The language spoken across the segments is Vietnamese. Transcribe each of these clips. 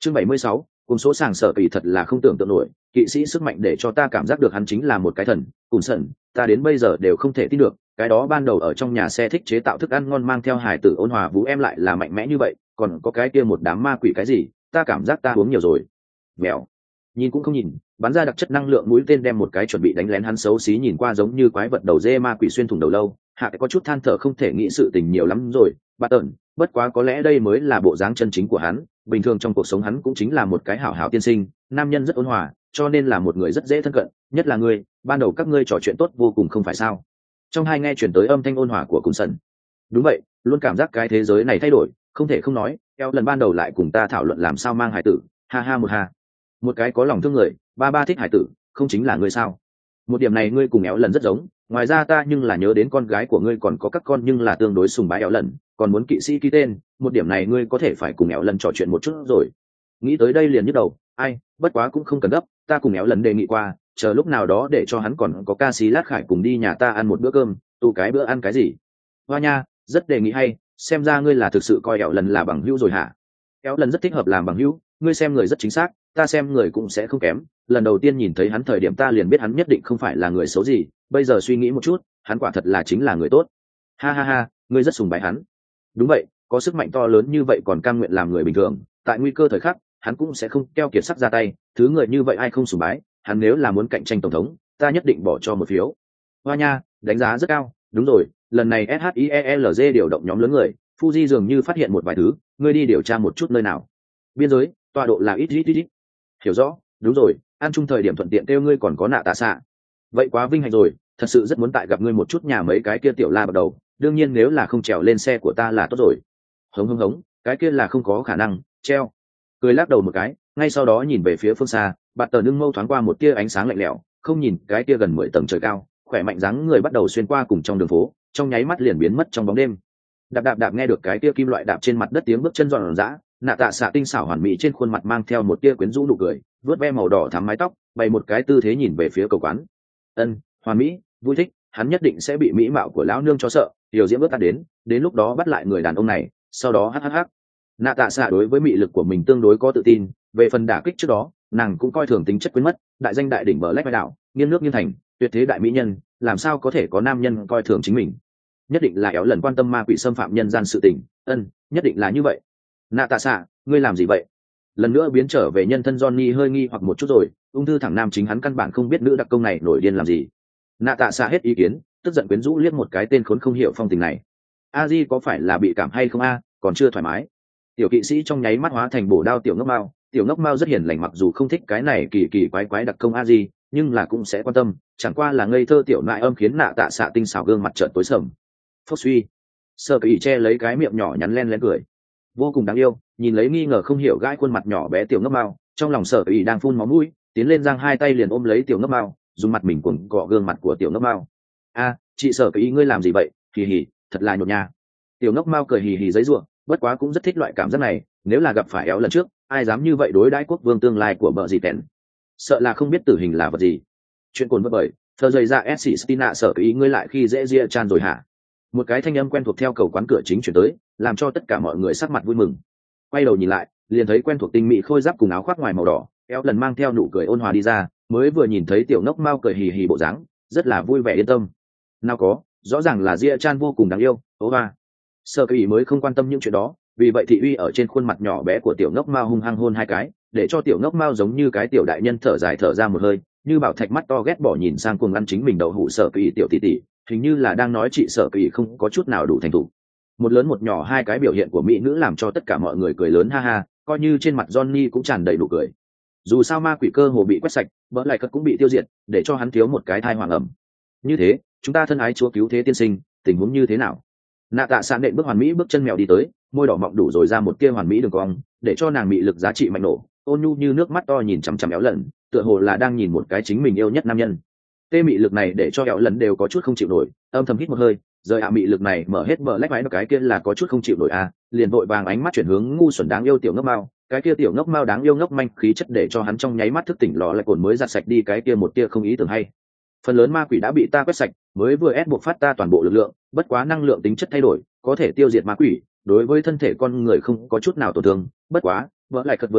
Chương 76, cùng số sàng sở kỳ thật là không tưởng tượng nổi, kỵ sĩ sức mạnh để cho ta cảm giác được hắn chính là một cái thần, cùng sẩn, ta đến bây giờ đều không thể tin được, cái đó ban đầu ở trong nhà xe thích chế tạo thức ăn ngon mang theo hải tử ôn hòa vũ em lại là mạnh mẽ như vậy, còn có cái kia một đám ma quỷ cái gì, ta cảm giác ta uống nhiều rồi. Mèo. Nhìn cũng không nhìn, bắn ra đặc chất năng lượng mũi tên đem một cái chuẩn bị đánh lén hắn xấu xí nhìn qua giống như quái vật đầu dê ma quỷ xuyên thủng đầu lâu, hạ có chút than thở không thể nghĩ sự tình nhiều lắm rồi, Bạt tợn, bất quá có lẽ đây mới là bộ dáng chân chính của hắn, bình thường trong cuộc sống hắn cũng chính là một cái hảo hảo tiên sinh, nam nhân rất ôn hòa, cho nên là một người rất dễ thân cận, nhất là ngươi, ban đầu các ngươi trò chuyện tốt vô cùng không phải sao? Trong hai nghe chuyển tới âm thanh ôn hòa của Cung Sần. Đúng vậy, luôn cảm giác cái thế giới này thay đổi, không thể không nói, eo lần ban đầu lại cùng ta thảo luận làm sao mang hải tử, ha ha một cái có lòng thương người, ba thích hải tử, không chính là ngươi sao? Một điểm này ngươi cùng éo lần rất giống, ngoài ra ta nhưng là nhớ đến con gái của ngươi còn có các con nhưng là tương đối sùng bái éo lần, còn muốn kỵ sĩ ký tên, một điểm này ngươi có thể phải cùng éo lần trò chuyện một chút rồi. Nghĩ tới đây liền nhức đầu, ai, bất quá cũng không cần gấp, ta cùng éo lần đề nghị qua, chờ lúc nào đó để cho hắn còn có ca sĩ lát khải cùng đi nhà ta ăn một bữa cơm, tụ cái bữa ăn cái gì. Hoa nha, rất đề nghị hay, xem ra ngươi là thực sự coi éo lần là bằng hữu rồi hả? Éo lần rất thích hợp làm bằng hữu, ngươi xem người rất chính xác, ta xem người cũng sẽ không kém, lần đầu tiên nhìn thấy hắn thời điểm ta liền biết hắn nhất định không phải là người xấu gì, bây giờ suy nghĩ một chút, hắn quả thật là chính là người tốt. Ha, ngươi rất sùng bái hắn. Đúng vậy, có sức mạnh to lớn như vậy còn cam nguyện làm người bình thường, tại nguy cơ thời khắc, hắn cũng sẽ không keo kiệt sắc ra tay, thứ người như vậy ai không sùng bái, hắn nếu là muốn cạnh tranh tổng thống, ta nhất định bỏ cho một phiếu. Hoa nha, đánh giá rất cao, đúng rồi, lần này SHIELZ điều động nhóm lớn người, Fuji dường như phát hiện một vài thứ, ngươi đi điều tra một chút nơi nào. Biên giới, tọa độ là ít. Hiểu rõ, đúng rồi, ăn chung thời điểm thuận tiện kêu ngươi còn có nạ tạ xạ. Vậy quá vinh hạnh rồi, thật sự rất muốn tại gặp ngươi một chút nhà mấy cái kia tiểu la bắt đầu, đương nhiên nếu là không trèo lên xe của ta là tốt rồi. Hống, cái kia là không có khả năng, treo. Cười lắc đầu một cái, ngay sau đó nhìn về phía phương xa, Bạt Tờ nương mâu thoáng qua một tia ánh sáng lạnh lẽo, không nhìn cái kia gần 10 tầng trời cao, khỏe mạnh dáng người bắt đầu xuyên qua cùng trong đường phố, trong nháy mắt liền biến mất trong bóng đêm. Đạp nghe được cái kia kim loại đạp trên mặt đất tiếng bước chân giòn giã, nạ tạ xạ tinh xảo hoàn mỹ trên khuôn mặt mang theo một tia quyến rũ nụ cười, vớt ve màu đỏ thắm mái tóc, bày một cái tư thế nhìn về phía cầu quán. Hoàn mỹ, vui thích, hắn nhất định sẽ bị mỹ mạo của lão nương cho sợ, điều diễm bước ta đến lúc đó bắt lại người đàn ông này, sau đó hắc. Nạ tạ xạ đối với mị lực của mình tương đối có tự tin, về phần đả kích trước đó, nàng cũng coi thường tính chất quên mất, đại danh đại đỉnh bờ lách vai đạo, nghiêng nước nghiêng thành, tuyệt thế đại mỹ nhân, làm sao có thể có nam nhân coi thường chính mình? Nhất định là éo lần quan tâm ma quỷ xâm phạm nhân gian sự tình, nhất định là như vậy. Nạ tạ xạ, ngươi làm gì vậy? Lần nữa biến trở về nhân thân Johnny hơi nghi hoặc một chút rồi, ung thư thẳng nam chính hắn căn bản không biết nữ đặc công này nổi điên làm gì. Nạ tạ xạ hết ý kiến, tức giận quyến rũ liếc một cái tên khốn không hiểu phong tình này. A Di có phải là bị cảm hay không a? Còn chưa thoải mái. Tiểu kỵ sĩ trong nháy mắt hóa thành bổ đao tiểu ngốc mao rất hiền lành mặc dù không thích cái này kỳ quái đặc công A Di, nhưng là cũng sẽ quan tâm, chẳng qua là ngây thơ tiểu nại âm khiến nạ tạ xạ tinh xảo gương mặt trợn tối sầm. Phốc suy, Sơ Kỳ che lấy cái miệng nhỏ nhắn len cười, vô cùng đáng yêu, nhìn lấy nghi ngờ không hiểu gãi khuôn mặt nhỏ bé tiểu ngốc mao, trong lòng Sở Kỳ đang phun máu mũi, tiến lên giang hai tay liền ôm lấy tiểu ngốc mao, dùng mặt mình cuồng cọ gương mặt của tiểu ngốc mao. A, chị Sở Kỳ ngươi làm gì vậy? Hì hì, thật là nhột nha. Tiểu ngốc mao cười hì hì giấy ruộng, bất quá cũng rất thích loại cảm giác này, nếu là gặp phải éo lần trước, ai dám như vậy đối đãi quốc vương tương lai của bợ gì tèn, sợ là không biết tử hình là vật gì. Chuyện cồn vỡ bởi thơ dày ra Essie Stina Sở Kỳ ngươi lại khi dễ ria chan rồi hả? Một cái thanh âm quen thuộc theo cầu quán cửa chính chuyển tới, làm cho tất cả mọi người sắc mặt vui mừng. Quay đầu nhìn lại, liền thấy quen thuộc tinh mỹ khôi giáp cùng áo khoác ngoài màu đỏ, éo lần mang theo nụ cười ôn hòa đi ra, mới vừa nhìn thấy tiểu ngốc mao cười hì hì bộ dáng, rất là vui vẻ yên tâm. Nào có, rõ ràng là ria chan vô cùng đáng yêu, ố ba. Sơ Kỳ mới không quan tâm những chuyện đó, vì vậy thị uy ở trên khuôn mặt nhỏ bé của tiểu ngốc mao hung hăng hôn hai cái, để cho tiểu ngốc mao giống như cái tiểu đại nhân thở dài thở ra một hơi, như bảo thạch mắt to ghét bỏ nhìn sang cuồng ăn chính mình đậu hũ Sở Kỳ tiểu tỷ tỷ, hình như là đang nói chị Sở Kỳ không có chút nào đủ thành thục. Một lớn một nhỏ hai cái biểu hiện của mỹ nữ làm cho tất cả mọi người cười lớn ha ha, coi như trên mặt Johnny cũng tràn đầy nụ cười. Dù sao ma quỷ cơ hồ bị quét sạch, bỡ lại cất cũng bị tiêu diệt, để cho hắn thiếu một cái thai hoàng ẩm. Như thế, chúng ta thân ái chúa cứu thế tiên sinh, tình huống như thế nào? Nạ tạ sạn nện bước hoàn mỹ bước chân mèo đi tới, môi đỏ mọng đủ rồi ra một tia hoàn mỹ đường cong, để cho nàng mị lực giá trị mạnh nổ, ôn nhu như nước mắt to nhìn chằm chằm éo lần, tựa hồ là đang nhìn một cái chính mình yêu nhất nam nhân. Tê mị lực này để cho éo lần đều có chút không chịu nổi, âm thầm hít một hơi, rời mị lực này mở hết bờ lách váy cái kia là có chút không chịu nổi liền vội vàng ánh mắt chuyển hướng ngu xuẩn đáng yêu tiểu ngốc mao, cái kia tiểu ngốc mao đáng yêu ngốc manh khí chất để cho hắn trong nháy mắt thức tỉnh lọ lại cồn mới giặt sạch đi cái kia một tia không ý tưởng hay. Phần lớn ma quỷ đã bị ta quét sạch, mới vừa ép buộc phát ta toàn bộ lực lượng, bất quá năng lượng tính chất thay đổi, có thể tiêu diệt ma quỷ, đối với thân thể con người không có chút nào tổn thương, bất quá, vỡ lại cật vừa chết,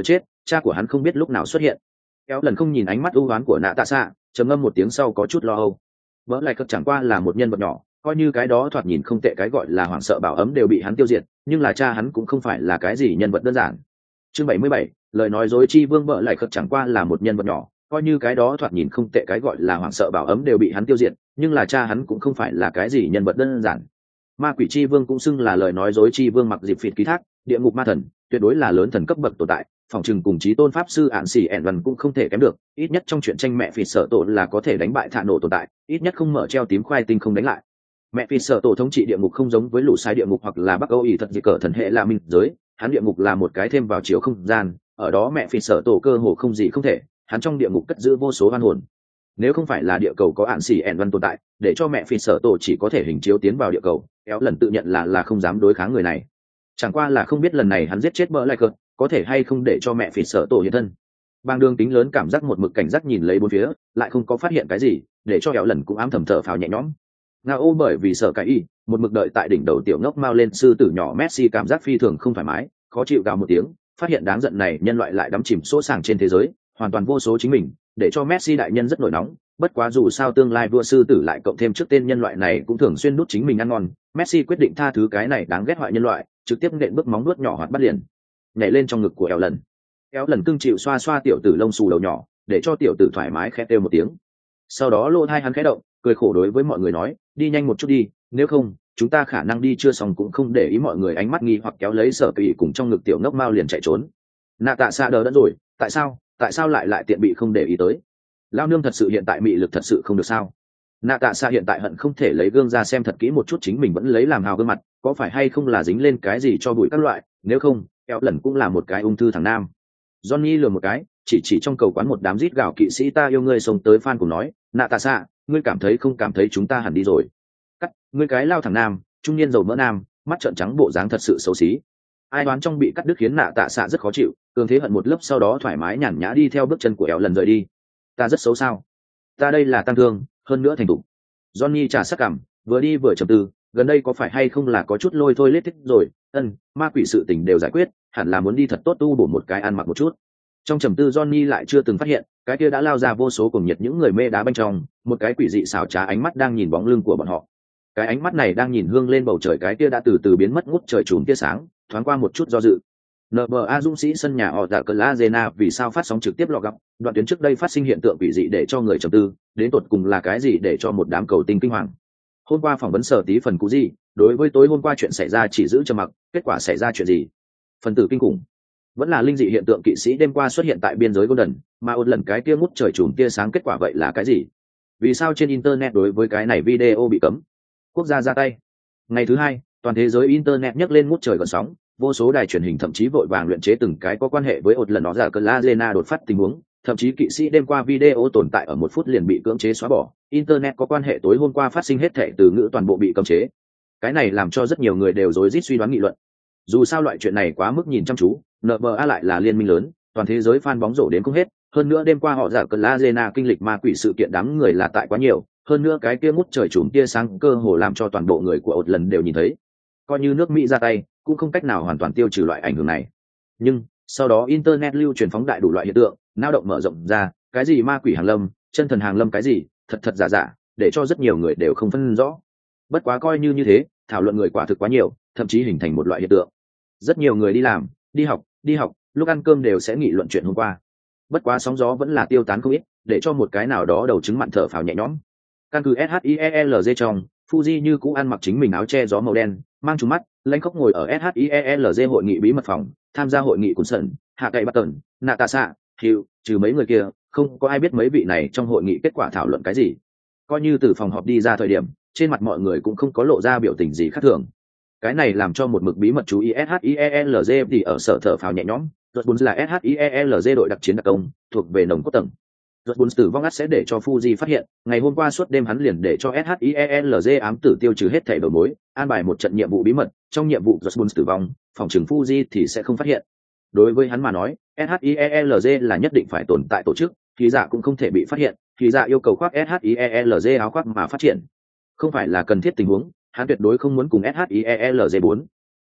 cha của hắn không biết lúc nào xuất hiện. Kéo lần không nhìn ánh mắt ưu oán của nạ tạ xạ, trầm ngâm một tiếng sau có chút lo âu. Vỡ lại cực chẳng qua là một nhân vật nhỏ, coi như cái đó thoạt nhìn không tệ cái gọi là hoảng sợ bảo ấm đều bị hắn tiêu diệt, nhưng là cha hắn cũng không phải là cái gì nhân vật đơn giản. Chương 77, lời nói dối chi vương. Vỡ lại cực chẳng qua là một nhân vật nhỏ, coi như cái đó thoạt nhìn không tệ cái gọi là hoảng sợ bảo ấm đều bị hắn tiêu diệt, nhưng là cha hắn cũng không phải là cái gì nhân vật đơn giản. Ma quỷ chi vương cũng xưng là lời nói dối chi vương, mặc dịp phịt ký thác, địa ngục ma thần, tuyệt đối là lớn thần cấp bậc tồn tại, phòng trừng cùng chí tôn pháp sư ạn xỉ ẻn văn cũng không thể kém được, ít nhất trong chuyện tranh mẹ phịt sợ tổ là có thể đánh bại thạ nổ tồn tại, ít nhất không mở treo tím khoai tinh không đánh lại. Mẹ phịt sợ tổ thống trị địa ngục không giống với lũ sai địa ngục hoặc là bắc âu ỉ thật gì cỡ thần hệ là minh giới, hắn địa ngục là một cái thêm vào chiếu không gian, ở đó mẹ phịt sợ tổ cơ hồ không gì không thể, hắn trong địa ngục cất giữ vô số oan hồn. Nếu không phải là địa cầu có ạn xỉ ẻn văn tồn tại, để cho mẹ phi sở tổ chỉ có thể hình chiếu tiến vào địa cầu, kéo lần tự nhận là không dám đối kháng người này. Chẳng qua là không biết lần này hắn giết chết bỡ lại cợt có thể hay không để cho mẹ phi sở tổ hiện thân. Bang đường tính lớn cảm giác một mực cảnh giác nhìn lấy bốn phía, lại không có phát hiện cái gì, để cho kéo lần cũng ám thầm thở phào nhẹ nhõm. Ngao ô bởi vì sợ cái y, một mực đợi tại đỉnh đầu tiểu ngốc mau lên sư tử nhỏ Messi cảm giác phi thường không thoải mái, khó chịu gào một tiếng, phát hiện đáng giận này nhân loại lại đắm chìm sỗ sàng trên thế giới, hoàn toàn vô số chính mình, để cho Messi đại nhân rất nổi nóng. Bất quá dù sao tương lai vua sư tử lại cộng thêm trước tên nhân loại này cũng thường xuyên đút chính mình ăn ngon, Messi quyết định tha thứ cái này đáng ghét hoại nhân loại, trực tiếp nện bước móng nuốt nhỏ hoạt bắt liền, nhảy lên trong ngực của eo lần. Eo lần cưng chịu xoa xoa tiểu tử lông xù đầu nhỏ, để cho tiểu tử thoải mái khẽ kêu một tiếng. Sau đó lỗ tai hắn khẽ động, cười khổ đối với mọi người nói, đi nhanh một chút đi, nếu không chúng ta khả năng đi chưa xong. Cũng không để ý mọi người ánh mắt nghi hoặc, kéo lấy Sở Kỳ cùng trong ngực tiểu ngốc mao liền chạy trốn. Nạ Tạ Xạ đờ đẫn rồi, tại sao lại tiện bị không để ý tới. Lao nương thật sự hiện tại mị lực thật sự không được sao. Nạ Tạ Xạ hiện tại hận không thể lấy gương ra xem thật kỹ một chút chính mình vẫn lấy làm hào gương mặt, có phải hay không là dính lên cái gì cho bụi các loại, nếu không kéo lần cũng là một cái ung thư thằng nam. Johnny lừa một cái, chỉ trong cầu quán một đám rít gào kỵ sĩ ta yêu ngươi xông tới fan cùng nói, Nạ Tạ Xạ, ngươi cảm thấy không cảm thấy chúng ta hẳn đi rồi. Cắt, ngươi cái lao thằng nam, trung niên dầu mỡ nam, mắt trợn trắng bộ dáng thật sự xấu xí. Ai đoán trong bị cắt đứt khiến Nạ Tạ Xạ rất khó chịu, cường thế hận một lớp sau đó thoải mái nhàn nhã đi theo bước chân của éo lần rời đi. Ta rất xấu sao? Ta đây là tăng thương, hơn nữa thành thục. Johnny trà sắc cảm, vừa đi vừa trầm tư, gần đây có phải hay không là có chút lôi thôi lết thích rồi. Ma quỷ sự tình đều giải quyết, hẳn là muốn đi thật tốt tu bổ một cái ăn mặc một chút. Trong trầm tư Johnny lại chưa từng phát hiện, cái kia đã lao ra vô số cuồng nhiệt những người mê đá bên trong, một cái quỷ dị xảo trá ánh mắt đang nhìn bóng lưng của bọn họ. Cái ánh mắt này đang nhìn hương lên bầu trời, cái kia đã từ từ biến mất ngút trời chùm tia sáng, thoáng qua một chút do dự. NBA dũng sĩ sân nhà họ Dạ Cờ La Arena vì sao phát sóng trực tiếp lọ gặp, đoạn tuyến trước đây phát sinh hiện tượng quỷ dị để cho người trầm tư, đến tột cùng là cái gì để cho một đám cầu tinh kinh hoàng. Hôm qua phỏng vấn Sở Tí phần cú gì, đối với tối hôm qua chuyện xảy ra chỉ giữ trầm mặc, kết quả xảy ra chuyện gì? Phần tử kinh khủng, vẫn là linh dị hiện tượng kỵ sĩ đêm qua xuất hiện tại biên giới Golden, mà một lần cái kia ngút trời chùm tia sáng, kết quả vậy là cái gì? Vì sao trên internet đối với cái này video bị cấm? Quốc gia ra tay. Ngày thứ hai, toàn thế giới internet nhấc lên ngút trời gợn sóng, vô số đài truyền hình thậm chí vội vàng luyện chế từng cái có quan hệ với một lần nó giả cờ la Lena đột phát tình huống, thậm chí kỵ sĩ đêm qua video tồn tại ở 1 phút liền bị cưỡng chế xóa bỏ, internet có quan hệ tối hôm qua phát sinh hết thảy từ ngữ toàn bộ bị cấm chế. Cái này làm cho rất nhiều người đều rối rít suy đoán nghị luận. Dù sao loại chuyện này quá mức nhìn chăm chú, NBA lại là liên minh lớn, toàn thế giới fan bóng rổ đến không hết, hơn nữa đêm qua họ giả cờ la Lena kinh lịch ma quỷ sự kiện đám người là tại quá nhiều, hơn nữa cái kia ngút trời chùm tia sáng cơ hồ làm cho toàn bộ người của một lần đều nhìn thấy. Coi như nước Mỹ ra tay cũng không cách nào hoàn toàn tiêu trừ loại ảnh hưởng này. Nhưng sau đó internet lưu truyền phóng đại đủ loại hiện tượng, nao động mở rộng ra, cái gì ma quỷ hàng lâm, chân thần hàng lâm, cái gì thật giả, để cho rất nhiều người đều không phân rõ. Bất quá coi như thế, thảo luận người quả thực quá nhiều, thậm chí hình thành một loại hiện tượng. Rất nhiều người đi làm, đi học, lúc ăn cơm đều sẽ nghị luận chuyện hôm qua. Bất quá sóng gió vẫn là tiêu tán không ít, để cho một cái nào đó đầu trứng mặn thở phào nhẹ nhõm. Căn cứ SHIELZ trong, Fuji như cũ ăn mặc chính mình áo che gió màu đen, mang trùm mắt, lãnh khốc ngồi ở SHIELZ hội nghị bí mật phòng, tham gia hội nghị cùng sẩn, hạ cậy bắt tần, nạ tạ xạ, hiệu, trừ mấy người kia, không có ai biết mấy vị này trong hội nghị kết quả thảo luận cái gì. Coi như từ phòng họp đi ra thời điểm, trên mặt mọi người cũng không có lộ ra biểu tình gì khác thường. Cái này làm cho một mực bí mật chú ý SHIELZ thì ở sở thở phào nhẹ nhõm, Dortmund là SHIELZ đội đặc chiến đặc công, thuộc về nồng cốt tầng. Dortmund tử vong ắt sẽ để cho Fuji phát hiện, ngày hôm qua suốt đêm hắn liền để cho SHIELZ ám tử tiêu trừ hết thảy đầu mối, an bài một trận nhiệm vụ bí mật, trong nhiệm vụ Dortmund tử vong, phòng trừng Fuji thì sẽ không phát hiện. Đối với hắn mà nói, SHIELZ là nhất định phải tồn tại tổ chức, thì dạ cũng không thể bị phát hiện, thì dạ yêu cầu khoác SHIELZ áo khoác mà phát triển. Không phải là cần thiết tình huống, hắn tuyệt đối không muốn cùng SHIELZ 4.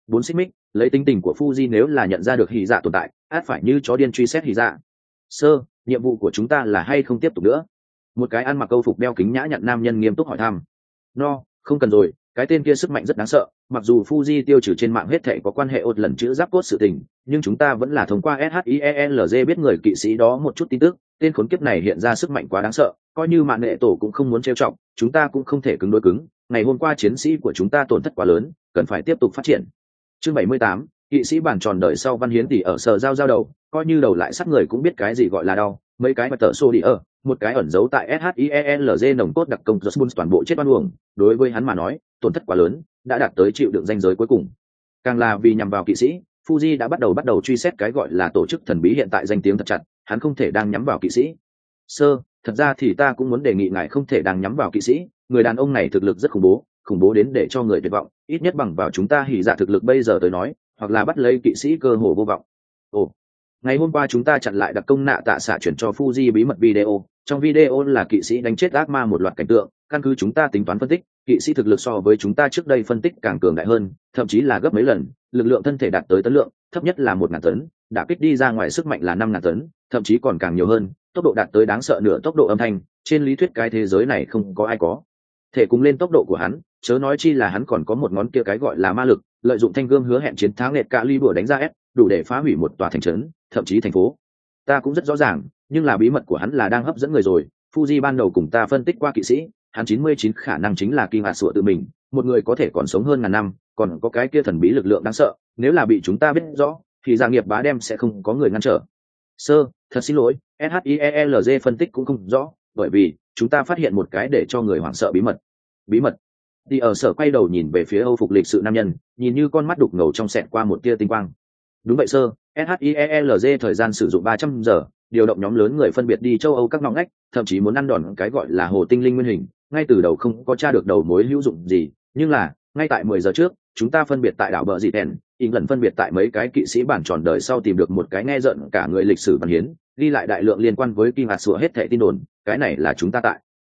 4 xích mích, lấy tính tình của Fuji nếu là nhận ra được Hỉ Dạ tồn tại, át phải như chó điên truy xét Hỉ Dạ. Sơ, nhiệm vụ của chúng ta là hay không tiếp tục nữa? Một cái ăn mặc câu phục đeo kính nhã nhặn nam nhân nghiêm túc hỏi thăm. No, không cần rồi, cái tên kia sức mạnh rất đáng sợ, mặc dù Fuji tiêu trừ trên mạng hết thảy có quan hệ ột lần chữ giáp cốt sự tình, nhưng chúng ta vẫn là thông qua SHIELZ biết người kỵ sĩ đó một chút tin tức, tên khốn kiếp này hiện ra sức mạnh quá đáng sợ, coi như mạng nghệ tổ cũng không muốn trêu chọc, chúng ta cũng không thể cứng đối cứng, ngày hôm qua chiến sĩ của chúng ta tổn thất quá lớn, cần phải tiếp tục phát triển. Chương 78, kỵ sĩ bản tròn đời sau Văn Hiến tỷ ở sở giao đầu, coi như đầu lại sắt người cũng biết cái gì gọi là đau, mấy cái mà tờ xô đi ở, một cái ẩn giấu tại SHIELZ nồng cốt đặc công Jones toàn bộ chết oan uổng, đối với hắn mà nói, tổn thất quá lớn, đã đạt tới chịu đựng ranh giới cuối cùng. Càng là vì nhằm vào kỵ sĩ, Fuji đã bắt đầu truy xét cái gọi là tổ chức thần bí hiện tại danh tiếng thật chặt, hắn không thể đang nhắm vào kỵ sĩ. Sơ, thật ra thì ta cũng muốn đề nghị ngài không thể đang nhắm vào kỵ sĩ, người đàn ông này thực lực rất khủng bố đến để cho người tuyệt vọng, ít nhất bằng vào chúng ta Hỉ Dạ thực lực bây giờ tới nói, hoặc là bắt lấy kỵ sĩ cơ hồ vô vọng. Ồ, ngày hôm qua chúng ta chặn lại đặc công nạ tạ xạ chuyển cho Fuji bí mật video, trong video là kỵ sĩ đánh chết ác ma một loạt cảnh tượng, căn cứ chúng ta tính toán phân tích, kỵ sĩ thực lực so với chúng ta trước đây phân tích càng cường đại hơn, thậm chí là gấp mấy lần, lực lượng thân thể đạt tới tấn lượng, thấp nhất là 1.000 tấn, đả kích đi ra ngoài sức mạnh là 5.000 tấn, thậm chí còn càng nhiều hơn, tốc độ đạt tới đáng sợ nửa tốc độ âm thanh, trên lý thuyết cái thế giới này không có ai có thể cùng lên tốc độ của hắn, chớ nói chi là hắn còn có một ngón kia cái gọi là ma lực, lợi dụng thanh gươm hứa hẹn chiến thắng nệt cả ly bùa đánh ra ép, đủ để phá hủy một tòa thành trấn, thậm chí thành phố. Ta cũng rất rõ ràng, nhưng là bí mật của hắn là đang hấp dẫn người rồi. Fuji ban đầu cùng ta phân tích qua kỵ sĩ, hắn 99 khả năng chính là Kim Hạt Sủa tự mình, một người có thể còn sống hơn ngàn năm, còn có cái kia thần bí lực lượng đáng sợ, nếu là bị chúng ta biết rõ, thì gia nghiệp bá đem sẽ không có người ngăn trở. Sơ, thật xin lỗi, SHIELZ phân tích cũng không rõ, bởi vì chúng ta phát hiện một cái để cho người hoảng sợ bí mật. Bí mật? Thì ở sở quay đầu nhìn về phía Âu phục lịch sự nam nhân, nhìn như con mắt đục ngầu trong xẹt qua một tia tinh quang. Đúng vậy sơ, SHIELZ thời gian sử dụng 300 giờ, điều động nhóm lớn người phân biệt đi châu Âu các ngõ ngách, thậm chí muốn ăn đòn cái gọi là hồ tinh linh nguyên hình, ngay từ đầu không có tra được đầu mối hữu dụng gì, nhưng là, ngay tại 10 giờ trước, chúng ta phân biệt tại đảo bờ dị ẻn, lần phân biệt tại mấy cái kỵ sĩ bản tròn đời sau tìm được một cái nghe rợn cả người lịch sử văn hiến, ghi lại đại lượng liên quan với Kim Hạt Sủa hết thảy tin đồn, cái này là chúng ta tại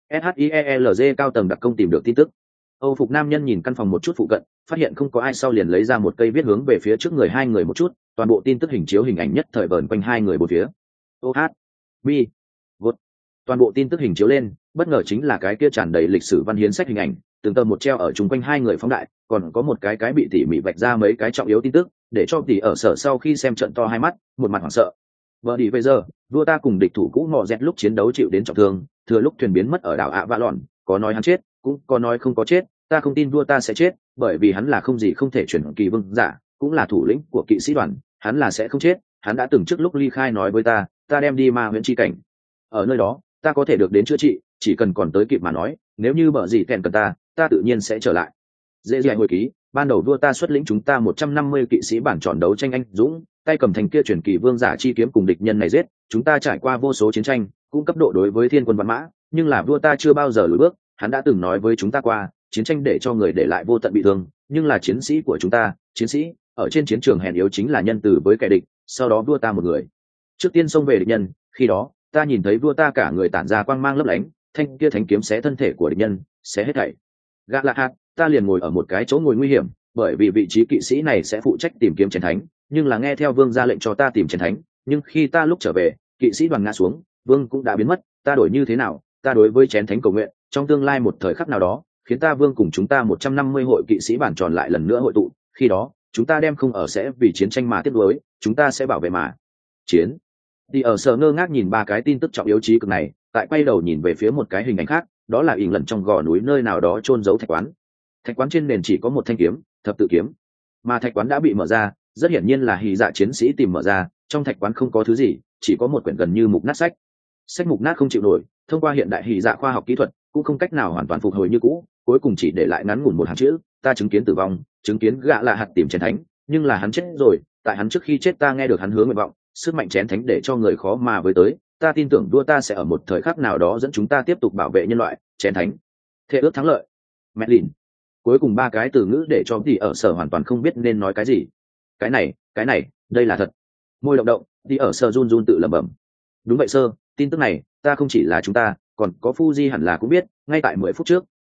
SHIELZ cao tầng đặc công tìm được tin tức. Âu phục nam nhân nhìn căn phòng một chút phụ cận, phát hiện không có ai sau liền lấy ra một cây viết hướng về phía trước người hai người một chút, toàn bộ tin tức hình chiếu hình ảnh nhất thời vờn quanh hai người bốn phía. OH, B, Vốt. Toàn bộ tin tức hình chiếu lên, bất ngờ chính là cái kia tràn đầy lịch sử văn hiến sách hình ảnh, từng tờ một treo ở chung quanh hai người phóng đại, còn có một cái bị tỉ mỉ vạch ra mấy cái trọng yếu tin tức, để cho tỉ ở sở sau khi xem trận to hai mắt, một mặt hoảng sợ. Vợ đi bây giờ, vua ta cùng địch thủ cũ mò dẹt lúc chiến đấu chịu đến trọng thương, thừa lúc thuyền biến mất ở đảo ạ vạ lòn, có nói hắn chết, cũng có nói không có chết, ta không tin vua ta sẽ chết, bởi vì hắn là không gì không thể chuyển kỳ vương giả, cũng là thủ lĩnh của kỵ sĩ đoàn, hắn là sẽ không chết, hắn đã từng trước lúc ly khai nói với ta đem đi ma huyễn chi cảnh, ở nơi đó ta có thể được đến chữa trị, chỉ cần còn tới kịp mà nói, nếu như bở gì kèn cần ta tự nhiên sẽ trở lại. Dễ dàng hồi ký, ban đầu vua ta xuất lĩnh chúng ta 150 kỵ sĩ bản tròn đấu tranh anh dũng, tay cầm thành kia truyền kỳ vương giả chi kiếm cùng địch nhân này giết, chúng ta trải qua vô số chiến tranh, cũng cấp độ đối với thiên quân văn mã, nhưng là vua ta chưa bao giờ lùi bước, hắn đã từng nói với chúng ta qua, chiến tranh để cho người để lại vô tận bị thương, nhưng là chiến sĩ của chúng ta, chiến sĩ ở trên chiến trường hèn yếu chính là nhân từ với kẻ địch, sau đó vua ta một người trước tiên xông về địch nhân, khi đó ta nhìn thấy vua ta cả người tản ra quang mang lấp lánh, thanh kia thánh kiếm xé thân thể của địch nhân, xé hết thảy. Gã lạ hạt, ta liền ngồi ở một cái chỗ ngồi nguy hiểm, bởi vì vị trí kỵ sĩ này sẽ phụ trách tìm kiếm chiến thánh, nhưng là nghe theo vương ra lệnh cho ta tìm chiến thánh, nhưng khi ta lúc trở về, kỵ sĩ đoàn ngã xuống, vương cũng đã biến mất, ta đổi như thế nào? Ta đối với chiến thánh cầu nguyện, trong tương lai một thời khắc nào đó, khiến ta vương cùng chúng ta 150 hội kỵ sĩ bản tròn lại lần nữa hội tụ, khi đó, chúng ta đem không ở sẽ vì chiến tranh mà tiếp nối, chúng ta sẽ bảo vệ mà chiến. Thì ở sở ngơ ngác nhìn ba cái tin tức trọng yếu chí cực này, tại quay đầu nhìn về phía một cái hình ảnh khác, đó là ỉn lần trong gò núi nơi nào đó chôn giấu thạch quán. Thạch quán trên nền chỉ có một thanh kiếm, thập tự kiếm, mà thạch quán đã bị mở ra, rất hiển nhiên là Hỉ Dạ chiến sĩ tìm mở ra, trong thạch quán không có thứ gì, chỉ có một quyển gần như mục nát sách. Sách mục nát không chịu nổi, thông qua hiện đại Hỉ Dạ khoa học kỹ thuật, cũng không cách nào hoàn toàn phục hồi như cũ, cuối cùng chỉ để lại ngắn ngủn một hàng chữ, ta chứng kiến tử vong, chứng kiến gã lạ hạt tìm chiến thánh, nhưng là hắn chết rồi, tại hắn trước khi chết ta nghe được hắn hứa nguyện vọng, sức mạnh chén thánh để cho người khó mà với tới, ta tin tưởng vua ta sẽ ở một thời khắc nào đó dẫn chúng ta tiếp tục bảo vệ nhân loại, chén thánh, thệ ước thắng lợi. Mẹ lìn. Cuối cùng ba cái từ ngữ để cho Đi ở sở hoàn toàn không biết nên nói cái gì. Cái này, đây là thật. Môi động động, Đi ở sở run run tự lẩm bẩm. Đúng vậy sơ, tin tức này, ta không chỉ là chúng ta, còn có Fuji hẳn là cũng biết, ngay tại 10 phút trước,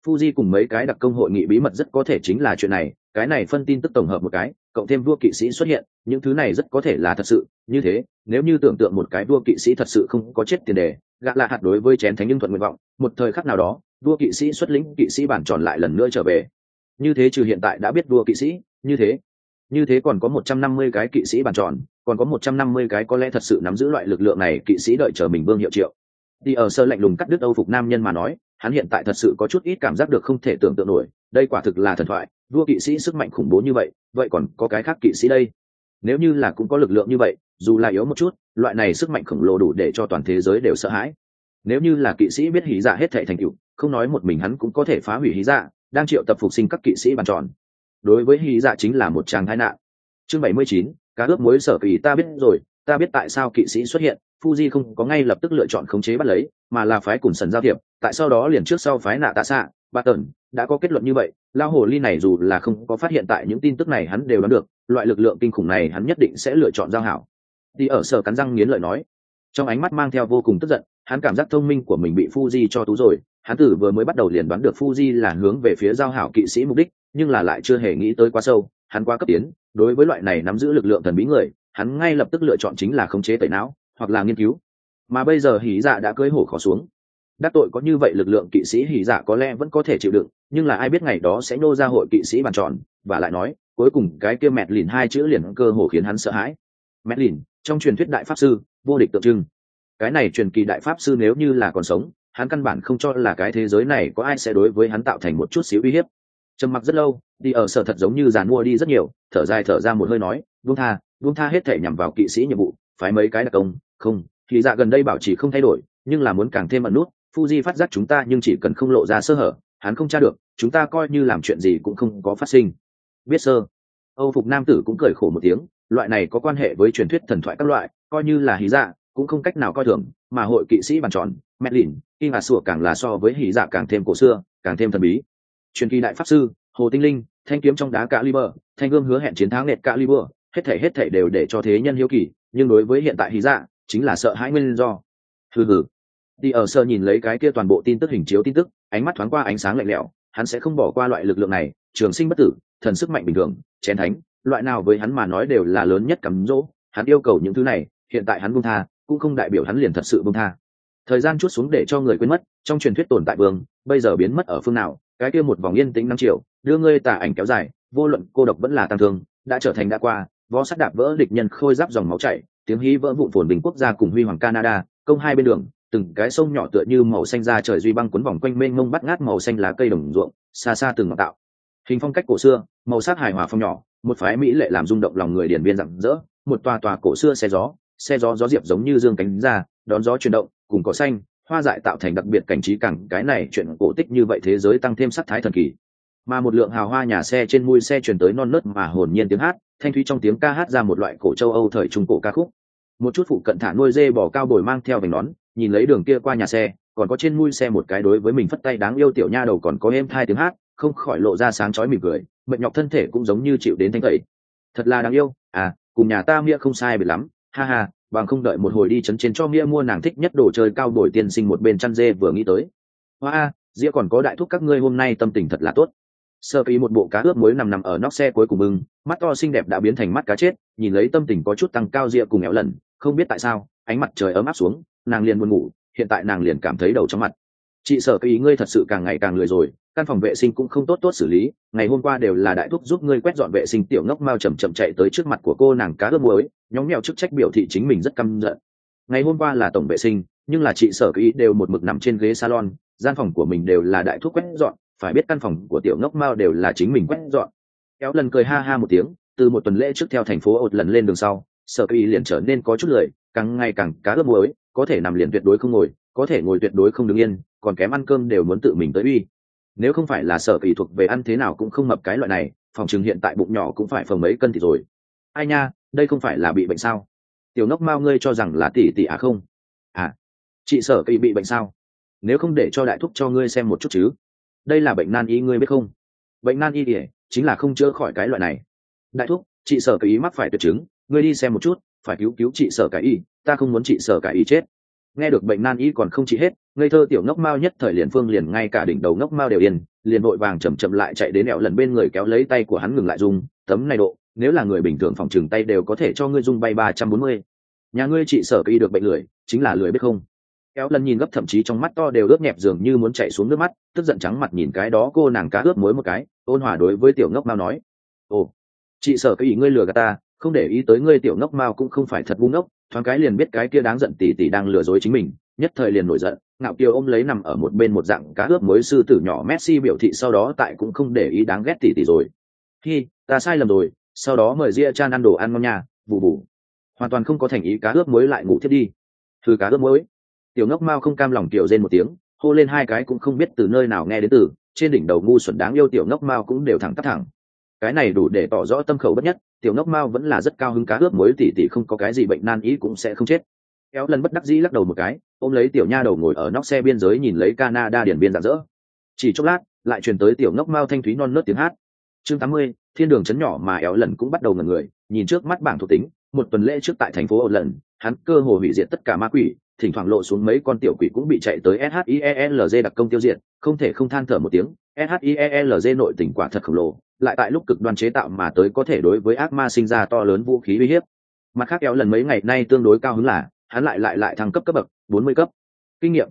Fuji cùng mấy cái đặc công hội nghị bí mật rất có thể chính là chuyện này, cái này phân tin tức tổng hợp một cái, cộng thêm vua kỵ sĩ xuất hiện, những thứ này rất có thể là thật sự. Như thế, nếu như tưởng tượng một cái vua kỵ sĩ thật sự không có chết tiền đề, gã là hạt đối với chén thánh nhưng thuận nguyện vọng, một thời khắc nào đó, vua kỵ sĩ xuất lĩnh kỵ sĩ bản tròn lại lần nữa trở về. Như thế trừ hiện tại đã biết vua kỵ sĩ, như thế còn có 150 cái kỵ sĩ bản tròn, còn có 150 cái có lẽ thật sự nắm giữ loại lực lượng này kỵ sĩ đợi chờ mình Vương Hiệu Triệu. Đi ở sơ lạnh lùng cắt đứt Âu phục nam nhân mà nói, hắn hiện tại thật sự có chút ít cảm giác được không thể tưởng tượng nổi, đây quả thực là thần thoại, vua kỵ sĩ sức mạnh khủng bố như vậy, vậy còn có cái khác kỵ sĩ đây. Nếu như là cũng có lực lượng như vậy, dù là yếu một chút, loại này sức mạnh khổng lồ đủ để cho toàn thế giới đều sợ hãi. Nếu như là kỵ sĩ biết hí dạ hết thảy thành tựu, không nói một mình hắn cũng có thể phá hủy hí dạ, đang triệu tập phục sinh các kỵ sĩ bàn tròn. Đối với hí dạ chính là một tràng tai nạn. Chương 79, cá ướp muối sở kỳ ta biết rồi, ta biết tại sao kỵ sĩ xuất hiện, Fuji không có ngay lập tức lựa chọn khống chế bắt lấy, mà là phái cùng sần giao thiệp, tại sau đó liền trước sau phái nạ tạ xạ, ba tần, đã có kết luận như vậy, lao hồ ly này dù là không có phát hiện tại những tin tức này hắn đều đoán được, loại lực lượng kinh khủng này hắn nhất định sẽ lựa chọn giao hảo. Đi ở sở cắn răng nghiến lợi nói, trong ánh mắt mang theo vô cùng tức giận, hắn cảm giác thông minh của mình bị Fuji cho tú rồi, hắn tử vừa mới bắt đầu liền đoán được Fuji là hướng về phía giao hảo kỵ sĩ mục đích, nhưng là lại chưa hề nghĩ tới quá sâu, hắn quá cấp tiến, đối với loại này nắm giữ lực lượng thần bí người, hắn ngay lập tức lựa chọn chính là khống chế tẩy não, hoặc là nghiên cứu. Mà bây giờ hỉ dạ đã cưỡi hổ khó xuống, đắc tội có như vậy lực lượng kỵ sĩ hỉ dạ có lẽ vẫn có thể chịu đựng, nhưng là ai biết ngày đó sẽ nô ra hội kỵ sĩ bàn tròn, và lại nói cuối cùng cái kia mẹt lìn hai chữ liền cơ hồ khiến hắn sợ hãi. Mẹt lìn trong truyền thuyết đại pháp sư vô địch tượng trưng, cái này truyền kỳ đại pháp sư nếu như là còn sống, hắn căn bản không cho là cái thế giới này có ai sẽ đối với hắn tạo thành một chút xíu uy hiếp. Trầm mặc rất lâu, đi ở sở thật giống như giàn mua đi rất nhiều, thở dài thở ra một hơi nói, buông tha hết thể nhằm vào kỵ sĩ nhiệm vụ, phái mấy cái đặc công, không thì dạ gần đây bảo trì không thay đổi, nhưng là muốn càng thêm ẩn nút. Fuji phát giác chúng ta nhưng chỉ cần không lộ ra sơ hở, hắn không tra được, chúng ta coi như làm chuyện gì cũng không có phát sinh. Biết sơ. Âu phục nam tử cũng cười khổ một tiếng, loại này có quan hệ với truyền thuyết thần thoại các loại, coi như là hí dạ cũng không cách nào coi thường, mà hội kỵ sĩ bàn tròn, Medlin, Kim Hà Sủa càng là so với hí dạ càng thêm cổ xưa, càng thêm thần bí. Truyền kỳ đại pháp sư, hồ tinh linh, thanh kiếm trong đá Caliber, thanh gươm hứa hẹn chiến thắng nệt Caliber, hết thảy đều để cho thế nhân hiếu kỳ, nhưng đối với hiện tại hí dạ, chính là sợ hãi nguyên do. Hừ. Đi ở sơ nhìn lấy cái kia toàn bộ tin tức hình chiếu tin tức, ánh mắt thoáng qua ánh sáng lạnh lẽo, hắn sẽ không bỏ qua loại lực lượng này, trường sinh bất tử, thần sức mạnh bình thường, chén thánh, loại nào với hắn mà nói đều là lớn nhất cắm dỗ, hắn yêu cầu những thứ này, hiện tại hắn buông tha, cũng không đại biểu hắn liền thật sự buông tha. Thời gian chút xuống để cho người quên mất, trong truyền thuyết tồn tại vương, bây giờ biến mất ở phương nào, cái kia một vòng yên tĩnh năm triệu, đưa ngươi tà ảnh kéo dài, vô luận cô độc vẫn là tăng thương, đã trở thành đã qua, vó sắt đạp vỡ địch nhân khôi giáp dòng máu chảy, tiếng hí vỡ vụn phồn bình quốc gia cùng huy hoàng Canada, công hai bên đường, từng cái sông nhỏ tựa như màu xanh da trời duy băng cuốn vòng quanh mênh mông bắt ngát màu xanh lá cây đồng ruộng, xa xa từng ngọn tạo hình phong cách cổ xưa, màu sắc hài hòa phong nhỏ, một phái mỹ lệ làm rung động lòng người điển biên rạng rỡ, một tòa cổ xưa xe gió diệp giống như dương cánh ra đón gió chuyển động, cùng cỏ xanh hoa dại tạo thành đặc biệt cảnh trí cẳng, cái này chuyện cổ tích như vậy thế giới tăng thêm sắc thái thần kỳ. Mà một lượng hào hoa nhà xe trên mui xe truyền tới non nớt mà hồn nhiên tiếng hát, thanh thúy trong tiếng ca hát ra một loại cổ châu Âu thời trung cổ ca khúc. Một chút phụ cận thả nuôi dê bò cao bồi mang theo vành nón, nhìn lấy đường kia qua nhà xe, còn có trên mui xe một cái đối với mình phất tay đáng yêu tiểu nha đầu còn có êm thai tiếng hát, không khỏi lộ ra sáng chói mỉm cười, mệt nhọc thân thể cũng giống như chịu đến thanh tẩy. Thật là đáng yêu, cùng nhà ta Mia không sai biệt lắm, ha ha, bằng không đợi một hồi đi trấn trên cho Mia mua nàng thích nhất đồ chơi cao bồi tiên sinh một bên chăn dê vừa nghĩ tới. Hoa, Dĩa còn có đại thúc các ngươi hôm nay tâm tình thật là tốt. Sơ Phi một bộ cá ướp muối nằm ở nóc xe cuối cùng bưng, mắt to xinh đẹp đã biến thành mắt cá chết, nhìn lấy tâm tình có chút tăng cao Dĩa cùng éo lần, không biết tại sao, ánh mặt trời ấm áp xuống, nàng liền buồn ngủ, hiện tại nàng liền cảm thấy đầu chóng mặt. Chị Sở Phi ngươi thật sự càng ngày càng lười rồi, căn phòng vệ sinh cũng không tốt xử lý, ngày hôm qua đều là đại thúc giúp ngươi quét dọn vệ sinh, tiểu ngốc mau chậm chạy tới trước mặt của cô nàng cá ướp muối, nhóng nhẽo chức trách biểu thị chính mình rất căm giận. Ngày hôm qua là tổng vệ sinh, nhưng là chị Sở Phi đều một mực nằm trên ghế salon, gian phòng của mình đều là đại thúc quét dọn, phải biết căn phòng của tiểu ngốc mao đều là chính mình quét dọn. Kéo lần cười ha ha một tiếng, từ một tuần lễ trước theo thành phố ột lần lên đường sau, Sở Phi liền trở nên có chút lười, càng ngày càng cá ướp muối, có thể nằm liền tuyệt đối không ngồi, có thể ngồi tuyệt đối không đứng yên, còn kém ăn cơm đều muốn tự mình tới uy. Nếu không phải là Sở Phi thuộc về ăn thế nào cũng không mập cái loại này, phòng chừng hiện tại bụng nhỏ cũng phải phồng mấy cân thì rồi. Ai nha, đây không phải là bị bệnh sao? Tiểu ngốc mao ngươi cho rằng là tỷ không? Chị Sở Phi bị bệnh sao? Nếu không để cho đại thúc cho ngươi xem một chút chứ? Đây là bệnh nan y ngươi biết không? Bệnh nan y chính là không chữa khỏi cái loại này. Đại thúc, chị Sở Phi mắc phải tuyệt chứng, ngươi đi xem một chút, phải cứu chị Sở Phi, ta không muốn chị Sở Phi chết. Nghe được bệnh nan y còn không trị hết, ngây thơ tiểu ngốc mao nhất thời liền phương liền ngay cả đỉnh đầu ngốc mao đều yên, liền vội vàng chậm chậm lại chạy đến éo lần bên người kéo lấy tay của hắn ngừng lại dùng tấm này độ, nếu là người bình thường phòng trừng tay đều có thể cho ngươi dung bay 340. Nhà ngươi chị sở kỳ được bệnh lười, chính là lười biết không? Éo lần nhìn gấp thậm chí trong mắt to đều ướt nhẹp dường như muốn chảy xuống nước mắt, tức giận trắng mặt nhìn cái đó cô nàng cá ướp muối một cái, ôn hòa đối với tiểu ngốc mao nói: ồ, chị sở kỳ ngươi lừa gạt ta, không để ý tới ngươi tiểu ngốc mao cũng không phải thật ngu ngốc, thoáng cái liền biết cái kia đáng giận tỷ tỷ đang lừa dối chính mình, nhất thời liền nổi giận, ngạo kiều ôm lấy nằm ở một bên một dạng cá ướp muối sư tử nhỏ Messi biểu thị sau đó tại cũng không để ý đáng ghét tỷ tỷ rồi. Hi, ta sai lầm rồi, sau đó mời Ria Chan ăn đồ ăn ngon nha, bù bù. Hoàn toàn không có thành ý cá ướp muối lại ngủ thiết đi. Thư cá ướp muối. Tiểu ngốc mao không cam lòng tiểu rên một tiếng, hô lên hai cái cũng không biết từ nơi nào nghe đến từ, trên đỉnh đầu ngu xuẩn đáng yêu tiểu ngốc mao cũng đều thẳng tắp thẳng. Cái này đủ để tỏ rõ tâm khẩu bất nhất, tiểu ngốc mao vẫn là rất cao hứng cá ướp muối tỷ tỷ không có cái gì bệnh nan ý cũng sẽ không chết. Kéo lần bất đắc dĩ lắc đầu một cái, ôm lấy tiểu nha đầu ngồi ở nóc xe biên giới nhìn lấy Canada điển biên rạng rỡ. Chỉ chốc lát, lại truyền tới tiểu ngốc mao thanh thúy non nớt tiếng hát. Chương 80, thiên đường chấn nhỏ mà éo lần cũng bắt đầu ngẩn người, nhìn trước mắt bảng thuộc tính, một tuần lễ trước tại thành phố ổ lần, hắn cơ hồ hủy diệt tất cả ma quỷ, thỉnh thoảng lộ xuống mấy con tiểu quỷ cũng bị chạy tới SHIELZ đặc công tiêu diệt, không thể không than thở một tiếng, SHIELZ nội tình quả thật khổng lồ, lại tại lúc cực đoan chế tạo mà tới có thể đối với ác ma sinh ra to lớn vũ khí uy hiếp. Mặt khác éo lần mấy ngày nay tương đối cao hứng là, hắn lại thăng cấp bậc 40 cấp. Kinh nghiệm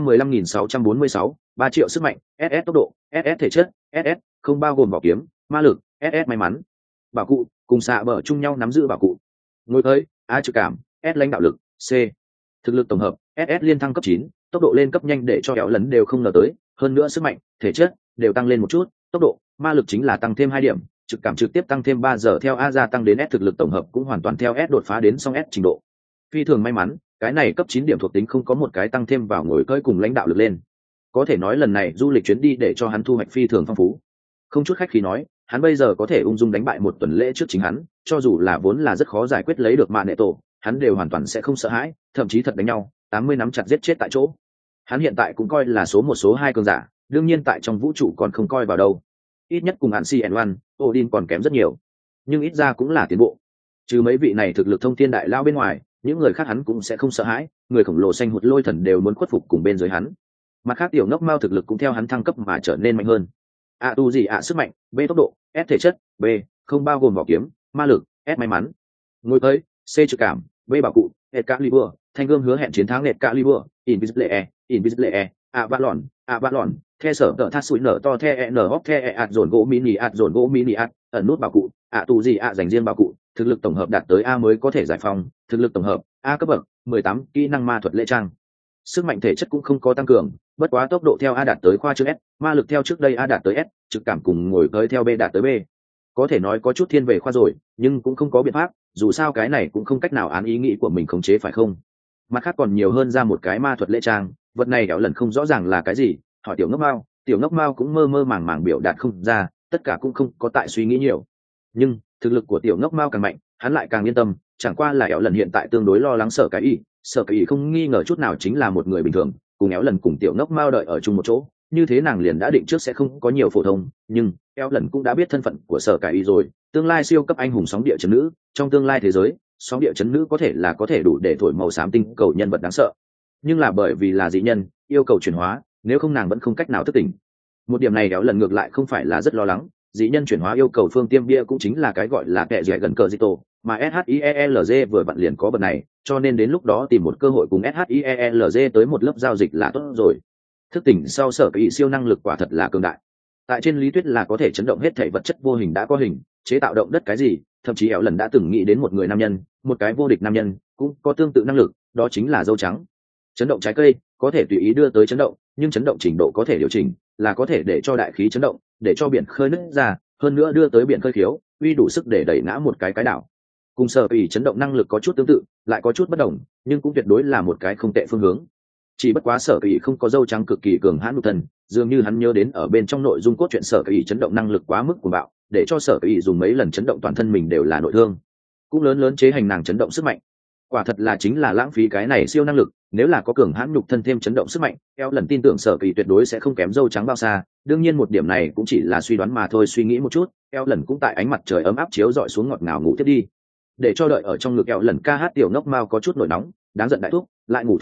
415.646, 3 triệu sức mạnh, SS tốc độ, SS thể chất, SS không bao gồm bảo kiếm, ma lực, SS may mắn. Bảo cụ, cùng xạ bờ chung nhau nắm giữ bảo cụ. Ngồi tới, A trực cảm, S lãnh đạo lực, C. Thực lực tổng hợp, SS liên thăng cấp 9, tốc độ lên cấp nhanh để cho éo lần đều không ngờ tới, hơn nữa sức mạnh, thể chất đều tăng lên một chút, tốc độ, ma lực chính là tăng thêm 2 điểm, trực cảm trực tiếp tăng thêm 3 giờ theo A gia tăng đến S thực lực tổng hợp cũng hoàn toàn theo S đột phá đến song S trình độ. Phi thường may mắn, cái này cấp 9 điểm thuộc tính không có một cái tăng thêm vào ngồi cơi cùng lãnh đạo lực lên. Có thể nói lần này du lịch chuyến đi để cho hắn thu hoạch phi thường phong phú. Không chút khách khí nói, hắn bây giờ có thể ung dung đánh bại một tuần lễ trước chính hắn, cho dù là vốn là rất khó giải quyết lấy được mạ nệ tổ, hắn đều hoàn toàn sẽ không sợ hãi, thậm chí thật đánh nhau, 80 nắm chặt giết chết tại chỗ. Hắn hiện tại cũng coi là số 1 số 2 cường giả, đương nhiên tại trong vũ trụ còn không coi vào đâu. Ít nhất cùng Hansi N1, Odin còn kém rất nhiều, nhưng ít ra cũng là tiến bộ. Trừ mấy vị này thực lực thông thiên đại lao bên ngoài, những người khác hắn cũng sẽ không sợ hãi, người khổng lồ xanh hụt lôi thần đều muốn khuất phục cùng bên dưới hắn. Mặt khác tiểu ngốc mao thực lực cũng theo hắn thăng cấp mà trở nên mạnh hơn. Tu gì sức mạnh, B tốc độ, S thể chất, B không bao gồm vỏ kiếm, ma lực, S may mắn. Ngồi tới, C trực cảm, B bảo cụ, Excalibur, thanh gươm hứa hẹn chiến thắng Excalibur, Invisible, Avalon, the sở tợ thắt sủi nở to the hóc the dồn gỗ mini ẩn nút bảo cụ, tu gì dành riêng bảo cụ, thực lực tổng hợp đạt tới A mới có thể giải phóng, thực lực tổng hợp A cấp bậc 18, kỹ năng ma thuật lễ trang. Sức mạnh thể chất cũng không có tăng cường, bất quá tốc độ theo A đạt tới khoa trước S, ma lực theo trước đây A đạt tới S, trực cảm cùng ngồi tới theo B đạt tới B. Có thể nói có chút thiên về khoa rồi, nhưng cũng không có biện pháp, dù sao cái này cũng không cách nào án ý nghĩ của mình khống chế phải không? Mặt khác còn nhiều hơn ra một cái ma thuật lễ trang, vật này đéo lần không rõ ràng là cái gì, hỏi tiểu ngốc mao cũng mơ mơ màng biểu đạt không ra, tất cả cũng không có tại suy nghĩ nhiều. Nhưng thực lực của tiểu ngốc mao càng mạnh, hắn lại càng yên tâm, chẳng qua là éo lần hiện tại tương đối lo lắng sợ cái ý không nghi ngờ chút nào chính là một người bình thường, cùng éo lần cùng tiểu ngốc mao đợi ở chung một chỗ, như thế nàng liền đã định trước sẽ không có nhiều phổ thông, nhưng éo lần cũng đã biết thân phận của sở cái ý rồi, tương lai siêu cấp anh hùng sóng địa chấn nữ, trong tương lai thế giới sóng địa chấn nữ có thể đủ để thổi màu xám tinh cầu nhân vật đáng sợ, nhưng là bởi vì là dị nhân yêu cầu chuyển hóa, nếu không nàng vẫn không cách nào thức tỉnh. Một điểm này éo lần ngược lại không phải là rất lo lắng, dị nhân chuyển hóa yêu cầu phương tiêm bia cũng chính là cái gọi là kẻ dẻ gần cờ di tổ, mà SHIELZ vừa vặn liền có bật này, cho nên đến lúc đó tìm một cơ hội cùng SHIELZ tới một lớp giao dịch là tốt rồi. Thức tỉnh sau sở kỳ siêu năng lực quả thật là cường đại, tại trên lý thuyết là có thể chấn động hết thảy vật chất vô hình đã có hình, chế tạo động đất cái gì, thậm chí éo lần đã từng nghĩ đến một người nam nhân, một cái vô địch nam nhân cũng có tương tự năng lực, đó chính là dâu trắng. Chấn động trái cây có thể tùy ý đưa tới chấn động, nhưng chấn động trình độ có thể điều chỉnh, là có thể để cho đại khí chấn động, để cho biển khơi nứt ra, hơn nữa đưa tới biển khơi khiếu, uy đủ sức để đẩy ngã một cái đảo. Cùng sở kỳ chấn động năng lực có chút tương tự, lại có chút bất đồng, nhưng cũng tuyệt đối là một cái không tệ phương hướng. Chỉ bất quá sở kỳ không có dâu trắng cực kỳ cường hãn nhục thân, dường như hắn nhớ đến ở bên trong nội dung cốt truyện sở kỳ chấn động năng lực quá mức cuồng bạo, để cho sở kỳ dùng mấy lần chấn động toàn thân mình đều là nội thương, cũng lớn chế hành nàng chấn động sức mạnh. Quả thật là chính là lãng phí cái này siêu năng lực, nếu là có cường hãn nhục thân thêm chấn động sức mạnh, eo lần tin tưởng sở kỳ tuyệt đối sẽ không kém dâu trắng bao xa. Đương nhiên một điểm này cũng chỉ là suy đoán mà thôi, suy nghĩ một chút, eo lần cũng tại ánh mặt trời ấm áp chiếu dọi xuống ngọt ngào ngủ thiết đi. Để cho đợi ở trong ngực eo lần ca hát tiểu ngốc mao có chút nổi nóng, đáng giận đại thúc lại ngủ thiết đi,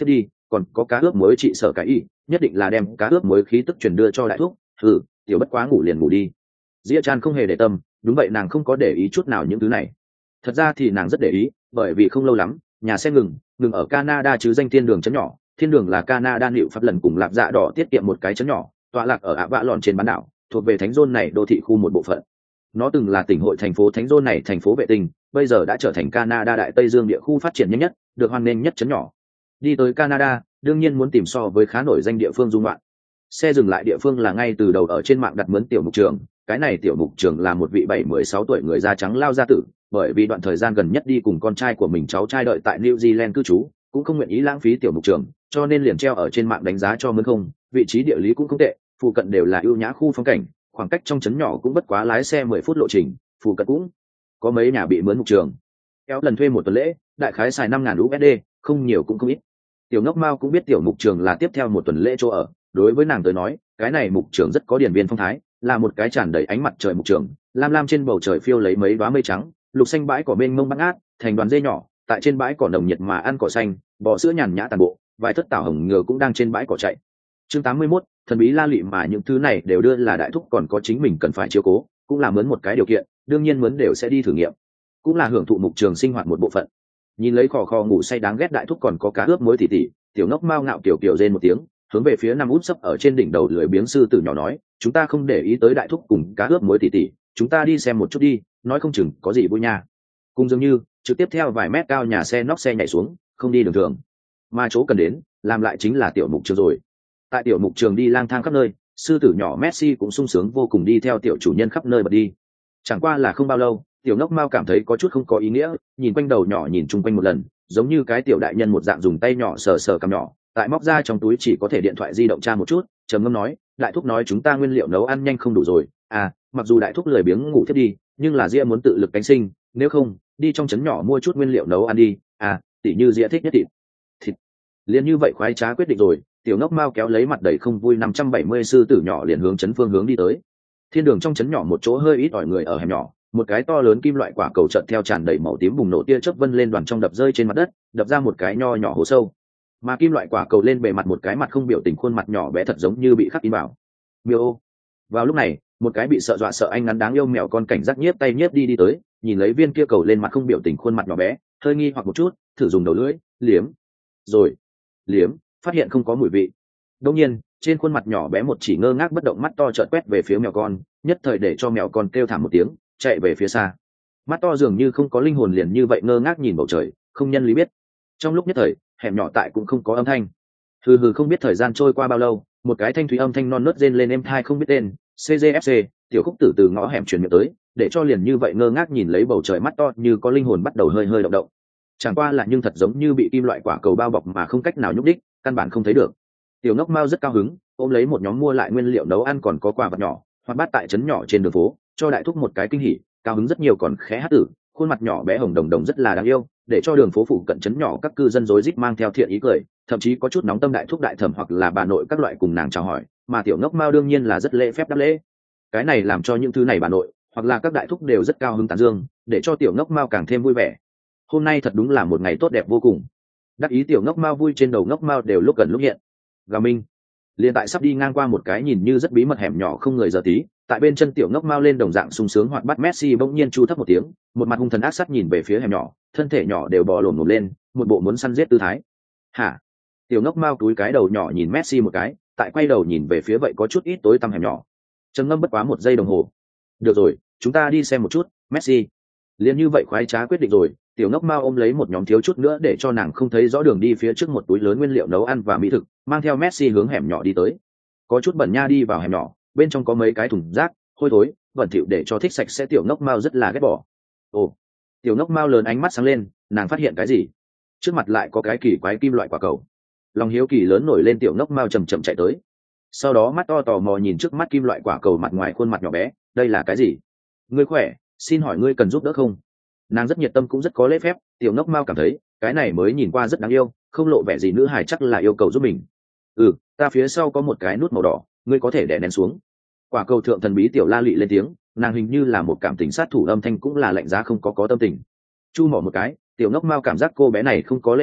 còn có cá ướp muối trị sở cái y, nhất định là đem cá ướp muối khí tức truyền đưa cho đại thúc. Tiểu bất quá ngủ liền ngủ đi. Diệp Chan không hề để tâm, đúng vậy nàng không có để ý chút nào những thứ này. Thật ra thì nàng rất để ý, bởi vì không lâu lắm nhà xe ngừng ở Canada chứ danh thiên đường chấn nhỏ. Thiên đường là Canada liệu pháp lần cùng lạc dạ đỏ tiết kiệm một cái chấn nhỏ, tọa lạc ở ạ vạ lòn trên bán đảo, thuộc về thánh zone này đô thị khu một bộ phận. Nó từng là tỉnh hội thành phố thánh zone này thành phố vệ tinh, bây giờ đã trở thành Canada đại tây dương địa khu phát triển nhanh nhất, được hoan nghênh nhất chấn nhỏ. Đi tới Canada đương nhiên muốn tìm so với khá nổi danh địa phương dung loạn. Xe dừng lại địa phương là ngay từ đầu ở trên mạng đặt mướn tiểu mục trường. Cái này tiểu mục trường là một vị 7-16 tuổi người da trắng lao gia tử, bởi vì đoạn thời gian gần nhất đi cùng con trai của mình cháu trai đợi tại New Zealand cư trú, cũng không nguyện ý lãng phí tiểu mục trường, cho nên liền treo ở trên mạng đánh giá cho mướn không. Vị trí địa lý cũng không tệ, phụ cận đều là ưu nhã khu phong cảnh, khoảng cách trong trấn nhỏ cũng bất quá lái xe 10 phút lộ trình, phụ cận cũng có mấy nhà bị mướn mục trường. Kéo lần thuê một tuần lễ, đại khái xài 5.000 USD, không nhiều cũng không ít. Tiểu ngốc Mao cũng biết tiểu mục trường là tiếp theo một tuần lễ chỗ ở, đối với nàng tới nói, cái này mục trường rất có điển viên phong thái, là một cái tràn đầy ánh mặt trời mục trường, lam lam trên bầu trời phiêu lấy mấy đóa mây trắng, lục xanh bãi cỏ mênh mông bát ngát, thành đoàn dê nhỏ, tại trên bãi cỏ nồng nhiệt mà ăn cỏ xanh, bò sữa nhàn nhã tàn bộ, vài thất tảo hồng ngựa cũng đang trên bãi cỏ chạy. Chương 81, thần bí la lị mà những thứ này đều đưa là đại thúc còn có chính mình cần phải chiếu cố, cũng là mướn một cái điều kiện, đương nhiên mướn đều sẽ đi thử nghiệm, cũng là hưởng thụ mục trường sinh hoạt một bộ phận. Nhìn lấy khò khò ngủ say đáng ghét đại thúc còn có cá ướp muối tỉ tỉ, tiểu ngốc Mao ngạo kiểu kiểu rên một tiếng, hướng về phía nằm út sấp ở trên đỉnh đầu lười biếng sư tử nhỏ nói, chúng ta không để ý tới đại thúc cùng cá ướp muối tỉ tỉ, chúng ta đi xem một chút đi, nói không chừng có gì vui nha. Cùng dường như trực tiếp theo vài mét cao nhà xe nóc xe nhảy xuống, không đi đường thường, mà chỗ cần đến làm lại chính là tiểu mục trường rồi. Tại tiểu mục trường đi lang thang khắp nơi, sư tử nhỏ Messi cũng sung sướng vô cùng đi theo tiểu chủ nhân khắp nơi bật đi. Chẳng qua là không bao lâu, tiểu ngốc Mao cảm thấy có chút không có ý nghĩa, nhìn quanh đầu nhỏ nhìn chung quanh một lần, giống như cái tiểu đại nhân một dạng dùng tay nhỏ sờ sờ cằm nhỏ, tại móc ra trong túi chỉ có thể điện thoại di động tra một chút, trầm ngâm nói, đại thúc nói chúng ta nguyên liệu nấu ăn nhanh không đủ rồi, mặc dù đại thúc lười biếng ngủ thiết đi, nhưng là Ria muốn tự lực cánh sinh, nếu không đi trong trấn nhỏ mua chút nguyên liệu nấu ăn đi, tỉ như Ria thích nhất thịt. Liền như vậy khoái trá quyết định rồi, tiểu ngốc Mao kéo lấy mặt đầy không vui 570 sư tử nhỏ liền hướng trấn phương hướng đi tới. Thiên đường trong trấn nhỏ một chỗ hơi ít ỏi người ở hẻm nhỏ, một cái to lớn kim loại quả cầu trận theo tràn đầy màu tím bùng nổ tia chớp vân lên đoàn trong đập rơi trên mặt đất, đập ra một cái nho nhỏ hố sâu. Mà kim loại quả cầu lên bề mặt một cái mặt không biểu tình khuôn mặt nhỏ bé thật giống như bị khắc in bảo. Miêu. Vào lúc này, một cái bị sợ dọa sợ anh ngắn đáng yêu mèo con cảnh giác nhiếp tay nhiếp đi tới, nhìn lấy viên kia cầu lên mặt không biểu tình khuôn mặt nhỏ bé, hơi nghi hoặc một chút, thử dùng đầu lưỡi liếm. Rồi, liếm, phát hiện không có mùi vị. Đương nhiên, trên khuôn mặt nhỏ bé một chỉ ngơ ngác bất động mắt to chợt quét về phía mèo con, nhất thời để cho mèo con kêu thảm một tiếng, chạy về phía xa. Mắt to dường như không có linh hồn liền như vậy ngơ ngác nhìn bầu trời, không nhân lý biết. Trong lúc nhất thời, hẻm nhỏ tại cũng không có âm thanh. Hừ không biết thời gian trôi qua bao lâu, một cái thanh thúy âm thanh non nớt rên lên êm tai không biết tên, CGFC, tiểu khúc tử từ ngõ hẻm truyền miệng tới, để cho liền như vậy ngơ ngác nhìn lấy bầu trời mắt to như có linh hồn bắt đầu hơi hơi động động. Chẳng qua là nhưng thật giống như bị kim loại quả cầu bao bọc mà không cách nào nhúc đích, căn bản không thấy được. Tiểu ngốc Mao rất cao hứng, ôm lấy một nhóm mua lại nguyên liệu nấu ăn còn có quà vật nhỏ, hoặc bát tại trấn nhỏ trên đường phố, cho đại thúc một cái kinh hỉ, cao hứng rất nhiều còn khẽ hát tử, khuôn mặt nhỏ bé hồng đồng đồng rất là đáng yêu, để cho đường phố phụ cận trấn nhỏ các cư dân rối rít mang theo thiện ý cười, thậm chí có chút nóng tâm đại thúc đại thẩm hoặc là bà nội các loại cùng nàng chào hỏi, mà tiểu ngốc Mao đương nhiên là rất lễ phép đáp lễ. Cái này làm cho những thứ này bà nội hoặc là các đại thúc đều rất cao hứng tán dương, để cho tiểu ngốc Mao càng thêm vui vẻ. Hôm nay thật đúng là một ngày tốt đẹp vô cùng. Đắc ý tiểu ngốc Mao vui trên đầu ngốc Mao đều lúc gần lúc hiện. Gà Minh liền tại sắp đi ngang qua một cái nhìn như rất bí mật hẻm nhỏ không người giờ tí, tại bên chân tiểu ngốc Mao lên đồng dạng sung sướng hoạt bát Messi bỗng nhiên chu thấp một tiếng, một mặt hung thần ác sát nhìn về phía hẻm nhỏ, thân thể nhỏ đều bò lổm lên, một bộ muốn săn giết tư thái. Hả? Tiểu ngốc Mao túi cái đầu nhỏ nhìn Messi một cái, tại quay đầu nhìn về phía vậy có chút ít tối tăm hẻm nhỏ. Trầm ngâm bất quá một giây đồng hồ. Được rồi, chúng ta đi xem một chút, Messi. Liền như vậy khoái trá quyết định rồi, tiểu ngốc Mao ôm lấy một nhóm thiếu chút nữa để cho nàng không thấy rõ đường đi phía trước một túi lớn nguyên liệu nấu ăn và mỹ thực, mang theo Messi hướng hẻm nhỏ đi tới. Có chút bẩn nha đi vào hẻm nhỏ, bên trong có mấy cái thùng rác, hôi thối, bẩn thỉu để cho thích sạch sẽ tiểu ngốc Mao rất là ghét bỏ. Ồ, tiểu ngốc Mao lớn ánh mắt sáng lên, nàng phát hiện cái gì? Trước mặt lại có cái kỳ quái kim loại quả cầu. Lòng hiếu kỳ lớn nổi lên tiểu ngốc Mao chậm chậm chạy tới. Sau đó mắt to tò mò nhìn trước mắt kim loại quả cầu mặt ngoài khuôn mặt nhỏ bé, đây là cái gì? Ngươi khỏe, xin hỏi ngươi cần giúp đỡ không? Nàng rất nhiệt tâm cũng rất có lễ phép, tiểu ngốc Mao cảm thấy cái này mới nhìn qua rất đáng yêu, không lộ vẻ gì nữ hài chắc là yêu cầu giúp mình. Ta phía sau có một cái nút màu đỏ, ngươi có thể đè nén xuống. Quả cầu thượng thần bí tiểu la lị lên tiếng, nàng hình như là một cảm tình sát thủ âm thanh cũng là lạnh giá không có tâm tình. Chu mỏ một cái, tiểu ngốc Mao cảm giác cô bé này không có lễ phép,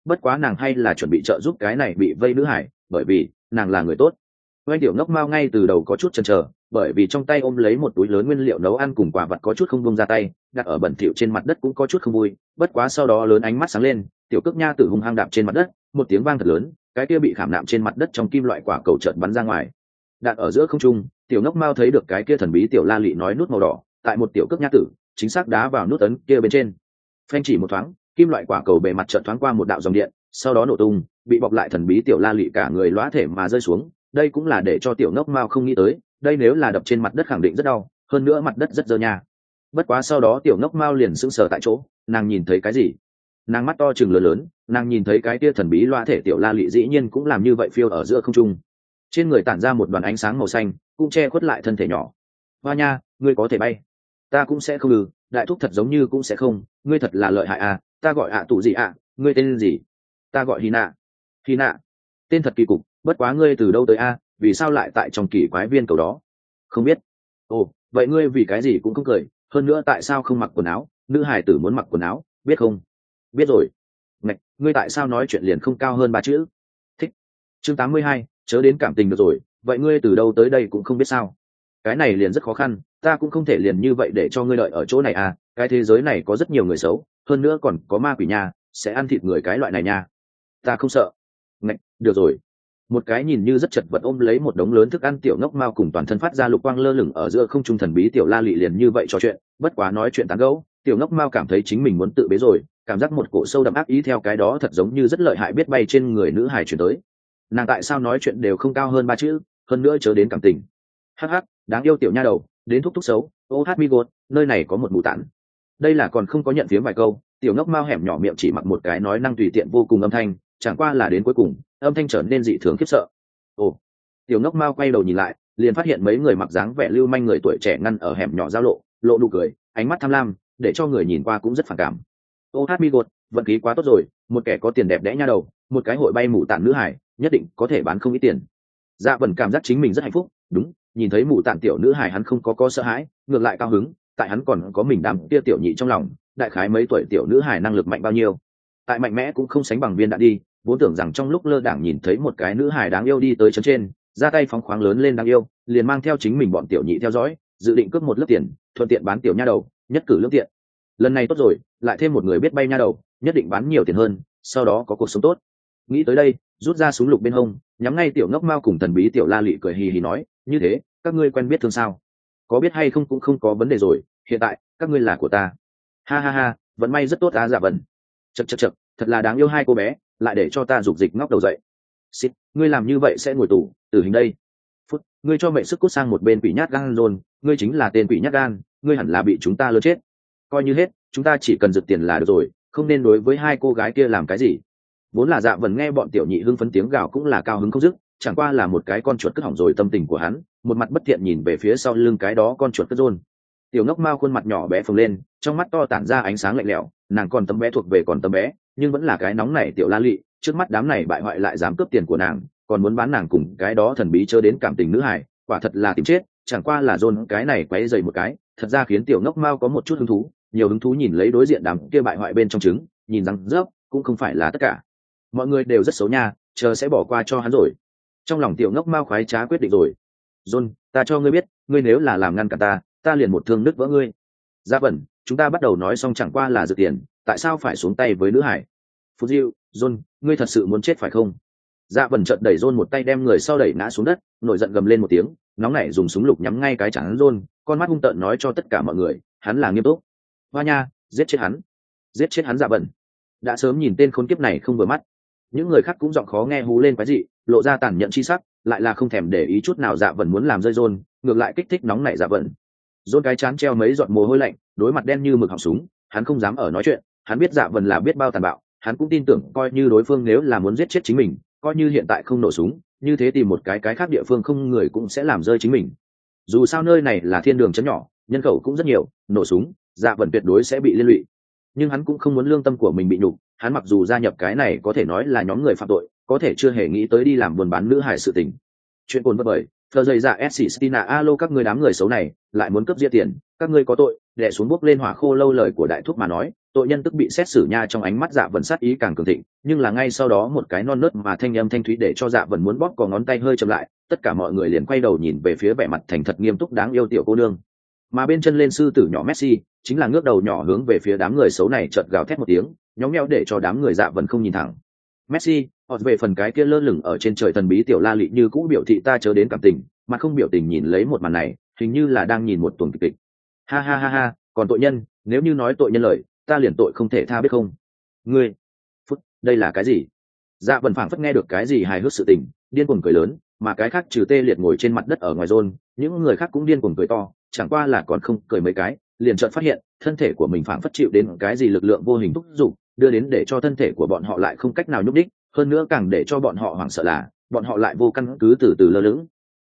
bất quá nàng hay là chuẩn bị trợ giúp cái này bị vây nữ hải, bởi vì nàng là người tốt. Oanh tiểu ngốc mao ngay từ đầu có chút chần chờ, bởi vì trong tay ôm lấy một túi lớn nguyên liệu nấu ăn cùng quả vật có chút không buông ra tay, đặt ở bẩn thỉu trên mặt đất cũng có chút không vui. Bất quá sau đó lớn ánh mắt sáng lên, tiểu cước nha tử hung hăng đạp trên mặt đất, một tiếng vang thật lớn, cái kia bị khảm nạm trên mặt đất trong kim loại quả cầu chợt bắn ra ngoài. Đạn ở giữa không trung, tiểu ngốc mao thấy được cái kia thần bí tiểu la lị nói nút màu đỏ, tại một tiểu cước nha tử, chính xác đá vào nút ấn kia bên trên. Phanh chỉ một thoáng, kim loại quả cầu bề mặt chợt thoáng qua một đạo dòng điện, sau đó nổ tung, bị bọc lại thần bí tiểu la lị cả người lóa thể mà rơi xuống. Đây cũng là để cho tiểu ngốc mao không nghĩ tới, đây nếu là đập trên mặt đất khẳng định rất đau, hơn nữa mặt đất rất dơ nha. Bất quá sau đó tiểu ngốc mao liền sững sờ tại chỗ, nàng nhìn thấy cái gì? Nàng mắt to trừng lớn lớn, nàng nhìn thấy cái kia thần bí loa thể tiểu la lị dĩ nhiên cũng làm như vậy, phiêu ở giữa không trung, trên người tản ra một đoàn ánh sáng màu xanh, cũng che khuất lại thân thể nhỏ. Hoa nha, ngươi có thể bay, ta cũng sẽ không. Đại thúc thật giống như cũng sẽ không, ngươi thật là lợi hại à. Ta gọi tụ gì ngươi tên gì? Ta gọi Hy nạ. Tên thật kỳ cục, bất quá ngươi từ đâu tới vì sao lại tại trong kỳ quái viên cầu đó? Không biết. Ồ, vậy ngươi vì cái gì cũng không cười, hơn nữa tại sao không mặc quần áo? Nữ hải tử muốn mặc quần áo, biết không? Biết rồi. Ngạch, ngươi tại sao nói chuyện liền không cao hơn 3 chữ? Thích. Chương 82, chớ đến cảm tình được rồi, vậy ngươi từ đâu tới đây cũng không biết sao? Cái này liền rất khó khăn, ta cũng không thể liền như vậy để cho ngươi đợi ở chỗ này cái thế giới này có rất nhiều người xấu, hơn nữa còn có ma quỷ nha, sẽ ăn thịt người cái loại này nha. Ta không sợ. Ngạch, được rồi. Một cái nhìn như rất chật vật ôm lấy một đống lớn thức ăn tiểu ngốc mao cùng toàn thân phát ra lục quang lơ lửng ở giữa không trung thần bí tiểu la lị liền như vậy trò chuyện, bất quá nói chuyện tán gẫu, tiểu ngốc mao cảm thấy chính mình muốn tự bế rồi, cảm giác một cổ sâu đậm ác ý theo cái đó thật giống như rất lợi hại biết bay trên người nữ hài chuyển tới. Nàng tại sao nói chuyện đều không cao hơn 3 chữ, hơn nữa chớ đến cảm tình. Hắc hắc, đáng yêu tiểu nha đầu, đến thúc xấu, ô hát mi gột, nơi này có một mù tản. Đây là còn không có nhận phiếm vài câu, tiểu ngốc mao hẻm nhỏ miệng chỉ mặc một cái nói năng tùy tiện vô cùng âm thanh, chẳng qua là đến cuối cùng âm thanh trở nên dị thường khiếp sợ. Ồ, tiểu ngốc mao quay đầu nhìn lại, liền phát hiện mấy người mặc dáng vẻ lưu manh người tuổi trẻ ngăn ở hẻm nhỏ giao lộ nụ cười, ánh mắt tham lam, để cho người nhìn qua cũng rất phản cảm. Ô hát mi gột, vận khí quá tốt rồi, một kẻ có tiền đẹp đẽ nha đầu, một cái hội bay mù tản nữ hải, nhất định có thể bán không ít tiền. Dạ Vân cảm giác chính mình rất hạnh phúc, đúng, nhìn thấy mù tản tiểu nữ hải hắn không có sợ hãi, ngược lại cao hứng, tại hắn còn có mình đám tia tiểu nhị trong lòng, đại khái mấy tuổi tiểu nữ hải năng lực mạnh bao nhiêu, tại mạnh mẽ cũng không sánh bằng viên đạn đi. Vốn tưởng rằng trong lúc lơ đãng nhìn thấy một cái nữ hải đáng yêu đi tới trấn trên, ra tay phóng khoáng lớn lên đáng yêu, liền mang theo chính mình bọn tiểu nhị theo dõi, dự định cướp một lớp tiền, thuận tiện bán tiểu nha đầu, nhất cử lưỡng tiện. Lần này tốt rồi, lại thêm một người biết bay nha đầu, nhất định bán nhiều tiền hơn, sau đó có cuộc sống tốt. Nghĩ tới đây, rút ra súng lục bên hông, nhắm ngay tiểu ngốc mao cùng thần bí tiểu la lị cười hì hì nói, như thế, các ngươi quen biết thương sao? Có biết hay không cũng không có vấn đề rồi, hiện tại các ngươi là của ta. Ha ha ha, vận may rất tốt Dạ Vân. Chậc, thật là đáng yêu hai cô bé, lại để cho ta dục dịch ngóc đầu dậy. Xịt, ngươi làm như vậy sẽ ngồi tù, tử hình đây. Phút, ngươi cho mẹ sức cút sang một bên quỷ nhát gan rồi, ngươi chính là tên quỷ nhát gan, ngươi hẳn là bị chúng ta lừa chết. Coi như hết, chúng ta chỉ cần giật tiền là được rồi, không nên đối với hai cô gái kia làm cái gì. Vốn là Dạ Vân nghe bọn tiểu nhị hưng phấn tiếng gào cũng là cao hứng không dứt, chẳng qua là một cái con chuột cất hỏng rồi tâm tình của hắn, một mặt bất thiện nhìn về phía sau lưng cái đó con chuột cất rôn. Tiểu ngốc mao khuôn mặt nhỏ bé phồng lên, trong mắt to tản ra ánh sáng lạnh lẽo, nàng còn tấm bé thuộc về còn tấm bé, nhưng vẫn là cái nóng này tiểu la lị, trước mắt đám này bại hoại lại dám cướp tiền của nàng, còn muốn bán nàng cùng cái đó thần bí chớ đến cảm tình nữ hài, quả thật là tìm chết. Chẳng qua là John cái này quấy dày một cái, thật ra khiến tiểu ngốc mao có một chút hứng thú, nhiều hứng thú nhìn lấy đối diện đám kia bại hoại bên trong trứng, nhìn rằng rớp cũng không phải là tất cả, mọi người đều rất xấu nha, chờ sẽ bỏ qua cho hắn rồi. Trong lòng tiểu ngốc mao khoái trá quyết định rồi. John, ta cho ngươi biết, ngươi nếu là làm ngăn cả ta liền một thương nứt vỡ ngươi. Dạ Vân, chúng ta bắt đầu nói xong chẳng qua là dự tiền, tại sao phải xuống tay với nữ hải? Phú Diệu, John, ngươi thật sự muốn chết phải không? Dạ Vân chợt đẩy John một tay đem người sau đẩy ngã xuống đất, nổi giận gầm lên một tiếng, nóng nảy dùng súng lục nhắm ngay cái trán John, con mắt hung tợn nói cho tất cả mọi người, hắn là nghiêm túc. Hoa nha, giết chết hắn, giết chết hắn. Dạ Vân đã sớm nhìn tên khốn kiếp này không vừa mắt. Những người khác cũng giọng khó nghe hú lên quái dị, lộ ra tàn nhẫn chi sắc, lại là không thèm để ý chút nào. Dạ Vân muốn làm rơi John, ngược lại kích thích nóng nảy Dạ Vân. John cái chán treo mấy giọt mồ hôi lạnh, đối mặt đen như mực họng súng, hắn không dám ở nói chuyện, hắn biết Dạ Vân là biết bao tàn bạo, hắn cũng tin tưởng coi như đối phương nếu là muốn giết chết chính mình, coi như hiện tại không nổ súng, như thế tìm một cái khác địa phương không người cũng sẽ làm rơi chính mình. Dù sao nơi này là thiên đường trấn nhỏ, nhân khẩu cũng rất nhiều, nổ súng, Dạ Vân tuyệt đối sẽ bị liên lụy. Nhưng hắn cũng không muốn lương tâm của mình bị nhục, hắn mặc dù gia nhập cái này có thể nói là nhóm người phạm tội, có thể chưa hề nghĩ tới đi làm buôn bán nữ hài sự tình. Chuyện cồn vật bởi, thờ dày dạ SC Stina alo các người đám người xấu này, lại muốn cướp giết tiền, các ngươi có tội, đè xuống bốc lên hỏa khô lâu lời của đại thúc mà nói, tội nhân tức bị xét xử nha. Trong ánh mắt Dạ Vần sát ý càng cường thịnh, nhưng là ngay sau đó một cái non nớt mà thanh âm thanh thúy để cho Dạ Vần muốn bóp cò ngón tay hơi chậm lại. Tất cả mọi người liền quay đầu nhìn về phía vẻ mặt thành thật nghiêm túc đáng yêu tiểu cô nương, mà bên chân lên sư tử nhỏ Messi chính là ngước đầu nhỏ hướng về phía đám người xấu này chợt gào thét một tiếng, nhóng nhẽo để cho đám người Dạ Vần không nhìn thẳng. Messi, họ về phần cái kia lơ lửng ở trên trời thần bí tiểu la lị như cũ biểu thị ta chớ đến cảm tình, mà không biểu tình nhìn lấy một màn này, hình như là đang nhìn một tuần kịch. Ha ha ha ha, còn tội nhân, nếu như nói tội nhân lời, ta liền tội không thể tha biết không? Ngươi, phút, đây là cái gì? Dạ Vần phảng phất nghe được cái gì hài hước sự tình, điên cuồng cười lớn, mà cái khác trừ tê liệt ngồi trên mặt đất ở ngoài rôn, những người khác cũng điên cuồng cười to, chẳng qua là còn không cười mấy cái, liền chợt phát hiện thân thể của mình phảng phất chịu đến cái gì lực lượng vô hình thúc giục, đưa đến để cho thân thể của bọn họ lại không cách nào nhúc đích, hơn nữa càng để cho bọn họ hoảng sợ là bọn họ lại vô căn cứ từ từ lơ lửng.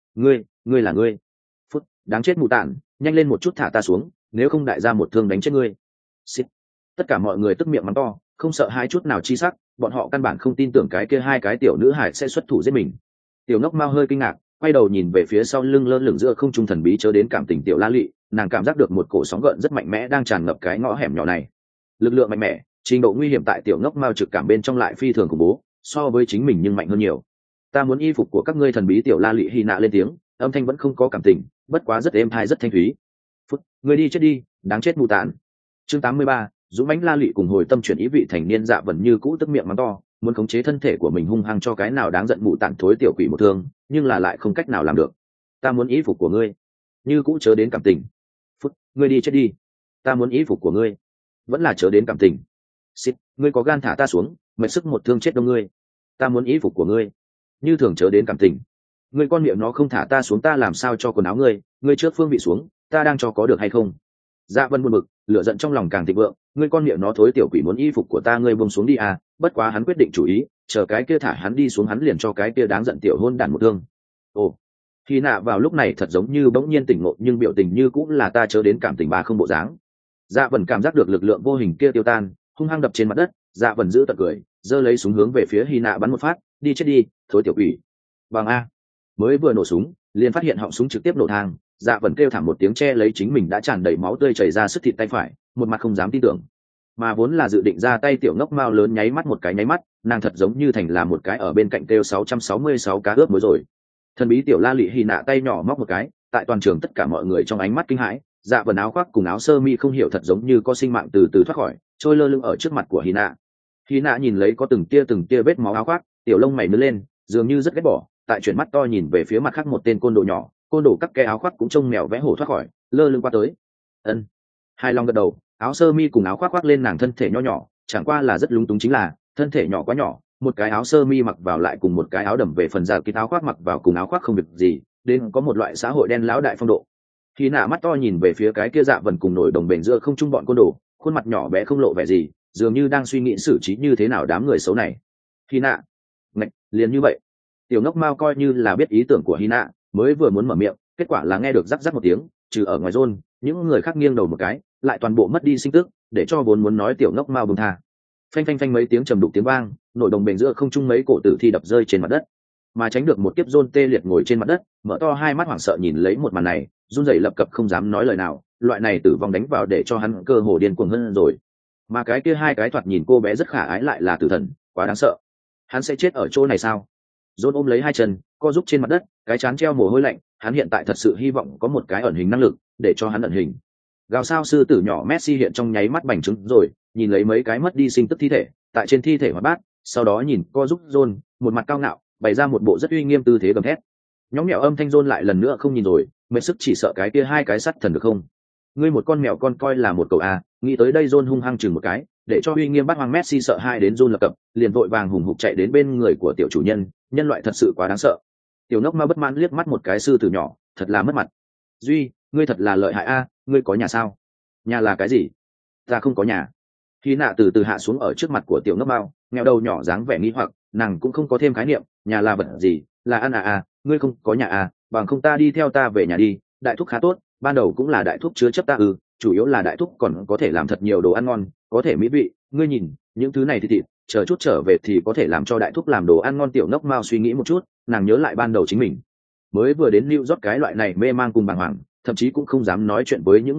Ngươi là ngươi? Phút, đáng chết mù tản, nhanh lên một chút thả ta xuống, nếu không đại gia một thương đánh chết ngươi. Xít. Tất cả mọi người tức miệng mắng to, không sợ hai chút nào chi sắc, bọn họ căn bản không tin tưởng cái kia hai cái tiểu nữ hải sẽ xuất thủ giết mình. Tiểu Ngốc Mao hơi kinh ngạc, quay đầu nhìn về phía sau lưng lơ lửng giữa không trung thần bí chớ đến cảm tình tiểu La Lị, nàng cảm giác được một cổ sóng gợn rất mạnh mẽ đang tràn ngập cái ngõ hẻm nhỏ này. Lực lượng mạnh mẽ, trình độ nguy hiểm tại tiểu Ngốc Mao trực cảm bên trong lại phi thường khủng bố, so với chính mình nhưng mạnh hơn nhiều. Ta muốn y phục của các ngươi, thần bí tiểu La Lị hy nạ lên tiếng, âm thanh vẫn không có cảm tình, bất quá rất êm tai rất thanh thúy. Phút, ngươi đi chết đi, đáng chết mù tản. Chương 83, dũng mãnh La Lị cùng hồi tâm chuyển ý vị thành niên Dạ Vần như cũ tức miệng mắng to, muốn khống chế thân thể của mình hung hăng cho cái nào đáng giận mụ tản thối tiểu quỷ một thương, nhưng là lại không cách nào làm được. Ta muốn ý phục của ngươi, như cũ chớ đến cảm tình. Phút, ngươi đi chết đi. Ta muốn ý phục của ngươi, vẫn là chớ đến cảm tình. Xít, ngươi có gan thả ta xuống, mệt sức một thương chết đông ngươi. Ta muốn ý phục của ngươi, như thường chớ đến cảm tình. Ngươi con miệng nó không thả ta xuống, ta làm sao cho quần áo ngươi, ngươi trước phương bị xuống, ta đang cho có được hay không? Dạ Vân buồn bực, lửa giận trong lòng càng thịnh vượng, ngươi con miệng nó thối tiểu quỷ muốn y phục của ta, ngươi buông xuống đi à, bất quá hắn quyết định chủ ý, chờ cái kia thả hắn đi xuống hắn liền cho cái kia đáng giận tiểu hôn đản một thương. Ồ, khi nạ vào lúc này thật giống như bỗng nhiên tỉnh ngộ, nhưng biểu tình như cũng là ta chớ đến cảm tình bà không bộ dáng. Dạ Vân cảm giác được lực lượng vô hình kia tiêu tan, hung hăng đập trên mặt đất, Dạ Vân giữ tật cười, giơ lấy súng hướng về phía Hy Nạ bắn một phát, đi chết đi, thối tiểu quỷ. Bằng a. Mới vừa nổ súng, liền phát hiện họng súng trực tiếp nổ thang, Dạ Vân kêu thảm một tiếng che lấy chính mình đã tràn đầy máu tươi chảy ra sức thịt tay phải, một mặt không dám tin tưởng. Mà vốn là dự định ra tay tiểu Ngốc Mao lớn nháy mắt một cái nháy mắt, nàng thật giống như thành là một cái ở bên cạnh kêu 666 cá ướp mới rồi. Thần bí tiểu La Lị Hy Nạ tay nhỏ móc một cái, tại toàn trường tất cả mọi người trong ánh mắt kinh hãi, Dạ Vân áo khoác cùng áo sơ mi không hiểu thật giống như có sinh mạng từ từ thoát khỏi, trôi lơ lửng ở trước mặt của Hy Nạ. Hy Nạ nhìn lấy có từng tia vết máu áo khoác, tiểu lông mày nứt lên, dường như rất ghét bỏ, tại chuyển mắt to nhìn về phía mặt khác một tên côn đồ nhỏ, côn đồ cắt cái áo khoác cũng trông mèo vẽ hổ thoát khỏi, lơ lửng qua tới. Ân. Hai long gật đầu, áo sơ mi cùng áo khoác khoác lên nàng thân thể nho nhỏ, chẳng qua là rất lúng túng chính là thân thể nhỏ quá nhỏ, một cái áo sơ mi mặc vào lại cùng một cái áo đầm về phần giả cái áo khoác mặc vào cùng áo khoác không việc gì, đến có một loại xã hội đen lão đại phong độ. Khi nạ mắt to nhìn về phía cái kia Dạ Vân cùng nổi đồng bền giữa không trung bọn côn đồ, khuôn mặt nhỏ bé không lộ vẻ gì, dường như đang suy nghĩ xử trí như thế nào đám người xấu này. Khi nạ, ngạch, liền như vậy. Tiểu Ngốc Mao coi như là biết ý tưởng của Hy Nạ, mới vừa muốn mở miệng, kết quả là nghe được rắc rắc một tiếng, trừ ở ngoài rôn, những người khác nghiêng đầu một cái, lại toàn bộ mất đi sinh tức, để cho vốn muốn nói Tiểu Ngốc Mao buông tha. Phanh phanh phanh mấy tiếng trầm đục tiếng vang, nổi đồng bền giữa không trung mấy cổ tử thi đập rơi trên mặt đất, mà tránh được một kiếp rôn tê liệt ngồi trên mặt đất, mở to hai mắt hoảng sợ nhìn lấy một màn này, run rẩy lập cập không dám nói lời nào, loại này tử vong đánh vào để cho hắn cơ hồ điên cuồng hơn rồi. Mà cái kia hai cái thoạt nhìn cô bé rất khả ái lại là tử thần, quá đáng sợ. Hắn sẽ chết ở chỗ này sao? Rôn ôm lấy hai chân, co giúp trên mặt đất, cái trán treo mồ hôi lạnh, hắn hiện tại thật sự hy vọng có một cái ẩn hình năng lực, để cho hắn ẩn hình. Gào sao sư tử nhỏ Messi hiện trong nháy mắt bành trướng rồi, nhìn lấy mấy cái mất đi sinh tức thi thể, tại trên thi thể hoạt bát, sau đó nhìn co giúp Rôn, một mặt cao ngạo, bày ra một bộ rất uy nghiêm tư thế gầm thét. Nhóm mèo âm thanh Rôn lại lần nữa không nhìn rồi, mệt sức chỉ sợ cái kia hai cái sắt thần được không? Ngươi một con mèo con coi là một cậu à? Nghĩ tới đây Rôn hung hăng chừng một cái, để cho uy nghiêm bắt hoàng Messi sợ hai đến Rôn lập cập, liền vội vàng hùng hục chạy đến bên người của tiểu chủ nhân, nhân loại thật sự quá đáng sợ. Tiểu Ngốc Mao bất mãn liếc mắt một cái sư tử nhỏ, thật là mất mặt. Duy, ngươi thật là lợi hại a, ngươi có nhà sao? Nhà là cái gì? Ta không có nhà. Khi nạ từ từ hạ xuống ở trước mặt của tiểu Ngốc Mao, nghèo đầu nhỏ dáng vẻ nghi hoặc, nàng cũng không có thêm khái niệm, nhà là vật gì, là ăn à, ngươi không có nhà à, bằng không ta đi theo ta về nhà đi, đại thúc khá tốt, ban đầu cũng là đại thúc chứa chấp ta chủ yếu là đại thúc còn có thể làm thật nhiều đồ ăn ngon, có thể mỹ vị, ngươi nhìn, những thứ này thì thịt, chờ chút trở về thì có thể làm cho đại thúc làm đồ ăn ngon. Tiểu Ngốc Mao suy nghĩ một chút, nàng nhớ lại ban đầu chính mình mới vừa đến New York cái loại này mê mang cùng bàng hoàng, thậm chí cũng không dám nói chuyện với những người khác,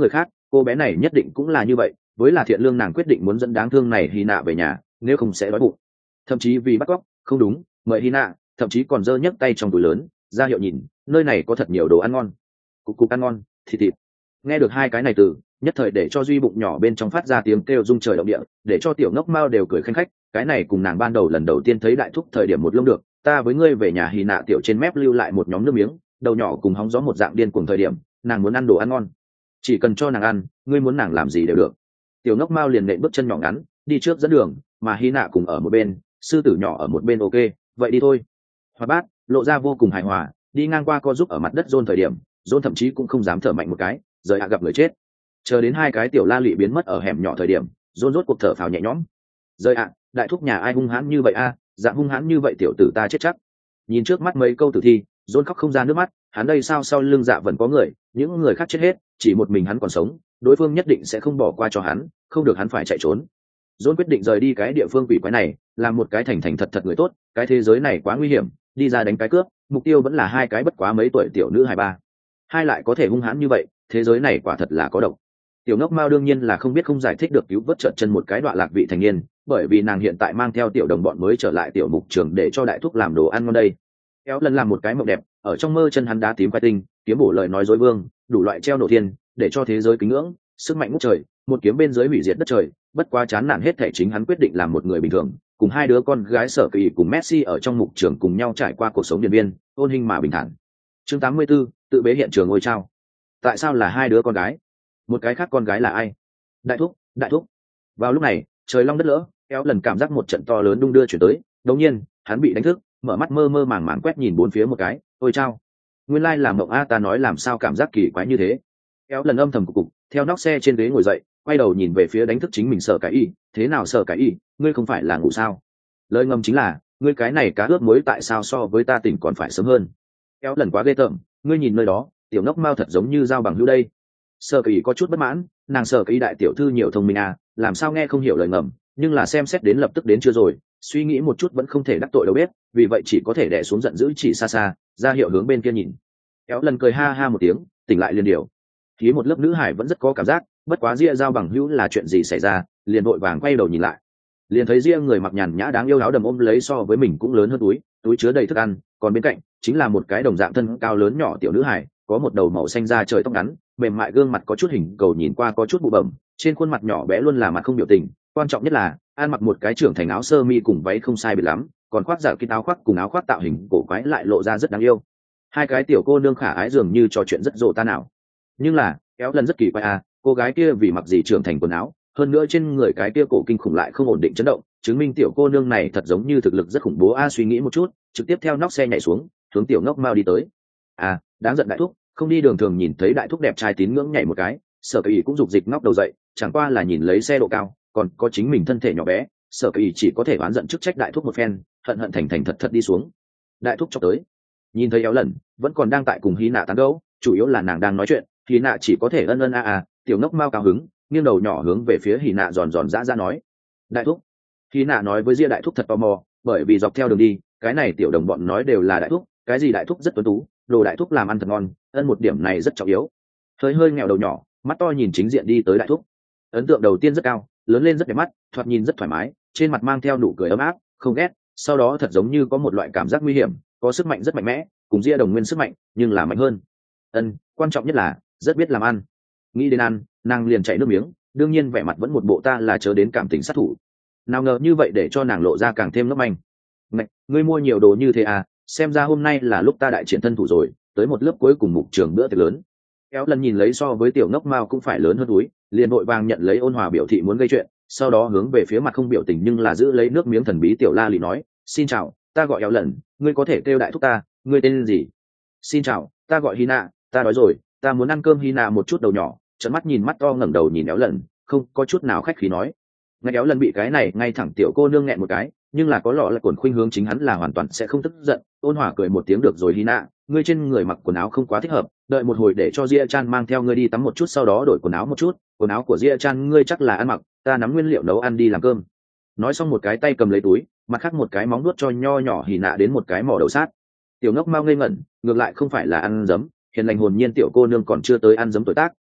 cô bé này nhất định cũng là như vậy, với là thiện lương nàng quyết định muốn dẫn đáng thương này hy nạ về nhà, nếu không sẽ đói bụng. Thậm chí vì bắt cóc, không đúng, mời hy nạ, thậm chí còn giơ nhấc tay trong túi lớn ra hiệu nhìn, nơi này có thật nhiều đồ ăn ngon, cục cục ăn ngon, thịt thịt. Nghe được hai cái này từ, nhất thời để cho duy bụng nhỏ bên trong phát ra tiếng kêu rung trời động địa, để cho tiểu ngốc mao đều cười khanh khách. Cái này cùng nàng ban đầu lần đầu tiên thấy đại thúc thời điểm một lông được, ta với ngươi về nhà hy nạ tiểu trên mép lưu lại một nhóm nước miếng, đầu nhỏ cùng hóng gió một dạng điên cuồng thời điểm, nàng muốn ăn đồ ăn ngon, chỉ cần cho nàng ăn, ngươi muốn nàng làm gì đều được. Tiểu ngốc mao liền nện bước chân nhỏ ngắn đi trước dẫn đường, mà hy nạ cùng ở một bên, sư tử nhỏ ở một bên. Ok, vậy đi thôi. Hoạt bát, lộ ra vô cùng hài hòa, đi ngang qua co giúp ở mặt đất John thời điểm, John thậm chí cũng không dám thở mạnh một cái, rời gặp người chết. Chờ đến hai cái tiểu la lị biến mất ở hẻm nhỏ thời điểm, John rốt cuộc thở phào nhẹ nhõm. Rời đại thúc nhà ai hung hãn như vậy dạng hung hãn như vậy tiểu tử ta chết chắc. Nhìn trước mắt mấy câu tử thi, John khóc không ra nước mắt, hắn đây sao sau lưng Dạ vẫn có người, những người khác chết hết, chỉ một mình hắn còn sống, đối phương nhất định sẽ không bỏ qua cho hắn, không được hắn phải chạy trốn. John quyết định rời đi cái địa phương quỷ quái này, làm một cái thành thành thật thật người tốt, cái thế giới này quá nguy hiểm, đi ra đánh cái cướp, mục tiêu vẫn là hai cái bất quá mấy tuổi tiểu nữ hài ba. Hai lại có thể hung hãn như vậy, thế giới này quả thật là có độc. Tiểu ngốc mao đương nhiên là không biết không giải thích được cứu vớt trợn chân một cái đoạn lạc vị thành niên, bởi vì nàng hiện tại mang theo tiểu đồng bọn mới trở lại tiểu mục trường để cho đại thúc làm đồ ăn ngon đây. Kéo lần làm một cái mộng đẹp, ở trong mơ chân hắn đá tím khoai tinh, kiếm bổ lời nói dối vương, đủ loại treo nổ thiên, để cho thế giới kính ngưỡng, sức mạnh ngút trời, một kiếm bên dưới hủy diệt đất trời. Bất quá chán nản hết thể chính hắn quyết định làm một người bình thường, cùng hai đứa con gái Sở Kỳ cùng Messi ở trong mục trường cùng nhau trải qua cuộc sống điện biên, ôn hình mà bình thản. Chương 84, tự bế hiện trường ngôi trao. Tại sao là hai đứa con gái? Một cái khác con gái là ai? Đại thúc, đại thúc. Vào lúc này, trời long đất lỡ, kéo lần cảm giác một trận to lớn đung đưa chuyển tới, đột nhiên, hắn bị đánh thức, mở mắt mơ mơ màng màng quét nhìn bốn phía một cái, ôi chao, nguyên lai là mộng a, ta nói làm sao cảm giác kỳ quái như thế. Kéo lần âm thầm cục, theo nóc xe trên ghế ngồi dậy, quay đầu nhìn về phía đánh thức chính mình Sở Cái Y, thế nào Sở Cái Y, ngươi không phải là ngủ sao? Lời ngầm chính là, ngươi cái này cá ướp muối tại sao so với ta tỉnh còn phải sớm hơn? Kéo lần quá ghê tởm, ngươi nhìn nơi đó, tiểu ngốc mao thật giống như dao bằng hữu đây. Sở Cái Y có chút bất mãn, nàng Sở Cái Y đại tiểu thư nhiều thông minh à, làm sao nghe không hiểu lời ngầm, nhưng là xem xét đến lập tức đến chưa rồi, suy nghĩ một chút vẫn không thể đắc tội đâu biết, vì vậy chỉ có thể đè xuống giận dữ chỉ xa xa, ra hiệu hướng bên kia nhìn. Kéo lần cười ha ha một tiếng, tỉnh lại liền điều. Khí một lớp nữ hải vẫn rất có cảm giác, bất quá ria dao bằng hữu là chuyện gì xảy ra, liền vội vàng quay đầu nhìn lại, liền thấy ria người mặc nhàn nhã đáng yêu áo đầm ôm lấy so với mình cũng lớn hơn túi chứa đầy thức ăn, còn bên cạnh chính là một cái đồng dạng thân cao lớn nhỏ tiểu nữ hải, có một đầu màu xanh da trời tóc ngắn, mềm mại gương mặt có chút hình cầu nhìn qua có chút bụ bẩm, trên khuôn mặt nhỏ bé luôn là mặt không biểu tình, quan trọng nhất là ăn mặc một cái trưởng thành áo sơ mi cùng váy không sai biệt lắm, còn khoác giả kín áo khoác cùng áo khoác tạo hình cổ quái lại lộ ra rất đáng yêu. Hai cái tiểu cô nương khả ái dường như trò chuyện rất rộ ta nào, nhưng là kéo lần rất kỳ quái à, cô gái kia vì mặc gì trưởng thành quần áo, hơn nữa trên người cái kia cổ kinh khủng lại không ổn định chấn động, chứng minh tiểu cô nương này thật giống như thực lực rất khủng bố a. Suy nghĩ một chút, trực tiếp theo nóc xe nhảy xuống, hướng tiểu ngốc mao đi tới. À, đáng giận đại thúc, không đi đường thường nhìn thấy đại thúc đẹp trai tín ngưỡng nhảy một cái. Sở Cái Y cũng dục dịch ngóc đầu dậy, chẳng qua là nhìn lấy xe độ cao, còn có chính mình thân thể nhỏ bé, Sở Cái Y chỉ có thể oán giận chức trách đại thúc một phen, hận hận thành thành thật thật đi xuống. Đại thúc chọc tới, nhìn thấy éo lần vẫn còn đang tại cùng hy nạ tán gẫu, chủ yếu là nàng đang nói chuyện, hy nạ chỉ có thể ân ân a a. Tiểu ngốc mao cao hứng, nghiêng đầu nhỏ hướng về phía hy nạ giòn giòn dã nói, đại thúc. Hy nạ nói với ria đại thúc thật tò mò, bởi vì dọc theo đường đi cái này tiểu đồng bọn nói đều là đại thúc, cái gì đại thúc rất tuấn tú, đồ đại thúc làm ăn thật ngon, ân một điểm này rất trọng yếu. Hơi nghèo đầu nhỏ, mắt to nhìn chính diện đi tới đại thúc, ấn tượng đầu tiên rất cao, lớn lên rất đẹp mắt, thoạt nhìn rất thoải mái, trên mặt mang theo nụ cười ấm áp, không ghét, sau đó thật giống như có một loại cảm giác nguy hiểm, có sức mạnh rất mạnh mẽ, cùng ria đồng nguyên sức mạnh nhưng là mạnh hơn. Quan trọng nhất là rất biết làm ăn. Nghĩ đến ăn, nàng liền chảy nước miếng, đương nhiên vẻ mặt vẫn một bộ ta là chớ đến cảm tình sát thủ. Nào ngờ như vậy để cho nàng lộ ra càng thêm ngấp anh. Ngạch, ngươi mua nhiều đồ như thế à, xem ra hôm nay là lúc ta đại triển thân thủ rồi, tới một lớp cuối cùng mục trường bữa tiệc lớn. Kéo lần nhìn lấy so với tiểu ngốc mao cũng phải lớn hơn túi, liền vội vàng nhận lấy ôn hòa biểu thị muốn gây chuyện, sau đó hướng về phía mặt không biểu tình nhưng là giữ lấy nước miếng thần bí tiểu la lì nói, xin chào, ta gọi éo lần, ngươi có thể kêu đại thúc ta, ngươi tên gì? Xin chào, ta gọi Hina, ta đói rồi, ta muốn ăn cơm. Hina một chút đầu nhỏ, trợn mắt nhìn mắt to ngẩng đầu nhìn éo lần, không có chút nào khách khí nói. Ngay éo lần bị cái này ngay thẳng tiểu cô nương nghẹn một cái, nhưng là có lọ là quần khuynh hướng chính hắn là hoàn toàn sẽ không tức giận, ôn hòa cười một tiếng được rồi Hina, ngươi trên người mặc quần áo không quá thích hợp, đợi một hồi để cho Ria Chan mang theo ngươi đi tắm một chút sau đó đổi quần áo một chút, quần áo của Ria Chan ngươi chắc là ăn mặc, ta nắm nguyên liệu nấu ăn đi làm cơm. Nói xong một cái tay cầm lấy túi, mặt khác một cái móng nuốt cho nho nhỏ Hina đến một cái mỏ đầu sát. Tiểu ngốc mau ngây ngẩn, ngược lại không phải là ăn giấm, hiền lành hồn nhiên tiểu cô nương còn chưa tới ăn giấm tuổi tác,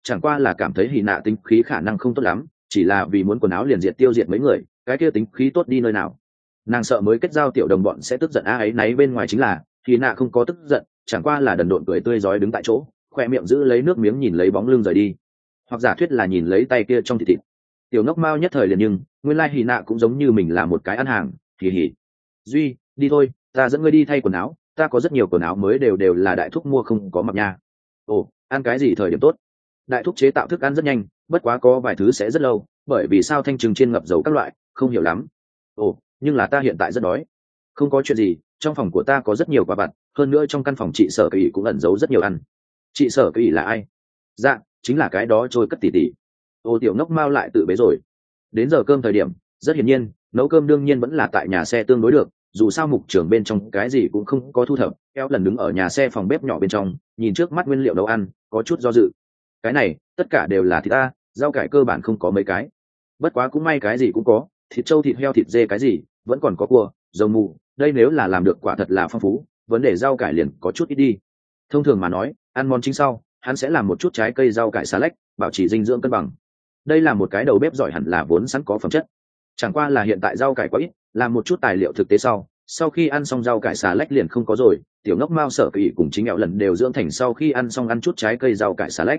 chẳng qua là cảm thấy hy nạ tính khí khả năng không tốt lắm, chỉ là vì muốn quần áo liền diệt tiêu diệt mấy người, cái kia tính khí tốt đi nơi nào. Nàng sợ mới kết giao tiểu đồng bọn sẽ tức giận ấy náy, bên ngoài chính là hy nạ không có tức giận, chẳng qua là đần độn cười tươi rói đứng tại chỗ, khoe miệng giữ lấy nước miếng nhìn lấy bóng lưng rời đi, hoặc giả thuyết là nhìn lấy tay kia trong thịt. Tiểu ngốc mao nhất thời liền nhưng nguyên lai hy nạ cũng giống như mình là một cái ăn hàng, hì hì. Duy, đi thôi, ta dẫn ngươi đi thay quần áo, ta có rất nhiều quần áo mới đều là đại thúc mua không có mặc nha. Ồ, ăn cái gì thời điểm tốt? Đại thúc chế tạo thức ăn rất nhanh, bất quá có vài thứ sẽ rất lâu, bởi vì sao thanh trứng chiên ngập dầu các loại, không hiểu lắm. Ồ, nhưng là ta hiện tại rất đói. Không có chuyện gì, trong phòng của ta có rất nhiều quà vặt, hơn nữa trong căn phòng chị Sở Kỳ cũng ẩn giấu rất nhiều ăn. Chị Sở Kỳ là ai? Dạ, chính là cái đó trôi cất tỉ tỉ. Ô, tiểu ngốc mao lại tự bế rồi. Đến giờ cơm thời điểm, rất hiển nhiên nấu cơm đương nhiên vẫn là tại nhà xe tương đối được, dù sao mục trưởng bên trong cái gì cũng không có thu thập. Eo lần đứng ở nhà xe phòng bếp nhỏ bên trong, nhìn trước mắt nguyên liệu nấu ăn, có chút do dự. Cái này tất cả đều là thịt ta, rau cải cơ bản không có mấy cái, bất quá cũng may cái gì cũng có, thịt trâu thịt heo thịt dê cái gì vẫn còn có, cua dầu mù, đây nếu là làm được quả thật là phong phú, vấn đề rau cải liền có chút ít đi. Thông thường mà nói, ăn món chính sau hắn sẽ làm một chút trái cây rau cải xà lách, bảo trì dinh dưỡng cân bằng. Đây là một cái đầu bếp giỏi hẳn là vốn sẵn có phẩm chất, chẳng qua là hiện tại rau cải quá ít, làm một chút tài liệu thực tế sau khi ăn xong rau cải xà lách liền không có rồi. Tiểu ngốc mao Sở Kỳ cùng chính Eo lần đều dưỡng thành sau khi ăn xong ăn chút trái cây rau cải xà lách.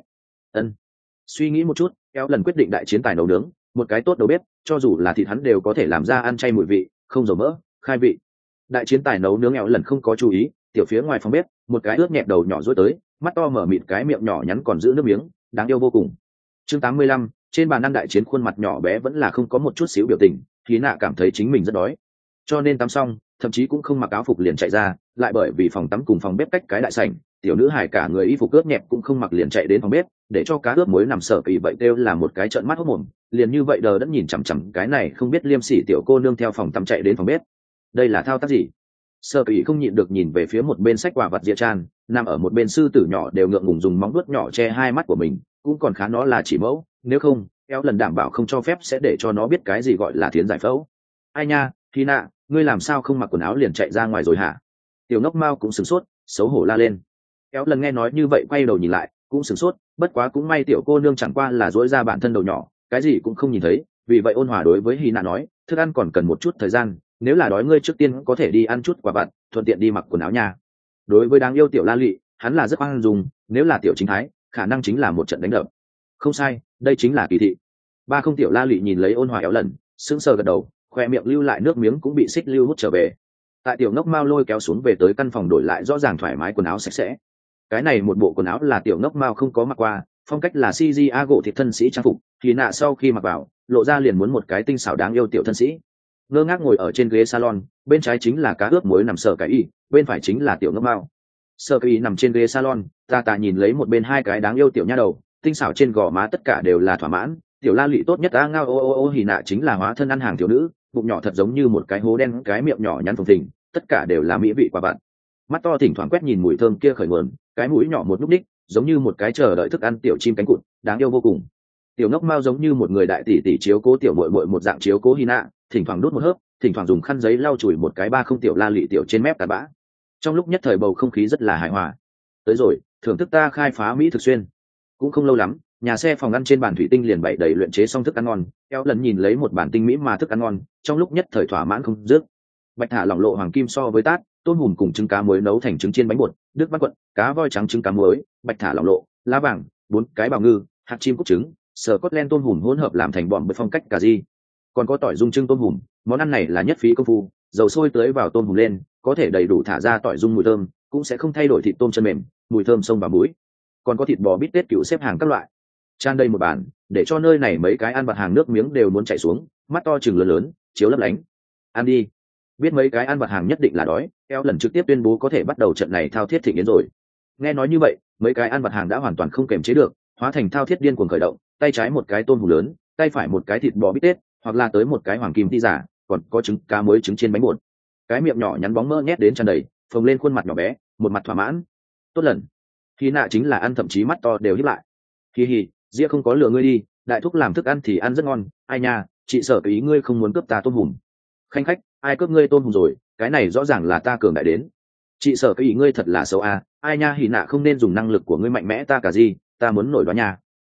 Suy nghĩ một chút, Eo lần quyết định đại chiến tài nấu nướng, một cái tốt đầu bếp cho dù là thịt hắn đều có thể làm ra ăn chay mùi vị, không dầu mỡ, khai vị. Đại chiến tài nấu nướng Eo lần không có chú ý, tiểu phía ngoài phòng bếp một cái ướt nhẹp đầu nhỏ dối tới, mắt to mở mịt, cái miệng nhỏ nhắn còn giữ nước miếng, đáng yêu vô cùng. Chương 85, trên bàn ăn đại chiến khuôn mặt nhỏ bé vẫn là không có một chút xíu biểu tình, Khí Nạ cảm thấy chính mình rất đói, cho nên tắm xong thậm chí cũng không mặc áo phục liền chạy ra, lại bởi vì phòng tắm cùng phòng bếp cách cái đại sảnh, tiểu nữ hải cả người y phục ướt nhẹp cũng không mặc liền chạy đến phòng bếp, để cho cá ướp muối nằm Sở Kỳ vậy kêu là một cái trợn mắt hốt mồm, liền như vậy đờ đẫn nhìn chằm chằm cái này không biết liêm sỉ tiểu cô nương theo phòng tắm chạy đến phòng bếp. Đây là thao tác gì? Sở Kỳ không nhịn được nhìn về phía một bên sách quả vật Diệp Tràn, nằm ở một bên sư tử nhỏ đều ngượng ngùng dùng móng vuốt nhỏ che hai mắt của mình, cũng còn khá nó là chỉ mẫu, nếu không Eo lần đảm bảo không cho phép sẽ để cho nó biết cái gì gọi là thiến giải phẫu. Ai nha, Khi Nạ, ngươi làm sao không mặc quần áo liền chạy ra ngoài rồi hả? Tiểu ngốc mao cũng sửng sốt, xấu hổ la lên. Eo lần nghe nói như vậy quay đầu nhìn lại, cũng sửng sốt, bất quá cũng may tiểu cô nương chẳng qua là dỗi ra bản thân đầu nhỏ, cái gì cũng không nhìn thấy, vì vậy ôn hòa đối với Hy Nạ nói, thức ăn còn cần một chút thời gian, nếu là đói ngươi trước tiên có thể đi ăn chút quả vặt, thuận tiện đi mặc quần áo nha. Đối với đáng yêu tiểu La Lị, hắn là rất khoan dung, nếu là tiểu chính thái, khả năng chính là một trận đánh đập. Không sai, đây chính là kỳ thị. Ba không, tiểu La Lị nhìn lấy ôn hòa Éo lần, sững sờ gật đầu, khoe miệng lưu lại nước miếng cũng bị xích lưu hút trở về. Tại tiểu ngốc mao lôi kéo xuống về tới căn phòng đổi lại rõ ràng thoải mái quần áo sạch sẽ. Cái này một bộ quần áo là tiểu ngốc mao không có mặc qua, phong cách là CGA gỗ thịt thân sĩ trang phục, thì nạ sau khi mặc vào lộ ra liền muốn một cái tinh xảo đáng yêu tiểu thân sĩ. Ngơ ngác ngồi ở trên ghế salon, bên trái chính là cá ướp muối nằm Sở Cái, bên phải chính là tiểu ngốc mao. Sở Cái nằm trên ghế salon, ta nhìn lấy một bên hai cái đáng yêu tiểu nha đầu, tinh xảo trên gò má tất cả đều là thỏa mãn. Tiểu La Lị tốt nhất á ngao ô Hì Nạ chính là hóa thân ăn hàng thiếu nữ, bụng nhỏ thật giống như một cái hố đen, cái miệng nhỏ nhắn phồng phình, tất cả đều là mỹ vị quả vặt. Mắt to thỉnh thoảng quét nhìn mùi thơm kia khởi nguồn, cái mũi nhỏ một núc ních, giống như một cái chờ đợi thức ăn tiểu chim cánh cụt, đáng yêu vô cùng. Tiểu ngốc mao giống như một người đại tỷ tỷ chiếu cố tiểu muội muội một dạng chiếu cố Hy Nạ, thỉnh thoảng đút một hớp, thỉnh thoảng dùng khăn giấy lau chùi một cái ba không tiểu La Lị tiểu trên mép tạt bã. Trong lúc nhất thời bầu không khí rất là hài hòa. Tới rồi, thưởng thức ta khai phá mỹ thực xuyên. Cũng không lâu lắm, nhà xe phòng ăn trên bàn thủy tinh liền bày đầy luyện chế xong thức ăn ngon. Eo lần nhìn lấy một bản tinh mỹ mà thức ăn ngon, trong lúc nhất thời thỏa mãn không dứt. Bạch thả lỏng lộ hoàng kim so với tát, tôm hùm cùng trứng cá muối nấu thành trứng chiên bánh bột, đức văn quận, cá voi trắng trứng cá muối, bạch thả lỏng lộ, lá vàng, 4 cái bào ngư, hạt chim cốt trứng, sờ cốt len tôm hùm hỗn hợp làm thành bỏm với phong cách cà ri. Còn có tỏi dung trưng tôm hùm, món ăn này là nhất phí công phu, dầu sôi tưới vào tôm hùm lên, có thể đầy đủ thả ra tỏi dung mùi thơm, cũng sẽ không thay đổi thịt tôm chân mềm, mùi thơm sông vào mũi. Còn có thịt bò bít tết cựu xếp hàng các loại, tràn đầy một bàn, để cho nơi này mấy cái ăn vặt hàng nước miếng đều muốn chảy xuống, mắt to chừng lớn lớn, chiếu lấp lánh. Ăn đi. Biết mấy cái ăn vặt hàng nhất định là đói, Eo lần trực tiếp tuyên bố có thể bắt đầu trận này thao thiết thịnh yến rồi. Nghe nói như vậy, mấy cái ăn vặt hàng đã hoàn toàn không kềm chế được, hóa thành thao thiết điên cuồng khởi động, tay trái một cái tôm hùm lớn, tay phải một cái thịt bò bít tết, hoặc là tới một cái hoàng kim ti giả, còn có trứng cá muối trứng chiên bánh bột. Cái miệng nhỏ nhắn bóng mỡ nhét đến tràn đầy, phồng lên khuôn mặt nhỏ bé, một mặt thỏa mãn. Tốt lần. Khi nạ chính là ăn thậm chí mắt to đều híp lại. Hi hi, Ria không có lừa ngươi đi, đại thúc làm thức ăn thì ăn rất ngon, ai nha, chị Sở ý ngươi không muốn cướp ta tôm hùm. Khanh khách, ai cướp ngươi tôm hùm rồi, cái này rõ ràng là ta cường đại đến. Chị Sở ý ngươi thật là xấu à, ai nha, Hỉ Nạ không nên dùng năng lực của ngươi mạnh mẽ ta cả gì, ta muốn nổi đó nha.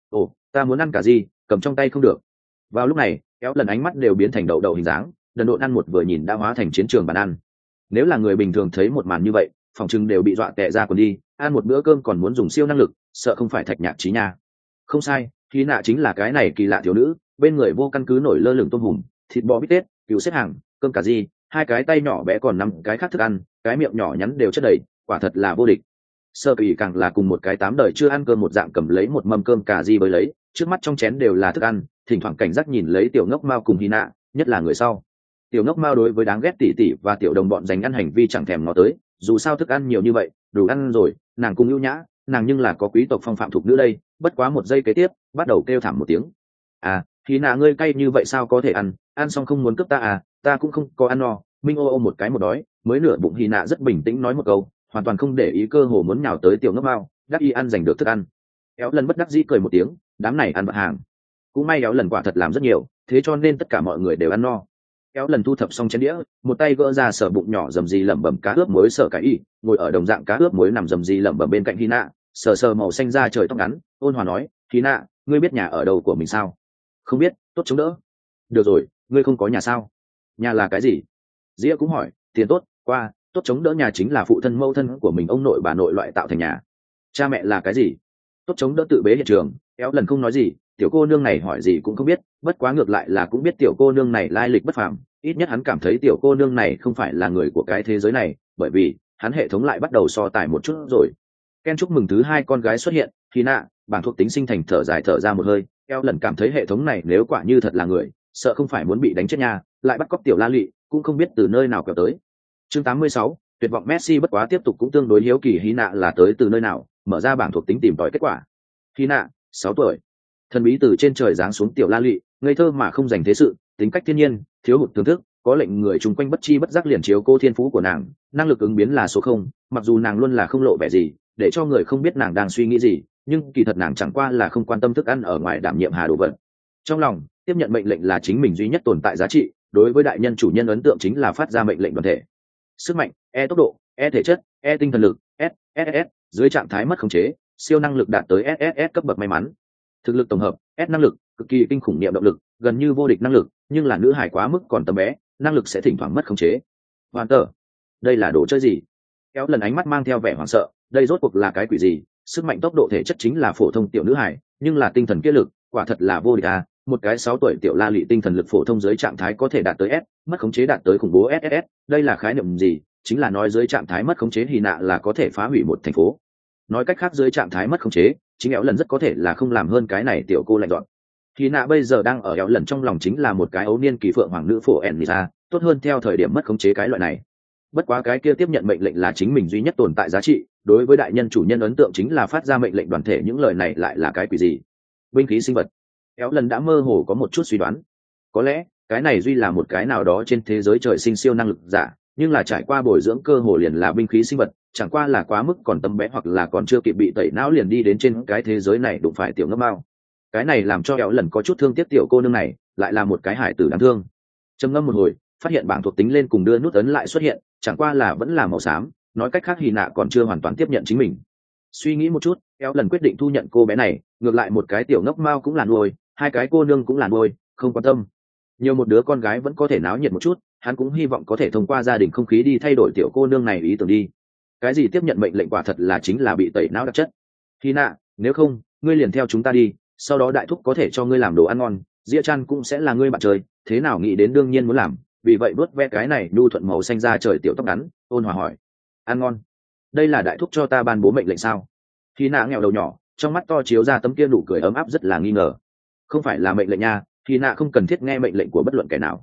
ồ, ta muốn ăn cả gì, cầm trong tay không được. Vào lúc này kéo lần ánh mắt đều biến thành đậu đậu hình dáng, đần độn ăn một vừa nhìn đã hóa thành chiến trường bàn ăn. Nếu là người bình thường thấy một màn như vậy phòng chừng đều bị dọa tè ra quần đi, ăn một bữa cơm còn muốn dùng siêu năng lực, sợ không phải thạch nhạc trí nha. Không sai, Hy Nạ chính là cái này kỳ lạ thiếu nữ, bên người vô căn cứ nổi lơ lửng tôm hùm, thịt bò bít tết, cứu xếp hàng, cơm cả gì, hai cái tay nhỏ bé còn năm cái khác thức ăn, cái miệng nhỏ nhắn đều chất đầy, quả thật là vô địch. Sơ Kỳ càng là cùng một cái 8 đời chưa ăn cơm một dạng cầm lấy một mâm cơm cả gì bới lấy, trước mắt trong chén đều là thức ăn, thỉnh thoảng cảnh giác nhìn lấy tiểu ngốc mao cùng Hy Nạ, nhất là người sau. Tiểu ngốc mao đối với đáng ghét tỷ tỷ và tiểu đồng bọn dành ăn hành vi chẳng thèm ngó tới, dù sao thức ăn nhiều như vậy đủ ăn rồi, nàng cùng ưu nhã, nàng nhưng là có quý tộc phong phạm thuộc nữ đây. Bất quá một giây kế tiếp bắt đầu kêu thảm một tiếng. À, Hy Nạ ngươi cay như vậy sao có thể ăn xong không muốn cướp ta à, ta cũng không có ăn no. Minh ô ô một cái một đói, mới nửa bụng Hy Nạ rất bình tĩnh nói một câu, hoàn toàn không để ý cơ hồ muốn nhào tới tiểu ngốc mao, đắc y ăn giành được thức ăn. Éo lần bất đắc dĩ cười một tiếng, đám này ăn vặt hàng. Cũng may Éo lần quả thật làm rất nhiều, thế cho nên tất cả mọi người đều ăn no. Éo lần thu thập xong chén đĩa, một tay gỡ ra sở bụng nhỏ dầm gì lẩm bẩm cá ướp muối sở cái y, ngồi ở đồng dạng cá ướp muối nằm dầm gì lẩm bẩm bên cạnh Hy Nạ, sờ sờ màu xanh da trời tóc ngắn, ôn hòa nói, Hy Nạ, ngươi biết nhà ở đâu của mình sao? Không biết, tốt chống đỡ. Được rồi, ngươi không có nhà sao? Nhà là cái gì? Dĩa cũng hỏi, tiền tốt, qua, tốt chống đỡ nhà chính là phụ thân mẫu thân của mình ông nội bà nội loại tạo thành nhà. Cha mẹ là cái gì? Tốt chống đỡ tự bế hiện trường. Éo lần không nói gì, tiểu cô nương này hỏi gì cũng không biết, bất quá ngược lại là cũng biết tiểu cô nương này lai lịch bất phàm, ít nhất hắn cảm thấy tiểu cô nương này không phải là người của cái thế giới này, bởi vì hắn hệ thống lại bắt đầu so tài một chút rồi. Ken chúc mừng thứ 2 con gái xuất hiện, Hy Nạ, bảng thuộc tính sinh thành thở dài thở ra một hơi, eo lần cảm thấy hệ thống này nếu quả như thật là người, sợ không phải muốn bị đánh chết nha, lại bắt cóc tiểu La Lị, cũng không biết từ nơi nào kéo tới. Chương 86, tuyệt vọng Messi bất quá tiếp tục cũng tương đối hiếu kỳ Hy Nạ là tới từ nơi nào, mở ra bảng thuộc tính tìm tòi kết quả. Hy Nạ, 6 tuổi. Thần bí từ trên trời giáng xuống tiểu La Lị, ngây thơ mà không dành thế sự, tính cách thiên nhiên, thiếu hụt thưởng thức, có lệnh người chung quanh bất chi bất giác liền chiếu cô thiên phú của nàng, năng lực ứng biến là số 0, mặc dù nàng luôn là không lộ vẻ gì, để cho người không biết nàng đang suy nghĩ gì, nhưng kỳ thật nàng chẳng qua là không quan tâm thức ăn ở ngoài đảm nhiệm hà đồ vật. Trong lòng, tiếp nhận mệnh lệnh là chính mình duy nhất tồn tại giá trị, đối với đại nhân chủ nhân ấn tượng chính là phát ra mệnh lệnh đoàn thể. Sức mạnh, E tốc độ, E thể chất, E tinh thần lực, SSS, dưới trạng thái mất khống chế, siêu năng lực đạt tới SSS cấp bậc may mắn. Thực lực tổng hợp, S năng lực, cực kỳ kinh khủng niệm động lực, gần như vô địch năng lực, nhưng là nữ hải quá mức còn tầm bé, năng lực sẽ thỉnh thoảng mất khống chế. Hoàn tờ, đây là đồ chơi gì? Kéo lần ánh mắt mang theo vẻ hoảng sợ, đây rốt cuộc là cái quỷ gì? Sức mạnh tốc độ thể chất chính là phổ thông tiểu nữ hải, nhưng là tinh thần kia lực, quả thật là vô địch à, một cái 6 tuổi tiểu La Lị tinh thần lực phổ thông dưới trạng thái có thể đạt tới S, mất khống chế đạt tới khủng bố SSS, đây là khái niệm gì? Chính là nói dưới trạng thái mất khống chế Hy Nạ là có thể phá hủy một thành phố. Nói cách khác dưới trạng thái mất khống chế, chính Éo lần rất có thể là không làm hơn cái này tiểu cô lạnh dọn. Hy Nạ bây giờ đang ở Éo lần trong lòng chính là một cái ấu niên kỳ phượng hoàng nữ phổ Enisa, tốt hơn theo thời điểm mất khống chế cái loại này. Bất quá cái kia tiếp nhận mệnh lệnh là chính mình duy nhất tồn tại giá trị, đối với đại nhân chủ nhân ấn tượng chính là phát ra mệnh lệnh đoàn thể, những lời này lại là cái quỷ gì? Binh khí sinh vật. Éo lần đã mơ hồ có một chút suy đoán, có lẽ cái này duy là một cái nào đó trên thế giới trời sinh siêu năng lực giả, nhưng là trải qua bồi dưỡng cơ hồ liền là binh khí sinh vật, chẳng qua là quá mức còn tấm bé hoặc là còn chưa kịp bị tẩy não liền đi đến trên cái thế giới này đụng phải tiểu ngốc mao. Cái này làm cho Éo lần có chút thương tiếc tiểu cô nương này, lại là một cái hải tử đáng thương. Trầm ngâm một hồi, phát hiện bảng thuộc tính lên cùng đưa nút ấn lại xuất hiện, chẳng qua là vẫn là màu xám, nói cách khác Hy Nạ còn chưa hoàn toàn tiếp nhận chính mình. Suy nghĩ một chút, Éo lần quyết định thu nhận cô bé này, ngược lại một cái tiểu ngốc mao cũng là nuôi, hai cái cô nương cũng là nuôi, không quan tâm. Nhiều một đứa con gái vẫn có thể náo nhiệt một chút, hắn cũng hy vọng có thể thông qua gia đình không khí đi thay đổi tiểu cô nương này ý tưởng đi. Cái gì tiếp nhận mệnh lệnh quả thật là chính là bị tẩy não đặc chất. Hy Nạ, nếu không, ngươi liền theo chúng ta đi, sau đó đại thúc có thể cho ngươi làm đồ ăn ngon, Dĩa Chan cũng sẽ là ngươi bạn chơi, thế nào nghĩ đến đương nhiên muốn làm, vì vậy đuốt ve cái này nhu thuận màu xanh da trời tiểu tóc ngắn, ôn hòa hỏi, ăn ngon, đây là đại thúc cho ta ban bố mệnh lệnh sao? Hy Nạ nghèo đầu nhỏ, trong mắt to chiếu ra tấm kia nụ cười ấm áp rất là nghi ngờ. Không phải là mệnh lệnh nha, Hy Nạ không cần thiết nghe mệnh lệnh của bất luận kẻ nào,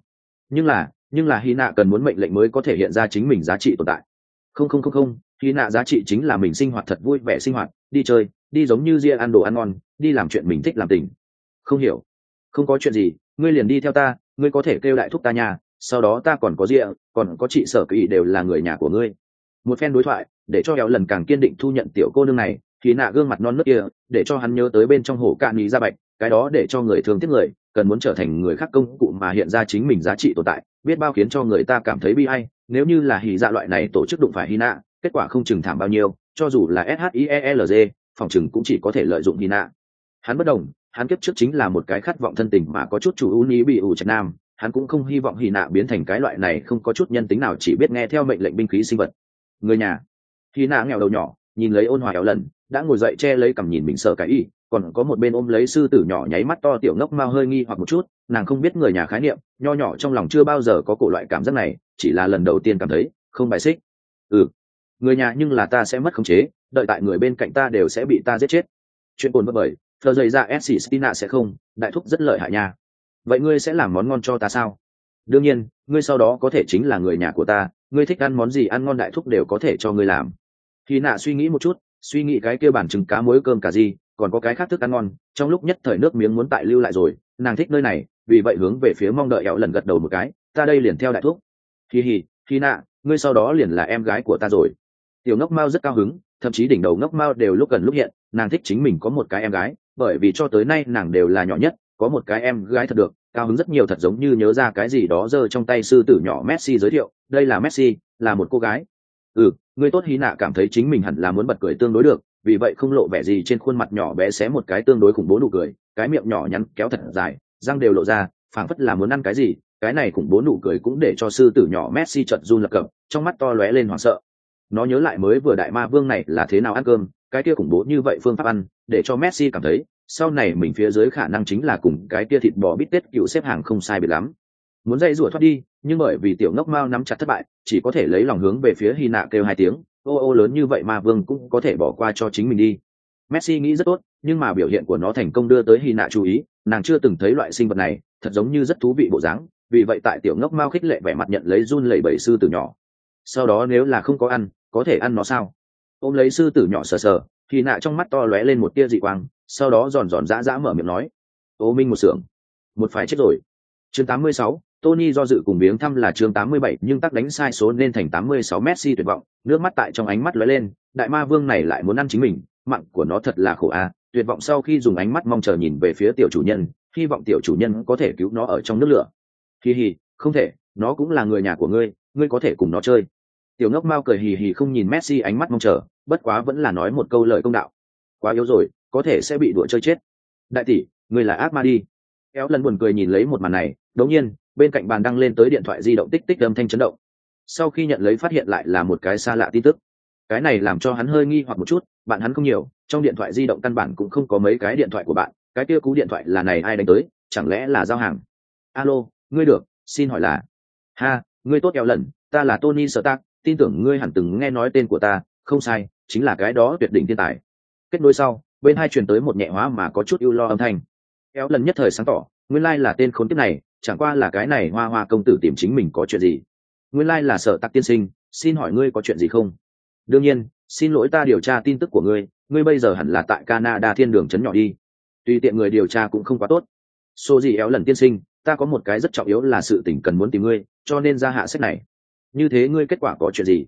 nhưng là Hy Nạ cần muốn mệnh lệnh mới có thể hiện ra chính mình giá trị tồn tại. Không, Hy Nạ giá trị chính là mình sinh hoạt thật vui vẻ sinh hoạt, đi chơi, đi giống như Ria ăn đồ ăn ngon, đi làm chuyện mình thích làm tình. Không hiểu, không có chuyện gì, ngươi liền đi theo ta, ngươi có thể kêu đại thúc ta nhà, sau đó ta còn có Ria, còn có chị Sở Kỳ đều là người nhà của ngươi. Một phen đối thoại để cho Éo lần càng kiên định thu nhận tiểu cô nương này. Hy Nạ gương mặt non nớt kia để cho hắn nhớ tới bên trong hổ cạn nhí ra bạch, cái đó để cho người thương tiếc người, cần muốn trở thành người khác công cụ mà hiện ra chính mình giá trị tồn tại, biết bao khiến cho người ta cảm thấy bi ai. Nếu như là Hỉ Dạ loại này tổ chức đụng phải Hy Nạ, kết quả không chừng thảm bao nhiêu, cho dù là SHIELZ, phòng chừng cũng chỉ có thể lợi dụng Hy Nạ. Hắn bất đồng, hắn kiếp trước chính là một cái khát vọng thân tình mà có chút chủ ưu ý bị ủ trạch nam, hắn cũng không hy vọng hy nạ biến thành cái loại này không có chút nhân tính nào chỉ biết nghe theo mệnh lệnh binh khí sinh vật. Người nhà. Hy nạ nghèo đầu nhỏ, nhìn lấy ôn hòa éo lần, đã ngồi dậy che lấy cằm nhìn mình sợ cái y, còn có một bên ôm lấy sư tử nhỏ nháy mắt to tiểu ngốc mau hơi nghi hoặc một chút, nàng không biết người nhà khái niệm, nho nhỏ trong lòng chưa bao giờ có cổ loại cảm giác này, chỉ là lần đầu tiên cảm thấy không bài xích. Người nhà nhưng là ta sẽ mất khống chế, đợi tại người bên cạnh ta đều sẽ bị ta giết chết. Chuyện buồn bởi phờ dày ra Essie Stina sẽ không, đại thúc rất lợi hại nha. Vậy ngươi sẽ làm món ngon cho ta sao? Đương nhiên, ngươi sau đó có thể chính là người nhà của ta, ngươi thích ăn món gì ăn ngon đại thúc đều có thể cho ngươi làm. Khi nạ suy nghĩ một chút, suy nghĩ cái kia bản trứng cá muối cơm cả gì, còn có cái khác thức ăn ngon, trong lúc nhất thời nước miếng muốn tại lưu lại rồi, nàng thích nơi này, vì vậy hướng về phía mong đợi éo lần gật đầu một cái, ta đây liền theo đại thúc. Khi nạ, ngươi sau đó liền là em gái của ta rồi. Tiểu ngốc mao rất cao hứng, thậm chí đỉnh đầu ngốc mao đều lúc gần lúc hiện, nàng thích chính mình có một cái em gái, bởi vì cho tới nay nàng đều là nhỏ nhất, có một cái em gái thật được, cao hứng rất nhiều, thật giống như nhớ ra cái gì đó giơ trong tay sư tử nhỏ Messi giới thiệu, đây là Messi, là một cô gái. Người tốt. Hy nạ cảm thấy chính mình hẳn là muốn bật cười tương đối được, vì vậy không lộ vẻ gì, trên khuôn mặt nhỏ bé xé một cái tương đối khủng bố nụ cười, cái miệng nhỏ nhắn kéo thật dài, răng đều lộ ra, phảng phất là muốn ăn cái gì. Cái này khủng bố nụ cười cũng để cho sư tử nhỏ Messi chợt run lập cập, trong mắt to lóe lên hoảng sợ. Nó nhớ lại mới vừa đại ma vương này là thế nào ăn cơm, cái kia khủng bố như vậy phương pháp ăn, để cho Messi cảm thấy sau này mình phía dưới khả năng chính là cùng cái kia thịt bò bít tết cựu xếp hàng không sai biệt lắm. Muốn dây rủa thoát đi, nhưng bởi vì tiểu ngốc mao nắm chặt thất bại, chỉ có thể lấy lòng hướng về phía Hy nạ kêu hai tiếng, ô ô lớn như vậy ma vương cũng có thể bỏ qua cho chính mình đi. Messi nghĩ rất tốt, nhưng mà biểu hiện của nó thành công đưa tới Hy nạ chú ý, nàng chưa từng thấy loại sinh vật này, thật giống như rất thú vị bộ dáng, vì vậy tại tiểu ngốc mao khích lệ vẻ mặt nhận lấy run lẩy bẩy sư tử nhỏ. Sau đó nếu là không có ăn, có thể ăn nó sao? Ôm lấy sư tử nhỏ sờ sờ, Hy nạ trong mắt to lóe lên một tia dị quang, sau đó giòn giòn dã dã mở miệng nói, ô minh một sưởng, một phải chết rồi. Chương 86, Tony do dự cùng viếng thăm là chương 87, nhưng tắc đánh sai số nên thành 86. Messi tuyệt vọng, nước mắt tại trong ánh mắt lóe lên, đại ma vương này lại muốn ăn chính mình, mạng của nó thật là khổ a. Tuyệt vọng sau khi dùng ánh mắt mong chờ nhìn về phía tiểu chủ nhân, hy vọng tiểu chủ nhân có thể cứu nó ở trong nước lửa. Không thể, nó cũng là người nhà của ngươi, ngươi có thể cùng nó chơi. Tiểu ngốc mao cười hì hì không nhìn Messi ánh mắt mong chờ, bất quá vẫn là nói một câu lời công đạo. Quá yếu rồi, có thể sẽ bị đùa chơi chết. Đại tỷ, ngươi là ác ma đi. Kéo lần buồn cười nhìn lấy một màn này, đột nhiên bên cạnh bàn đăng lên tới điện thoại di động tích tích âm thanh chấn động. Sau khi nhận lấy phát hiện lại là một cái xa lạ tin tức, cái này làm cho hắn hơi nghi hoặc một chút. Bạn hắn không nhiều, trong điện thoại di động căn bản cũng không có mấy cái điện thoại của bạn, cái kia cú điện thoại là này ai đánh tới, chẳng lẽ là giao hàng? Alo, ngươi được, xin hỏi là? Ngươi tốt kéo lần, ta là Tony Stark, tin tưởng ngươi hẳn từng nghe nói tên của ta, không sai, chính là cái đó tuyệt đỉnh thiên tài. Kết nối sau, bên hai truyền tới một nhẹ hóa mà có chút ưu lo âm thanh. Kéo lần nhất thời sáng tỏ, nguyên lai là tên khốn kiếp này, chẳng qua là cái này hoa hoa công tử tìm chính mình có chuyện gì. Nguyên lai là Sở Tạc tiên sinh, xin hỏi ngươi có chuyện gì không? Đương nhiên, xin lỗi ta điều tra tin tức của ngươi, ngươi bây giờ hẳn là tại Canada thiên đường trấn nhỏ đi. Tùy tiện người điều tra cũng không quá tốt. Số gì éo lần tiên sinh, ta có một cái rất trọng yếu là sự tình cần muốn tìm ngươi, cho nên ra hạ sách này. Như thế ngươi kết quả có chuyện gì?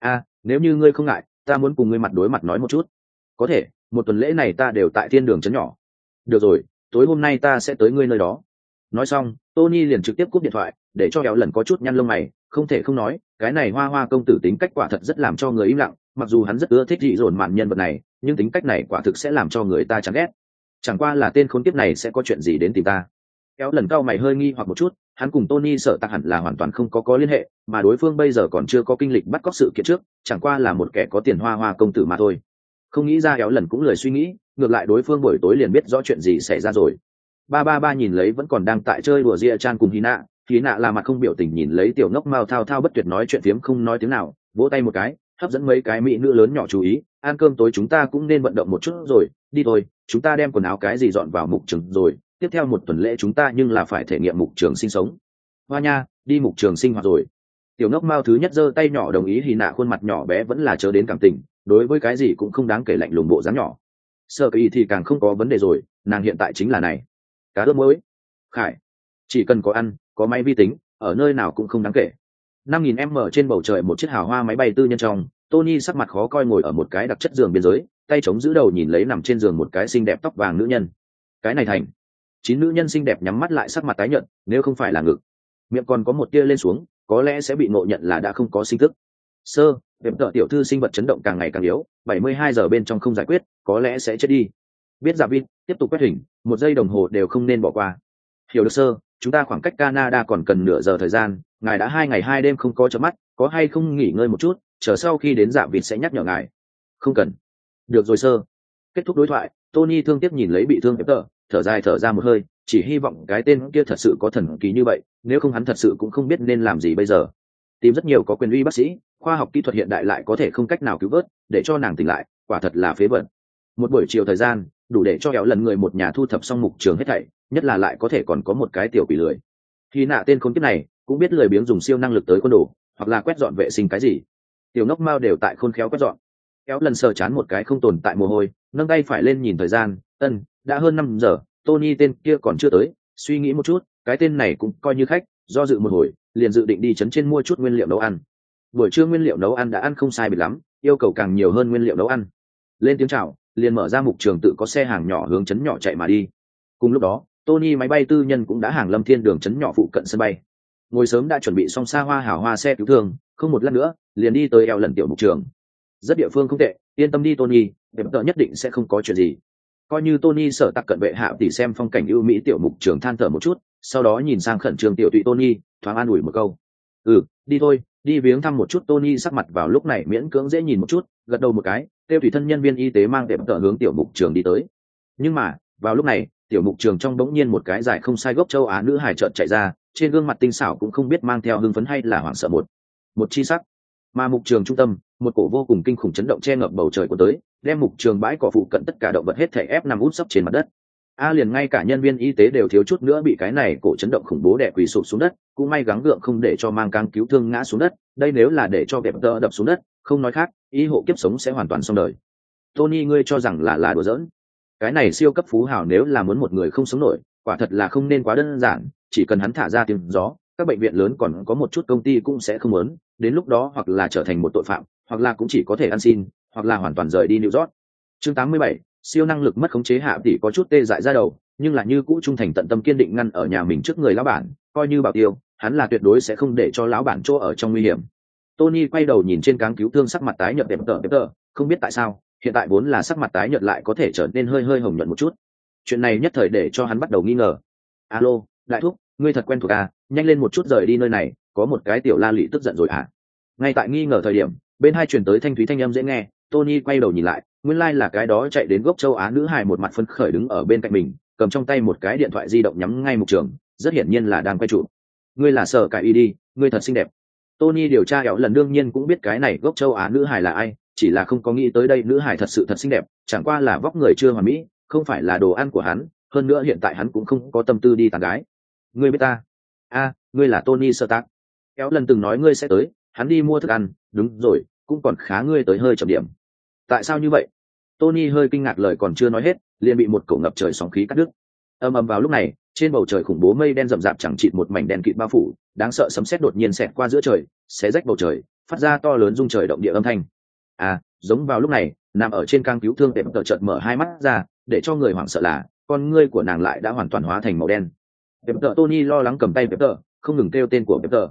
Nếu như ngươi không ngại, ta muốn cùng ngươi mặt đối mặt nói một chút. Có thể, một tuần lễ này ta đều tại thiên đường trấn nhỏ. Được rồi, tối hôm nay ta sẽ tới ngươi nơi đó. Nói xong, Tony liền trực tiếp cúp điện thoại, để cho éo lần có chút nhăn lông mày, không thể không nói, cái này hoa hoa công tử tính cách quả thật rất làm cho người im lặng, mặc dù hắn rất ưa thích dị dồn mạn nhân vật này, nhưng tính cách này quả thực sẽ làm cho người ta chán ghét. Chẳng qua là tên khốn kiếp này sẽ có chuyện gì đến tìm ta. Éo lần cau mày hơi nghi hoặc một chút, hắn cùng Tony sợ tặc hẳn là hoàn toàn không có liên hệ, mà đối phương bây giờ còn chưa có kinh lịch bắt cóc sự kiện trước, chẳng qua là một kẻ có tiền hoa hoa công tử mà thôi. Không nghĩ ra éo lần cũng lười suy nghĩ, ngược lại đối phương buổi tối liền biết rõ chuyện gì xảy ra rồi. Ba nhìn lấy vẫn còn đang tại chơi đùa ria chan cùng Hy nạ là mặt không biểu tình nhìn lấy tiểu ngốc mao thao thao bất tuyệt nói chuyện phiếm không nói tiếng nào, vỗ tay một cái, hấp dẫn mấy cái mỹ nữ lớn nhỏ chú ý. Ăn cơm tối chúng ta cũng nên vận động một chút rồi, đi thôi, chúng ta đem quần áo cái gì dọn vào mục trường rồi, tiếp theo một tuần lễ chúng ta nhưng là phải thể nghiệm mục trường sinh sống. Hoa nha, đi mục trường sinh hoạt rồi. Tiểu ngốc mao thứ nhất giơ tay nhỏ đồng ý. Hy nạ khuôn mặt nhỏ bé vẫn là chớ đến cảm tình, đối với cái gì cũng không đáng kể, lạnh lùng bộ dáng nhỏ. Sợ kỳ thì càng không có vấn đề rồi, nàng hiện tại chính là này, cá ướp muối. Khải, chỉ cần có ăn, có máy vi tính, ở nơi nào cũng không đáng kể. 5000m trên bầu trời một chiếc hào hoa máy bay tư nhân trong, Tony sắc mặt khó coi ngồi ở một cái đặc chất giường biên giới, tay chống giữ đầu nhìn lấy nằm trên giường một cái xinh đẹp tóc vàng nữ nhân. Cái này thành 9 nữ nhân xinh đẹp nhắm mắt lại, sắc mặt tái nhợt, nếu không phải là ngực, miệng còn có một tia lên xuống, có lẽ sẽ bị ngộ nhận là đã không có sinh thức. Đẹp tợ tiểu thư sinh vật chấn động càng ngày càng yếu, 72 giờ bên trong không giải quyết, có lẽ sẽ chết đi. Biết dạ vịt, tiếp tục quét hình, 1 giây đồng hồ đều không nên bỏ qua. Hiểu được sơ, chúng ta khoảng cách Canada còn cần nửa giờ thời gian, ngài đã 2 ngày 2 đêm không có chớp mắt, có hay không nghỉ ngơi một chút, chờ sau khi đến dạ vịt sẽ nhắc nhở ngài. Không cần. Được rồi sơ. Kết thúc đối thoại, Tony thương tiếc nhìn lấy bị thương Peter, thở dài thở ra một hơi, chỉ hy vọng cái tên kia thật sự có thần kỳ như vậy, nếu không hắn thật sự cũng không biết nên làm gì bây giờ. Tìm rất nhiều có quyền uy bác sĩ, khoa học kỹ thuật hiện đại lại có thể không cách nào cứu vớt, để cho nàng tỉnh lại, quả thật là phế vật. Một buổi chiều thời gian, đủ để cho kéo lần người một nhà thu thập xong mục trường hết thảy, nhất là lại có thể còn có một cái tiểu quỷ lười. Khi nạ tên khốn kiếp này, cũng biết lười biếng dùng siêu năng lực tới quân đồ, hoặc là quét dọn vệ sinh cái gì. Tiểu ngốc mao đều tại khôn khéo quét dọn. Kéo lần sờ chán một cái không tồn tại mồ hôi, nâng tay phải lên nhìn thời gian, đã hơn 5 giờ, Tony tên kia còn chưa tới, suy nghĩ một chút, cái tên này cũng coi như khách, do dự một hồi, liền dự định đi trấn trên mua chút nguyên liệu nấu ăn. Buổi trưa nguyên liệu nấu ăn đã ăn không sai biệt lắm, yêu cầu càng nhiều hơn nguyên liệu nấu ăn. Lên tiếng chào, liền mở ra mục trường tự có xe hàng nhỏ hướng trấn nhỏ chạy mà đi. Cùng lúc đó, Tony máy bay tư nhân cũng đã hàng lâm thiên đường trấn nhỏ phụ cận sân bay. Ngồi sớm đã chuẩn bị xong xa hoa hào hoa xe cứu thương, không một lát nữa, liền đi tới eo lần tiểu mục trường. Rất địa phương không tệ, yên tâm đi Tony, em tợ nhất định sẽ không có chuyện gì. Coi như Tony sở tặc cận vệ hạ tỉ xem phong cảnh ưu mỹ tiểu mục trường than thở một chút, sau đó nhìn sang khẩn trương tiểu tụy Tony, thoáng an ủi một câu. Đi thôi, đi viếng thăm một chút. Tony sắc mặt vào lúc này miễn cưỡng dễ nhìn một chút, gật đầu một cái, kêu thủy thân nhân viên y tế mang em tợ hướng tiểu mục trường đi tới. Nhưng mà, vào lúc này, tiểu mục trường trong bỗng nhiên một cái dài không sai gốc châu Á nữ hài trợn chạy ra, trên gương mặt tinh xảo cũng không biết mang theo hưng phấn hay là hoảng sợ một chi sắc. Mà mục trường trung tâm, một cổ vô cùng kinh khủng chấn động che ngập bầu trời của tới, đem mục trường bãi cỏ phụ cận tất cả động vật hết thảy ép nằm úp sấp trên mặt đất. Liền ngay cả nhân viên y tế đều thiếu chút nữa bị cái này cổ chấn động khủng bố đè quỳ sụp xuống đất, cũng may gắng gượng không để cho mang cáng cứu thương ngã xuống đất, đây nếu là để cho kẹp tơ đập xuống đất, không nói khác, y hộ kiếp sống sẽ hoàn toàn xong đời. Tony, ngươi cho rằng là đùa giỡn? Cái này siêu cấp phú hào nếu là muốn một người không sống nổi, quả thật là không nên quá đơn giản, chỉ cần hắn thả ra tiếng gió, các bệnh viện lớn còn có một chút công ty cũng sẽ không muốn, đến lúc đó hoặc là trở thành một tội phạm, hoặc là cũng chỉ có thể ăn xin, hoặc là hoàn toàn rời đi New York. Chương 87, siêu năng lực mất khống chế hạ tỷ có chút tê dại ra đầu, nhưng là như cũ trung thành tận tâm kiên định ngăn ở nhà mình trước người lão bản, coi như bảo tiêu, hắn là tuyệt đối sẽ không để cho lão bản chỗ ở trong nguy hiểm. Tony quay đầu nhìn trên cáng cứu thương sắc mặt tái nhợt đẹp tờ, không biết tại sao, hiện tại vốn là sắc mặt tái nhợt lại có thể trở nên hơi hơi hồng nhuận một chút. Chuyện này nhất thời để cho hắn bắt đầu nghi ngờ. Alo, đại thúc, ngươi thật quen thuộc à, nhanh lên một chút rời đi nơi này, có một cái tiểu la lị tức giận rồi à. Ngay tại nghi ngờ thời điểm, bên hai truyền tới thanh thúy thanh âm dễ nghe, Tony quay đầu nhìn lại, nguyên lai là cái đó chạy đến gốc châu Á nữ hài một mặt phấn khởi đứng ở bên cạnh mình, cầm trong tay một cái điện thoại di động nhắm ngay mục trường, rất hiển nhiên là đang quay chụp. Ngươi là Sở Cải Y đi, ngươi thật xinh đẹp. Tony điều tra lần đương nhiên cũng biết cái này gốc châu Á nữ hài là ai, chỉ là không có nghĩ tới đây nữ hài thật sự thật xinh đẹp, chẳng qua là vóc người chưa hoàn mỹ, không phải là đồ ăn của hắn, hơn nữa hiện tại hắn cũng không có tâm tư đi tán gái. Ngươi biết ta? Ngươi là Tony Stark. Kéo lần từng nói ngươi sẽ tới, hắn đi mua thức ăn, đúng rồi, cũng còn khá ngươi tới hơi chậm điểm. Tại sao như vậy? Tony hơi kinh ngạc lời còn chưa nói hết, liền bị một cổ ngập trời sóng khí cắt đứt. Ầm ầm vào lúc này, trên bầu trời khủng bố mây đen rậm rạp chẳng chịt một mảnh đen kịt bao phủ, đáng sợ sấm sét đột nhiên xẹt qua giữa trời, xé rách bầu trời, phát ra to lớn rung trời động địa âm thanh. Giống vào lúc này, nằm ở trên cang cứu thương tệp tờ chợt mở hai mắt ra, để cho người hoảng sợ là con ngươi của nàng lại đã hoàn toàn hóa thành màu đen. Tệp tờ Tony lo lắng cầm tay tệp tờ, không ngừng kêu tên của tệp tờ.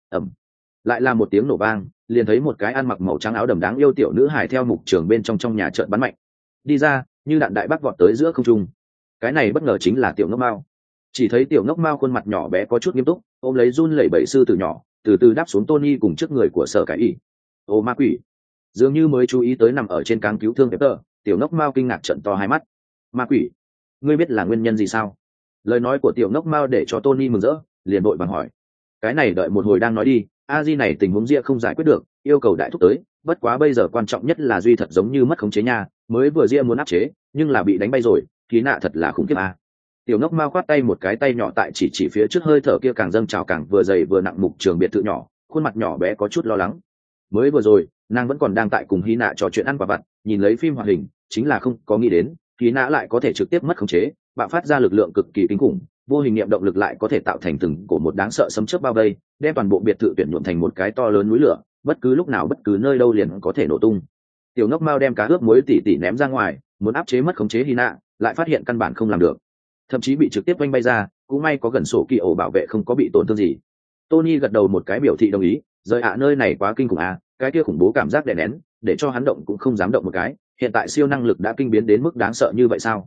Lại là một tiếng nổ vang, liền thấy một cái ăn mặc màu trắng áo đầm đáng yêu tiểu nữ hài theo mục trường bên trong nhà chợt bắn mạnh đi ra, như đạn đại bác vọt tới giữa không trung. Cái này bất ngờ chính là tiểu ngốc mao. Chỉ thấy tiểu ngốc mao khuôn mặt nhỏ bé có chút nghiêm túc, ôm lấy run lẩy bẩy sư tử nhỏ, từ từ đáp xuống Tony cùng trước người của Sở Cải Y. Ô ma quỷ! Dường như mới chú ý tới nằm ở trên cáng cứu thương Peter, tiểu ngốc mao kinh ngạc trợn to hai mắt. Ma quỷ! Ngươi biết là nguyên nhân gì sao? Lời nói của tiểu ngốc mao để cho Tony mừng rỡ, liền vội vàng hỏi. Cái này đợi một hồi đang nói đi, Di này tình huống ria không giải quyết được, yêu cầu đại thúc tới, bất quá bây giờ quan trọng nhất là duy thật giống như mất khống chế nha, mới vừa ria muốn áp chế, nhưng là bị đánh bay rồi, khí nạ thật là khủng khiếp à. Tiểu ngốc mao khoát tay một cái tay nhỏ tại chỉ phía trước hơi thở kia càng dâng trào càng vừa dày vừa nặng mục trường biệt thự nhỏ, khuôn mặt nhỏ bé có chút lo lắng. Mới vừa rồi, nàng vẫn còn đang tại cùng Hy nạ trò chuyện ăn quả vặt, nhìn lấy phim hoạt hình, chính là không có nghĩ đến, Hy nạ lại có thể trực tiếp mất khống chế, bạo phát ra lực lượng cực kỳ kinh khủng, vô hình niệm động lực lại có thể tạo thành từng của một đáng sợ sấm chớp bao vây, đem toàn bộ biệt thự tuyển nhuộm thành một cái to lớn núi lửa, bất cứ lúc nào bất cứ nơi đâu liền có thể nổ tung. Tiểu ngốc mao đem cá ướp muối tỉ ném ra ngoài, muốn áp chế mất khống chế Hy nạ, lại phát hiện căn bản không làm được, thậm chí bị trực tiếp oanh bay ra, cũng may có gần sổ kỳ ổ bảo vệ không có bị tổn thương gì. Tony gật đầu một cái biểu thị đồng ý, rời nơi này quá kinh khủng cái kia khủng bố cảm giác đè nén, để cho hắn động cũng không dám động một cái, hiện tại siêu năng lực đã kinh biến đến mức đáng sợ như vậy sao?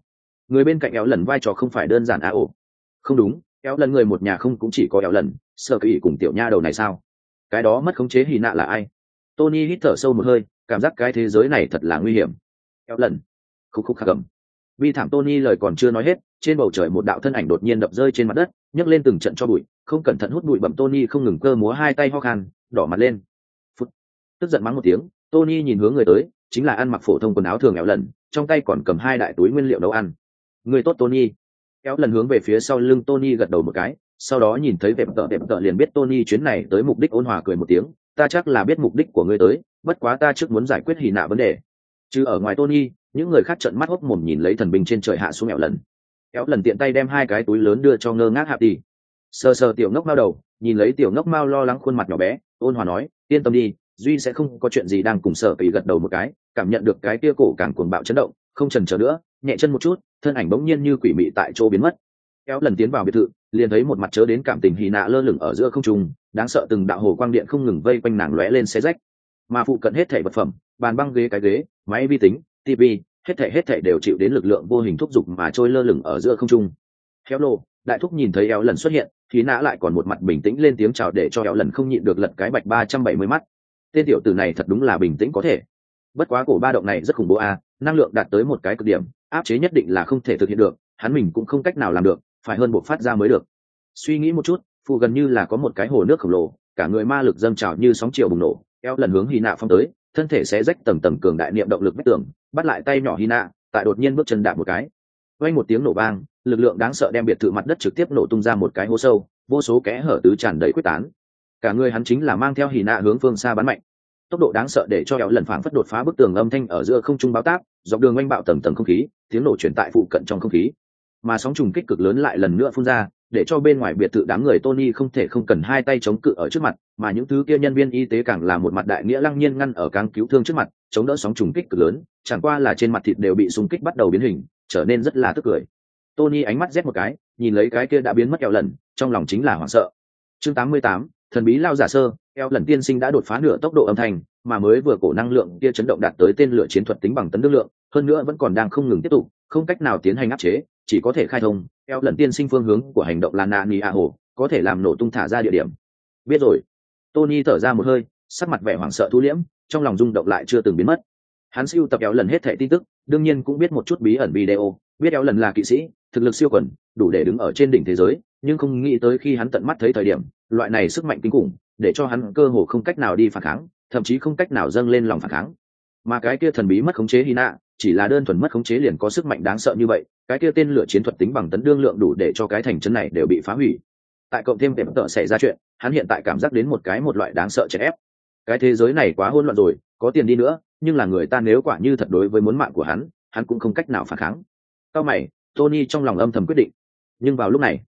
Người bên cạnh éo lần vai trò không phải đơn giản à ổ. Không đúng, éo lần người một nhà không cũng chỉ có éo lần, sợ kỳ cùng tiểu nha đầu này sao? Cái đó mất khống chế hy nạ là ai? Tony hít thở sâu một hơi, cảm giác cái thế giới này thật là nguy hiểm. Éo lần, khúc khúc khạc gầm. Bi thảm Tony lời còn chưa nói hết, trên bầu trời một đạo thân ảnh đột nhiên đập rơi trên mặt đất, nhấc lên từng trận cho bụi, không cẩn thận hút bụi bặm. Tony không ngừng cơ múa hai tay ho khan, đỏ mặt lên. Phút. Tức giận mắng một tiếng, Tony nhìn hướng người tới, chính là ăn mặc phổ thông quần áo thường éo lần, trong tay còn cầm hai đại túi nguyên liệu nấu ăn. Người tốt Tony. Éo lần hướng về phía sau lưng Tony gật đầu một cái, sau đó nhìn thấy đẹp tợ liền biết Tony chuyến này tới mục đích, ôn hòa cười một tiếng, ta chắc là biết mục đích của ngươi tới, bất quá ta trước muốn giải quyết hỉ nạ vấn đề. Chứ ở ngoài Tony, những người khác trợn mắt hốc mồm nhìn lấy thần binh trên trời hạ xuống. Éo lần tiện tay đem hai cái túi lớn đưa cho ngơ ngác Hạp đi. Sờ sờ tiểu ngốc mao đầu, nhìn lấy tiểu ngốc mao lo lắng khuôn mặt nhỏ bé, ôn hòa nói, yên tâm đi, duy sẽ không có chuyện gì. Đang cùng Sở Kỳ gật đầu một cái, cảm nhận được cái kia cổ càng cuồng bạo chấn động, không chần chờ nữa, nhẹ chân một chút, thân ảnh bỗng nhiên như quỷ mị tại chỗ biến mất. Éo lần tiến vào biệt thự, liền thấy một mặt chớ đến cảm tình hỉ nạ lơ lửng ở giữa không trung, đáng sợ từng đạo hồ quang điện không ngừng vây quanh nàng lóe lên xé rách. Mà phụ cận hết thảy vật phẩm, bàn băng ghế cái ghế, máy vi tính, tivi, hết thảy đều chịu đến lực lượng vô hình thúc giục mà trôi lơ lửng ở giữa không trung. Héo lô, đại thúc nhìn thấy éo lần xuất hiện, hỉ nạ lại còn một mặt bình tĩnh lên tiếng chào, để cho éo lần không nhịn được lật cái bạch 370 mắt. Tên tiểu tử này thật đúng là bình tĩnh có thể. Bất quá cổ ba động này rất khủng bố a, năng lượng đạt tới một cái cực điểm, áp chế nhất định là không thể thực hiện được, hắn mình cũng không cách nào làm được, phải hơn buộc phát ra mới được. Suy nghĩ một chút, phụ gần như là có một cái hồ nước khổng lồ, cả người ma lực dâng trào như sóng chiều bùng nổ, éo lần hướng hy nạ phong tới, thân thể sẽ rách tầng tầng cường đại niệm động lực vách tường, bắt lại tay nhỏ hy nạ, tại đột nhiên bước chân đạp một cái, vang một tiếng nổ vang, lực lượng đáng sợ đem biệt thự mặt đất trực tiếp nổ tung ra một cái hố sâu, vô số kẽ hở tứ tràn đầy quyết tán. Cả người hắn chính là mang theo hy nạ hướng phương xa bắn mạnh, tốc độ đáng sợ để cho éo lần phảng phất đột phá bức tường, âm thanh ở giữa không trung báo táp, dọc đường oanh bạo tầng tầng không khí, tiếng nổ truyền tại phụ cận trong không khí, mà sóng trùng kích cực lớn lại lần nữa phun ra, để cho bên ngoài biệt thự đám người Tony không thể không cần hai tay chống cự ở trước mặt, mà những thứ kia nhân viên y tế càng là một mặt đại nghĩa lăng nhiên ngăn ở cáng cứu thương trước mặt, chống đỡ sóng trùng kích cực lớn, chẳng qua là trên mặt thịt đều bị xung kích bắt đầu biến hình, trở nên rất là tức cười. Tony ánh mắt rét một cái, nhìn lấy cái kia đã biến mất éo lần, trong lòng chính là hoảng sợ. Chương 88, thần bí lao giả sơ, éo lần tiên sinh đã đột phá nửa tốc độ âm thanh, mà mới vừa cổ năng lượng kia chấn động đạt tới tên lửa chiến thuật tính bằng tấn năng lượng, hơn nữa vẫn còn đang không ngừng tiếp tục, không cách nào tiến hành áp chế, chỉ có thể khai thông. Éo lần tiên sinh phương hướng của hành động là Nani A hồ, có thể làm nổ tung thả ra địa điểm. Biết rồi. Tony thở ra một hơi, sắc mặt vẻ hoảng sợ thu liễm, trong lòng rung động lại chưa từng biến mất. Hắn siêu tập éo lần hết thảy tin tức, đương nhiên cũng biết một chút bí ẩn video, biết éo lần là kỵ sĩ, thực lực siêu quần, đủ để đứng ở trên đỉnh thế giới, nhưng không nghĩ tới khi hắn tận mắt thấy thời điểm, loại này sức mạnh kinh khủng, để cho hắn cơ hồ không cách nào đi phản kháng, thậm chí không cách nào dâng lên lòng phản kháng. Mà cái kia thần bí mất khống chế Hina, chỉ là đơn thuần mất khống chế liền có sức mạnh đáng sợ như vậy, cái kia tên lửa chiến thuật tính bằng tấn đương lượng đủ để cho cái thành trấn này đều bị phá hủy. Tại cộng thêm tợ xảy ra chuyện, hắn hiện tại cảm giác đến một loại đáng sợ chèn ép. Cái thế giới này quá hỗn loạn rồi, có tiền đi nữa, nhưng là người ta nếu quả như thật đối với muốn mạng của hắn cũng không cách nào phản kháng. Cao mày, Tony trong lòng âm thầm quyết định. Nhưng vào lúc này,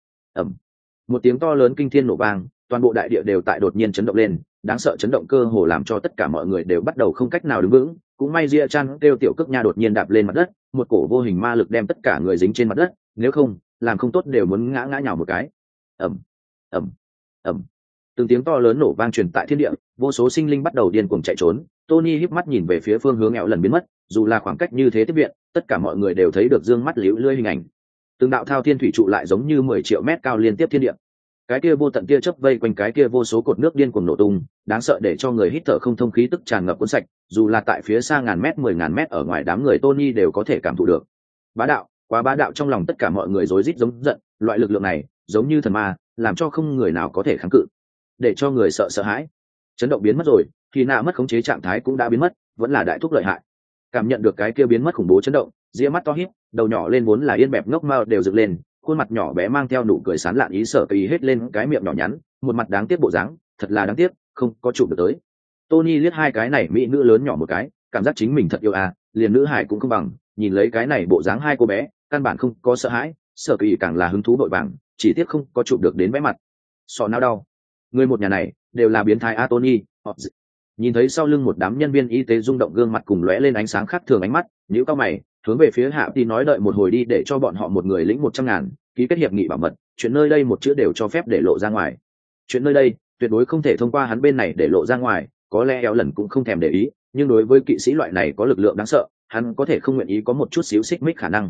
một tiếng to lớn kinh thiên nổ vang, toàn bộ đại địa đều tại đột nhiên chấn động lên, đáng sợ chấn động cơ hồ làm cho tất cả mọi người đều bắt đầu không cách nào đứng vững. Cũng may Ria Chan kêu tiểu cước nha đột nhiên đạp lên mặt đất, một cổ vô hình ma lực đem tất cả người dính trên mặt đất, nếu không, làm không tốt đều muốn ngã nhào một cái. ầm, từng tiếng to lớn nổ vang truyền tại thiên địa, vô số sinh linh bắt đầu điên cuồng chạy trốn. Tony híp mắt nhìn về phía phương hướng éo lần biến mất, dù là khoảng cách như thế tiếp viện, tất cả mọi người đều thấy được dương mắt liễu lưỡi hình ảnh. Từng đạo thao thiên thủy trụ lại giống như 10 triệu mét cao liên tiếp thiên địa. Cái kia vô tận tia chớp vây quanh cái kia vô số cột nước điên cuồng nổ tung, đáng sợ để cho người hít thở không thông, khí tức tràn ngập cuốn sạch, dù là tại phía xa ngàn mét 10.000 mét ở ngoài, đám người Tony đều có thể cảm thụ được. Bá đạo, quá bá đạo, trong lòng tất cả mọi người rối rít giống giận, loại lực lượng này giống như thần ma, làm cho không người nào có thể kháng cự, để cho người sợ hãi. Chấn động biến mất rồi, thì nạ mất khống chế trạng thái cũng đã biến mất, vẫn là đại thúc lợi hại. Cảm nhận được cái kia biến mất khủng bố chấn động, ria mắt to híp, đầu nhỏ lên vốn là yên bẹp ngốc mao đều dựng lên, khuôn mặt nhỏ bé mang theo nụ cười sán lạn, ý sợ ý hết lên cái miệng nhỏ nhắn, một mặt đáng tiếc bộ dáng, thật là đáng tiếc, không có chụp được tới. Tony liếc hai cái này mỹ nữ lớn nhỏ một cái, cảm giác chính mình thật yêu à, liền nữ hải cũng không bằng, nhìn lấy cái này bộ dáng hai cô bé, căn bản không có sợ hãi, sợ ý càng là hứng thú bội vàng, chỉ tiếc không có chụp được đến vẻ mặt. Sọ não đau. Người một nhà này đều là biến thái a Tony. Nhìn thấy sau lưng một đám nhân viên y tế rung động gương mặt cùng lóe lên ánh sáng khác thường ánh mắt, nhíu cao mày, hướng về phía Hạ Ti nói đợi một hồi đi, để cho bọn họ một người lĩnh 100.000, ký kết hiệp nghị bảo mật, chuyện nơi đây một chữ đều cho phép để lộ ra ngoài. Chuyện nơi đây tuyệt đối không thể thông qua hắn bên này để lộ ra ngoài, có lẽ éo lần cũng không thèm để ý, nhưng đối với kỵ sĩ loại này có lực lượng đáng sợ, hắn có thể không nguyện ý có một chút xíu xích mích khả năng.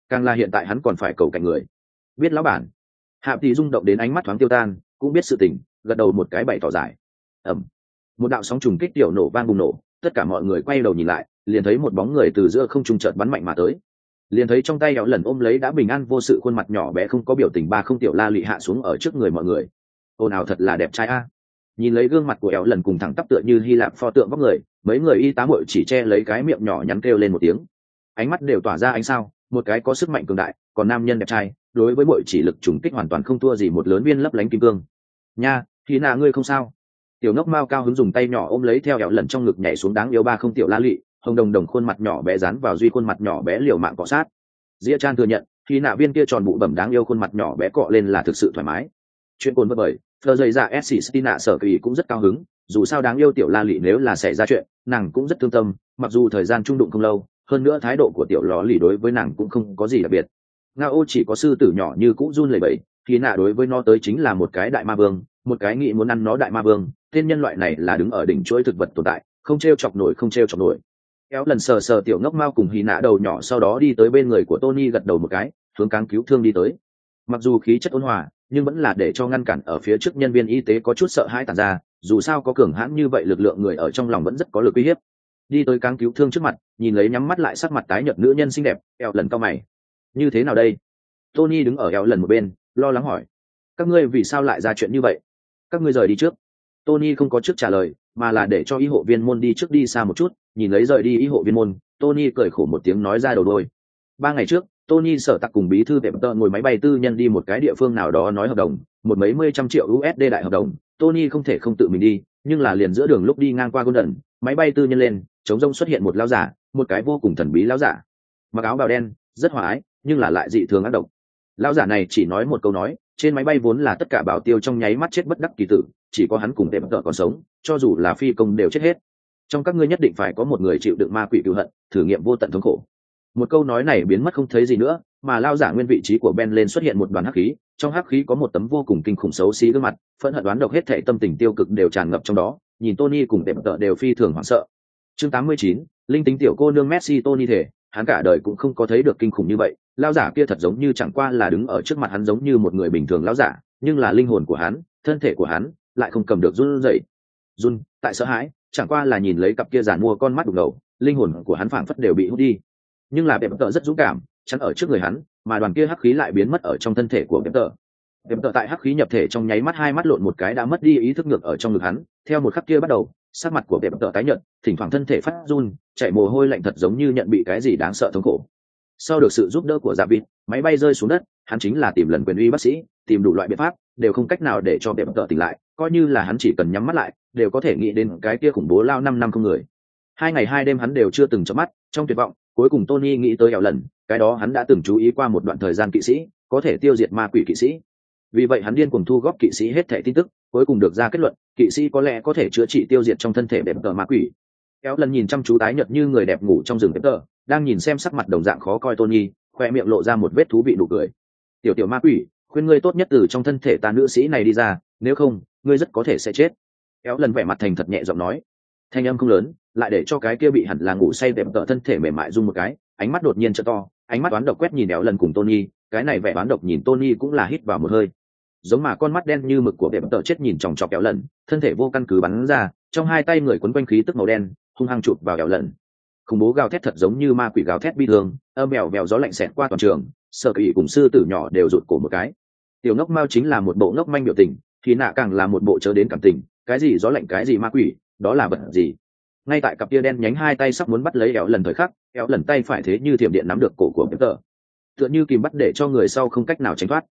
càng là hiện tại hắn còn phải cầu cạnh người. Biết lão bản. Hạ Tỷ rung động đến ánh mắt thoáng tiêu tan, cũng biết sự tình, gật đầu một cái bày tỏ giải. Ầm. Một đạo sóng trùng kích tiểu nổ vang bùng nổ, tất cả mọi người quay đầu nhìn lại, liền thấy một bóng người từ giữa không trung chợt bắn mạnh mà tới. Liền thấy trong tay Éo lần ôm lấy đã bình an vô sự khuôn mặt nhỏ bé không có biểu tình ba không tiểu La Lị hạ xuống ở trước người mọi người. Ồn ào thật là đẹp trai a. Nhìn lấy gương mặt của Éo lần cùng thẳng tắp tựa như Hy Lạp pho tượng vóc người, mấy người y tá muội chỉ che lấy cái miệng nhỏ nhắn kêu lên một tiếng. Ánh mắt đều tỏa ra ánh sao, một cái có sức mạnh cường đại, còn nam nhân đẹp trai, đối với muội chỉ lực trùng kích hoàn toàn không thua gì một lớn viên lấp lánh kim cương. Nha, Hy nà ngươi không sao? Tiểu ngốc mao cao hứng dùng tay nhỏ ôm lấy theo Éo lần trong ngực nhảy xuống đáng yêu ba không tiểu La Lị, hồng đồng đồng khuôn mặt nhỏ bé dán vào duy khuôn mặt nhỏ bé liều mạng cọ sát. Dĩa Chan thừa nhận, khi nạ viên kia tròn bụ bẩm đáng yêu khuôn mặt nhỏ bé cọ lên là thực sự thoải mái. Chuyện cồn vật bởi, Fleur dày ra SC Stina sở kỳ cũng rất cao hứng, dù sao đáng yêu tiểu La Lị nếu là xảy ra chuyện, nàng cũng rất thương tâm, mặc dù thời gian chung đụng không lâu, hơn nữa thái độ của tiểu ló lì đối với nàng cũng không có gì đặc biệt. Ngao chỉ có sư tử nhỏ như cũ run lẩy bẩy, khi nạ đối với nó tới chính là một cái đại ma vương, một cái nghĩ muốn ăn nó đại ma vương, tên nhân loại này là đứng ở đỉnh chuỗi thực vật tồn tại, không treo chọc nổi. Kéo lần sờ sờ tiểu ngốc mao cùng hí nạ đầu nhỏ sau đó đi tới bên người của Tony gật đầu một cái, hướng cáng cứu thương đi tới. Mặc dù khí chất ôn hòa, nhưng vẫn là để cho ngăn cản ở phía trước nhân viên y tế có chút sợ hãi tản ra, dù sao có cường hãn như vậy lực lượng người ở trong lòng vẫn rất có lực uy hiếp. Đi tới cáng cứu thương trước mặt, nhìn lấy nhắm mắt lại sắc mặt tái nhợt nữ nhân xinh đẹp, eo lần cao mày. Như thế nào đây? Tony đứng ở eo lần một bên, lo lắng hỏi. Các ngươi vì sao lại ra chuyện như vậy? Các ngươi rời đi trước. Tony không có trước trả lời, mà là để cho y hộ viên môn đi trước đi xa một chút, nhìn lấy rời đi y hộ viên môn, Tony cười khổ một tiếng nói ra đầu đôi. 3 ngày trước, Tony sở tặc cùng bí thư vệ tợ ngồi máy bay tư nhân đi một cái địa phương nào đó nói hợp đồng, một mấy mươi trăm triệu USD đại hợp đồng, Tony không thể không tự mình đi, nhưng là liền giữa đường lúc đi ngang qua Golden, máy bay tư nhân lên, trống rông xuất hiện một lão giả, một cái vô cùng thần bí lão giả. Mặc áo bào đen, rất hòa ái, nhưng là lại dị thường ác độc. Lão giả này chỉ nói một câu nói, trên máy bay vốn là tất cả bảo tiêu trong nháy mắt chết bất đắc kỳ tử, chỉ có hắn cùng vệ tợ còn sống, cho dù là phi công đều chết hết. Trong các ngươi nhất định phải có một người chịu đựng ma quỷ cừu hận, thử nghiệm vô tận thống khổ. Một câu nói này biến mất không thấy gì nữa, mà lao giả nguyên vị trí của Ben lên xuất hiện một đoàn hắc khí, trong hắc khí có một tấm vô cùng kinh khủng xấu xí gương mặt, phẫn hận đoán độc hết thảy tâm tình tiêu cực đều tràn ngập trong đó, nhìn Tony cùng tệm tợ đều phi thường hoảng sợ. Chương 89, linh tính tiểu cô nương Messi Tony thể, hắn cả đời cũng không có thấy được kinh khủng như vậy, lao giả kia thật giống như chẳng qua là đứng ở trước mặt hắn giống như một người bình thường lao giả, nhưng là linh hồn của hắn, thân thể của hắn lại không cầm được run rẩy. Run, tại sợ hãi, chẳng qua là nhìn lấy cặp kia giàn mua con mắt đục ngầu, linh hồn của hắn phảng phất đều bị hút đi. Nhưng là bẹp tợ rất dũng cảm, chắn ở trước người hắn, mà đoàn kia hắc khí lại biến mất ở trong thân thể của bẹp tợ. Bẹp tợ tại hắc khí nhập thể trong nháy mắt hai mắt lộn một cái đã mất đi ý thức ngược ở trong ngực hắn, theo một khắc kia bắt đầu, sắc mặt của bẹp tợ tái nhợt, thỉnh thoảng thân thể phát run, chảy mồ hôi lạnh thật giống như nhận bị cái gì đáng sợ thống khổ. Sau được sự giúp đỡ của Dạ Vịt, máy bay rơi xuống đất, hắn chính là tìm lần quyền uy bác sĩ, tìm đủ loại biện pháp, đều không cách nào để cho bẹp tợ tỉnh lại, coi như là hắn chỉ cần nhắm mắt lại, đều có thể nghĩ đến cái kia khủng bố lao 5 năm không người. 2 ngày 2 đêm hắn đều chưa từng chớp mắt, trong tuyệt vọng, cuối cùng Tony nghĩ tới ẻo lần, cái đó hắn đã từng chú ý qua một đoạn thời gian kỵ sĩ, có thể tiêu diệt ma quỷ kỵ sĩ. Vì vậy hắn điên cuồng thu góp kỵ sĩ hết thảy tin tức, cuối cùng được ra kết luận, kỵ sĩ có lẽ có thể chữa trị tiêu diệt trong thân thể bẹp tợ ma quỷ. Éo lần nhìn chăm chú tái nhợt như người đẹp ngủ trong rừng bẹp tợ, đang nhìn xem sắc mặt đồng dạng khó coi Tony, khoe miệng lộ ra một vết thú vị nụ cười. Tiểu tiểu ma quỷ, khuyên ngươi tốt nhất từ trong thân thể ta nữ sĩ này đi ra, nếu không, ngươi rất có thể sẽ chết. Éo lần vẻ mặt thành thật nhẹ giọng nói, thanh âm không lớn, lại để cho cái kia bị hẳn là ngủ say bẹp tợ thân thể mềm mại rung một cái, ánh mắt đột nhiên trợ to, ánh mắt đoán độc quét nhìn Éo lần cùng Tony, cái này vẻ đoán độc nhìn Tony cũng là hít vào một hơi. Giống mà con mắt đen như mực của bẹp tợ chết nhìn chòng chọc Éo lần, thân thể vô căn cứ bắn ra, trong hai tay người quấn quanh khí tức màu đen, hung hăng chụp vào Éo lần. Khủng bố gào thét thật giống như ma quỷ gào thét bi thương, âm bèo bèo gió lạnh xẹt qua toàn trường, Sở Kỷ cùng sư tử nhỏ đều rụt cổ một cái. Tiểu ngốc mao chính là một bộ ngốc manh biểu tình, thì nạ càng là một bộ chớ đến cảm tình, cái gì gió lạnh cái gì ma quỷ, đó là vật gì? Ngay tại cặp kia đen nhánh hai tay sắp muốn bắt lấy Éo lần thời khắc, Éo lần tay phải thế như thiểm điện nắm được cổ của Peter, tựa như kìm bắt để cho người sau không cách nào tránh thoát.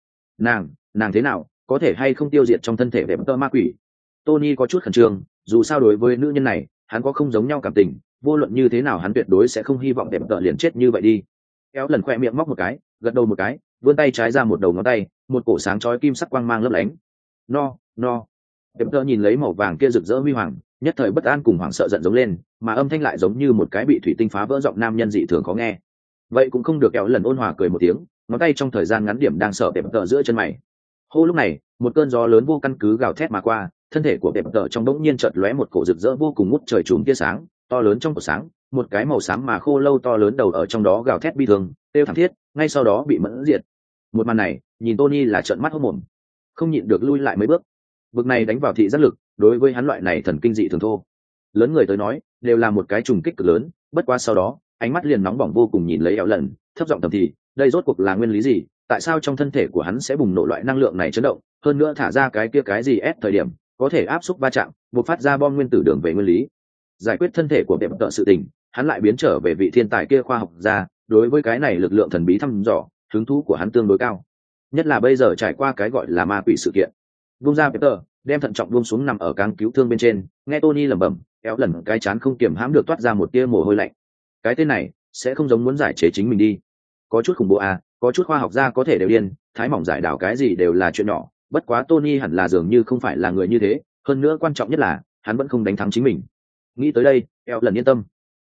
Nàng thế nào, có thể hay không tiêu diệt trong thân thể Peter ma quỷ? Tony có chút khẩn trương, dù sao đối với nữ nhân này, hắn có không giống nhau cảm tình, vô luận như thế nào hắn tuyệt đối sẽ không hy vọng Peter liền chết như vậy đi. Éo lần khoe miệng móc một cái, gật đầu một cái, vươn tay trái ra một đầu ngón tay, một cổ sáng chói kim sắc quang mang lấp lánh. No. Peter nhìn lấy màu vàng kia rực rỡ huy hoàng, nhất thời bất an cùng hoảng sợ giận giống lên, mà âm thanh lại giống như một cái bị thủy tinh phá vỡ giọng nam nhân dị thường khó nghe. Vậy cũng không được. Éo lần ôn hòa cười một tiếng, ngón tay trong thời gian ngắn điểm đang sợ Peter giữa chân mày. Hô lúc này, một cơn gió lớn vô căn cứ gào thét mà qua, thân thể của Peter trong bỗng nhiên chợt lóe một cổ rực rỡ vô cùng ngút trời chùm tia sáng, to lớn trong cổ sáng, một cái màu xám mà khô lâu to lớn đầu ở trong đó gào thét bi thương, tiêu thảm thiết, ngay sau đó bị mẫn diệt. Một màn này nhìn Tony là trợn mắt hốt mồm, không nhịn được lui lại mấy bước. Vực này đánh vào thị giác lực, đối với hắn loại này thần kinh dị thường thô lớn người tới nói đều là một cái trùng kích cực lớn. Bất quá sau đó ánh mắt liền nóng bỏng vô cùng nhìn lấy éo lần, thấp giọng thầm thì đây rốt cuộc là nguyên lý gì, tại sao trong thân thể của hắn sẽ bùng nổ loại năng lượng này chấn động, hơn nữa thả ra cái kia cái gì ép thời điểm có thể áp xúc va chạm buộc phát ra bom nguyên tử đường về nguyên lý. Giải quyết thân thể của đẹp tợ sự tình, hắn lại biến trở về vị thiên tài kia khoa học gia. Đối với cái này lực lượng thần bí thăm dò, hứng thú của hắn tương đối cao, nhất là bây giờ trải qua cái gọi là ma quỷ sự kiện. Vung ra Peter, đem thận trọng buông xuống nằm ở cáng cứu thương bên trên, nghe Tony lẩm bẩm, éo lần cái chán không kiềm hãm được toát ra một tia mồ hôi lạnh. Cái tên này sẽ không giống muốn giải chế chính mình đi, có chút khủng bố à, có chút khoa học gia có thể đều điên, thái mỏng giải đảo cái gì đều là chuyện nhỏ. Bất quá Tony hẳn là dường như không phải là người như thế, hơn nữa quan trọng nhất là hắn vẫn không đánh thắng chính mình. Nghĩ tới đây éo lần yên tâm.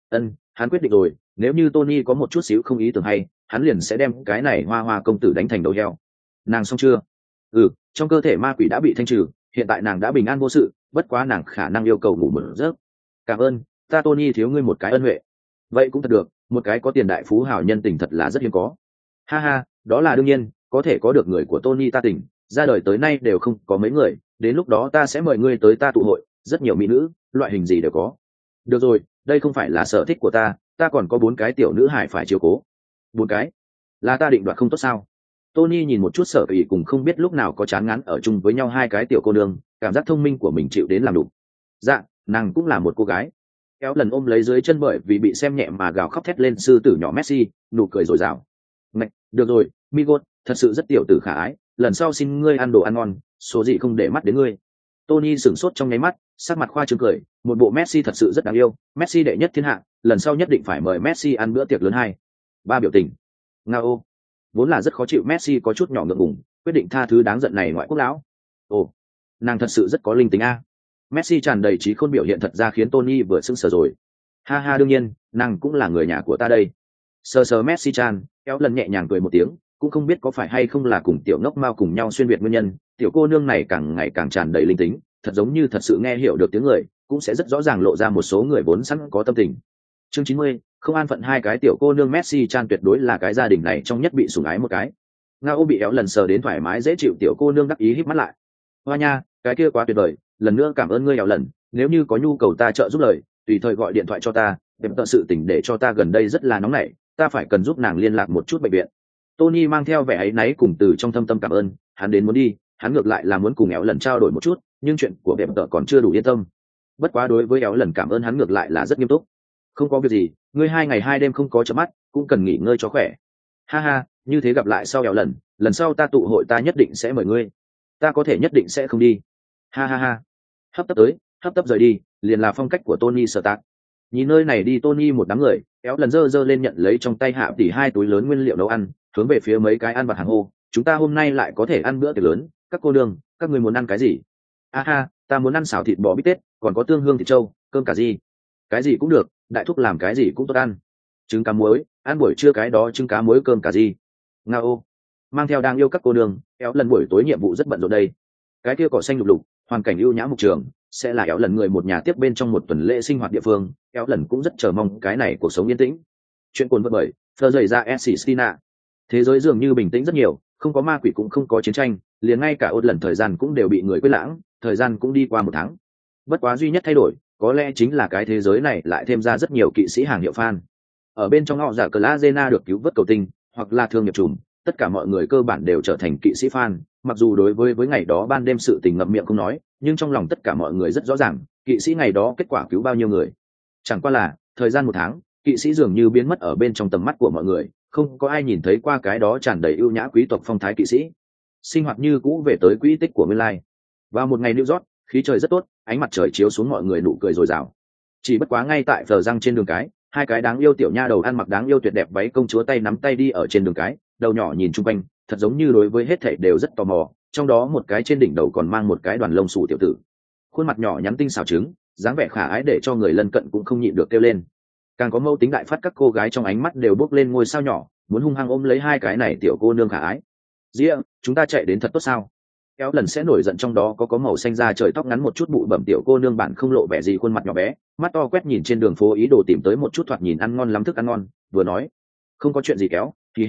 Hắn quyết định rồi, nếu như Tony có một chút xíu không ý tưởng hay, hắn liền sẽ đem cái này hoa hoa công tử đánh thành đầu heo. Nàng xong chưa? Trong cơ thể ma quỷ đã bị thanh trừ, hiện tại nàng đã bình an vô sự, bất quá nàng khả năng yêu cầu ngủ một giấc. Cảm ơn, ta Tony thiếu ngươi một cái ân huệ. Vậy cũng thật được, một cái có tiền đại phú hào nhân tình thật là rất hiếm có. Ha ha, đó là đương nhiên, có thể có được người của Tony ta tỉnh, ra đời tới nay đều không có mấy người, đến lúc đó ta sẽ mời ngươi tới ta tụ hội, rất nhiều mỹ nữ, loại hình gì đều có. Được rồi, đây không phải là sở thích của ta còn có 4 cái tiểu nữ hải phải chiếu cố. 4 cái? Là ta định đoạt không tốt sao? Tony nhìn một chút Sở Kỳ cùng không biết lúc nào có chán ngán ở chung với nhau 2 cái tiểu cô nương, cảm giác thông minh của mình chịu đến làm đủ. Dạ, nàng cũng là một cô gái. Kéo lần ôm lấy dưới chân bởi vì bị xem nhẹ mà gào khóc thét lên sư tử nhỏ Messi, nụ cười rồi rào. Ngạch, được rồi, Migot, thật sự rất tiểu tử khả ái, lần sau xin ngươi ăn đồ ăn ngon, số gì không để mắt đến ngươi. Tony sửng sốt trong nháy mắt, sắc mặt khoa trương cười, một bộ Messi thật sự rất đáng yêu, Messi đệ nhất thiên hạ, lần sau nhất định phải mời Messi ăn bữa tiệc lớn 2. 3 biểu tình. Ngao. Vốn là rất khó chịu Messi có chút nhỏ ngượng ngùng, quyết định tha thứ đáng giận này ngoại quốc lão. Ồ, nàng thật sự rất có linh tính a. Messi tràn đầy trí khôn biểu hiện thật ra khiến Tony vừa sững sờ rồi. Ha ha, đương nhiên, nàng cũng là người nhà của ta đây. Sờ sờ Messi chan, kéo lần nhẹ nhàng cười một tiếng, cũng không biết có phải hay không là cùng tiểu ngốc mao cùng nhau xuyên việt nguyên nhân, tiểu cô nương này càng ngày càng tràn đầy linh tính, thật giống như thật sự nghe hiểu được tiếng người, cũng sẽ rất rõ ràng lộ ra một số người vốn sẵn có tâm tình. Chương 90, không an phận 2 cái tiểu cô nương Messi chan tuyệt đối là cái gia đình này trong nhất bị sủng ái một cái. Ngao bị éo lần sờ đến thoải mái dễ chịu tiểu cô nương đắc ý híp mắt lại. Hoa nha, cái kia quá tuyệt vời, lần nữa cảm ơn ngươi éo lần, nếu như có nhu cầu ta trợ giúp lời, tùy thời gọi điện thoại cho ta, đem tận sự tình để cho ta gần đây rất là nóng nảy, ta phải cần giúp nàng liên lạc một chút bệnh viện. Tony mang theo vẻ áy náy cùng từ trong thâm tâm cảm ơn, hắn đến muốn đi, hắn ngược lại là muốn cùng éo lần trao đổi một chút, nhưng chuyện của đẹp tợ còn chưa đủ yên tâm. Bất quá đối với éo lần cảm ơn hắn ngược lại là rất nghiêm túc. Không có việc gì, ngươi 2 ngày 2 đêm không có chớp mắt, cũng cần nghỉ ngơi cho khỏe. Ha ha, như thế gặp lại sau éo lần sau ta tụ hội ta nhất định sẽ mời ngươi. Ta có thể nhất định sẽ không đi. Ha ha ha. Hấp tấp tới, hấp tấp rời đi, liền là phong cách của Tony Stark. Nhìn nơi này đi Tony một đám người, éo lần giơ lên nhận lấy trong tay hạ tỷ 2 túi lớn nguyên liệu nấu ăn, hướng về phía mấy cái ăn vặt hàng hô, chúng ta hôm nay lại có thể ăn bữa tiệc lớn, các cô nương, các người muốn ăn cái gì? A ha, ta muốn ăn xào thịt bò bít tết, còn có tương hương thịt trâu, cơm cả gì? Cái gì cũng được, đại thúc làm cái gì cũng tốt ăn. Trứng cá muối, ăn buổi trưa cái đó trứng cá muối cơm cả gì? Ngao, mang theo đang yêu các cô nương, éo lần buổi tối nhiệm vụ rất bận rộn đây. Cái kia cỏ xanh lục lục, hoàn cảnh ưu nhã mục trường, sẽ là éo lần người một nhà tiếp bên trong một tuần lễ sinh hoạt địa phương, éo lần cũng rất chờ mong cái này cuộc sống yên tĩnh. Chuyện cuốn vợ bởi, phơ dày ra Escistina. Thế giới dường như bình tĩnh rất nhiều, không có ma quỷ cũng không có chiến tranh, liền ngay cả ốt lần thời gian cũng đều bị người quên lãng, thời gian cũng đi qua 1 tháng. Bất quá duy nhất thay đổi, có lẽ chính là cái thế giới này lại thêm ra rất nhiều kỵ sĩ hàng hiệu fan. Ở bên trong họ giả cờ la được cứu vớt cầu tinh, hoặc là thương nghiệp trùm, tất cả mọi người cơ bản đều trở thành kỵ sĩ fan. Mặc dù đối với ngày đó ban đêm sự tình ngậm miệng không nói, nhưng trong lòng tất cả mọi người rất rõ ràng, kỵ sĩ ngày đó kết quả cứu bao nhiêu người. Chẳng qua là thời gian 1 tháng, kỵ sĩ dường như biến mất ở bên trong tầm mắt của mọi người, không có ai nhìn thấy qua cái đó tràn đầy ưu nhã quý tộc phong thái kỵ sĩ. Sinh hoạt như cũ về tới quỹ tích của nguyên lai. Vào một ngày New York, khí trời rất tốt, ánh mặt trời chiếu xuống mọi người nụ cười dồi dào. Chỉ bất quá ngay tại phờ răng trên đường cái, 2 cái đáng yêu tiểu nha đầu ăn mặc đáng yêu tuyệt đẹp váy công chúa tay nắm tay đi ở trên đường cái, đầu nhỏ nhìn chung quanh, thật giống như đối với hết thảy đều rất tò mò, trong đó một cái trên đỉnh đầu còn mang một cái đoàn lông xù tiểu tử. Khuôn mặt nhỏ nhắn tinh xảo trứng, dáng vẻ khả ái để cho người lân cận cũng không nhịn được kêu lên. Càng có mâu tính đại phát các cô gái trong ánh mắt đều bốc lên ngôi sao nhỏ, muốn hung hăng ôm lấy 2 cái này tiểu cô nương khả ái. Dĩa, chúng ta chạy đến thật tốt sao? Kéo lần sẽ nổi giận trong đó có màu xanh da trời tóc ngắn một chút bụi bẩm tiểu cô nương bản không lộ vẻ gì khuôn mặt nhỏ bé, mắt to quét nhìn trên đường phố ý đồ tìm tới một chút thoạt nhìn ăn ngon lắm thức ăn ngon, vừa nói, không có chuyện gì kéo, hì hì,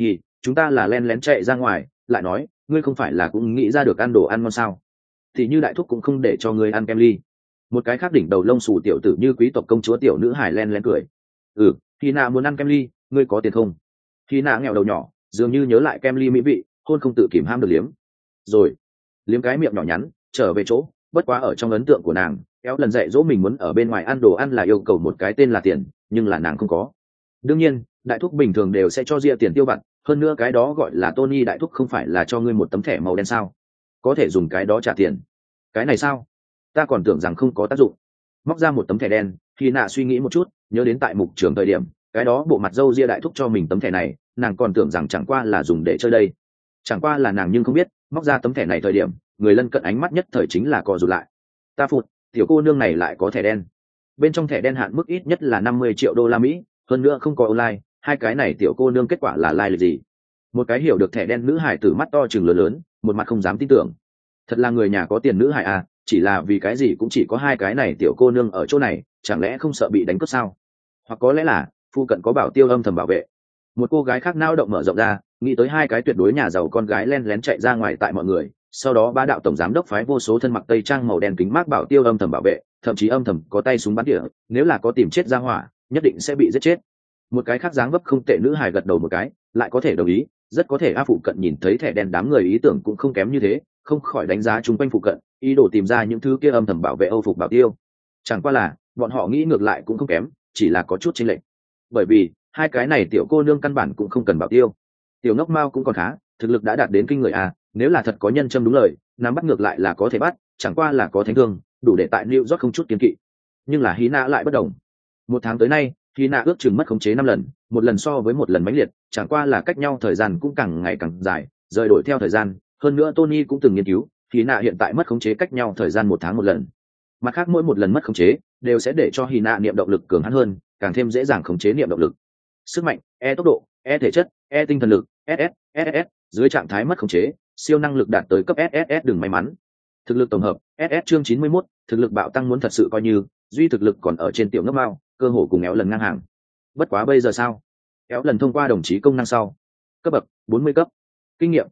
chúng ta là len lén chạy ra ngoài, lại nói ngươi không phải là cũng nghĩ ra được ăn đồ ăn ngon sao? Thì như đại thúc cũng không để cho ngươi ăn kem ly. Một cái khác đỉnh đầu lông xù tiểu tử như quý tộc công chúa tiểu nữ hải len lén cười. Khi nạ muốn ăn kem ly, ngươi có tiền không? Khi nạ nghèo đầu nhỏ, dường như nhớ lại kem ly mỹ vị, hôn không tự kìm ham được liếm. Rồi, liếm cái miệng nhỏ nhắn, trở về chỗ. Bất quá ở trong ấn tượng của nàng, kéo lần dạy dỗ mình muốn ở bên ngoài ăn đồ ăn là yêu cầu một cái tên là tiền, nhưng là nàng không có. Đương nhiên, đại thúc bình thường đều sẽ cho ria tiền tiêu vặt, hơn nữa cái đó gọi là Tony đại thúc không phải là cho ngươi một tấm thẻ màu đen sao? Có thể dùng cái đó trả tiền. Cái này sao? Ta còn tưởng rằng không có tác dụng. Móc ra một tấm thẻ đen, khi nạ suy nghĩ một chút, nhớ đến tại mục trường thời điểm, cái đó bộ mặt râu ria đại thúc cho mình tấm thẻ này, nàng còn tưởng rằng chẳng qua là dùng để chơi đây. Chẳng qua là nàng nhưng không biết, móc ra tấm thẻ này thời điểm, người lân cận ánh mắt nhất thời chính là co rụt lại. Ta phụt, tiểu cô nương này lại có thẻ đen. Bên trong thẻ đen hạn mức ít nhất là 50 triệu đô la Mỹ, hơn nữa không có online, hai cái này tiểu cô nương kết quả là lai lịch gì? Một cái hiểu được thẻ đen nữ hải tử mắt to trừng lớn lớn, một mặt không dám tin tưởng. Thật là người nhà có tiền nữ hải à, chỉ là vì cái gì cũng chỉ có hai cái này tiểu cô nương ở chỗ này, chẳng lẽ không sợ bị đánh cướp sao? Hoặc có lẽ là phu cận có bảo tiêu âm thầm bảo vệ. Một cô gái khác nao động mở rộng ra, nghĩ tới hai cái tuyệt đối nhà giàu con gái len lén chạy ra ngoài tại mọi người, sau đó bá đạo tổng giám đốc phái vô số thân mặc tây trang màu đen kính mát bảo tiêu âm thầm bảo vệ, thậm chí âm thầm có tay súng bắn tỉa, nếu là có tìm chết ra hỏa, nhất định sẽ bị giết chết. Một cái khác dáng vấp không tệ nữ hài gật đầu một cái, lại có thể đồng ý, rất có thể a phụ cận nhìn thấy thẻ đen đám người ý tưởng cũng không kém như thế, không khỏi đánh giá chung quanh phụ cận, ý đồ tìm ra những thứ kia âm thầm bảo vệ Âu phục bảo tiêu. Chẳng qua là bọn họ nghĩ ngược lại cũng không kém, chỉ là có chút chênh lệch. Bởi vì hai cái này tiểu cô nương căn bản cũng không cần bảo tiêu. Tiểu ngốc mao cũng còn khá, thực lực đã đạt đến kinh người à, nếu là thật có nhân châm đúng lời, nắm bắt ngược lại là có thể bắt, chẳng qua là có thánh thương, đủ để tại New York không chút kiên kỵ. Nhưng là Hina lại bất đồng. Một tháng tới nay, Hina ước chừng mất khống chế 5 lần, một lần so với một lần mãnh liệt, chẳng qua là cách nhau thời gian cũng càng ngày càng dài, rời đổi theo thời gian, hơn nữa Tony cũng từng nghiên cứu, Hina hiện tại mất khống chế cách nhau thời gian 1 tháng một lần. Mặt khác mỗi một lần mất khống chế, đều sẽ để cho Hina niệm động lực cường hãn hơn, càng thêm dễ dàng khống chế niệm động lực. Sức mạnh, E tốc độ, E thể chất, E tinh thần lực, SS, dưới trạng thái mất khống chế, siêu năng lực đạt tới cấp SSS đừng may mắn. Thực lực tổng hợp, SS chương 91, thực lực bạo tăng muốn thật sự coi như, duy thực lực còn ở trên tiểu ngốc mao, cơ hồ cùng éo lần ngang hàng. Bất quá bây giờ sao? Éo lần thông qua đồng chí công năng sau. Cấp bậc, 40 cấp. Kinh nghiệm,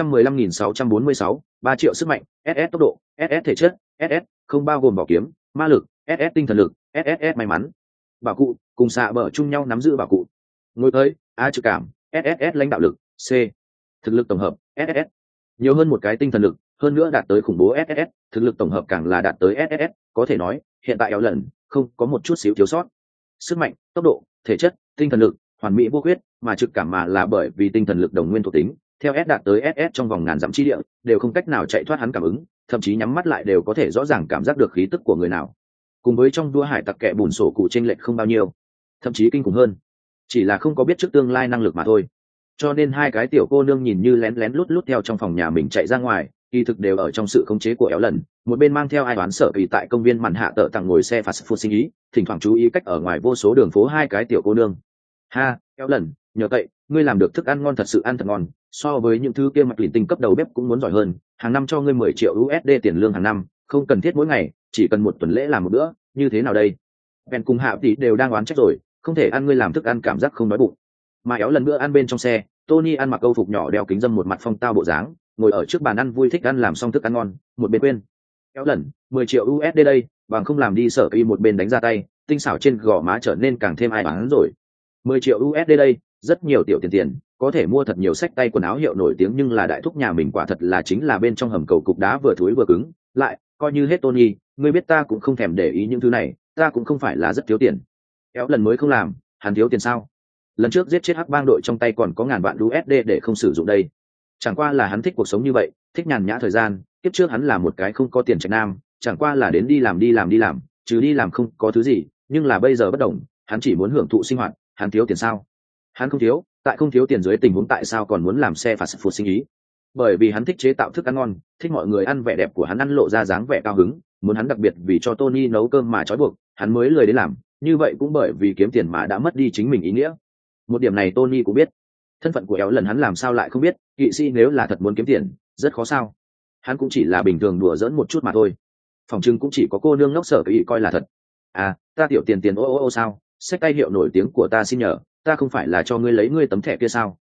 415.646, 3 triệu sức mạnh, SS tốc độ, SS thể chất, SS, không bao gồm bảo kiếm, ma lực, SS tinh thần lực, SSS may mắn. Bảo cụ, cùng xạ bờ chung nhau nắm giữ bảo cụ. Ngồi tới, A trực cảm, SSS lãnh đạo lực, C. Thực lực tổng hợp, SSS. Nhiều hơn một cái tinh thần lực, hơn nữa đạt tới khủng bố SSS, thực lực tổng hợp càng là đạt tới SSS, có thể nói, hiện tại éo lần, không có một chút xíu thiếu sót. Sức mạnh, tốc độ, thể chất, tinh thần lực, hoàn mỹ vô khuyết, mà trực cảm mà là bởi vì tinh thần lực đồng nguyên thuộc tính, theo S đạt tới SS trong vòng ngàn dặm chi địa, đều không cách nào chạy thoát hắn cảm ứng, thậm chí nhắm mắt lại đều có thể rõ ràng cảm giác được khí tức của người nào. Cùng với trong đua hải tặc kẻ bùn sổ cụ chênh lệch không bao nhiêu, thậm chí kinh khủng hơn, chỉ là không có biết trước tương lai năng lực mà thôi. Cho nên hai cái tiểu cô nương nhìn như lén lén lút lút theo trong phòng nhà mình chạy ra ngoài, kỳ thực đều ở trong sự khống chế của éo lần, một bên mang theo ai đoán sợ vì tại công viên màn hạ tợ tặng ngồi xe fast food sinh ý, thỉnh thoảng chú ý cách ở ngoài vô số đường phố hai cái tiểu cô nương. Ha, éo lần, nhờ cậy, ngươi làm được thức ăn ngon thật sự ăn thật ngon, so với những thứ kia mặt lìn tinh cấp đầu bếp cũng muốn giỏi hơn, hàng năm cho ngươi 10 triệu USD tiền lương hàng năm, không cần thiết mỗi ngày, chỉ cần một tuần lễ làm một bữa, như thế nào đây? Ben cùng Hạ tỷ đều đang oán trách rồi, không thể ăn ngươi làm thức ăn cảm giác không đói bụng. Mà éo lần bữa ăn bên trong xe, Tony ăn mặc câu phục nhỏ đeo kính dâm một mặt phong tao bộ dáng, ngồi ở trước bàn ăn vui thích ăn làm xong thức ăn ngon, một bên quên. Éo lần, 10 triệu USD đây, bằng không làm đi sở y một bên đánh ra tay, tinh xảo trên gò má trở nên càng thêm ai bán rồi. 10 triệu USD đây, rất nhiều tiểu tiền, có thể mua thật nhiều sách tay quần áo hiệu nổi tiếng nhưng là đại thúc nhà mình quả thật là chính là bên trong hầm cầu cục đá vừa thối vừa cứng, lại, coi như hết Tony, ngươi biết ta cũng không thèm để ý những thứ này, ta cũng không phải là rất thiếu tiền. Éo lần mới không làm, hắn thiếu tiền sao? Lần trước giết chết hắc bang đội trong tay còn có ngàn vạn USD để không sử dụng đây. Chẳng qua là hắn thích cuộc sống như vậy, thích nhàn nhã thời gian, kiếp trước hắn là một cái không có tiền trạch nam, chẳng qua là đến đi làm, chứ đi làm không có thứ gì, nhưng là bây giờ bất đồng, hắn chỉ muốn hưởng thụ sinh hoạt, hắn thiếu tiền sao? Hắn không thiếu, tại không thiếu tiền dưới tình huống tại sao còn muốn làm xe fast food sinh ý? Bởi vì hắn thích chế tạo thức ăn ngon, thích mọi người ăn vẻ đẹp của hắn ăn lộ ra dáng vẻ cao hứng, muốn hắn đặc biệt vì cho Tony nấu cơm mà trói buộc, hắn mới lười đến làm, như vậy cũng bởi vì kiếm tiền mà đã mất đi chính mình ý nghĩa. Một điểm này Tony cũng biết, thân phận của éo lần hắn làm sao lại không biết, kỵ sĩ nếu là thật muốn kiếm tiền, rất khó sao? Hắn cũng chỉ là bình thường đùa giỡn một chút mà thôi. Phòng trưng cũng chỉ có cô nương ngốc sở cái ý coi là thật. À, ta tiểu tiền ô sao? Xách tay hiệu nổi tiếng của ta xin nhờ, ta không phải là cho ngươi lấy ngươi tấm thẻ kia sao?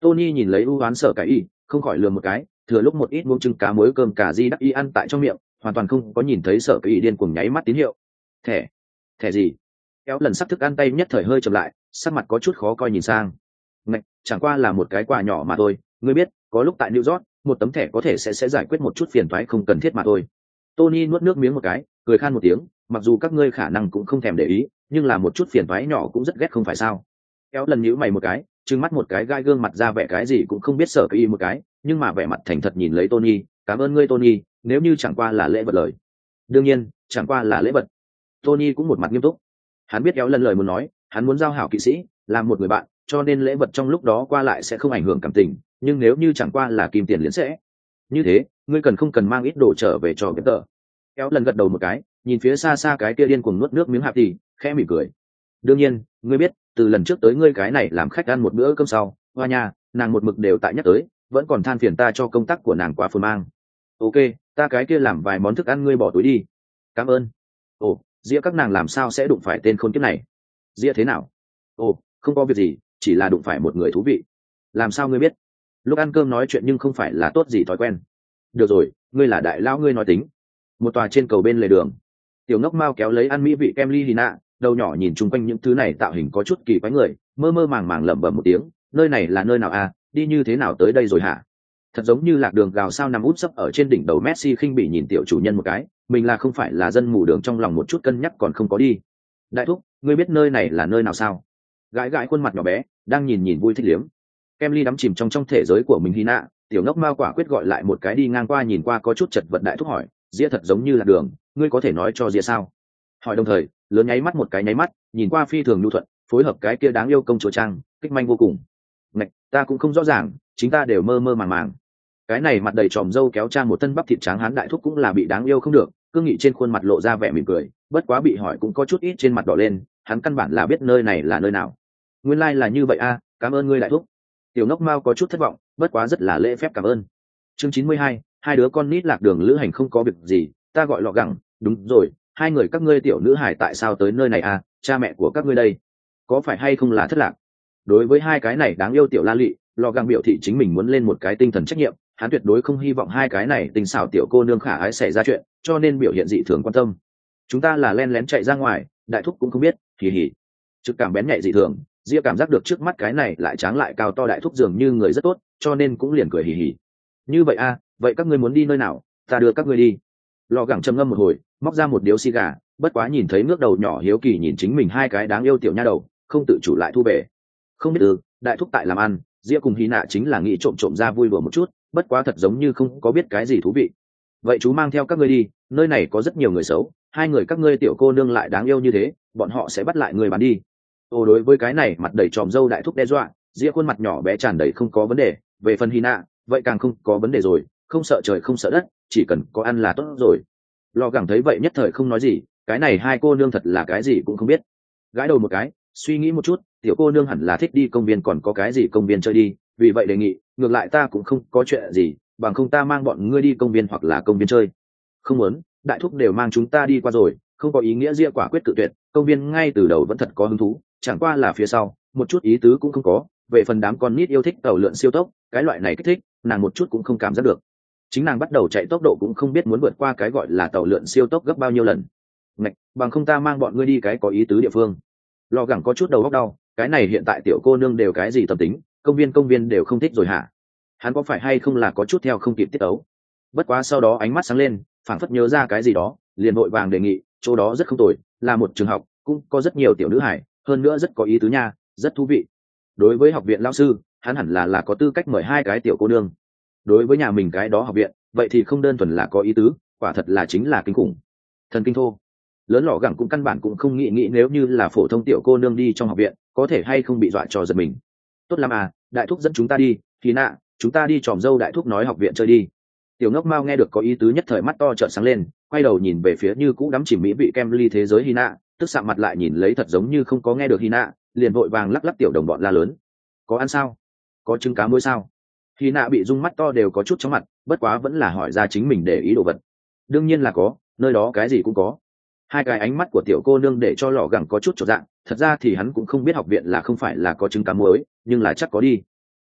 Tony nhìn lấy ưu oán Sở Cái Y, không khỏi lừa một cái, thừa lúc một ít muỗng trứng cá muối cơm cà ri đắc y ăn tại trong miệng, hoàn toàn không có nhìn thấy Sở Cái Y điên cuồng nháy mắt tín hiệu. Thẻ? Thẻ gì? Kéo lần sắp thức ăn tay nhất thời hơi chậm lại, sắc mặt có chút khó coi nhìn sang. Ngạch, chẳng qua là một cái quà nhỏ mà thôi, ngươi biết, có lúc tại New York, một tấm thẻ có thể sẽ giải quyết một chút phiền toái không cần thiết mà thôi. Tony nuốt nước miếng một cái, cười khan một tiếng, mặc dù các ngươi khả năng cũng không thèm để ý, nhưng là một chút phiền toái nhỏ cũng rất ghét không phải sao? Kéo lần nhíu mày một cái, trừng mắt một cái gai gương mặt ra vẻ cái gì cũng không biết Sở Cái Y một cái, nhưng mà vẻ mặt thành thật nhìn lấy Tony, cảm ơn ngươi Tony, nếu như chẳng qua là lễ vật lời. Đương nhiên, chẳng qua là lễ vật. Tony cũng một mặt nghiêm túc. Hắn biết kéo lần lời muốn nói, hắn muốn giao hảo kỵ sĩ, làm một người bạn, cho nên lễ vật trong lúc đó qua lại sẽ không ảnh hưởng cảm tình, nhưng nếu như chẳng qua là kim tiền liền sẽ. Như thế, ngươi cần không cần mang ít đồ trở về cho Peter? Kéo lần gật đầu một cái, nhìn phía xa xa cái kia điên cuồng nuốt nước miếng hạp thì khẽ mỉm cười. Đương nhiên, ngươi biết, từ lần trước tới ngươi cái này làm khách ăn một bữa cơm sau, hoa nha, nàng một mực đều tại nhắc tới, vẫn còn than phiền ta cho công tác của nàng quá phồn mang. Ok, ta cái kia làm vài món thức ăn ngươi bỏ túi đi. Cảm ơn. Ồ, Dĩa các nàng làm sao sẽ đụng phải tên khốn kiếp này? Dĩa thế nào? Ồ, không có việc gì, chỉ là đụng phải một người thú vị. Làm sao ngươi biết? Lúc ăn cơm nói chuyện nhưng không phải là tốt gì thói quen. Được rồi, ngươi là đại lão ngươi nói tính. Một tòa trên cầu bên lề đường, tiểu ngốc mao kéo lấy ăn mỹ vị kem ly Hina, đầu nhỏ nhìn chung quanh những thứ này tạo hình có chút kỳ quái người, mơ mơ màng màng lẩm bẩm một tiếng, nơi này là nơi nào à, đi như thế nào tới đây rồi hả? Thật giống như lạc đường gào sao nằm úp sấp ở trên đỉnh đầu. Messi khinh bỉ nhìn tiểu chủ nhân một cái, mình là không phải là dân mù đường, trong lòng một chút cân nhắc còn không có đi. Đại thúc, ngươi biết nơi này là nơi nào sao? Gãi gãi khuôn mặt nhỏ bé, đang nhìn nhìn vui thích liếm. Kem ly đắm chìm trong thể giới của mình Hina, tiểu ngốc mao quả quyết gọi lại một cái đi ngang qua nhìn qua có chút chật vật đại thúc hỏi, Dĩa thật giống như là đường, ngươi có thể nói cho Dĩa sao? Hỏi đồng thời, lớn nháy mắt một cái nháy mắt, nhìn qua phi thường nhu thuận, phối hợp cái kia đáng yêu công chúa trang, kích manh vô cùng. Ngạch, ta cũng không rõ ràng, chính ta đều mơ mơ màng màng. Cái này mặt đầy tròm râu kéo trang một thân bắp thịt trắng hán đại thúc cũng là bị đáng yêu không được, cương nghị trên khuôn mặt lộ ra vẻ mỉm cười, bất quá bị hỏi cũng có chút ít trên mặt đỏ lên, hắn căn bản là biết nơi này là nơi nào. Nguyên lai là như vậy a, cảm ơn ngươi đại thúc. Tiểu ngốc mao có chút thất vọng, bất quá rất là lễ phép cảm ơn. Chương 92, hai đứa con nít lạc đường lữ hành không có việc gì, ta gọi lọ gẳng, đúng rồi, hai người các ngươi tiểu nữ hải tại sao tới nơi này à, cha mẹ của các ngươi đây, có phải hay không là thất lạc? Đối với hai cái này đáng yêu tiểu la lị, lọ gẳng biểu thị chính mình muốn lên một cái tinh thần trách nhiệm, hắn tuyệt đối không hy vọng hai cái này tình xảo tiểu cô nương khả ái xảy ra chuyện, cho nên biểu hiện dị thường quan tâm. Chúng ta là len lén chạy ra ngoài, đại thúc cũng không biết, kỳ hỉ. Trực cảm bén nhạy dị thường, Ria cảm giác được trước mắt cái này lại tráng lại cao to đại thúc dường như người rất tốt, cho nên cũng liền cười hì hì. Như vậy à, vậy các ngươi muốn đi nơi nào, ta đưa các ngươi đi. Lò gẳng trầm ngâm một hồi, móc ra một điếu xì gà, bất quá nhìn thấy ngước đầu nhỏ hiếu kỳ nhìn chính mình hai cái đáng yêu tiểu nha đầu, không tự chủ lại thu về. Không biết đại thúc tại làm ăn, Ria cùng Hy nạ chính là nghĩ trộm trộm ra vui đùa một chút, bất quá thật giống như không có biết cái gì thú vị. Vậy chú mang theo các ngươi đi, nơi này có rất nhiều người xấu, hai người các ngươi tiểu cô nương lại đáng yêu như thế, bọn họ sẽ bắt lại người bán đi. Ô, đối với cái này mặt đầy tròm râu đại thúc đe dọa, Ria khuôn mặt nhỏ bé tràn đầy không có vấn đề, về phần Hy nạ, vậy càng không có vấn đề rồi, không sợ trời không sợ đất, chỉ cần có ăn là tốt rồi. Lò gẳng thấy vậy nhất thời không nói gì, cái này hai cô nương thật là cái gì cũng không biết. Gãi đầu một cái, suy nghĩ một chút, tiểu cô nương hẳn là thích đi công viên, còn có cái gì công viên chơi đi, vì vậy đề nghị, ngược lại ta cũng không có chuyện gì, bằng không ta mang bọn ngươi đi công viên hoặc là công viên chơi. Không muốn, đại thúc đều mang chúng ta đi qua rồi, không có ý nghĩa. Ria quả quyết cự tuyệt, công viên ngay từ đầu vẫn thật có hứng thú, chẳng qua là phía sau, một chút ý tứ cũng không có. Về phần đám con nít yêu thích tàu lượn siêu tốc, cái loại này kích thích, nàng một chút cũng không cảm giác được. Chính nàng bắt đầu chạy tốc độ cũng không biết muốn vượt qua cái gọi là tàu lượn siêu tốc gấp bao nhiêu lần. Ngạch, bằng không ta mang bọn ngươi đi cái có ý tứ địa phương. Lò gẳng có chút đầu óc đau, cái này hiện tại tiểu cô nương đều cái gì tâm tính, công viên đều không thích rồi hả? Hắn có phải hay không là có chút theo không kịp tiết ấu? Bất quá sau đó ánh mắt sáng lên, phảng phất nhớ ra cái gì đó, liền vội vàng đề nghị, chỗ đó rất không tồi, là một trường học, cũng có rất nhiều tiểu nữ hải, hơn nữa rất có ý tứ nha, rất thú vị. Đối với học viện lão sư, hắn hẳn là có tư cách mời hai cái tiểu cô nương. Đối với nhà mình cái đó học viện, vậy thì không đơn thuần là có ý tứ, quả thật là chính là kinh khủng. Thần kinh thô. Lớn lọ gẳng cũng căn bản cũng không nghĩ nếu như là phổ thông tiểu cô nương đi trong học viện, có thể hay không bị dọa cho giật mình. Tốt lắm à, đại thúc dẫn chúng ta đi, thì nạ, chúng ta đi tròm dâu đại thúc nói học viện chơi đi. Tiểu ngốc mao nghe được có ý tứ nhất thời mắt to trợn sáng lên, quay đầu nhìn về phía như cũ đắm chìm mỹ vị kem ly thế giới Hina, tức sạm mặt lại nhìn lấy thật giống như không có nghe được Hina, liền vội vàng lắc lắc tiểu đồng bọn la lớn. Có ăn sao? Có trứng cá muối sao? Hina bị rung mắt to đều có chút chóng mặt, bất quá vẫn là hỏi ra chính mình để ý đồ vật. Đương nhiên là có, nơi đó cái gì cũng có. Hai cái ánh mắt của tiểu cô nương để cho lọ gẳng có chút chột dạ, thật ra thì hắn cũng không biết học viện là không phải là có trứng cá muối, nhưng là chắc có đi.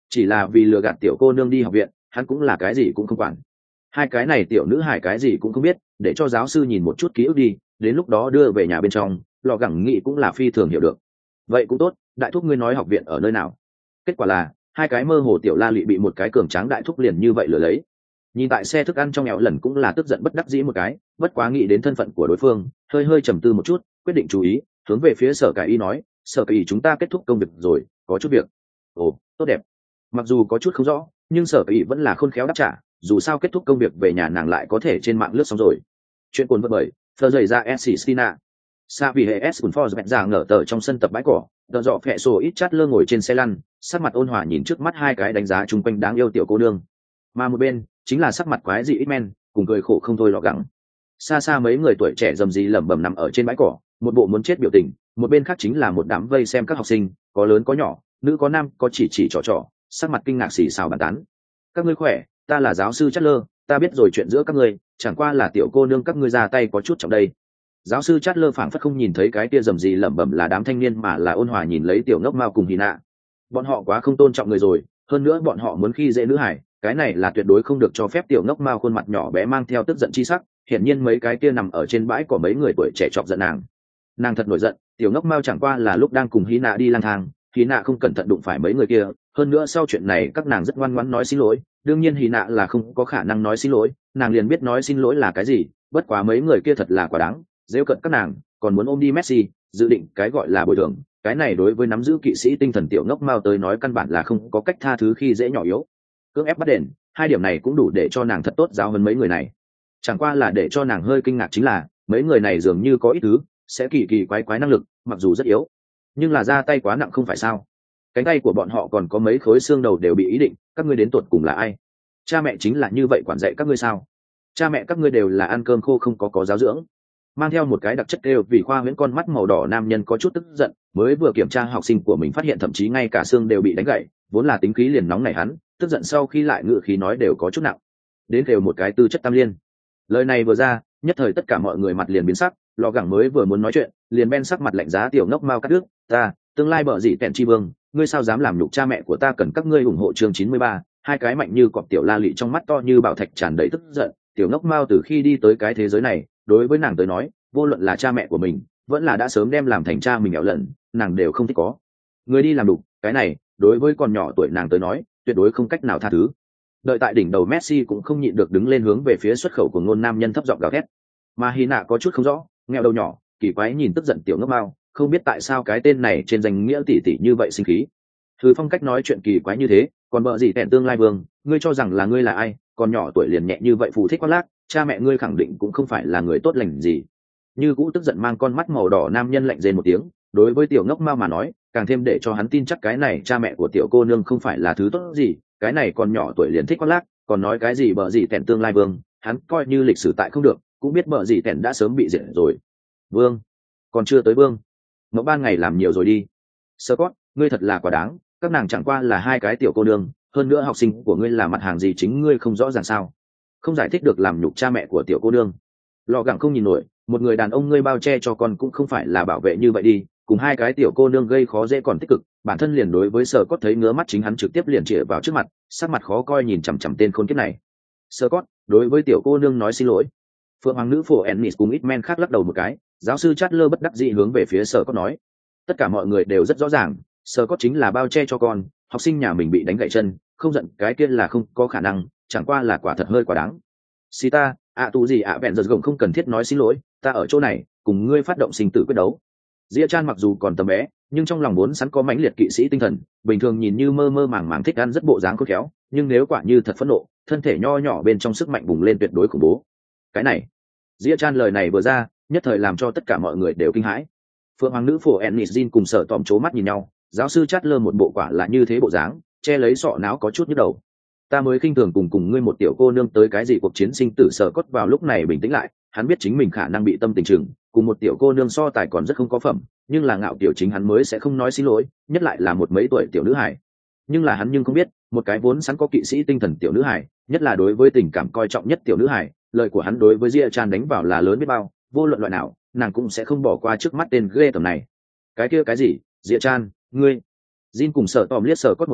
chỉ là vì lừa gạt tiểu cô nương đi học viện, hắn cũng là cái gì cũng không quản. Hai cái này tiểu nữ hải cái gì cũng không biết, để cho giáo sư nhìn một chút ký ức đi, đến lúc đó đưa về nhà bên trong, lò gẳng nghĩ cũng là phi thường hiểu được. Vậy cũng tốt, đại thúc ngươi nói học viện ở nơi nào? Kết quả là hai cái mơ hồ tiểu la lị bị một cái cường tráng đại thúc liền như vậy lừa lấy. Nhìn tại xe thức ăn trong nghèo lần cũng là tức giận bất đắc dĩ một cái, bất quá nghĩ đến thân phận của đối phương, hơi hơi trầm tư một chút, quyết định chú ý, hướng về phía sở cải y nói, sở cải y chúng ta kết thúc công việc rồi, có chút việc. Ồ, tốt đẹp. Mặc dù có chút không rõ, nhưng sở cải y vẫn là khôn khéo đáp trả, dù sao kết thúc công việc về nhà nàng lại có thể trên mạng lướt xong rồi. Chuyện cuốn vật bởi thơ dày ra Stina sa vì hệ s for dẹt ra ngở tờ trong sân tập bãi cỏ, tờ dọ phẹ sổ ít chát lơ ngồi trên xe lăn, sắc mặt ôn hòa nhìn trước mắt hai cái đánh giá chung quanh đáng yêu tiểu cô nương, mà một bên chính là sắc mặt quái dị ít men cùng cười khổ không thôi lọ gắng. Xa xa mấy người tuổi trẻ rầm rì lẩm bẩm nằm ở trên bãi cỏ, một bộ muốn chết biểu tình, một bên khác chính là một đám vây xem các học sinh, có lớn có nhỏ, nữ có nam, có chỉ trò trò, sắc mặt kinh ngạc xì xào bàn tán. Các ngươi khỏe, ta là giáo sư Chatler, ta biết rồi chuyện giữa các ngươi, chẳng qua là tiểu cô nương các ngươi ra tay có chút trọng đây. Giáo sư Chatler phảng phất không nhìn thấy cái tia rầm rì lẩm bẩm là đám thanh niên mà là ôn hòa nhìn lấy tiểu ngốc mao cùng Hina. Bọn họ quá không tôn trọng người rồi, hơn nữa bọn họ muốn khi dễ nữ hải, cái này là tuyệt đối không được cho phép. Tiểu ngốc mao khuôn mặt nhỏ bé mang theo tức giận chi sắc, hiển nhiên mấy cái kia nằm ở trên bãi của mấy người tuổi trẻ chọc giận nàng thật nổi giận. Tiểu ngốc mao chẳng qua là lúc đang cùng Hina đi lang thang, Hina không cẩn thận đụng phải mấy người kia, hơn nữa sau chuyện này các nàng rất ngoan ngoãn nói xin lỗi, đương nhiên Hina là không có khả năng nói xin lỗi, nàng liền biết nói xin lỗi là cái gì, bất quá mấy người kia thật là quá đáng, giễu cận các nàng, còn muốn ôm đi Messi, dự định cái gọi là bồi thường, cái này đối với nắm giữ kỵ sĩ tinh thần tiểu ngốc mao tới nói căn bản là không có cách tha thứ khi dễ nhỏ yếu. Cưỡng ép bắt đền, hai điểm này cũng đủ để cho nàng thật tốt giáo hơn mấy người này. Chẳng qua là để cho nàng hơi kinh ngạc chính là mấy người này dường như có ít thứ sẽ kỳ quái năng lực, mặc dù rất yếu nhưng là ra tay quá nặng không phải sao. Cánh tay của bọn họ còn có mấy khối xương đầu đều bị ý định, các ngươi đến tuột cùng là ai? Cha mẹ chính là như vậy quản dạy các ngươi sao? Cha mẹ các ngươi đều là ăn cơm khô không có giáo dưỡng. Mang theo một cái đặc chất đều vì khoa huyễn con mắt màu đỏ nam nhân có chút tức giận, mới vừa kiểm tra học sinh của mình phát hiện thậm chí ngay cả xương đều bị đánh gãy, vốn là tính khí liền nóng này hắn, tức giận sau khi lại ngự khí nói đều có chút nặng. Đến đều một cái tư chất tam liên. Lời này vừa ra, nhất thời tất cả mọi người mặt liền biến sắc, lò gẳng mới vừa muốn nói chuyện, liền ben sắc mặt lạnh giá tiểu ngốc mao cắt đứt, ta, tương lai bợ gì tẹn chi vương, ngươi sao dám làm nhục cha mẹ của ta, cần các ngươi ủng hộ chương 93, hai cái mạnh như cọp tiểu la lị trong mắt to như bảo thạch tràn đầy tức giận, tiểu ngốc mao từ khi đi tới cái thế giới này, đối với nàng tới nói, vô luận là cha mẹ của mình, vẫn là đã sớm đem làm thành cha mình nghèo lần, nàng đều không thích có. Người đi làm đục, cái này, đối với con nhỏ tuổi nàng tới nói, tuyệt đối không cách nào tha thứ. Đợi tại đỉnh đầu Messi cũng không nhịn được đứng lên hướng về phía xuất khẩu của ngôn nam nhân thấp giọng gào thét. Mà Hina có chút không rõ, nghèo đầu nhỏ, kỳ quái nhìn tức giận tiểu ngốc mao, không biết tại sao cái tên này trên danh nghĩa tỷ tỷ như vậy sinh khí. Thư phong cách nói chuyện kỳ quái như thế, còn vợ gì tẹn tương lai vương, ngươi cho rằng là ngươi là ai, còn nhỏ tuổi liền nhẹ như vậy phù thích quá lác, cha mẹ ngươi khẳng định cũng không phải là người tốt lành gì. Như cũ tức giận mang con mắt màu đỏ nam nhân lạnh rên một tiếng, đối với tiểu ngốc mao mà nói, càng thêm để cho hắn tin chắc cái này cha mẹ của tiểu cô nương không phải là thứ tốt gì, cái này còn nhỏ tuổi liền thích quá lác, còn nói cái gì bợ gì tẹn tương lai vương, hắn coi như lịch sử tại không được, cũng biết bợ gì tẹn đã sớm bị diệt rồi. Vương, còn chưa tới vương, ngẫu ban ngày làm nhiều rồi đi. Scott, ngươi thật là quá đáng, các nàng chẳng qua là hai cái tiểu cô nương, hơn nữa học sinh của ngươi là mặt hàng gì chính ngươi không rõ ràng sao? Không giải thích được làm nhục cha mẹ của tiểu cô nương. Lò gẳng không nhìn nổi, một người đàn ông ngươi bao che cho con cũng không phải là bảo vệ như vậy đi, cùng hai cái tiểu cô nương gây khó dễ còn tích cực, bản thân liền đối với Scott thấy ngứa mắt chính hắn trực tiếp liền chĩa vào trước mặt, sắc mặt khó coi nhìn chằm chằm tên khốn kiếp này. Scott, đối với tiểu cô nương nói xin lỗi. Phượng hoàng nữ phổ Ennis cùng ít men khác lắc đầu một cái, giáo sư Chatler bất đắc dĩ hướng về phía Scott nói. Tất cả mọi người đều rất rõ ràng, Scott chính là bao che cho con, học sinh nhà mình bị đánh gãy chân, không giận cái kia là không có khả năng, chẳng qua là quả thật hơi quá đáng. Sita, tù gì bèn giật gồng không cần thiết nói xin lỗi, ta ở chỗ này, cùng ngươi phát động sinh tử quyết đấu. Dĩa Chan mặc dù còn tầm bé, nhưng trong lòng muốn sẵn có mãnh liệt kỵ sĩ tinh thần, bình thường nhìn như mơ mơ màng màng thích ăn rất bộ dáng khôn khéo, nhưng nếu quả như thật phẫn nộ, thân thể nho nhỏ bên trong sức mạnh bùng lên tuyệt đối khủng bố. Cái này, Dĩa Chan lời này vừa ra, nhất thời làm cho tất cả mọi người đều kinh hãi. Phượng hoàng nữ phổ Ennis cùng Sở Tòm chố mắt nhìn nhau, giáo sư Chatler một bộ quả là như thế bộ dáng, che lấy sọ não có chút nhức đầu. Ta mới khinh thường cùng ngươi một tiểu cô nương tới cái gì cuộc chiến sinh tử. Sở cốt vào lúc này bình tĩnh lại, hắn biết chính mình khả năng bị tâm tình chừng, cùng một tiểu cô nương so tài còn rất không có phẩm, nhưng là ngạo kiểu chính hắn mới sẽ không nói xin lỗi, nhất lại là một mấy tuổi tiểu nữ hài. Nhưng là hắn không biết, một cái vốn sẵn có kỵ sĩ tinh thần tiểu nữ hài, nhất là đối với tình cảm coi trọng nhất tiểu nữ hài, lời của hắn đối với Dĩa Chan đánh vào là lớn biết bao, vô luận loại nào, nàng cũng sẽ không bỏ qua trước mắt tên ghê tởm này. Cái kia cái gì, Dĩa Chan, ngươi? Jin cùng Sở Tòm liếc Sở cốt một cái,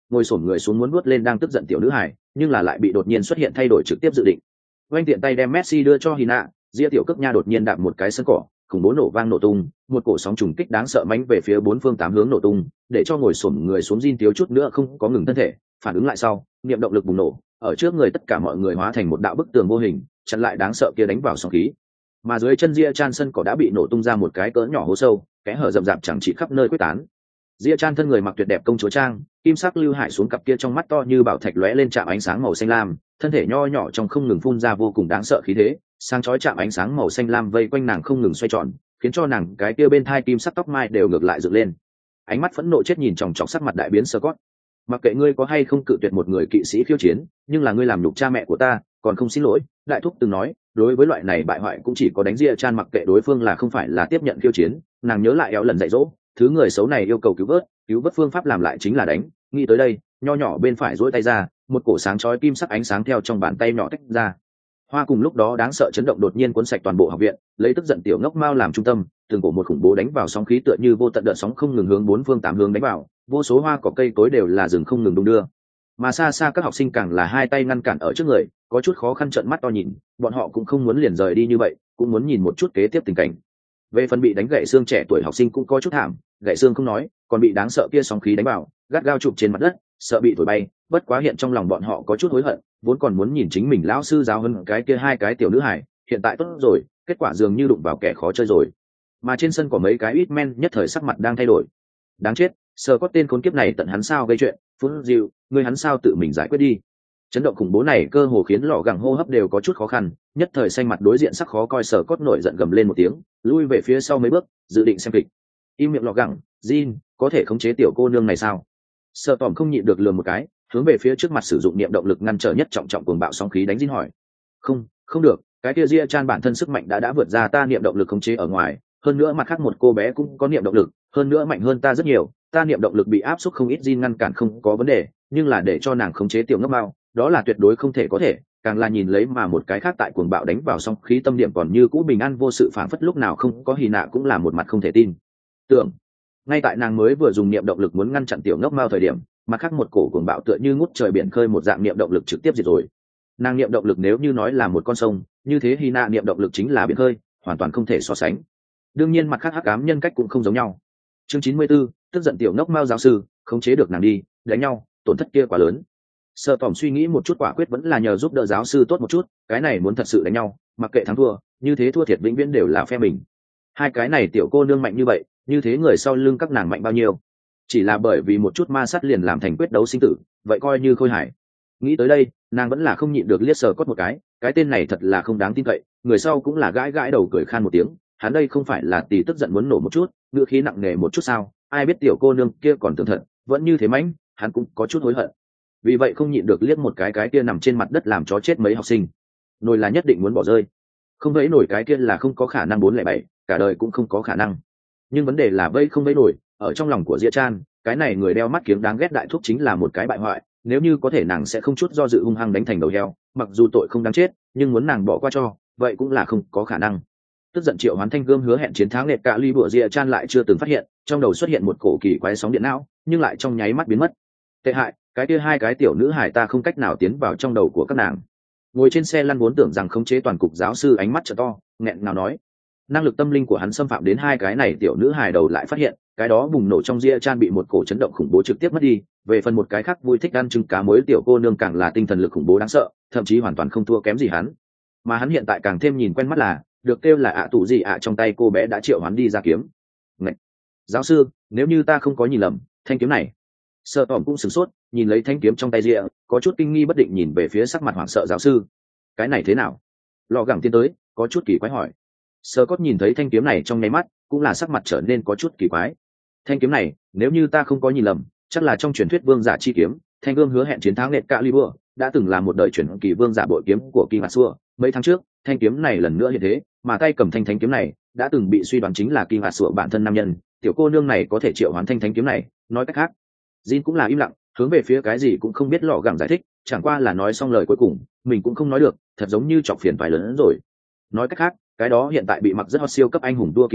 ngồi xổm người xuống muốn nuốt lên đang tức giận tiểu nữ hải, nhưng là lại bị đột nhiên xuất hiện thay đổi trực tiếp dự định. Oanh tiện tay đem Messi đưa cho Hina, Ria tiểu cước nha đột nhiên đạp một cái sân cỏ, khủng bố nổ vang nổ tung, một cổ sóng trùng kích đáng sợ mãnh về phía bốn phương tám hướng nổ tung, để cho ngồi xổm người xuống Jin thiếu chút nữa không có ngừng thân thể, phản ứng lại sau, niệm động lực bùng nổ, ở trước người tất cả mọi người hóa thành một đạo bức tường vô hình, chặn lại đáng sợ kia đánh vào sóng khí. Mà dưới chân Ria Chan sân cỏ đã bị nổ tung ra một cái cỡ nhỏ hố sâu, kẽ hở rậm rạp chẳng chỉ khắp nơi quyết tán. Ria Chan thân người mặc tuyệt đẹp công chúa trang, kim sắc lưu hải xuống cặp kia trong mắt to như bảo thạch lóe lên chạm ánh sáng màu xanh lam, thân thể nho nhỏ trong không ngừng phun ra vô cùng đáng sợ khí thế, sáng chói chạm ánh sáng màu xanh lam vây quanh nàng không ngừng xoay tròn, khiến cho nàng cái kia bên thai kim sắc tóc mai đều ngược lại dựng lên. Ánh mắt phẫn nộ chết nhìn chòng chọc sắc mặt đại biến Scott. Mặc kệ ngươi có hay không cự tuyệt một người kỵ sĩ khiêu chiến, nhưng là ngươi làm nhục cha mẹ của ta, còn không xin lỗi. Đại thúc từng nói, đối với loại này bại hoại cũng chỉ có đánh Ria Chan, mặc kệ đối phương là không phải là tiếp nhận khiêu chiến, nàng nhớ lại éo lần dạy dỗ, thứ người xấu này yêu cầu cứu vớt phương pháp làm lại chính là đánh. Nghĩ tới đây, nho nhỏ bên phải duỗi tay ra, một cổ sáng chói kim sắc ánh sáng theo trong bàn tay nhỏ tách ra. Hoa cùng lúc đó đáng sợ chấn động đột nhiên cuốn sạch toàn bộ học viện, lấy tức giận tiểu ngốc mao làm trung tâm, từng cổ một khủng bố đánh vào sóng khí tựa như vô tận đợt sóng không ngừng hướng bốn phương tám hướng đánh vào, vô số hoa cỏ cây cối đều là rừng không ngừng đung đưa. Mà xa xa các học sinh càng là hai tay ngăn cản ở trước người, có chút khó khăn trợn mắt to nhìn, bọn họ cũng không muốn liền rời đi như vậy, cũng muốn nhìn một chút kế tiếp tình cảnh. Về phần bị đánh gãy xương trẻ tuổi học sinh cũng có chút thảm, gãy xương không nói, còn bị đáng sợ kia sóng khí đánh vào, gắt gao chụp trên mặt đất, sợ bị thổi bay. Bất quá hiện trong lòng bọn họ có chút hối hận, vốn còn muốn nhìn chính mình lão sư giáo hơn cái kia hai cái tiểu nữ hài, hiện tại tốt rồi, kết quả dường như đụng vào kẻ khó chơi rồi. Mà trên sân có mấy cái ít men nhất thời sắc mặt đang thay đổi. Đáng chết, sờ có tên khốn kiếp này tận hắn sao gây chuyện, Phú Diệu, ngươi hắn sao tự mình giải quyết đi. Chấn động khủng bố này cơ hồ khiến lọ gẳng hô hấp đều có chút khó khăn, nhất thời xanh mặt đối diện sắc khó coi, sờ cốt nổi giận gầm lên một tiếng, lui về phía sau mấy bước, dự định xem kịch. Im miệng lọ gẳng, Jin, có thể khống chế tiểu cô nương này sao? Sợ tỏm không nhịn được lườm một cái, hướng về phía trước mặt sử dụng niệm động lực ngăn trở nhất trọng cuồng bạo sóng khí đánh Jin hỏi. Không được, cái kia Ria Chan bản thân sức mạnh đã vượt ra ta niệm động lực khống chế ở ngoài, hơn nữa mặt khác một cô bé cũng có niệm động lực, hơn nữa mạnh hơn ta rất nhiều, ta niệm động lực bị áp suất không ít, Jin ngăn cản không có vấn đề, nhưng là để cho nàng khống chế tiểu ngốc mao, đó là tuyệt đối không thể có thể, càng là nhìn lấy mà một cái khác tại cuồng bạo đánh vào song khí tâm điểm còn như cũ bình an vô sự, phản phất lúc nào không có hì nạ cũng là một mặt không thể tin tưởng. Ngay tại nàng mới vừa dùng niệm động lực muốn ngăn chặn tiểu ngốc mao thời điểm, mặt khác một cổ cuồng bạo tựa như ngút trời biển khơi một dạng niệm động lực trực tiếp diệt rồi. Nàng niệm động lực nếu như nói là một con sông, như thế hì nạ niệm động lực chính là biển khơi, hoàn toàn không thể so sánh. Đương nhiên mặt khác hắc ám nhân cách cũng không giống nhau. Chương 94, tức giận tiểu ngốc mao giáo sư, khống chế được nàng đi, đánh nhau, tổn thất kia quá lớn. Sợ tỏm suy nghĩ một chút, quả quyết vẫn là nhờ giúp đỡ giáo sư tốt một chút, cái này muốn thật sự đánh nhau, mặc kệ thắng thua, như thế thua thiệt vĩnh viễn đều là phe mình. Hai cái này tiểu cô nương mạnh như vậy, như thế người sau lưng các nàng mạnh bao nhiêu? Chỉ là bởi vì một chút ma sát liền làm thành quyết đấu sinh tử, vậy coi như khôi hài. Nghĩ tới đây, nàng vẫn là không nhịn được liếc sờ cốt một cái tên này thật là không đáng tin cậy. Người sau cũng là gãi gãi đầu cười khan một tiếng, hắn đây không phải là tì tức giận muốn nổ một chút, ngữ khí nặng nề một chút sao? Ai biết tiểu cô nương kia còn tưởng thật, vẫn như thế mãnh, hắn cũng có chút hối hận. Vì vậy không nhịn được liếc một cái kia nằm trên mặt đất làm chó chết mấy học sinh. Nồi là nhất định muốn bỏ rơi, không vẫy nổi cái kia là không có khả năng, 407 cả đời cũng không có khả năng. Nhưng vấn đề là vây không vẫy nổi, ở trong lòng của Diệp Chan, cái này người đeo mắt kiếng đáng ghét đại thúc chính là một cái bại hoại, nếu như có thể nàng sẽ không chút do dự hung hăng đánh thành đầu heo, mặc dù tội không đáng chết, nhưng muốn nàng bỏ qua cho, vậy cũng là không có khả năng. Tức giận triệu hoán thanh gươm hứa hẹn chiến thắng nệt cả ly bùa, Diệp Chan lại chưa từng phát hiện, trong đầu xuất hiện một cổ kỳ quái sóng điện não, nhưng lại trong nháy mắt biến mất. Tệ hại, cái kia hai cái tiểu nữ hải ta không cách nào tiến vào trong đầu của các nàng. Ngồi trên xe lăn vốn tưởng rằng khống chế toàn cục giáo sư ánh mắt trợ to, nghẹn ngào nói. Năng lực tâm linh của hắn xâm phạm đến hai cái này tiểu nữ hài đầu lại phát hiện, cái đó bùng nổ trong Ria Chan bị một cổ chấn động khủng bố trực tiếp mất đi, về phần một cái khác vui thích ăn trứng cá muối tiểu cô nương càng là tinh thần lực khủng bố đáng sợ, thậm chí hoàn toàn không thua kém gì hắn. Mà hắn hiện tại càng thêm nhìn quen mắt là, được kêu là ạ tụ gì ạ trong tay cô bé đã triệu hắn đi ra kiếm. Ngậy! Giáo sư, nếu như ta không có nhìn lầm, thanh kiếm này. Sợ tỏm cũng sửng sốt, nhìn lấy thanh kiếm trong tay Ria, có chút kinh nghi bất định nhìn về phía sắc mặt hoảng sợ giáo sư. Cái này thế nào? Lò gẳng tiến tới, có chút kỳ quái hỏi. Sơ cốt nhìn thấy thanh kiếm này trong nháy mắt, cũng là sắc mặt trở nên có chút kỳ quái. Thanh kiếm này, nếu như ta không có nhìn lầm, chắc là trong truyền thuyết vương giả chi kiếm, thanh gươm hứa hẹn chiến thắng nệt cả Libur, đã từng là một đời truyền kỳ vương giả bội kiếm của Kim Hạt Xua. Mấy tháng trước, thanh kiếm này lần nữa hiện thế, mà tay cầm thanh kiếm này đã từng bị suy đoán chính là Kim Hạt Xua bản thân nam nhân. Tiểu cô nương này có thể triệu hoán thanh kiếm này, nói cách khác, Jin cũng là im lặng, hướng về phía cái gì cũng không biết lọ gẳng giải thích, chẳng qua là nói xong lời cuối cùng, mình cũng không nói được, thật giống như chọc phiền phải lớn hơn rồi. Nói cách khác, cái đó hiện tại bị mặc rất hot siêu cấp anh hùng đua kỵ sĩ,